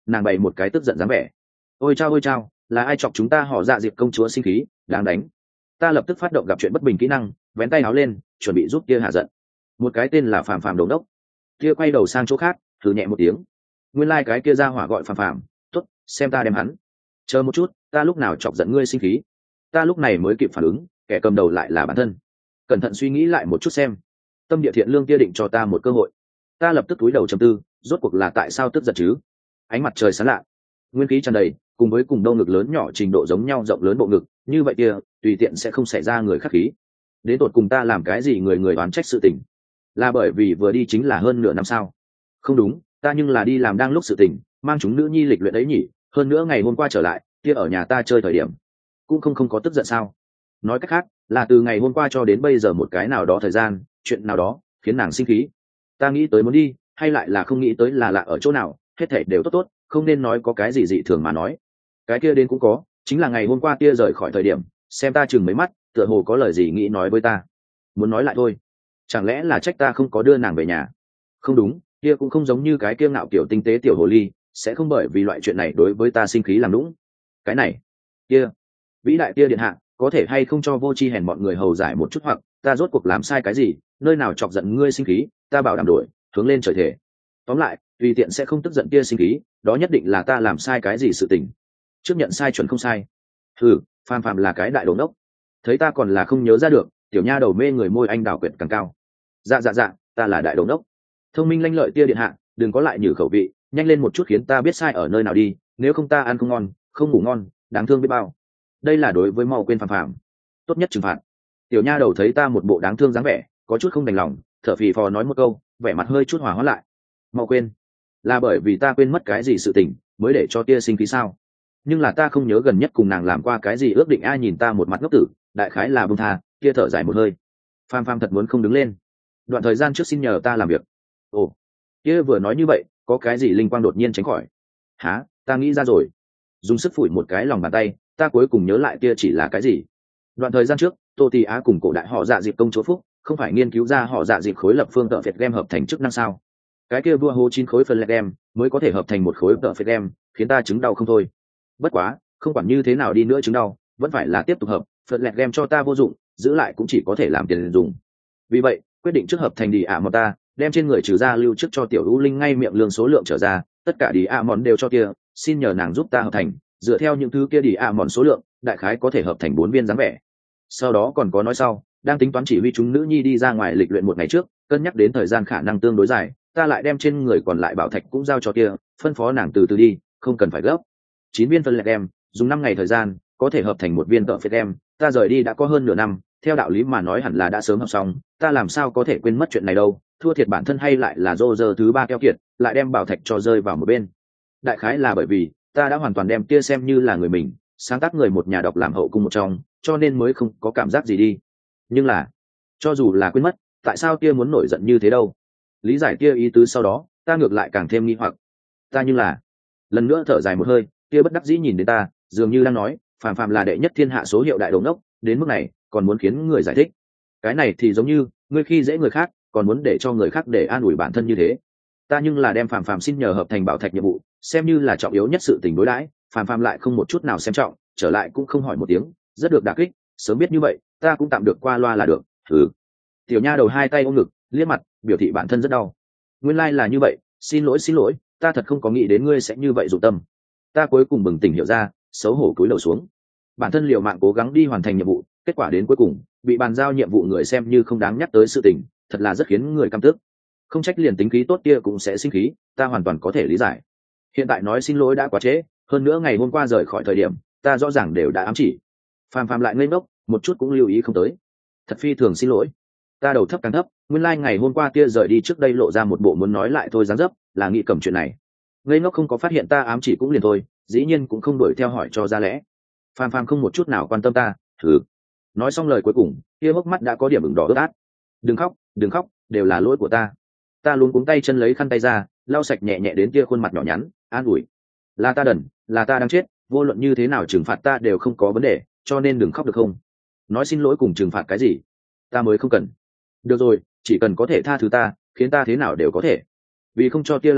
nàng bày một cái tức giận dáng vẻ. Ôi chao ôi chao, là ai chọc chúng ta họ Dạ Diệp công chúa sinh khí, đáng đánh. Ta lập tức phát động gặp chuyện bất bình kỹ năng, vén tay áo lên chuẩn bị giúp kia hạ giận. Một cái tên là Phạm Phạm Đống Đốc, kia quay đầu sang chỗ khác thử nhẹ một tiếng. Nguyên lai like cái kia ra hỏa gọi Phạm Phạm. Tốt, xem ta đem hắn. Chờ một chút, ta lúc nào chọc giận ngươi sinh khí? Ta lúc này mới kịp phản ứng, kẻ cầm đầu lại là bản thân. Cẩn thận suy nghĩ lại một chút xem, tâm địa thiện lương kia định cho ta một cơ hội. Ta lập tức cúi đầu trầm tư, rốt cuộc là tại sao tức giận chứ? Ánh mặt trời sáng lạ, nguyên khí tràn đầy, cùng với cùng đâu ngực lớn nhỏ trình độ giống nhau rộng lớn bộ ngực, như vậy kia tùy tiện sẽ không xảy ra người khắc khí. Đến tột cùng ta làm cái gì người người đoán trách sự tình? Là bởi vì vừa đi chính là hơn nửa năm sao? Không đúng, ta nhưng là đi làm đang lúc sự tình, mang chúng nữ nhi lịch luyện ấy nhỉ? Hơn nữa ngày hôm qua trở lại, kia ở nhà ta chơi thời điểm, cũng không không có tức giận sao? Nói cách khác, là từ ngày hôm qua cho đến bây giờ một cái nào đó thời gian, chuyện nào đó khiến nàng sinh khí. Ta nghĩ tới muốn đi, hay lại là không nghĩ tới là lạ ở chỗ nào, hết thảy đều tốt tốt, không nên nói có cái gì dị thường mà nói. Cái kia đến cũng có, chính là ngày hôm qua kia rời khỏi thời điểm, xem ta chừng mấy mắt, tựa hồ có lời gì nghĩ nói với ta. Muốn nói lại thôi, chẳng lẽ là trách ta không có đưa nàng về nhà? Không đúng, kia cũng không giống như cái kia ngạo kiểu tinh tế tiểu hồ ly, sẽ không bởi vì loại chuyện này đối với ta sinh khí làm lũng. Cái này, kia, vĩ đại kia điện hạ, có thể hay không cho vô tri hèn bọn người hầu giải một chút, hoặc ta rốt cuộc làm sai cái gì, nơi nào chọc giận ngươi sinh khí, ta bảo đảm đổi, hướng lên trời thể. Tóm lại, tùy tiện sẽ không tức giận kia sinh khí, đó nhất định là ta làm sai cái gì sự tình. Trước nhận sai chuẩn không sai. Ừ, Phàm Phàm là cái đại đồ ngốc. Thấy ta còn là không nhớ ra được, tiểu nha đầu mê người môi anh đào quyệt càng cao. Dạ dạ dạ, ta là đại đồ ngốc. Thông minh lanh lợi tia điện hạ, đừng có lại nhử khẩu vị, nhanh lên một chút khiến ta biết sai ở nơi nào đi, nếu không ta ăn không ngon, không ngủ ngon, đáng thương biết bao. Đây là đối với mau quên Phàm Phàm tốt nhất trừng phạt. Tiểu nha đầu thấy ta một bộ đáng thương dáng vẻ, có chút không đành lòng, thở phì phò nói một câu, vẻ mặt hơi chút hòa hóa lại. Mau quên, là bởi vì ta quên mất cái gì sự tình mới để cho tia sinh khí sao? Nhưng là ta không nhớ gần nhất cùng nàng làm qua cái gì ước định. Ai nhìn ta một mặt ngốc tử, đại khái là bông tha, kia thở dài một hơi. Phàm Phàm thật muốn không đứng lên. Đoạn thời gian trước xin nhờ ta làm việc. Ồ, kia vừa nói như vậy, có cái gì linh quang đột nhiên tránh khỏi? Hả, ta nghĩ ra rồi. Dùng sức phủi một cái lòng bàn tay, ta cuối cùng nhớ lại kia chỉ là cái gì. Đoạn thời gian trước, Tô Tì Á cùng cổ đại họ Dạ Dịp công chúa Phúc, không phải nghiên cứu ra họ Dạ Dịp khối lập phương tợ phệt game hợp thành chức năng sao? Cái kia vua hô chín khối phần lẹt game mới có thể hợp thành một khối tợ phệt game, khiến ta chứng đau không thôi. Bất quá, không quản như thế nào đi nữa chứng đau, vẫn phải là tiếp tục hợp, phần lẹt game cho ta vô dụng, giữ lại cũng chỉ có thể làm tiền dùng. Vì vậy, quyết định trước hợp thành đi ạ mòn ta, đem trên người trừ ra lưu trước cho tiểu U Linh ngay miệng lương số lượng trở ra, tất cả đi ạ mòn đều cho kia, xin nhờ nàng giúp ta hợp thành, dựa theo những thứ kia đi ạ mòn số lượng, đại khái có thể hợp thành bốn viên dáng vẻ. Sau đó còn có nói sau, đang tính toán chỉ huy chúng nữ nhi đi ra ngoài lịch luyện một ngày trước, cân nhắc đến thời gian khả năng tương đối dài, ta lại đem trên người còn lại bảo thạch cũng giao cho kia, phân phó nàng từ từ đi, không cần phải gấp. Chín viên phân lẹt đem, dùng năm ngày thời gian, có thể hợp thành một viên tợ phệt đem, ta rời đi đã có hơn nửa năm, theo đạo lý mà nói hẳn là đã sớm hợp xong, ta làm sao có thể quên mất chuyện này đâu, thua thiệt bản thân hay lại là dô dơ thứ ba keo kiệt, lại đem bảo thạch cho rơi vào một bên. Đại khái là bởi vì ta đã hoàn toàn đem kia xem như là người mình, sáng tác người một nhà đọc làm hậu cung một trong, cho nên mới không có cảm giác gì đi. Nhưng là, cho dù là quên mất, tại sao kia muốn nổi giận như thế đâu? Lý giải kia ý tứ sau đó, ta ngược lại càng thêm nghi hoặc. Ta như là, lần nữa thở dài một hơi, kia bất đắc dĩ nhìn đến ta, dường như đang nói, Phàm Phàm là đệ nhất thiên hạ số hiệu đại đồ ngốc, đến mức này, còn muốn khiến người giải thích. Cái này thì giống như, ngươi khi dễ người khác, còn muốn để cho người khác để an ủi bản thân như thế. Ta nhưng là đem Phàm Phàm xin nhờ hợp thành bảo thạch nhiệm vụ, xem như là trọng yếu nhất sự tình đối đãi, Phàm Phàm lại không một chút nào xem trọng, trở lại cũng không hỏi một tiếng, rất được đả kích, sớm biết như vậy, ta cũng tạm được qua loa là được. Thử. Tiểu nha đầu hai tay ôm ngực, liếc mặt, biểu thị bản thân rất đau. Nguyên lai like là như vậy, xin lỗi xin lỗi, ta thật không có nghĩ đến ngươi sẽ như vậy dụng tâm. Ta cuối cùng bừng tỉnh hiểu ra, xấu hổ cúi đầu xuống. Bản thân liều mạng cố gắng đi hoàn thành nhiệm vụ, kết quả đến cuối cùng, bị bàn giao nhiệm vụ người xem như không đáng nhắc tới sự tình, thật là rất khiến người căm tức. Không trách liền tính khí tốt kia cũng sẽ sinh khí, ta hoàn toàn có thể lý giải. Hiện tại nói xin lỗi đã quá trễ, hơn nữa ngày hôm qua rời khỏi thời điểm, ta rõ ràng đều đã ám chỉ. Phàm Phàm lại ngây ngốc, một chút cũng lưu ý không tới. Thật phi thường xin lỗi. Ta đầu thấp càng thấp, nguyên lai like ngày hôm qua kia rời đi trước đây lộ ra một bộ muốn nói lại thôi dáng dấp, là nghĩ cầm chuyện này. Ngây ngốc không có phát hiện ta ám chỉ cũng liền thôi, dĩ nhiên cũng không đuổi theo hỏi cho ra lẽ. Phàm Phàm không một chút nào quan tâm ta, thử. Nói xong lời cuối cùng, kia hốc mắt đã có điểm ửng đỏ ướt át. Đừng khóc, đừng khóc, đều là lỗi của ta. Ta luống cuống tay chân lấy khăn tay ra, lau sạch nhẹ nhẹ đến kia khuôn mặt nhỏ nhắn, an ủi. Là ta đần, là ta đang chết, vô luận như thế nào trừng phạt ta đều không có vấn đề, cho nên đừng khóc được không? Nói xin lỗi cùng trừng phạt cái gì? Ta mới không cần. Được rồi, chỉ cần có thể tha thứ ta, khiến ta thế nào đều có thể. Vì không cho tia lại khóc,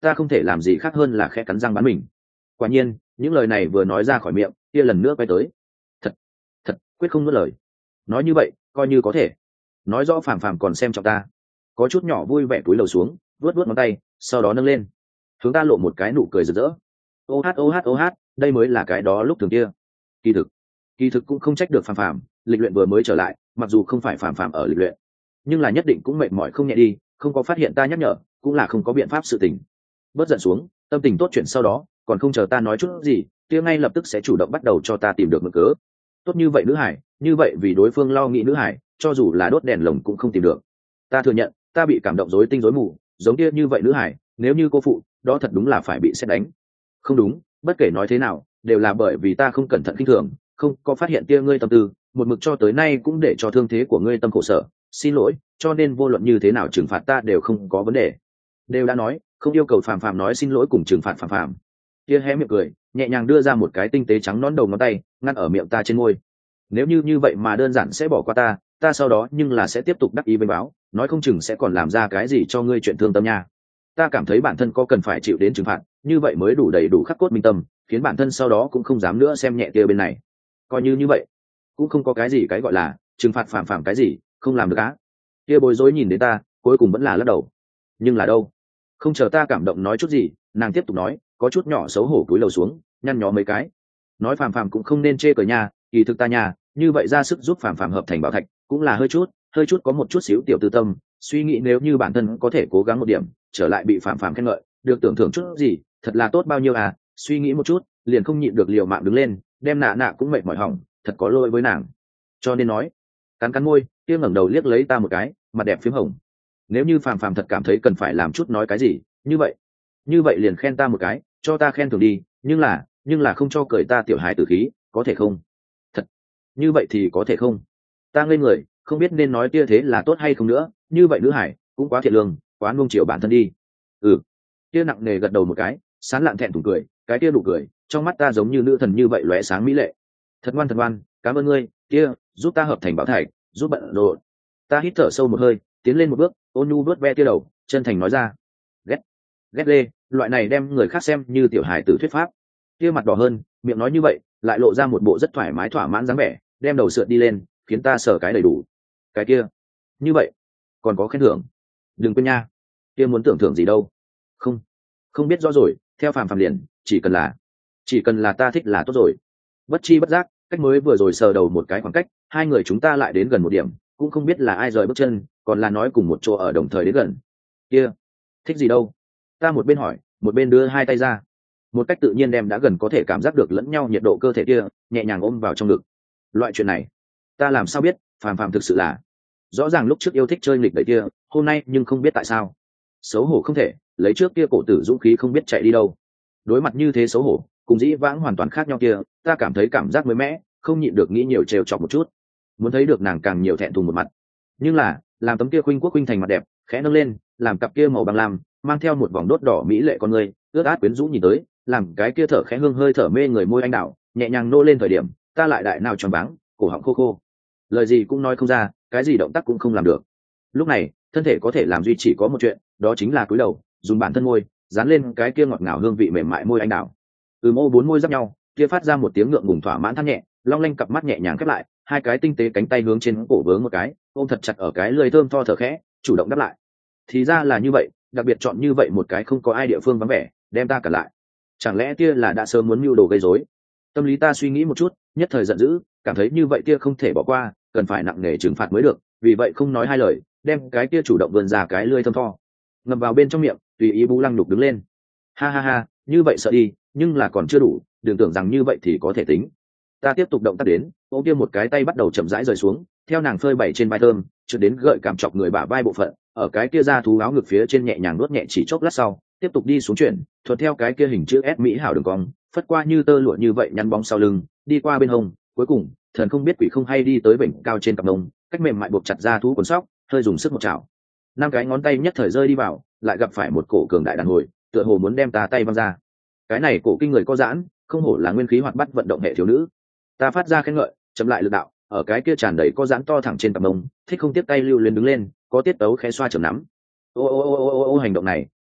ta không thể làm gì khác hơn là khẽ cắn răng bắn mình. Quả nhiên những lời này vừa nói ra khỏi miệng kia lần nữa quay tới, thật thật quyết không nuốt lời. Nói như vậy coi như có thể nói rõ phàm phàm còn xem trọng ta. Có chút nhỏ vui vẻ túi lầu xuống, vuốt vuốt ngón tay, sau đó nâng lên hướng ta lộ một cái nụ cười rực rỡ. Ô hát ô hát ô hát, đây mới là cái đó lúc thường kia. Kỳ thực kỳ thực cũng không trách được phàm phàm, lịch luyện vừa mới trở lại, mặc dù không phải phàm phàm ở lịch luyện, nhưng là nhất định cũng mệt mỏi không nhẹ đi, không có phát hiện ta nhắc nhở cũng là không có biện pháp. Sự tình bớt giận xuống, tâm tình tốt chuyện sau đó còn không chờ ta nói chút gì, kia ngay lập tức sẽ chủ động bắt đầu cho ta tìm được mực cớ. Tốt như vậy nữ hải, như vậy vì đối phương lo nghĩ nữ hải, cho dù là đốt đèn lồng cũng không tìm được. Ta thừa nhận ta bị cảm động rối tinh rối mù, giống kia như vậy nữ hải nếu như cô phụ đó thật đúng là phải bị xét đánh. Không đúng, bất kể nói thế nào đều là bởi vì ta không cẩn thận kinh thường, không có phát hiện tia ngươi tâm tư, một mực cho tới nay cũng để cho thương thế của ngươi tâm khổ sở. Xin lỗi, cho nên vô luận như thế nào trừng phạt ta đều không có vấn đề. Đều đã nói không yêu cầu phàm phàm nói xin lỗi cùng trừng phạt phàm phàm. Tia hé miệng cười nhẹ nhàng đưa ra một cái tinh tế trắng nón đầu ngón tay ngăn ở miệng ta trên môi. Nếu như như vậy mà đơn giản sẽ bỏ qua ta, ta sau đó nhưng là sẽ tiếp tục đắc ý vênh báo, nói không chừng sẽ còn làm ra cái gì cho ngươi chuyện thương tâm nha. Ta cảm thấy bản thân có cần phải chịu đến trừng phạt, như vậy mới đủ đầy đủ khắc cốt minh tâm, khiến bản thân sau đó cũng không dám nữa xem nhẹ tia bên này. Coi như như vậy cũng không có cái gì cái gọi là trừng phạt phàm phàm cái gì, không làm được á. Tia bối rối nhìn đến ta, cuối cùng vẫn là lắc đầu. Nhưng là đâu, không chờ ta cảm động nói chút gì, nàng tiếp tục nói, có chút nhỏ xấu hổ cúi đầu xuống nhăn nhó mấy cái, nói phàm phàm cũng không nên chê cười nha, kỳ thực ta nha như vậy ra sức giúp phàm phàm hợp thành bảo thạch cũng là hơi chút hơi chút có một chút xíu tiểu tư tâm, suy nghĩ nếu như bản thân có thể cố gắng một điểm trở lại bị phàm phàm khen ngợi được tưởng thưởng chút gì thật là tốt bao nhiêu à. Suy nghĩ một chút liền không nhịn được liều mạng đứng lên, đem nạ nạ cũng mệt mỏi hỏng, thật có lỗi với nàng. Cho nên nói, cắn cắn môi kia ngẩng đầu liếc lấy ta một cái, mặt đẹp phím hồng. Nếu như phàm phàm thật cảm thấy cần phải làm chút nói cái gì, như vậy như vậy liền khen ta một cái, cho ta khen thưởng đi, nhưng là nhưng là không cho cười ta tiểu hài tử khí, có thể không? Thật như vậy thì có thể không? Ta ngây người không biết nên nói tia thế là tốt hay không nữa, như vậy nữ hải cũng quá thiện lương, quá nung chiều bản thân đi. Ừ, tia nặng nề gật đầu một cái, sán lạn thẹn thùng cười, cái tia nụ cười trong mắt ta giống như nữ thần như vậy lóe sáng mỹ lệ. Thật ngoan thật ngoan, cảm ơn ngươi tia, giúp ta hợp thành bảo thạch, giúp bận rộn. Ta hít thở sâu một hơi, tiến lên một bước, ôn nhu vớt ve tia đầu, chân thành nói ra, ghét ghét lê, loại này đem người khác xem như tiểu hài tử thuyết pháp. Tia mặt đỏ hơn, miệng nói như vậy lại lộ ra một bộ rất thoải mái thỏa mãn dáng vẻ, đem đầu sượt đi lên khiến ta sở cái đầy đủ. Cái kia như vậy còn có khen thưởng, đừng quên nha. Tia muốn tưởng thưởng gì đâu, không không biết rõ rồi, theo phàm phàm liền chỉ cần là chỉ cần là ta thích là tốt rồi. Bất chi bất giác cách mới vừa rồi sờ đầu một cái khoảng cách, hai người chúng ta lại đến gần một điểm, cũng không biết là ai rời bước chân, còn là nói cùng một chỗ ở đồng thời đến gần. Kia thích gì đâu, ta một bên hỏi một bên đưa hai tay ra, một cách tự nhiên đem đã gần có thể cảm giác được lẫn nhau nhiệt độ cơ thể kia nhẹ nhàng ôm vào trong ngực. Loại chuyện này ta làm sao biết, phàm phàm thực sự là rõ ràng lúc trước yêu thích chơi nghịch đẩy kia, hôm nay nhưng không biết tại sao xấu hổ không thể lấy trước kia cổ tử dũng khí không biết chạy đi đâu. Đối mặt như thế xấu hổ cùng dĩ vãng hoàn toàn khác nhau kia, ta cảm thấy cảm giác mới mẻ, không nhịn được nghĩ nhiều trêu chọc một chút, muốn thấy được nàng càng nhiều thẹn thùng một mặt. Nhưng là làm tấm kia khuynh quốc khuynh thành mặt đẹp khẽ nâng lên, làm cặp kia màu bằng lam mang theo một vòng đốt đỏ mỹ lệ con người ướt át quyến rũ nhìn tới, làm cái kia thở khẽ hương hơi thở mê người môi anh đào nhẹ nhàng nô lên thời điểm, ta lại đại nào tròn váng, cổ họng khô khô, lời gì cũng nói không ra, cái gì động tác cũng không làm được. Lúc này thân thể có thể làm duy chỉ có một chuyện, đó chính là cúi đầu dùng bản thân môi dán lên cái kia ngọt ngào hương vị mềm mại môi anh đào. Từ mô bốn môi giáp nhau kia phát ra một tiếng ngượng ngùng thỏa mãn than nhẹ, long lanh cặp mắt nhẹ nhàng khép lại, hai cái tinh tế cánh tay hướng trên cổ vướng một cái, ôm thật chặt ở cái lưỡi thơm tho thở khẽ, chủ động đáp lại. Thì ra là như vậy, đặc biệt chọn như vậy một cái không có ai địa phương vắng vẻ đem ta cả lại, chẳng lẽ tia là đã sớm muốn mưu đồ gây rối? Tâm lý ta suy nghĩ một chút, nhất thời giận dữ, cảm thấy như vậy tia không thể bỏ qua, cần phải nặng nề trừng phạt mới được, vì vậy không nói hai lời đem cái tia chủ động vươn ra cái lưỡi thơm tho ngầm vào bên trong miệng, tùy ý bú lăng đục đứng lên. Ha ha ha, như vậy sợ đi, nhưng là còn chưa đủ, đừng tưởng rằng như vậy thì có thể tính. Ta tiếp tục động tác đến, ô kia một cái tay bắt đầu chậm rãi rời xuống, theo nàng phơi bày trên vai thơm trượt đến gợi cảm chọc người bả vai bộ phận, ở cái kia da thú áo ngực phía trên nhẹ nhàng nuốt nhẹ chỉ chốc lát sau tiếp tục đi xuống chuyển thuận theo cái kia hình chữ S mỹ hảo đường cong phất qua như tơ lụa như vậy nhăn bóng sau lưng, đi qua bên hông, cuối cùng thần không biết quỷ không hay đi tới vểnh cao trên cặp mông, cách mềm mại buộc chặt da thú quần sóc, hơi dùng sức một chảo, năm cái ngón tay nhất thời rơi đi vào, lại gặp phải một cổ cường đại đàn hồi, tựa hồ muốn đem ta tay văng ra. Cái này cổ kinh người có giãn, không hổ là nguyên khí hoạt bát vận động hệ thiếu nữ. Ta phát ra khen ngợi, chậm lại lực đạo, ở cái kia tràn đầy có giãn to thẳng trên cặp mông, thích không tiếp tay lưu luyến đứng lên, có tiết tấu khẽ xoa chầm nắm. Ô ô ô ô ô ô hành động này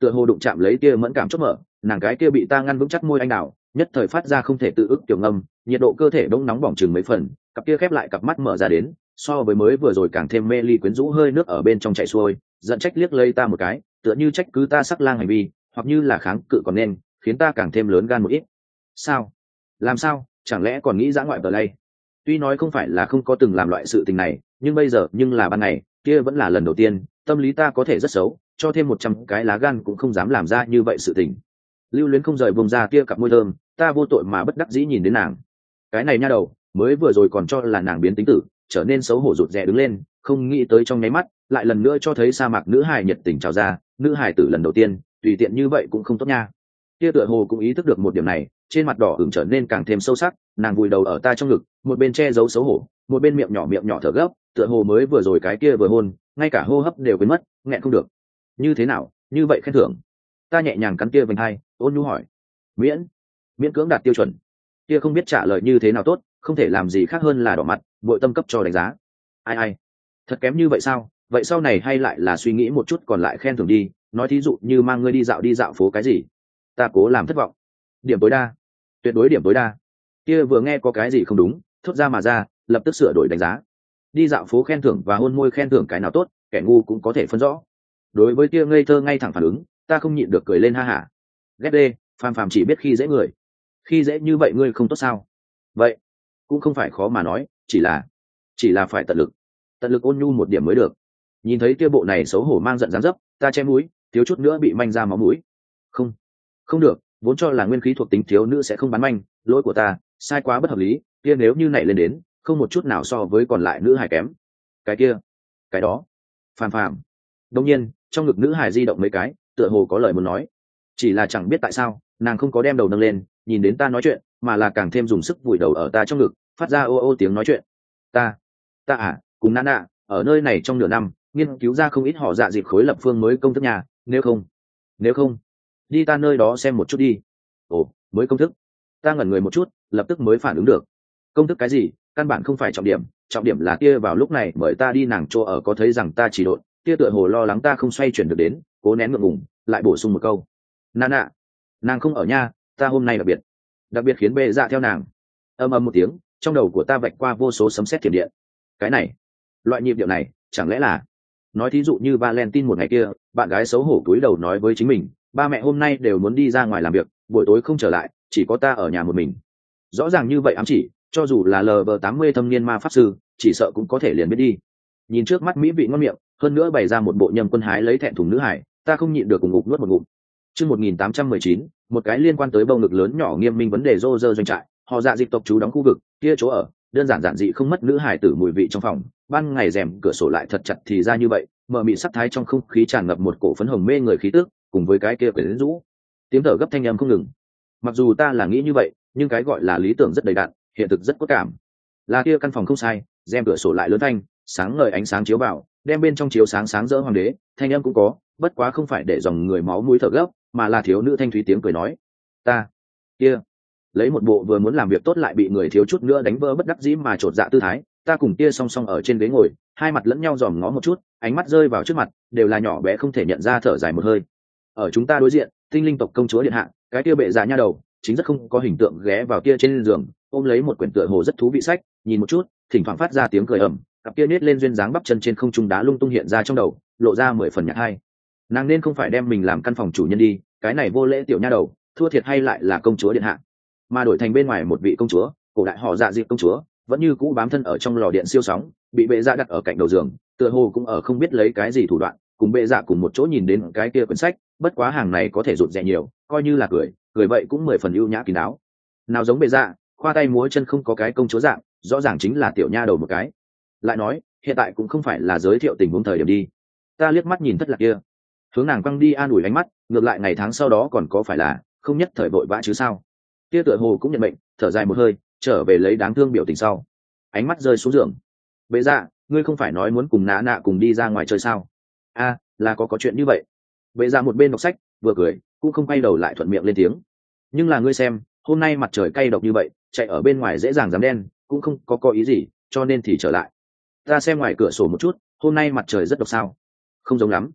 tựa hồ đụng chạm lấy kia mẫn cảm chốt mở, nàng cái kia bị ta ngăn vững chắc môi anh đào nhất thời phát ra không thể tự ức tiểu ngâm, nhiệt độ cơ thể bỗng nóng bỏng chừng mấy phần, cặp kia khép lại cặp mắt mở ra đến, so với mới vừa rồi càng thêm mê ly quyến rũ, hơi nước ở bên trong chảy xuôi, giận trách liếc lây ta một cái, tựa như trách cứ ta sắc lang hành vi, hoặc như là kháng cự còn nên, khiến ta càng thêm lớn gan một ít. Sao? Làm sao? Chẳng lẽ còn nghĩ dã ngoại vờ lay? Tuy nói không phải là không có từng làm loại sự tình này, nhưng bây giờ nhưng là ban ngày, kia vẫn là lần đầu tiên, tâm lý ta có thể rất xấu, cho thêm một trăm cái lá gan cũng không dám làm ra như vậy sự tình. Lưu Luyến không rời vùng ra kia cặp môi thơm, ta vô tội mà bất đắc dĩ nhìn đến nàng. Cái này nha đầu, mới vừa rồi còn cho là nàng biến tính tử, trở nên xấu hổ rụt rè đứng lên, không nghĩ tới trong nháy mắt, lại lần nữa cho thấy sa mạc nữ hài nhiệt tình chào ra, nữ hài tử lần đầu tiên, tùy tiện như vậy cũng không tốt nha. Kia tựa hồ cũng ý thức được một điểm này, trên mặt đỏ ửng trở nên càng thêm sâu sắc, nàng vùi đầu ở ta trong ngực, một bên che giấu xấu hổ, một bên miệng nhỏ miệng nhỏ thở gấp, tựa hồ mới vừa rồi cái kia vừa hôn, ngay cả hô hấp đều quên mất, nghẹn không được. Như thế nào, như vậy khen thưởng? Ta nhẹ nhàng cắn kia vành hai, ôn nhu hỏi. Miễn, miễn cưỡng đạt tiêu chuẩn. Kia không biết trả lời như thế nào tốt, không thể làm gì khác hơn là đỏ mặt, bội tâm cấp cho đánh giá. Ai ai, thật kém như vậy sao? Vậy sau này hay lại là suy nghĩ một chút còn lại khen thưởng đi, nói thí dụ như mang ngươi đi dạo đi dạo phố cái gì. Ta cố làm thất vọng. Điểm tối đa, tuyệt đối điểm tối đa. Kia vừa nghe có cái gì không đúng, thốt ra mà ra, lập tức sửa đổi đánh giá. Đi dạo phố khen thưởng và hôn môi khen thưởng cái nào tốt, kẻ ngu cũng có thể phân rõ. Đối với kia ngây thơ ngay thẳng phản ứng, ta không nhịn được cười lên ha hả. Ghét đê, phàm phàm chỉ biết khi dễ người. Khi dễ như vậy ngươi không tốt sao? Vậy cũng không phải khó mà nói, chỉ là chỉ là phải tận lực tận lực ôn nhu một điểm mới được. Nhìn thấy kia bộ này xấu hổ mang giận dáng dấp, ta che mũi, thiếu chút nữa bị manh ra máu mũi. Không, không được, vốn cho là nguyên khí thuộc tính thiếu nữ sẽ không bắn manh, lỗi của ta, sai quá bất hợp lý. Kia nếu như nảy lên đến, không một chút nào so với còn lại nữ hài kém. Cái kia, cái đó, phàm phàm. Đương nhiên, trong ngực nữ hài di động mấy cái, tựa hồ có lời muốn nói, chỉ là chẳng biết tại sao nàng không có đem đầu nâng lên nhìn đến ta nói chuyện, mà là càng thêm dùng sức vùi đầu ở ta trong ngực, phát ra ô ô tiếng nói chuyện. Ta, ta à, cùng Nana ở nơi này trong nửa năm, nghiên cứu ra không ít họ dạ dịp khối lập phương mới công thức nhà, nếu không, nếu không, đi ta nơi đó xem một chút đi. Ồ, mới công thức? Ta ngẩn người một chút, lập tức mới phản ứng được. Công thức cái gì? Căn bản không phải trọng điểm, trọng điểm là kia vào lúc này mời ta đi nàng chỗ ở có thấy rằng ta chỉ độn, kia tựa hồ lo lắng ta không xoay chuyển được đến, cố nén ngượng ngùng, lại bổ sung một câu. Nana, nàng không ở nha, ta hôm nay đặc biệt, đặc biệt khiến bệ dạ theo nàng. Âm ầm một tiếng, trong đầu của ta vạch qua vô số sấm sét thiểm điện. Cái này, loại nhịp điệu này, chẳng lẽ là nói thí dụ như Valentine một ngày kia, bạn gái xấu hổ cúi đầu nói với chính mình, ba mẹ hôm nay đều muốn đi ra ngoài làm việc, buổi tối không trở lại, chỉ có ta ở nhà một mình. Rõ ràng như vậy ám chỉ, cho dù là lv tám mươi thâm niên ma pháp sư, chỉ sợ cũng có thể liền biết đi. Nhìn trước mắt mỹ vị ngon miệng, hơn nữa bày ra một bộ nhâm quân hái lấy thẹn thùng nữ hải, ta không nhịn được cùng ngục nuốt một ngụm. Chương một nghìn tám trăm mười chín, một cái liên quan tới bông ngực lớn nhỏ nghiêm minh vấn đề rô rơ doanh trại, họ dạ dịch tộc chú đóng khu vực, kia chỗ ở, đơn giản giản dị không mất nữ hải tử mùi vị trong phòng, ban ngày rèm cửa sổ lại thật chặt thì ra như vậy, mờ mịt sắc thái trong không khí tràn ngập một cổ phấn hồng mê người khí tức, cùng với cái kia quyến rũ. Tiếng thở gấp thanh âm không ngừng. Mặc dù ta là nghĩ như vậy, nhưng cái gọi là lý tưởng rất đầy đặn, hiện thực rất cốt cảm. Là kia căn phòng không sai, rèm cửa sổ lại lớn thanh, sáng ngời ánh sáng chiếu vào, đem bên trong chiếu sáng sáng rỡ hoàng đế, thanh âm cũng có, bất quá không phải để dòng người máu mũi thở gấp, mà là thiếu nữ thanh thúy tiếng cười nói. Ta, kia, lấy một bộ vừa muốn làm việc tốt lại bị người thiếu chút nữa đánh vỡ bất đắc dĩ mà trột dạ tư thái, ta cùng kia song song ở trên ghế ngồi, hai mặt lẫn nhau dòm ngó một chút, ánh mắt rơi vào trước mặt, đều là nhỏ bé không thể nhận ra, thở dài một hơi. Ở chúng ta đối diện, tinh linh tộc công chúa điện hạ, cái kia bệ dạ nha đầu, chính rất không có hình tượng ghé vào kia trên giường, ôm lấy một quyển tựa hồ rất thú vị sách, nhìn một chút, thỉnh thoảng phát ra tiếng cười ầm, cặp kia nết lên duyên dáng bắp chân trên không trung đá lung tung hiện ra trong đầu, lộ ra mười phần nhạc hai. Nàng nên không phải đem mình làm căn phòng chủ nhân đi, cái này vô lễ tiểu nha đầu, thua thiệt hay lại là công chúa điện hạ, mà đổi thành bên ngoài một vị công chúa, cổ đại họ dạ dịp công chúa, vẫn như cũ bám thân ở trong lò điện siêu sóng, bị bệ dạ đặt ở cạnh đầu giường, tựa hồ cũng ở không biết lấy cái gì thủ đoạn, cùng bệ dạ cùng một chỗ nhìn đến cái kia quyển sách, bất quá hàng này có thể rụt rè nhiều, coi như là cười, cười vậy cũng mười phần ưu nhã kín đáo. Nào giống bệ dạ, khoa tay múa chân không có cái công chúa dạng, rõ ràng chính là tiểu nha đầu một cái. Lại nói, hiện tại cũng không phải là giới thiệu tình huống thời điểm đi. Ta liếc mắt nhìn thất lạc kia, hướng nàng quăng đi an ủi ánh mắt, ngược lại ngày tháng sau đó còn có phải là không nhất thời vội vã chứ sao. Kia tựa hồ cũng nhận mệnh, thở dài một hơi, trở về lấy đáng thương biểu tình sau, ánh mắt rơi xuống giường. Bệ dạ, ngươi không phải nói muốn cùng nã nạ cùng đi ra ngoài chơi sao? A, là có có chuyện như vậy. Bệ dạ một bên đọc sách vừa cười, cũng không quay đầu lại thuận miệng lên tiếng. Nhưng là ngươi xem, hôm nay mặt trời cay độc như vậy, chạy ở bên ngoài dễ dàng dám đen, cũng không có có ý gì, cho nên thì trở lại. Ta xem ngoài cửa sổ một chút, hôm nay mặt trời rất độc sao? Không giống lắm.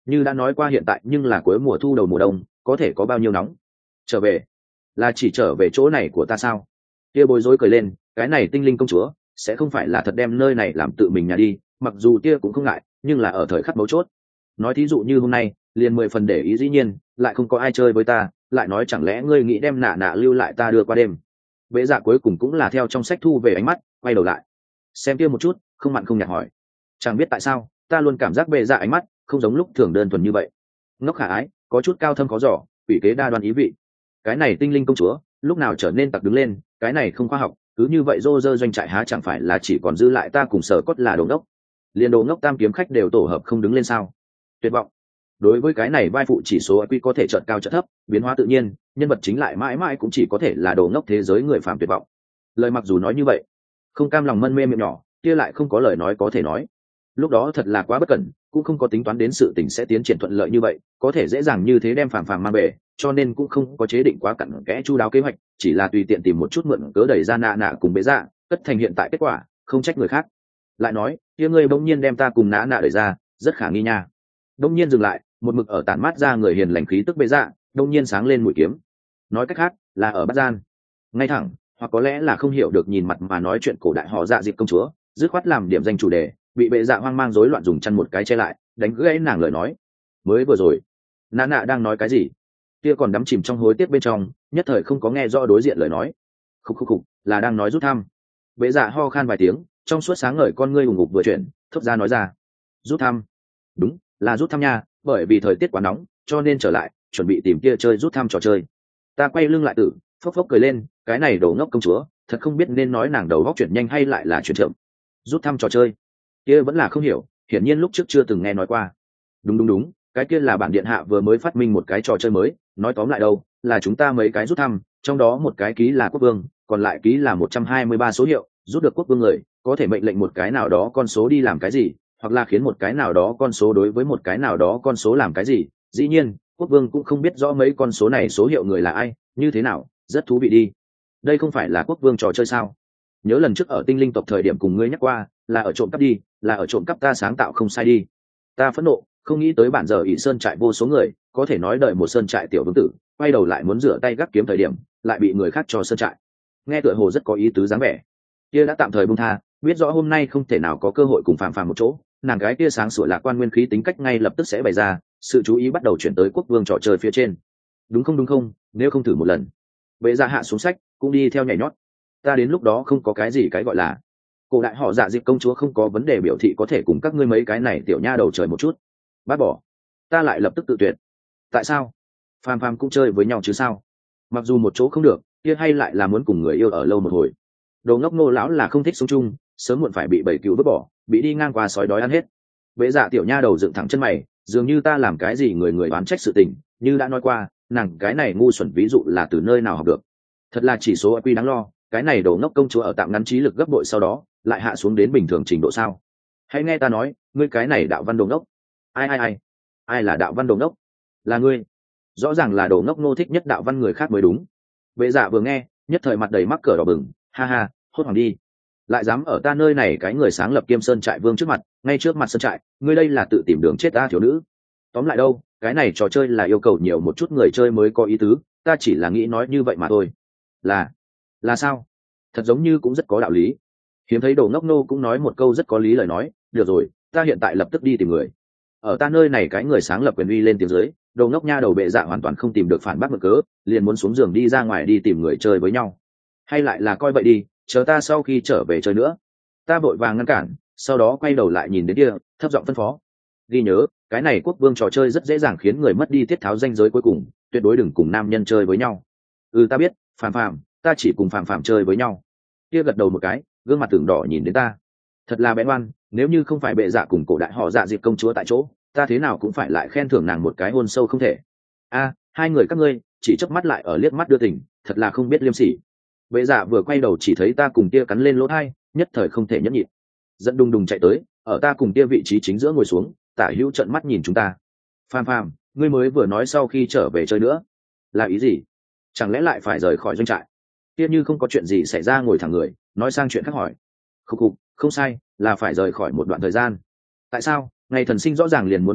như đã nói qua hiện tại nhưng là cuối mùa thu đầu mùa đông có thể có bao nhiêu nóng. Trở về là chỉ trở về chỗ này của ta sao? Tia bối rối cười lên, cái này tinh linh công chúa sẽ không phải là thật đem nơi này làm tự mình nhà đi, mặc dù tia cũng không ngại nhưng là ở thời khắc mấu chốt. Nói thí dụ như hôm nay liền mười phần để ý, dĩ nhiên lại không có ai chơi với ta, lại nói chẳng lẽ ngươi nghĩ đem nạ nạ lưu lại ta đưa qua đêm? Bệ dạ cuối cùng cũng là theo trong sách thu về ánh mắt, quay đầu lại xem kia một chút, không mặn không nhạt hỏi, chẳng biết tại sao ta luôn cảm giác bệ dạ ánh mắt không giống lúc thường đơn thuần như vậy, ngốc khả ái, có chút cao thâm khó giỏ, ủy kế đa đoan ý vị. Cái này tinh linh công chúa lúc nào trở nên tặc đứng lên, cái này không khoa học, cứ như vậy rô rơ doanh trại há chẳng phải là chỉ còn dư lại ta cùng sở cốt là đồ ngốc, liền đồ ngốc tam kiếm khách đều tổ hợp không đứng lên sao? Tuyệt vọng. Đối với cái này vai phụ chỉ số i kiu có thể chợt cao chợt thấp, biến hóa tự nhiên, nhân vật chính lại mãi mãi cũng chỉ có thể là đồ ngốc thế giới người phàm tuyệt vọng. Lời mặc dù nói như vậy, không cam lòng mân mê miệng nhỏ kia lại không có lời nói có thể nói. Lúc đó thật là quá bất cẩn, cũng không có tính toán đến sự tình sẽ tiến triển thuận lợi như vậy, có thể dễ dàng như thế đem phàm phàm mang về, cho nên cũng không có chế định quá cặn kẽ chu đáo kế hoạch, chỉ là tùy tiện tìm một chút mượn cớ đẩy ra nạ nạ cùng bế dạ, cất thành hiện tại kết quả, không trách người khác. Lại nói kia ngươi bỗng nhiên đem ta cùng nạ nạ đẩy ra, rất khả nghi nha. Bỗng nhiên dừng lại, một mực ở tản mát ra người hiền lành khí tức bế dạ, bỗng nhiên sáng lên mũi kiếm. Nói cách khác là ở bát gian, ngay thẳng, hoặc có lẽ là không hiểu được nhìn mặt mà nói chuyện cổ đại họ dạ dịp công chúa, dứt khoát làm điểm danh chủ đề, bị bệ dạ hoang mang rối loạn dùng chăn một cái che lại, đánh gãy nàng lời nói. Mới vừa rồi nạ nạ đang nói cái gì? Kia còn đắm chìm trong hối tiếc bên trong, nhất thời không có nghe rõ đối diện lời nói. Khúc khúc khúc, là đang nói rút thăm. Bệ dạ ho khan vài tiếng, trong suốt sáng ngời con ngươi ùng ục vừa chuyển, thốt ra nói ra. Rút thăm? Đúng, là rút thăm nha, bởi vì thời tiết quá nóng, cho nên trở lại, chuẩn bị tìm kia chơi rút thăm trò chơi. Ta quay lưng lại tử, phốc phốc cười lên, cái này đồ ngốc công chúa, thật không biết nên nói nàng đầu góc chuyển nhanh hay lại là chuyển chậm. Rút thăm trò chơi? Kia vẫn là không hiểu, hiển nhiên lúc trước chưa từng nghe nói qua. Đúng đúng đúng, cái kia là bản điện hạ vừa mới phát minh một cái trò chơi mới, nói tóm lại đâu là chúng ta mấy cái rút thăm, trong đó một cái ký là quốc vương, còn lại ký là một trăm hai mươi ba số hiệu, rút được quốc vương người có thể mệnh lệnh một cái nào đó con số đi làm cái gì, hoặc là khiến một cái nào đó con số đối với một cái nào đó con số làm cái gì. Dĩ nhiên quốc vương cũng không biết rõ mấy con số này số hiệu người là ai, như thế nào, rất thú vị đi. Đây không phải là quốc vương trò chơi sao? Nhớ lần trước ở tinh linh tộc thời điểm cùng ngươi nhắc qua, là ở trộm cắp đi, là ở trộm cắp ta sáng tạo không sai đi. Ta phẫn nộ, không nghĩ tới bản giờ ỷ sơn trại vô số người, có thể nói đợi một sơn trại tiểu vương tử, quay đầu lại muốn rửa tay gác kiếm thời điểm, lại bị người khác cho sơn trại. Nghe tựa hồ rất có ý tứ dáng vẻ. Kia đã tạm thời buông tha, biết rõ hôm nay không thể nào có cơ hội cùng phàm phàm một chỗ, nàng gái kia sáng sủa lạc quan nguyên khí tính cách ngay lập tức sẽ bày ra, sự chú ý bắt đầu chuyển tới quốc vương trò chơi phía trên. Đúng không đúng không, nếu không thử một lần. Bệ dạ hạ xuống sách, cũng đi theo nhảy nhót. Ta đến lúc đó không có cái gì cái gọi là cổ đại họ dạ dịp công chúa không có vấn đề biểu thị có thể cùng các ngươi mấy cái này tiểu nha đầu trời một chút. Bác bỏ. Ta lại lập tức tự tuyệt. Tại sao? Phàm phàm cũng chơi với nhau chứ sao? Mặc dù một chỗ không được, kia hay lại là muốn cùng người yêu ở lâu một hồi. Đồ ngốc nô lão là không thích sống chung, sớm muộn phải bị bầy cừu vứt bỏ, bị đi ngang qua sói đói ăn hết. Bệ dạ tiểu nha đầu dựng thẳng chân mày, dường như ta làm cái gì người người oán trách sự tình, như đã nói qua, nàng cái này ngu xuẩn ví dụ là từ nơi nào học được. Thật là chỉ số i kiu đáng lo, cái này đồ ngốc công chúa ở tạm ngắn trí lực gấp bội sau đó lại hạ xuống đến bình thường trình độ sao? Hãy nghe ta nói, ngươi cái này đạo văn đồ ngốc. Ai ai ai? Ai là đạo văn đồ ngốc? Là ngươi. Rõ ràng là đồ ngốc nô thích nhất đạo văn người khác mới đúng. Bệ dạ vừa nghe, nhất thời mặt đầy mắc cỡ đỏ bừng, ha ha, hốt hoảng đi. Lại dám ở ta nơi này cái người sáng lập Kiêm Sơn trại vương trước mặt, ngay trước mặt sơn trại, ngươi đây là tự tìm đường chết ta thiếu nữ. Tóm lại đâu, cái này trò chơi là yêu cầu nhiều một chút người chơi mới có ý tứ, ta chỉ là nghĩ nói như vậy mà thôi. Là, là sao? Thật giống như cũng rất có đạo lý. Hiếm thấy đồ ngốc nô cũng nói một câu rất có lý lời nói, được rồi, ta hiện tại lập tức đi tìm người. Ở ta nơi này cái người sáng lập quyền uy lên tiếng dưới, đồ ngốc nha đầu bệ dạ hoàn toàn không tìm được phản bác mực cớ, liền muốn xuống giường đi ra ngoài đi tìm người chơi với nhau. Hay lại là coi vậy đi, chờ ta sau khi trở về chơi nữa. Ta vội vàng ngăn cản, sau đó quay đầu lại nhìn đến kia, thấp giọng phân phó. Ghi nhớ, cái này quốc vương trò chơi rất dễ dàng khiến người mất đi tiết tháo ranh giới cuối cùng, tuyệt đối đừng cùng nam nhân chơi với nhau. Ừ ta biết, phàm phàm, ta chỉ cùng phàm phàm chơi với nhau. Kia gật đầu một cái, gương mặt tưởng đỏ nhìn đến ta. Thật là bén oan, nếu như không phải bệ dạ cùng cổ đại họ dạ dịp công chúa tại chỗ, ta thế nào cũng phải lại khen thưởng nàng một cái hôn sâu không thể. A, hai người các ngươi chỉ chớp mắt lại ở liếc mắt đưa tình, thật là không biết liêm sỉ. Bệ dạ vừa quay đầu chỉ thấy ta cùng kia cắn lên lỗ tai, nhất thời không thể nhẫn nhịn, dẫn đùng đùng chạy tới, ở ta cùng kia vị trí chính giữa ngồi xuống, tả hữu trợn mắt nhìn chúng ta. Phàm phàm, ngươi mới vừa nói sau khi trở về chơi nữa, là ý gì? Chẳng lẽ lại phải rời khỏi doanh trại? Kia như không có chuyện gì xảy ra ngồi thẳng người, nói sang chuyện khác hỏi. Khục khục, không sai, là phải rời khỏi một đoạn thời gian. Tại sao? Ngày thần sinh rõ ràng liền muốn bắt đầu,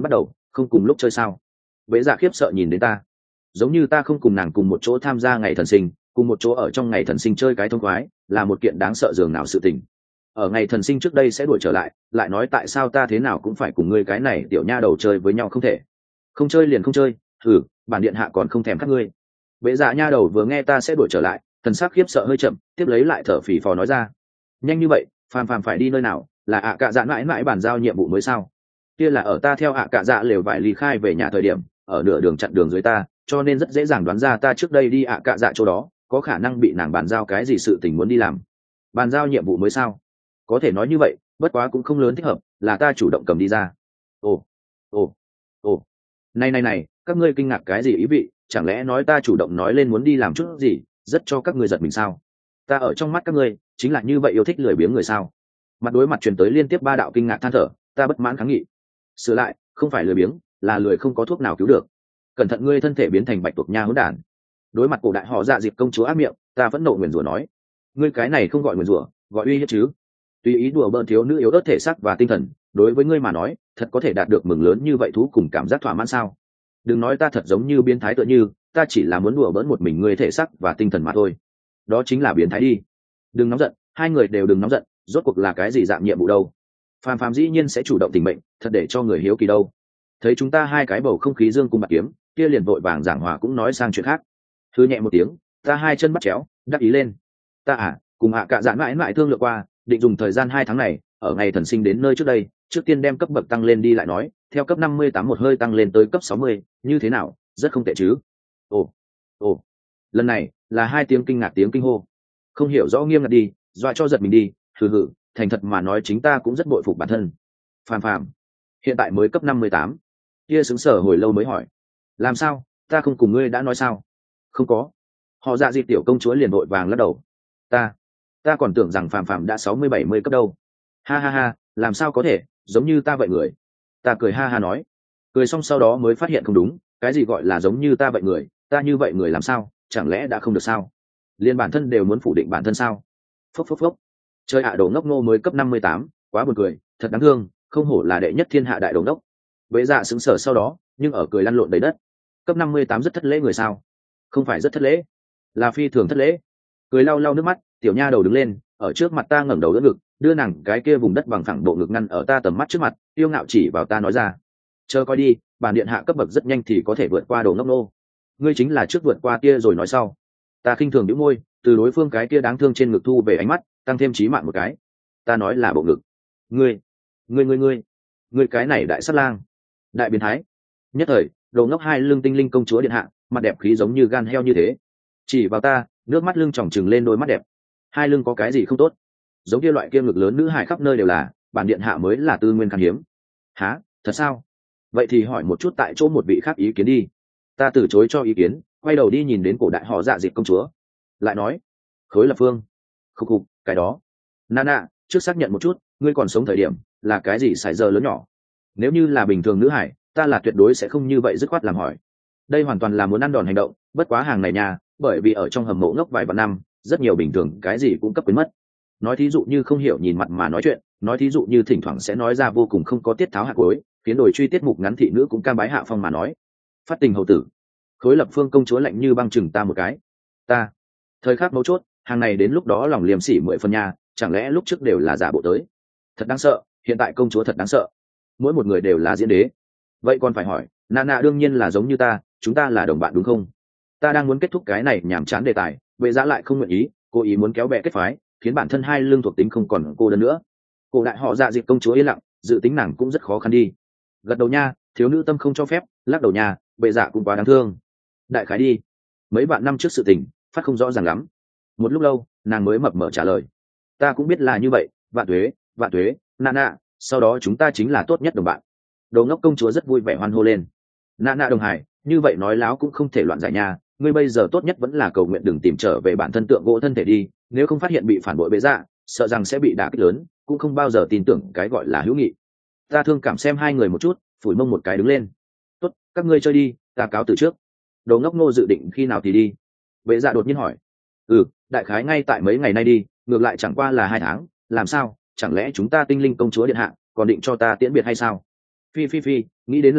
không cùng lúc chơi sao? Bệ dạ khiếp sợ nhìn đến ta, giống như ta không cùng nàng cùng một chỗ tham gia ngày thần sinh, cùng một chỗ ở trong ngày thần sinh chơi cái thông khoái, là một kiện đáng sợ dường nào sự tình. Ở ngày thần sinh trước đây sẽ đuổi trở lại, lại nói tại sao ta thế nào cũng phải cùng ngươi cái này tiểu nha đầu chơi với nhau không thể? Không chơi liền không chơi, thử, bản điện hạ còn không thèm các ngươi. Bệ dạ nha đầu vừa nghe ta sẽ đuổi trở lại, thần sắc khiếp sợ hơi chậm, tiếp lấy lại thở phì phò nói ra, nhanh như vậy, phàm phàm phải đi nơi nào? Là ạ cạ dạ mãi mãi bàn giao nhiệm vụ mới sao? Kia là ở ta theo ạ cạ dạ lều vải ly khai về nhà thời điểm, ở nửa đường chặn đường dưới ta, cho nên rất dễ dàng đoán ra ta trước đây đi ạ cạ dạ chỗ đó có khả năng bị nàng bàn giao cái gì sự tình muốn đi làm. Bàn giao nhiệm vụ mới sao? Có thể nói như vậy, bất quá cũng không lớn thích hợp, là ta chủ động cầm đi ra. Ồ, ồ, ồ, này này này, các ngươi kinh ngạc cái gì ý vị? Chẳng lẽ nói ta chủ động nói lên muốn đi làm chút gì, rất cho các ngươi giật mình sao? Ta ở trong mắt các ngươi chính là như vậy yêu thích lười biếng người sao? Mặt đối mặt truyền tới liên tiếp ba đạo kinh ngạc than thở, ta bất mãn kháng nghị. Sửa lại, không phải lười biếng, là lười không có thuốc nào cứu được. Cẩn thận ngươi thân thể biến thành bạch tuộc nha hỗn đản. Đối mặt cổ đại họ Dạ Dịp công chúa ác miệng, ta vẫn nộ nguyền rủa nói, ngươi cái này không gọi nguyền rủa, gọi uy hiếp chứ. Tùy ý đùa bỡn thiếu nữ yếu ớt thể xác và tinh thần, đối với ngươi mà nói, thật có thể đạt được mừng lớn như vậy thú cùng cảm giác thỏa mãn sao? Đừng nói ta thật giống như biến thái tựa như, ta chỉ là muốn đùa bỡn một mình ngươi thể xác và tinh thần mà thôi. Đó chính là biến thái đi. Đừng nóng giận, hai người đều đừng nóng giận, rốt cuộc là cái gì dạng nhiệm vụ đâu? Phàm Phàm dĩ nhiên sẽ chủ động tình mệnh, thật để cho người hiếu kỳ đâu. Thấy chúng ta hai cái bầu không khí dương cung bạc kiếm, kia liền vội vàng giảng hòa cũng nói sang chuyện khác. Thư nhẹ một tiếng, ta hai chân bắt chéo, đắc ý lên. Ta à, cùng hạ cạ dạn mãi mãi thương lượng qua, định dùng thời gian hai tháng này, ở ngày thần sinh đến nơi trước đây, trước tiên đem cấp bậc tăng lên đi lại nói, theo cấp năm mươi tám một hơi tăng lên tới cấp sáu mươi, như thế nào, rất không tệ chứ? Ồ, ồ, lần này là hai tiếng kinh ngạc tiếng kinh hô. Không hiểu rõ nghiêm ngặt đi, dọa cho giật mình đi, hừ hừ, thành thật mà nói chính ta cũng rất bội phục bản thân. Phàm Phàm, hiện tại mới cấp năm mươi tám. Kia sững sờ hồi lâu mới hỏi, làm sao, ta không cùng ngươi đã nói sao? Không có. Họ Dạ Dịp tiểu công chúa liền vội vàng lắc đầu. Ta, ta còn tưởng rằng Phàm Phàm đã sáu mươi bảy mươi cấp đâu. Ha ha ha, làm sao có thể, giống như ta vậy người. Ta cười ha ha nói. Cười xong sau đó mới phát hiện không đúng, cái gì gọi là giống như ta vậy người, ta như vậy người làm sao, chẳng lẽ đã không được sao? Liên bản thân đều muốn phủ định bản thân sao? Phốc phốc phốc. Chơi hạ đồ ngốc nô mới cấp năm mươi tám, quá buồn cười, thật đáng thương, không hổ là đệ nhất thiên hạ đại đồ ngốc. Bệ dạ sững sờ sau đó, nhưng ở cười lăn lộn đầy đất. Cấp năm mươi tám rất thất lễ người sao? Không phải rất thất lễ, là phi thường thất lễ. Cười lau lau nước mắt, tiểu nha đầu đứng lên, ở trước mặt ta ngẩng đầu đỡ ngực, đưa nàng cái kia vùng đất bằng phẳng bộ ngực ngăn ở ta tầm mắt trước mặt, yêu ngạo chỉ vào ta nói ra, chờ coi đi, bản điện hạ cấp bậc rất nhanh thì có thể vượt qua đồ ngốc nô. Ngươi chính là trước vượt qua kia rồi nói sau. Ta khinh thường đĩu môi, từ đối phương cái kia đáng thương trên ngực thu về ánh mắt, tăng thêm chí mạng một cái. Ta nói là bộ ngực. Ngươi, ngươi ngươi ngươi, ngươi cái này đại sát lang, đại biến thái. Nhất thời, đồ ngốc hai lưng tinh linh công chúa điện hạ, mặt đẹp khí giống như gan heo như thế, chỉ vào ta, nước mắt lưng tròng trừng lên đôi mắt đẹp. Hai lưng có cái gì không tốt? Giống kia loại kia ngực lớn nữ hài khắp nơi đều là, bản điện hạ mới là tư nguyên khan hiếm. Hả, thật sao? Vậy thì hỏi một chút tại chỗ một vị khác ý kiến đi. Ta từ chối cho ý kiến, quay đầu đi nhìn đến cổ đại họ Dạ Dịp công chúa, lại nói, Khối Lập Phương, khục khục, cái đó, Nana, trước xác nhận một chút, ngươi còn sống thời điểm là cái gì sải giờ lớn nhỏ? Nếu như là bình thường nữ hải, ta là tuyệt đối sẽ không như vậy dứt khoát làm hỏi. Đây hoàn toàn là muốn ăn đòn hành động, bất quá hàng này nha, bởi vì ở trong hầm mộ ngốc vài vạn năm, rất nhiều bình thường cái gì cũng cấp quyến mất. Nói thí dụ như không hiểu nhìn mặt mà nói chuyện, nói thí dụ như thỉnh thoảng sẽ nói ra vô cùng không có tiết tháo hạ cuối, khiến đổi truy tiết mục ngắn thị nữ cũng cam bái hạ phong mà nói. Phát tình hầu tử. Khối Lập Phương công chúa lạnh như băng chừng ta một cái. Ta, thời khắc mấu chốt, hàng này đến lúc đó lòng liềm sỉ mười phần nha, chẳng lẽ lúc trước đều là giả bộ tới? Thật đáng sợ, hiện tại công chúa thật đáng sợ. Mỗi một người đều là diễn đế. Vậy còn phải hỏi, Nana đương nhiên là giống như ta, chúng ta là đồng bạn đúng không? Ta đang muốn kết thúc cái này nhàm chán đề tài, Vệ Giã lại không nguyện ý, cố ý muốn kéo bè kết phái, khiến bản thân hai lương thuộc tính không còn cô đơn nữa. Cổ đại họ Dạ Dịp công chúa yên lặng, dự tính nàng cũng rất khó khăn đi. Gật đầu nha, thiếu nữ tâm không cho phép, lắc đầu nha, Vệ Giã cũng quá đáng thương. Đại khái đi, mấy bạn năm trước sự tình, phát không rõ ràng lắm. Một lúc lâu, nàng mới mập mờ trả lời. Ta cũng biết là như vậy, vạn tuế, vạn tuế, Nana, sau đó chúng ta chính là tốt nhất đồng bạn. Đồ ngốc công chúa rất vui vẻ hoan hô lên. Nana đồng hải, như vậy nói láo cũng không thể loạn giải nha, ngươi bây giờ tốt nhất vẫn là cầu nguyện đừng tìm trở về bản thân tượng gỗ thân thể đi, nếu không phát hiện bị phản bội bế dạ, sợ rằng sẽ bị đả kích lớn, cũng không bao giờ tin tưởng cái gọi là hữu nghị. Ta thương cảm xem hai người một chút, phủi mông một cái đứng lên. Tốt, các ngươi chơi đi, ta cáo từ trước. Đồ ngốc nô dự định khi nào thì đi? Bế dạ đột nhiên hỏi. Ừ, đại khái ngay tại mấy ngày nay đi, ngược lại chẳng qua là hai tháng, làm sao, chẳng lẽ chúng ta tinh linh công chúa điện hạ còn định cho ta tiễn biệt hay sao? Phi phi phi, nghĩ đến là đẹp,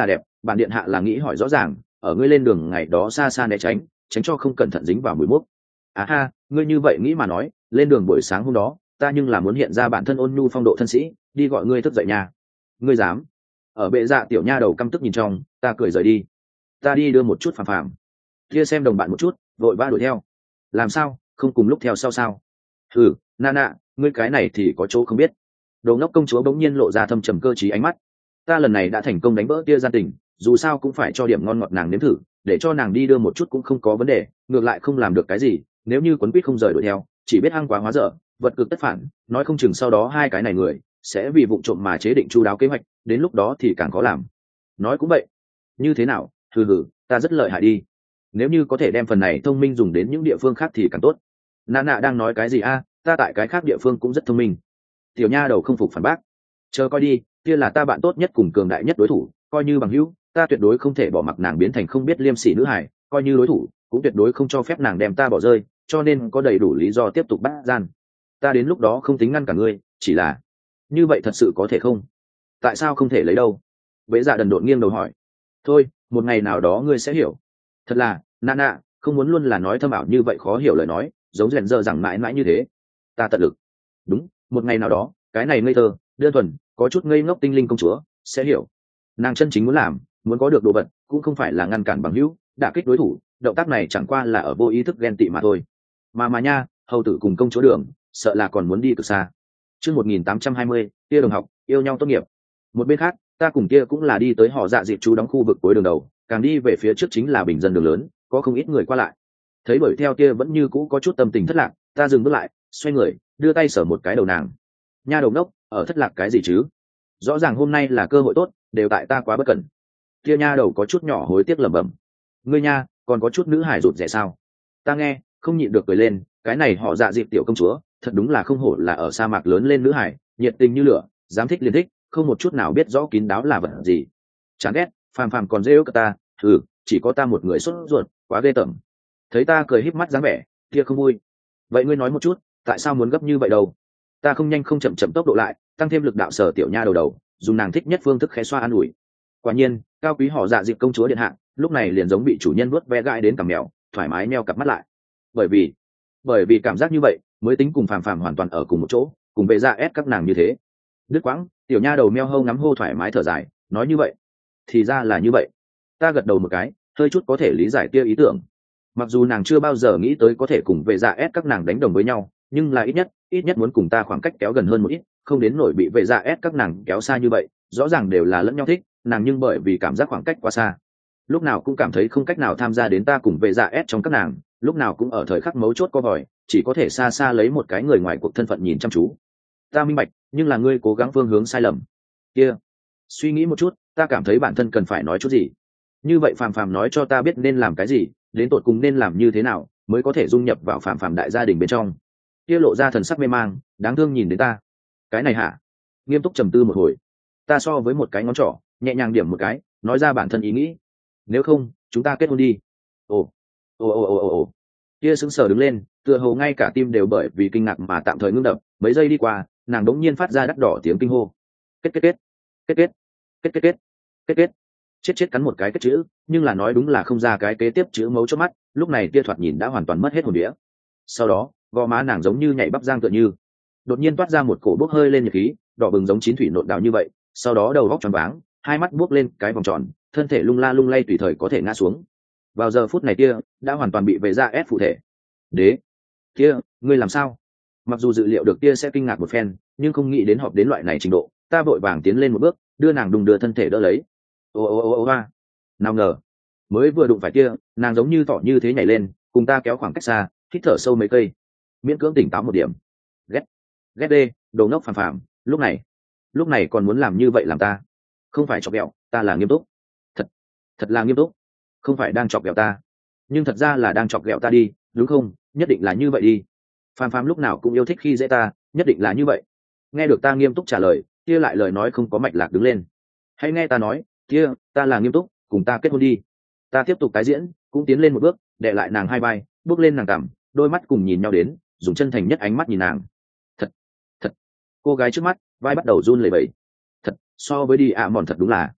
bản điện hạ là nghĩ hỏi rõ ràng, ở ngươi lên đường ngày đó xa xa né tránh, tránh cho không cẩn thận dính vào mùi mốc. À ha, ngươi như vậy nghĩ mà nói, lên đường buổi sáng hôm đó ta nhưng là muốn hiện ra bản thân ôn nhu phong độ thân sĩ, đi gọi ngươi thức dậy nha. Ngươi dám? Ở bệ dạ tiểu nha đầu căm tức nhìn trong, ta cười rời đi. Ta đi đưa một chút phàm phàm kia xem đồng bạn một chút, vội vã đuổi theo. Làm sao, không cùng lúc theo sau sao? Ừ, Nana, ngươi cái này thì có chỗ không biết. Đồ ngốc công chúa bỗng nhiên lộ ra thâm trầm cơ trí ánh mắt. Ta lần này đã thành công đánh vỡ tia gian tình, dù sao cũng phải cho điểm ngon ngọt nàng nếm thử, để cho nàng đi đưa một chút cũng không có vấn đề, ngược lại không làm được cái gì. Nếu như quấn quýt không rời đuổi theo, chỉ biết hăng quá hóa dở, vật cực tất phản, nói không chừng sau đó hai cái này người sẽ vì vụ trộm mà chế định chu đáo kế hoạch, đến lúc đó thì càng khó làm. Nói cũng vậy. Như thế nào? Hừ hừ, ta rất lợi hại đi. Nếu như có thể đem phần này thông minh dùng đến những địa phương khác thì càng tốt. Nana đang nói cái gì a? Ta tại cái khác địa phương cũng rất thông minh. Tiểu nha đầu không phục phản bác. Chờ coi đi, kia là ta bạn tốt nhất cùng cường đại nhất đối thủ, coi như bằng hữu, ta tuyệt đối không thể bỏ mặc nàng biến thành không biết liêm sỉ nữ hải, coi như đối thủ, cũng tuyệt đối không cho phép nàng đem ta bỏ rơi, cho nên có đầy đủ lý do tiếp tục bắt gian. Ta đến lúc đó không tính ngăn cả ngươi, chỉ là như vậy thật sự có thể không? Tại sao không thể lấy đâu? Bệ dạ đần độn nghiêng đầu hỏi. Thôi, một ngày nào đó ngươi sẽ hiểu. Thật là, Nana, không muốn luôn là nói thâm ảo như vậy khó hiểu lời nói, giống rèn giờ rằng mãi mãi như thế. Ta tận lực. Đúng, một ngày nào đó, cái này ngây thơ, đơn thuần, có chút ngây ngốc tinh linh công chúa sẽ hiểu. Nàng chân chính muốn làm, muốn có được đồ vật, cũng không phải là ngăn cản bằng hữu, đả kích đối thủ, động tác này chẳng qua là ở vô ý thức ghen tị mà thôi. Mà mà nha, hầu tử cùng công chúa đường, sợ là còn muốn đi cực xa. Chương một nghìn tám trăm hai mươi, kia đồng học, yêu nhau tốt nghiệp. Một bên khác, ta cùng kia cũng là đi tới họ dạ dịp chú đóng khu vực cuối đường đầu, càng đi về phía trước chính là bình dân đường lớn, có không ít người qua lại. Thấy đuổi theo kia vẫn như cũ có chút tâm tình thất lạc, ta dừng bước lại, xoay người, đưa tay sờ một cái đầu nàng. Nha đầu ngốc, ở thất lạc cái gì chứ? Rõ ràng hôm nay là cơ hội tốt, đều tại ta quá bất cẩn. Kia nha đầu có chút nhỏ hối tiếc lẩm bẩm. Ngươi nha, còn có chút nữ hải rụt rẻ sao? Ta nghe, không nhịn được cười lên, cái này họ dạ dịp tiểu công chúa, thật đúng là không hổ là ở sa mạc lớn lên nữ hải, nhiệt tình như lửa, dám thích liền thích, không một chút nào biết rõ kín đáo là vật gì. Chán ghét, phàm phàm còn rêu cả ta, ừ, chỉ có ta một người sốt ruột, quá ghê tởm. Thấy ta cười híp mắt dáng vẻ, kia không vui. Vậy ngươi nói một chút, tại sao muốn gấp như vậy đâu? Ta không nhanh không chậm chậm tốc độ lại, tăng thêm lực đạo sở tiểu nha đầu đầu, dùng nàng thích nhất phương thức khẽ xoa an ủi. Quả nhiên, cao quý họ dạ dịp công chúa điện hạ, lúc này liền giống bị chủ nhân vuốt ve gãi đến cằm mèo, thoải mái meo cặp mắt lại. Bởi vì, bởi vì cảm giác như vậy, mới tính cùng phàm phàm hoàn toàn ở cùng một chỗ, cùng về ra ép các nàng như thế. Đứt quãng, tiểu nha đầu meo hâu ngắm hô thoải mái thở dài, nói như vậy, thì ra là như vậy. Ta gật đầu một cái, hơi chút có thể lý giải tia ý tưởng. Mặc dù nàng chưa bao giờ nghĩ tới có thể cùng về dạ ép các nàng đánh đồng với nhau, nhưng là ít nhất ít nhất muốn cùng ta khoảng cách kéo gần hơn một ít, không đến nổi bị về dạ ép các nàng kéo xa như vậy. Rõ ràng đều là lẫn nhau thích nàng, nhưng bởi vì cảm giác khoảng cách quá xa, lúc nào cũng cảm thấy không cách nào tham gia đến ta cùng về dạ ép trong các nàng, lúc nào cũng ở thời khắc mấu chốt co vòi, chỉ có thể xa xa lấy một cái người ngoài cuộc thân phận nhìn chăm chú. Ta minh bạch, nhưng là ngươi cố gắng phương hướng sai lầm kia. Suy nghĩ một chút, ta cảm thấy bản thân cần phải nói chút gì. Như vậy phàm phàm nói cho ta biết nên làm cái gì, đến tột cùng nên làm như thế nào mới có thể dung nhập vào phàm phàm đại gia đình bên trong. Kia lộ ra thần sắc mê mang, đáng thương nhìn đến ta. Cái này hả? Nghiêm túc trầm tư một hồi, ta so với một cái ngón trỏ, nhẹ nhàng điểm một cái, nói ra bản thân ý nghĩ. Nếu không, chúng ta kết hôn đi. Ồ, ồ ồ ồ ồ ồ. Kia sững sờ đứng lên, tựa hồ ngay cả tim đều bởi vì kinh ngạc mà tạm thời ngưng đập. Mấy giây đi qua, nàng đống nhiên phát ra đắt đỏ tiếng kinh hô. Kết kết kết, kết kết, kết kết kết, kết kết. Chết chết cắn một cái kết chữ, nhưng là nói đúng là không ra cái kế tiếp chữ mấu chốt mắt. Lúc này kia thoạt nhìn đã hoàn toàn mất hết hồn đĩa. Sau đó, gò má nàng giống như nhảy bắp giang tựa như, đột nhiên toát ra một cổ bốc hơi lên nhiệt khí, đỏ bừng giống chín thủy nộn đào như vậy. Sau đó đầu góc tròn váng, hai mắt buốc lên cái vòng tròn, thân thể lung la lung lay tùy thời có thể ngã xuống. Vào giờ phút này kia, đã hoàn toàn bị về ra ép phụ thể. Đế, kia, ngươi làm sao? Mặc dù dự liệu được kia sẽ kinh ngạc một phen, nhưng không nghĩ đến họp đến loại này trình độ, ta vội vàng tiến lên một bước, đưa nàng đùng đưa thân thể đỡ lấy. Ô ô ô ô a, nào ngờ, mới vừa đụng phải kia, nàng giống như tỏ như thế nhảy lên, cùng ta kéo khoảng cách xa, hít thở sâu mấy cây, miễn cưỡng tỉnh táo một điểm. Ghét, ghét đê, đồ ngốc phàm phàm, lúc này, lúc này còn muốn làm như vậy làm ta? Không phải chọc ghẹo, ta là nghiêm túc, thật, thật là nghiêm túc, không phải đang chọc ghẹo ta, nhưng thật ra là đang chọc ghẹo ta đi, đúng không? Nhất định là như vậy đi. Phàm phàm lúc nào cũng yêu thích khi dễ ta, nhất định là như vậy. Nghe được ta nghiêm túc trả lời, kia lại lời nói không có mạch lạc đứng lên. Hãy nghe ta nói, kia, ta là nghiêm túc, cùng ta kết hôn đi. Ta tiếp tục tái diễn, cũng tiến lên một bước, đè lại nàng hai vai, bước lên nàng cằm, đôi mắt cùng nhìn nhau đến, dùng chân thành nhất ánh mắt nhìn nàng. Thật, thật. Cô gái trước mắt, vai bắt đầu run lẩy bẩy. Thật, so với đi ạ mòn thật đúng là.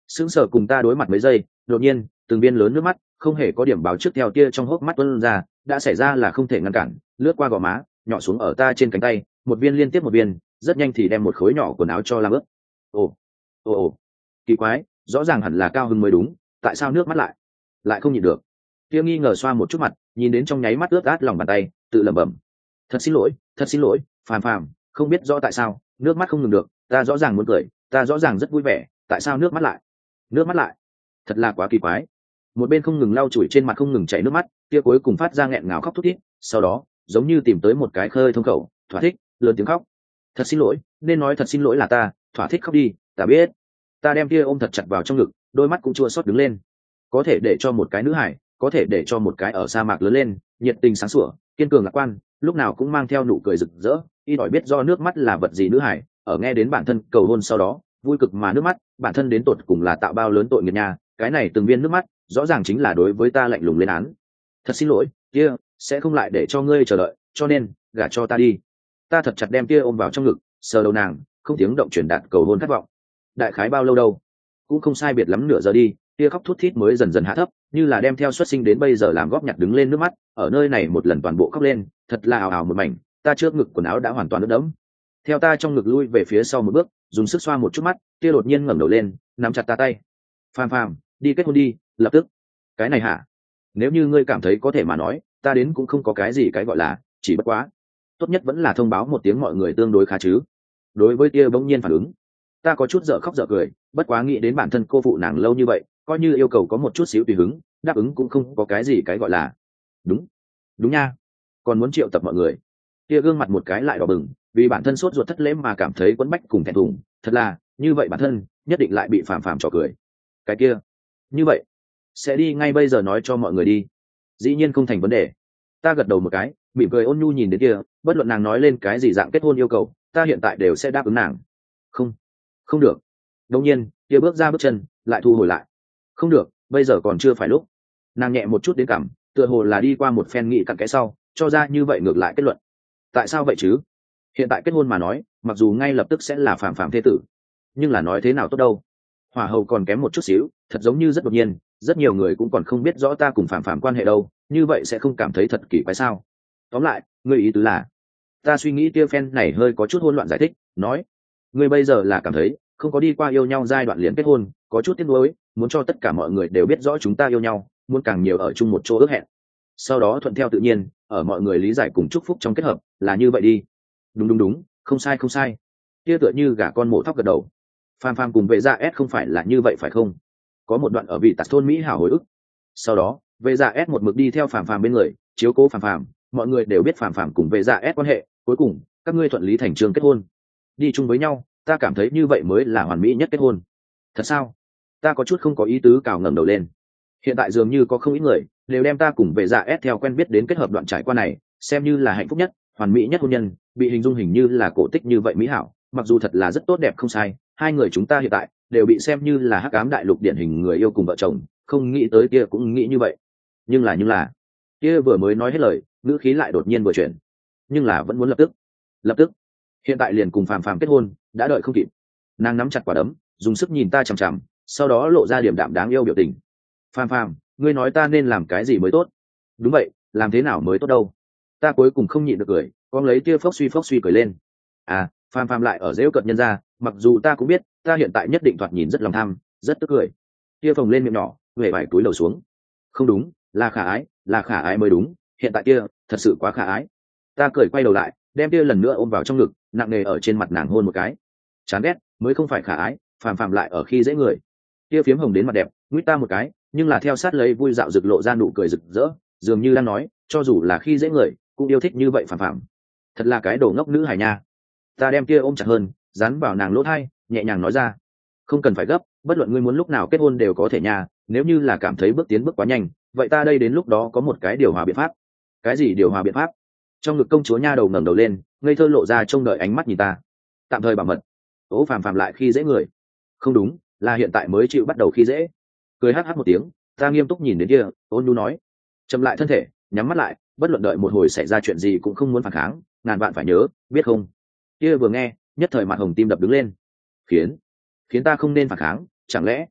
sững sờ cùng ta đối mặt mấy giây, đột nhiên từng viên lớn nước mắt không hề có điểm báo trước theo tia trong hốc mắt tuôn ra, đã xảy ra là không thể ngăn cản, lướt qua gò má nhỏ xuống ở ta trên cánh tay, một viên liên tiếp một viên, rất nhanh thì đem một khối nhỏ quần áo cho làm ướt. Ồ ồ ồ, kỳ quái, rõ ràng hẳn là cao hứng mới đúng, tại sao nước mắt lại lại không nhịn được? Tia nghi ngờ xoa một chút mặt, nhìn đến trong nháy mắt ướt át lòng bàn tay, tự lẩm bẩm: thật xin lỗi, thật xin lỗi, phàm phàm, không biết rõ tại sao nước mắt không ngừng được, ta rõ ràng muốn cười, ta rõ ràng rất vui vẻ, tại sao nước mắt lại nước mắt lại thật là quá kỳ quái. Một bên không ngừng lau chùi trên mặt không ngừng chảy nước mắt, Tia cuối cùng phát ra nghẹn ngào khóc thút thít, sau đó giống như tìm tới một cái khơi thông khẩu, thỏa thích lớn tiếng khóc: thật xin lỗi, nên nói thật xin lỗi là ta, thỏa thích khóc đi, ta biết. Ta đem Tia ôm thật chặt vào trong ngực, đôi mắt cũng chua xót đứng lên. Có thể để cho một cái nữ hải, có thể để cho một cái ở sa mạc lớn lên, nhiệt tình sáng sủa, kiên cường lạc quan, lúc nào cũng mang theo nụ cười rực rỡ, y đòi biết do nước mắt là vật gì nữ hải, ở nghe đến bản thân cầu hôn sau đó vui cực mà nước mắt, bản thân đến tột cùng là tạo bao lớn tội nghiệp nha. Cái này từng viên nước mắt rõ ràng chính là đối với ta lạnh lùng lên án. Thật xin lỗi, Tia, sẽ không lại để cho ngươi chờ đợi, cho nên gả cho ta đi. Ta thật chặt đem Tia ôm vào trong ngực, sờ đầu nàng, không tiếng động truyền đạt cầu hôn khát vọng. Đại khái bao lâu đâu, cũng không sai biệt lắm nửa giờ đi, Tia khóc thút thít mới dần dần hạ thấp, như là đem theo xuất sinh đến bây giờ làm góp nhặt đứng lên nước mắt, ở nơi này một lần toàn bộ khóc lên, thật là ào ào một mảnh. Ta trước ngực quần áo đã hoàn toàn ướt đẫm. Theo ta trong ngực lui về phía sau một bước, dùng sức xoa một chút mắt, Tia đột nhiên ngẩng đầu lên, nắm chặt ta tay: phàm phàm, đi kết hôn đi, lập tức. Cái này hả? Nếu như ngươi cảm thấy có thể mà nói, ta đến cũng không có cái gì cái gọi là, chỉ bất quá tốt nhất vẫn là thông báo một tiếng mọi người tương đối khá chứ. Đối với Tia bỗng nhiên phản ứng, ta có chút dở khóc dở cười, bất quá nghĩ đến bản thân cô phụ nàng lâu như vậy, coi như yêu cầu có một chút xíu tùy hứng, đáp ứng cũng không có cái gì cái gọi là. Đúng đúng nha, còn muốn triệu tập mọi người. Tia gương mặt một cái lại đỏ bừng, vì bản thân sốt ruột thất lễ mà cảm thấy quẫn bách cùng thẹn thùng, thật là như vậy bản thân nhất định lại bị phàm phàm trò cười. Cái kia, như vậy sẽ đi ngay bây giờ nói cho mọi người đi. Dĩ nhiên không thành vấn đề. Ta gật đầu một cái, mỉm cười ôn nhu nhìn đến Tia, bất luận nàng nói lên cái gì dạng kết hôn yêu cầu, ta hiện tại đều sẽ đáp ứng nàng. Không không được. Đột nhiên Tia bước ra bước chân, lại thu hồi lại. Không được, bây giờ còn chưa phải lúc. Nàng nhẹ một chút đến cảm, tựa hồ là đi qua một phen nghị cặn kẽ sau, cho ra như vậy ngược lại kết luận. Tại sao vậy chứ? Hiện tại kết hôn mà nói, mặc dù ngay lập tức sẽ là phàm phàm thế tử, nhưng là nói thế nào tốt đâu. Hỏa hầu còn kém một chút xíu, thật giống như rất đột nhiên, rất nhiều người cũng còn không biết rõ ta cùng phàm phàm quan hệ đâu, như vậy sẽ không cảm thấy thật kỳ quái sao? Tóm lại, ngươi ý tứ là? Ta suy nghĩ Tia phen này hơi có chút hỗn loạn giải thích, nói: ngươi bây giờ là cảm thấy không có đi qua yêu nhau giai đoạn liền kết hôn, có chút tiếc nuối, muốn cho tất cả mọi người đều biết rõ chúng ta yêu nhau, muốn càng nhiều ở chung một chỗ ước hẹn, sau đó thuận theo tự nhiên, ở mọi người lý giải cùng chúc phúc trong kết hợp, là như vậy đi. Đúng đúng đúng, không sai không sai. Tia tựa như gả con mổ thóc gật đầu. Phàm phàm cùng Vệ Dạ S không phải là như vậy phải không? Có một đoạn ở vị tạt thôn Mỹ hảo hồi ức. Sau đó Vệ Dạ S một mực đi theo phàm phàm bên người, chiếu cố phàm phàm, mọi người đều biết phàm phàm cùng Vệ Dạ S quan hệ, cuối cùng các ngươi thuận lý thành chương kết hôn, đi chung với nhau. Ta cảm thấy như vậy mới là hoàn mỹ nhất kết hôn. Thật sao? Ta có chút không có ý tứ cào ngẩng đầu lên. Hiện tại dường như có không ít người đều đem ta cùng Vệ Dạ S theo quen biết đến kết hợp đoạn trải qua này xem như là hạnh phúc nhất, hoàn mỹ nhất hôn nhân, bị hình dung hình như là cổ tích như vậy mỹ hảo, mặc dù thật là rất tốt đẹp không sai. Hai người chúng ta hiện tại đều bị xem như là hắc ám đại lục điển hình người yêu cùng vợ chồng, không nghĩ tới Tia cũng nghĩ như vậy. Nhưng là nhưng là Tia vừa mới nói hết lời, ngữ khí lại đột nhiên vừa chuyển. Nhưng là vẫn muốn lập tức lập tức hiện tại liền cùng phàm phàm kết hôn, đã đợi không kịp. Nàng nắm chặt quả đấm, dùng sức nhìn ta chằm chằm, sau đó lộ ra điểm đạm đáng yêu biểu tình. Phàm phàm, ngươi nói ta nên làm cái gì mới tốt? Đúng vậy, làm thế nào mới tốt đâu? Ta cuối cùng không nhịn được cười, con lấy Tia phốc suy phốc suy cười lên. À, phàm phàm lại ở dễu cợt nhân ra, mặc dù ta cũng biết ta hiện tại nhất định thoạt nhìn rất lòng tham, rất tức cười. Tia phồng lên miệng nhỏ, huệ vải túi đầu xuống. Không đúng, là khả ái, là khả ái mới đúng, hiện tại Tia thật sự quá khả ái. Ta cười quay đầu lại, đem Tia lần nữa ôm vào trong ngực, nặng nề ở trên mặt nàng hôn một cái. Chán ghét, mới không phải khả ái, phàm phàm lại ở khi dễ người. Tia phiếm hồng đến mặt đẹp, nguyết ta một cái, nhưng là theo sát lấy vui dạo rực lộ ra nụ cười rực rỡ, dường như đang nói, cho dù là khi dễ người cũng yêu thích như vậy phàm phàm. Thật là cái đồ ngốc nữ hài nha. Ta đem Tia ôm chặt hơn, dán vào nàng lỗ tai, nhẹ nhàng nói ra: không cần phải gấp, bất luận ngươi muốn lúc nào kết hôn đều có thể nha, nếu như là cảm thấy bước tiến bước quá nhanh, vậy ta đây đến lúc đó có một cái điều hòa biện pháp. Cái gì điều hòa biện pháp? Trong ngực công chúa nha đầu ngẩng đầu lên, ngây thơ lộ ra trông đợi ánh mắt nhìn ta. Tạm thời bảo mật. Ố phàm phàm lại khi dễ người? Không đúng, là hiện tại mới chịu bắt đầu khi dễ. Cười hắt hắt một tiếng, ta nghiêm túc nhìn đến Tia, ôn nhu nói: chậm lại thân thể, nhắm mắt lại, bất luận đợi một hồi xảy ra chuyện gì cũng không muốn phản kháng, ngàn vạn phải nhớ, biết không? Tia vừa nghe, nhất thời mặt hồng tim đập đứng lên. Khiến, khiến ta không nên phản kháng, chẳng lẽ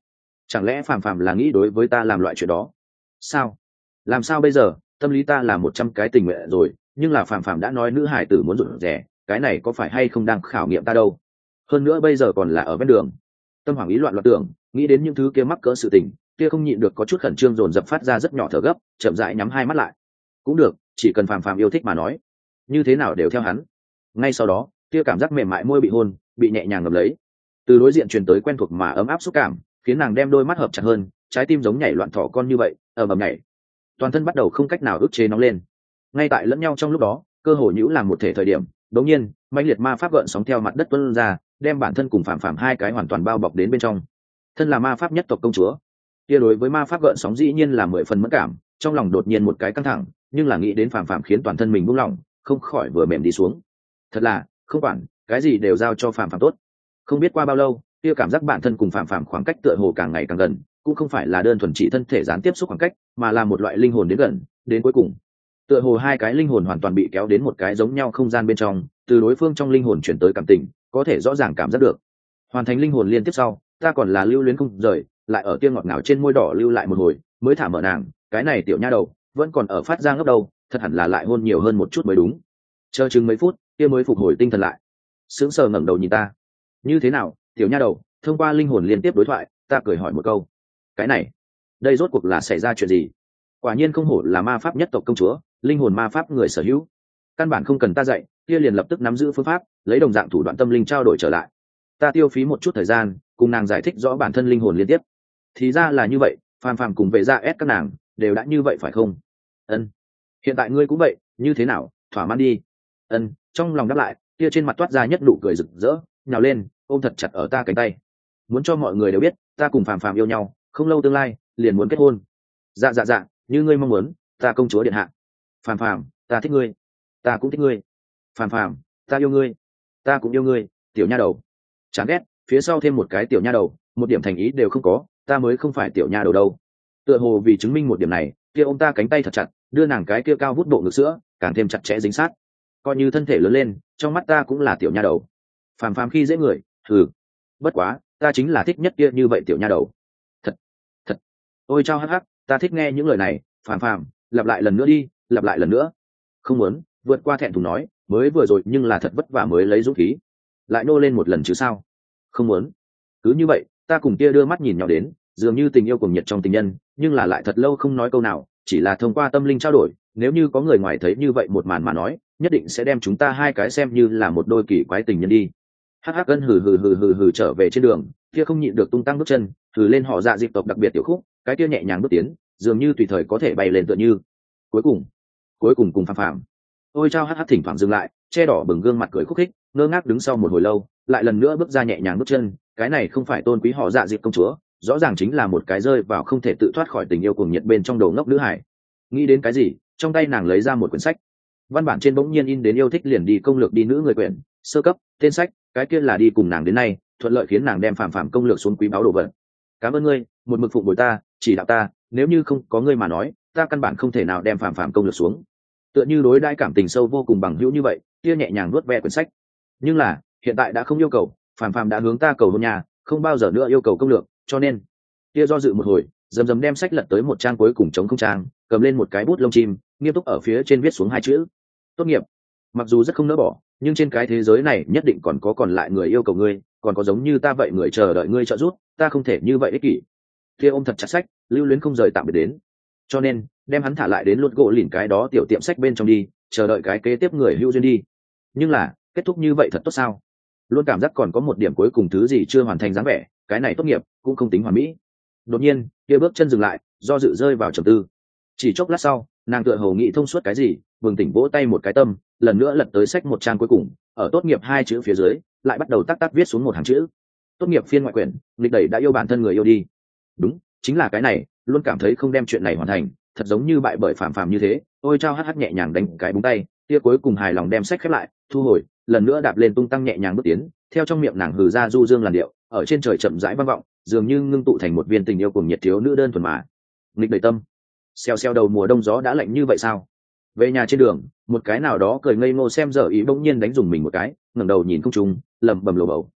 chẳng lẽ phàm phàm là nghĩ đối với ta làm loại chuyện đó? Sao? Làm sao bây giờ? Tâm lý ta là một trăm cái tình nguyện rồi, nhưng là phàm phàm đã nói nữ hải tử muốn rụt rẻ, cái này có phải hay không đang khảo nghiệm ta đâu? Hơn nữa bây giờ còn là ở bên đường. Tâm hoàng ý loạn loạn tưởng, nghĩ đến những thứ kia mắc cỡ sự tình, kia không nhịn được có chút khẩn trương dồn dập phát ra rất nhỏ thở gấp, chậm rãi nhắm hai mắt lại. Cũng được, chỉ cần phàm phàm yêu thích mà nói, như thế nào đều theo hắn. Ngay sau đó, kia cảm giác mềm mại môi bị hôn, bị nhẹ nhàng ngậm lấy. Từ đối diện truyền tới quen thuộc mà ấm áp xúc cảm, khiến nàng đem đôi mắt hợp chặt hơn, trái tim giống nhảy loạn thỏ con như vậy, ầm ầm nhảy. Toàn thân bắt đầu không cách nào ức chế nóng lên. Ngay tại lẫn nhau trong lúc đó, cơ hồ nhũ làm một thể thời điểm, đột nhiên, mãnh liệt ma pháp gợn sóng theo mặt đất tuôn ra, đem bản thân cùng phàm phàm hai cái hoàn toàn bao bọc đến bên trong. Thân là ma pháp nhất tộc công chúa, kia đối với ma pháp gợn sóng dĩ nhiên là mười phần mẫn cảm, trong lòng đột nhiên một cái căng thẳng, nhưng là nghĩ đến phàm phàm khiến toàn thân mình buông lỏng, không khỏi vừa mềm đi xuống. Thật là, không quản, cái gì đều giao cho phàm phàm tốt. Không biết qua bao lâu, kia cảm giác bản thân cùng phàm phàm khoảng cách tựa hồ càng ngày càng gần, cũng không phải là đơn thuần chỉ thân thể gián tiếp xúc khoảng cách, mà là một loại linh hồn đến gần, đến cuối cùng, tựa hồ hai cái linh hồn hoàn toàn bị kéo đến một cái giống nhau không gian bên trong, từ đối phương trong linh hồn chuyển tới cảm tình, có thể rõ ràng cảm giác được. Hoàn thành linh hồn liên tiếp sau, ta còn là lưu luyến không rời, lại ở tia ngọt ngào trên môi đỏ lưu lại một hồi, mới thả mở nàng, cái này tiểu nha đầu vẫn còn ở phát ra ngấp đầu, thật hẳn là lại hôn nhiều hơn một chút mới đúng. Chờ chừng mấy phút, tia mới phục hồi tinh thần lại, sững sờ ngẩng đầu nhìn ta. Như thế nào, tiểu nha đầu? Thông qua linh hồn liên tiếp đối thoại, ta cười hỏi một câu. Cái này, đây rốt cuộc là xảy ra chuyện gì? Quả nhiên không hổ là ma pháp nhất tộc công chúa, linh hồn ma pháp người sở hữu. Căn bản không cần ta dạy, tia liền lập tức nắm giữ phương pháp, lấy đồng dạng thủ đoạn tâm linh trao đổi trở lại. Ta tiêu phí một chút thời gian cùng nàng giải thích rõ bản thân linh hồn liên tiếp. Thì ra là như vậy, phàm phàm cùng về ra ép các nàng đều đã như vậy phải không? Ân. Hiện tại ngươi cũng vậy, như thế nào, thỏa mãn đi. Ân. Trong lòng đáp lại, tia trên mặt toát ra nhất nụ cười rực rỡ, nhào lên ôm thật chặt ở ta cánh tay, muốn cho mọi người đều biết ta cùng phàm phàm yêu nhau, không lâu tương lai liền muốn kết hôn. Dạ dạ dạ, như ngươi mong muốn, ta công chúa điện hạ. Phàm phàm, ta thích ngươi, ta cũng thích ngươi. Phàm phàm, ta yêu ngươi, ta cũng yêu ngươi. Tiểu nha đầu, chán ghét, phía sau thêm một cái tiểu nha đầu, một điểm thành ý đều không có, ta mới không phải tiểu nha đầu đâu. Tựa hồ vì chứng minh một điểm này, kia ông ta cánh tay thật chặt, đưa nàng cái kia cao vút độ ngực sữa càng thêm chặt chẽ dính sát. Coi như thân thể lớn lên, trong mắt ta cũng là tiểu nha đầu. Phàm phàm khi dễ người, thử. Bất quá, ta chính là thích nhất kia như vậy tiểu nha đầu. Thật, thật. Ôi chao hắc hắc, ta thích nghe những lời này. Phàm phàm, lặp lại lần nữa đi, lặp lại lần nữa. Không muốn, vượt qua thẹn thùng nói, mới vừa rồi nhưng là thật vất vả mới lấy dũng khí. Lại nô lên một lần chứ sao? Không muốn. Cứ như vậy, ta cùng kia đưa mắt nhìn nhau đến, dường như tình yêu cùng nhiệt trong tình nhân, nhưng là lại thật lâu không nói câu nào, chỉ là thông qua tâm linh trao đổi. Nếu như có người ngoài thấy như vậy một màn mà nói, nhất định sẽ đem chúng ta hai cái xem như là một đôi kỳ quái tình nhân đi. Hắc hắc gân hừ hừ hừ hừ hừ trở về trên đường, kia không nhịn được tung tăng bước chân, hừ lên họ dạ dịp tộc đặc biệt tiểu khúc, cái kia nhẹ nhàng bước tiến, dường như tùy thời có thể bay lên tựa như. Cuối cùng, cuối cùng cùng phàm phàm. Ôi chao hắc hắc thỉnh thoảng dừng lại, che đỏ bừng gương mặt cười khúc khích, ngơ ngác đứng sau một hồi lâu, lại lần nữa bước ra nhẹ nhàng bước chân, cái này không phải tôn quý họ dạ dịp công chúa, rõ ràng chính là một cái rơi vào không thể tự thoát khỏi tình yêu cuồng nhiệt bên trong đầu ngốc nữ hải. Nghĩ đến cái gì, trong tay nàng lấy ra một quyển sách. Văn bản trên bỗng nhiên in đến yêu thích liền đi công lược đi nữ người quyển, sơ cấp, tên sách, cái kia là đi cùng nàng đến nay, thuận lợi khiến nàng đem phàm phàm công lược xuống quý báu đồ vật. Cảm ơn ngươi, một mực phụng bồi ta, chỉ đạo ta, nếu như không có ngươi mà nói, ta căn bản không thể nào đem phàm phàm công lược xuống. Tựa như đối đãi cảm tình sâu vô cùng bằng hữu như vậy, kia nhẹ nhàng nuốt ve quyển sách. Nhưng là, hiện tại đã không yêu cầu, phàm phàm đã hướng ta cầu hôn nhà, không bao giờ nữa yêu cầu công lược, cho nên, kia do dự một hồi, dầm dầm đem sách lật tới một trang cuối cùng chống không trang, cầm lên một cái bút lông chim, nghiêm túc ở phía trên viết xuống hai chữ: tốt nghiệp. Mặc dù rất không nỡ bỏ, nhưng trên cái thế giới này nhất định còn có còn lại người yêu cầu ngươi, còn có giống như ta vậy người chờ đợi ngươi trợ giúp, ta không thể như vậy ích kỷ. Kia ôm thật chặt sách, lưu luyến không rời tạm biệt đến. Cho nên, đem hắn thả lại đến lốt gỗ lỉnh cái đó tiểu tiệm sách bên trong đi, chờ đợi cái kế tiếp người hữu duyên đi. Nhưng là, kết thúc như vậy thật tốt sao? Luôn cảm giác còn có một điểm cuối cùng thứ gì chưa hoàn thành dáng vẻ, cái này tốt nghiệp cũng không tính hoàn mỹ. Đột nhiên, kia bước chân dừng lại, do dự rơi vào trầm tư. Chỉ chốc lát sau, nàng tựa hồ nghĩ thông suốt cái gì, bừng tỉnh vỗ tay một cái tâm, lần nữa lật tới sách một trang cuối cùng, ở tốt nghiệp hai chữ phía dưới, lại bắt đầu tắc tắc viết xuống một hàng chữ: tốt nghiệp phiên ngoại quyển, lịch đẩy đã yêu bản thân người yêu đi. Đúng, chính là cái này, luôn cảm thấy không đem chuyện này hoàn thành, thật giống như bại bởi phàm phàm như thế. Ôi trao hắt hắt nhẹ nhàng đánh cái búng tay, kia cuối cùng hài lòng đem sách khép lại, thu hồi, lần nữa đạp lên tung tăng nhẹ nhàng bước tiến, theo trong miệng nàng hừ ra du dương làn điệu, ở trên trời chậm rãi vang vọng, dường như ngưng tụ thành một viên tình yêu cùng nhiệt thiếu nữ đơn thuần mà. Lịch đầy tâm. Xeo xeo đầu mùa đông gió đã lạnh như vậy sao? Về nhà trên đường, một cái nào đó cười ngây ngô xem giờ ý bỗng nhiên đánh dùng mình một cái, ngẩng đầu nhìn không trung, lẩm bẩm lồ bầu: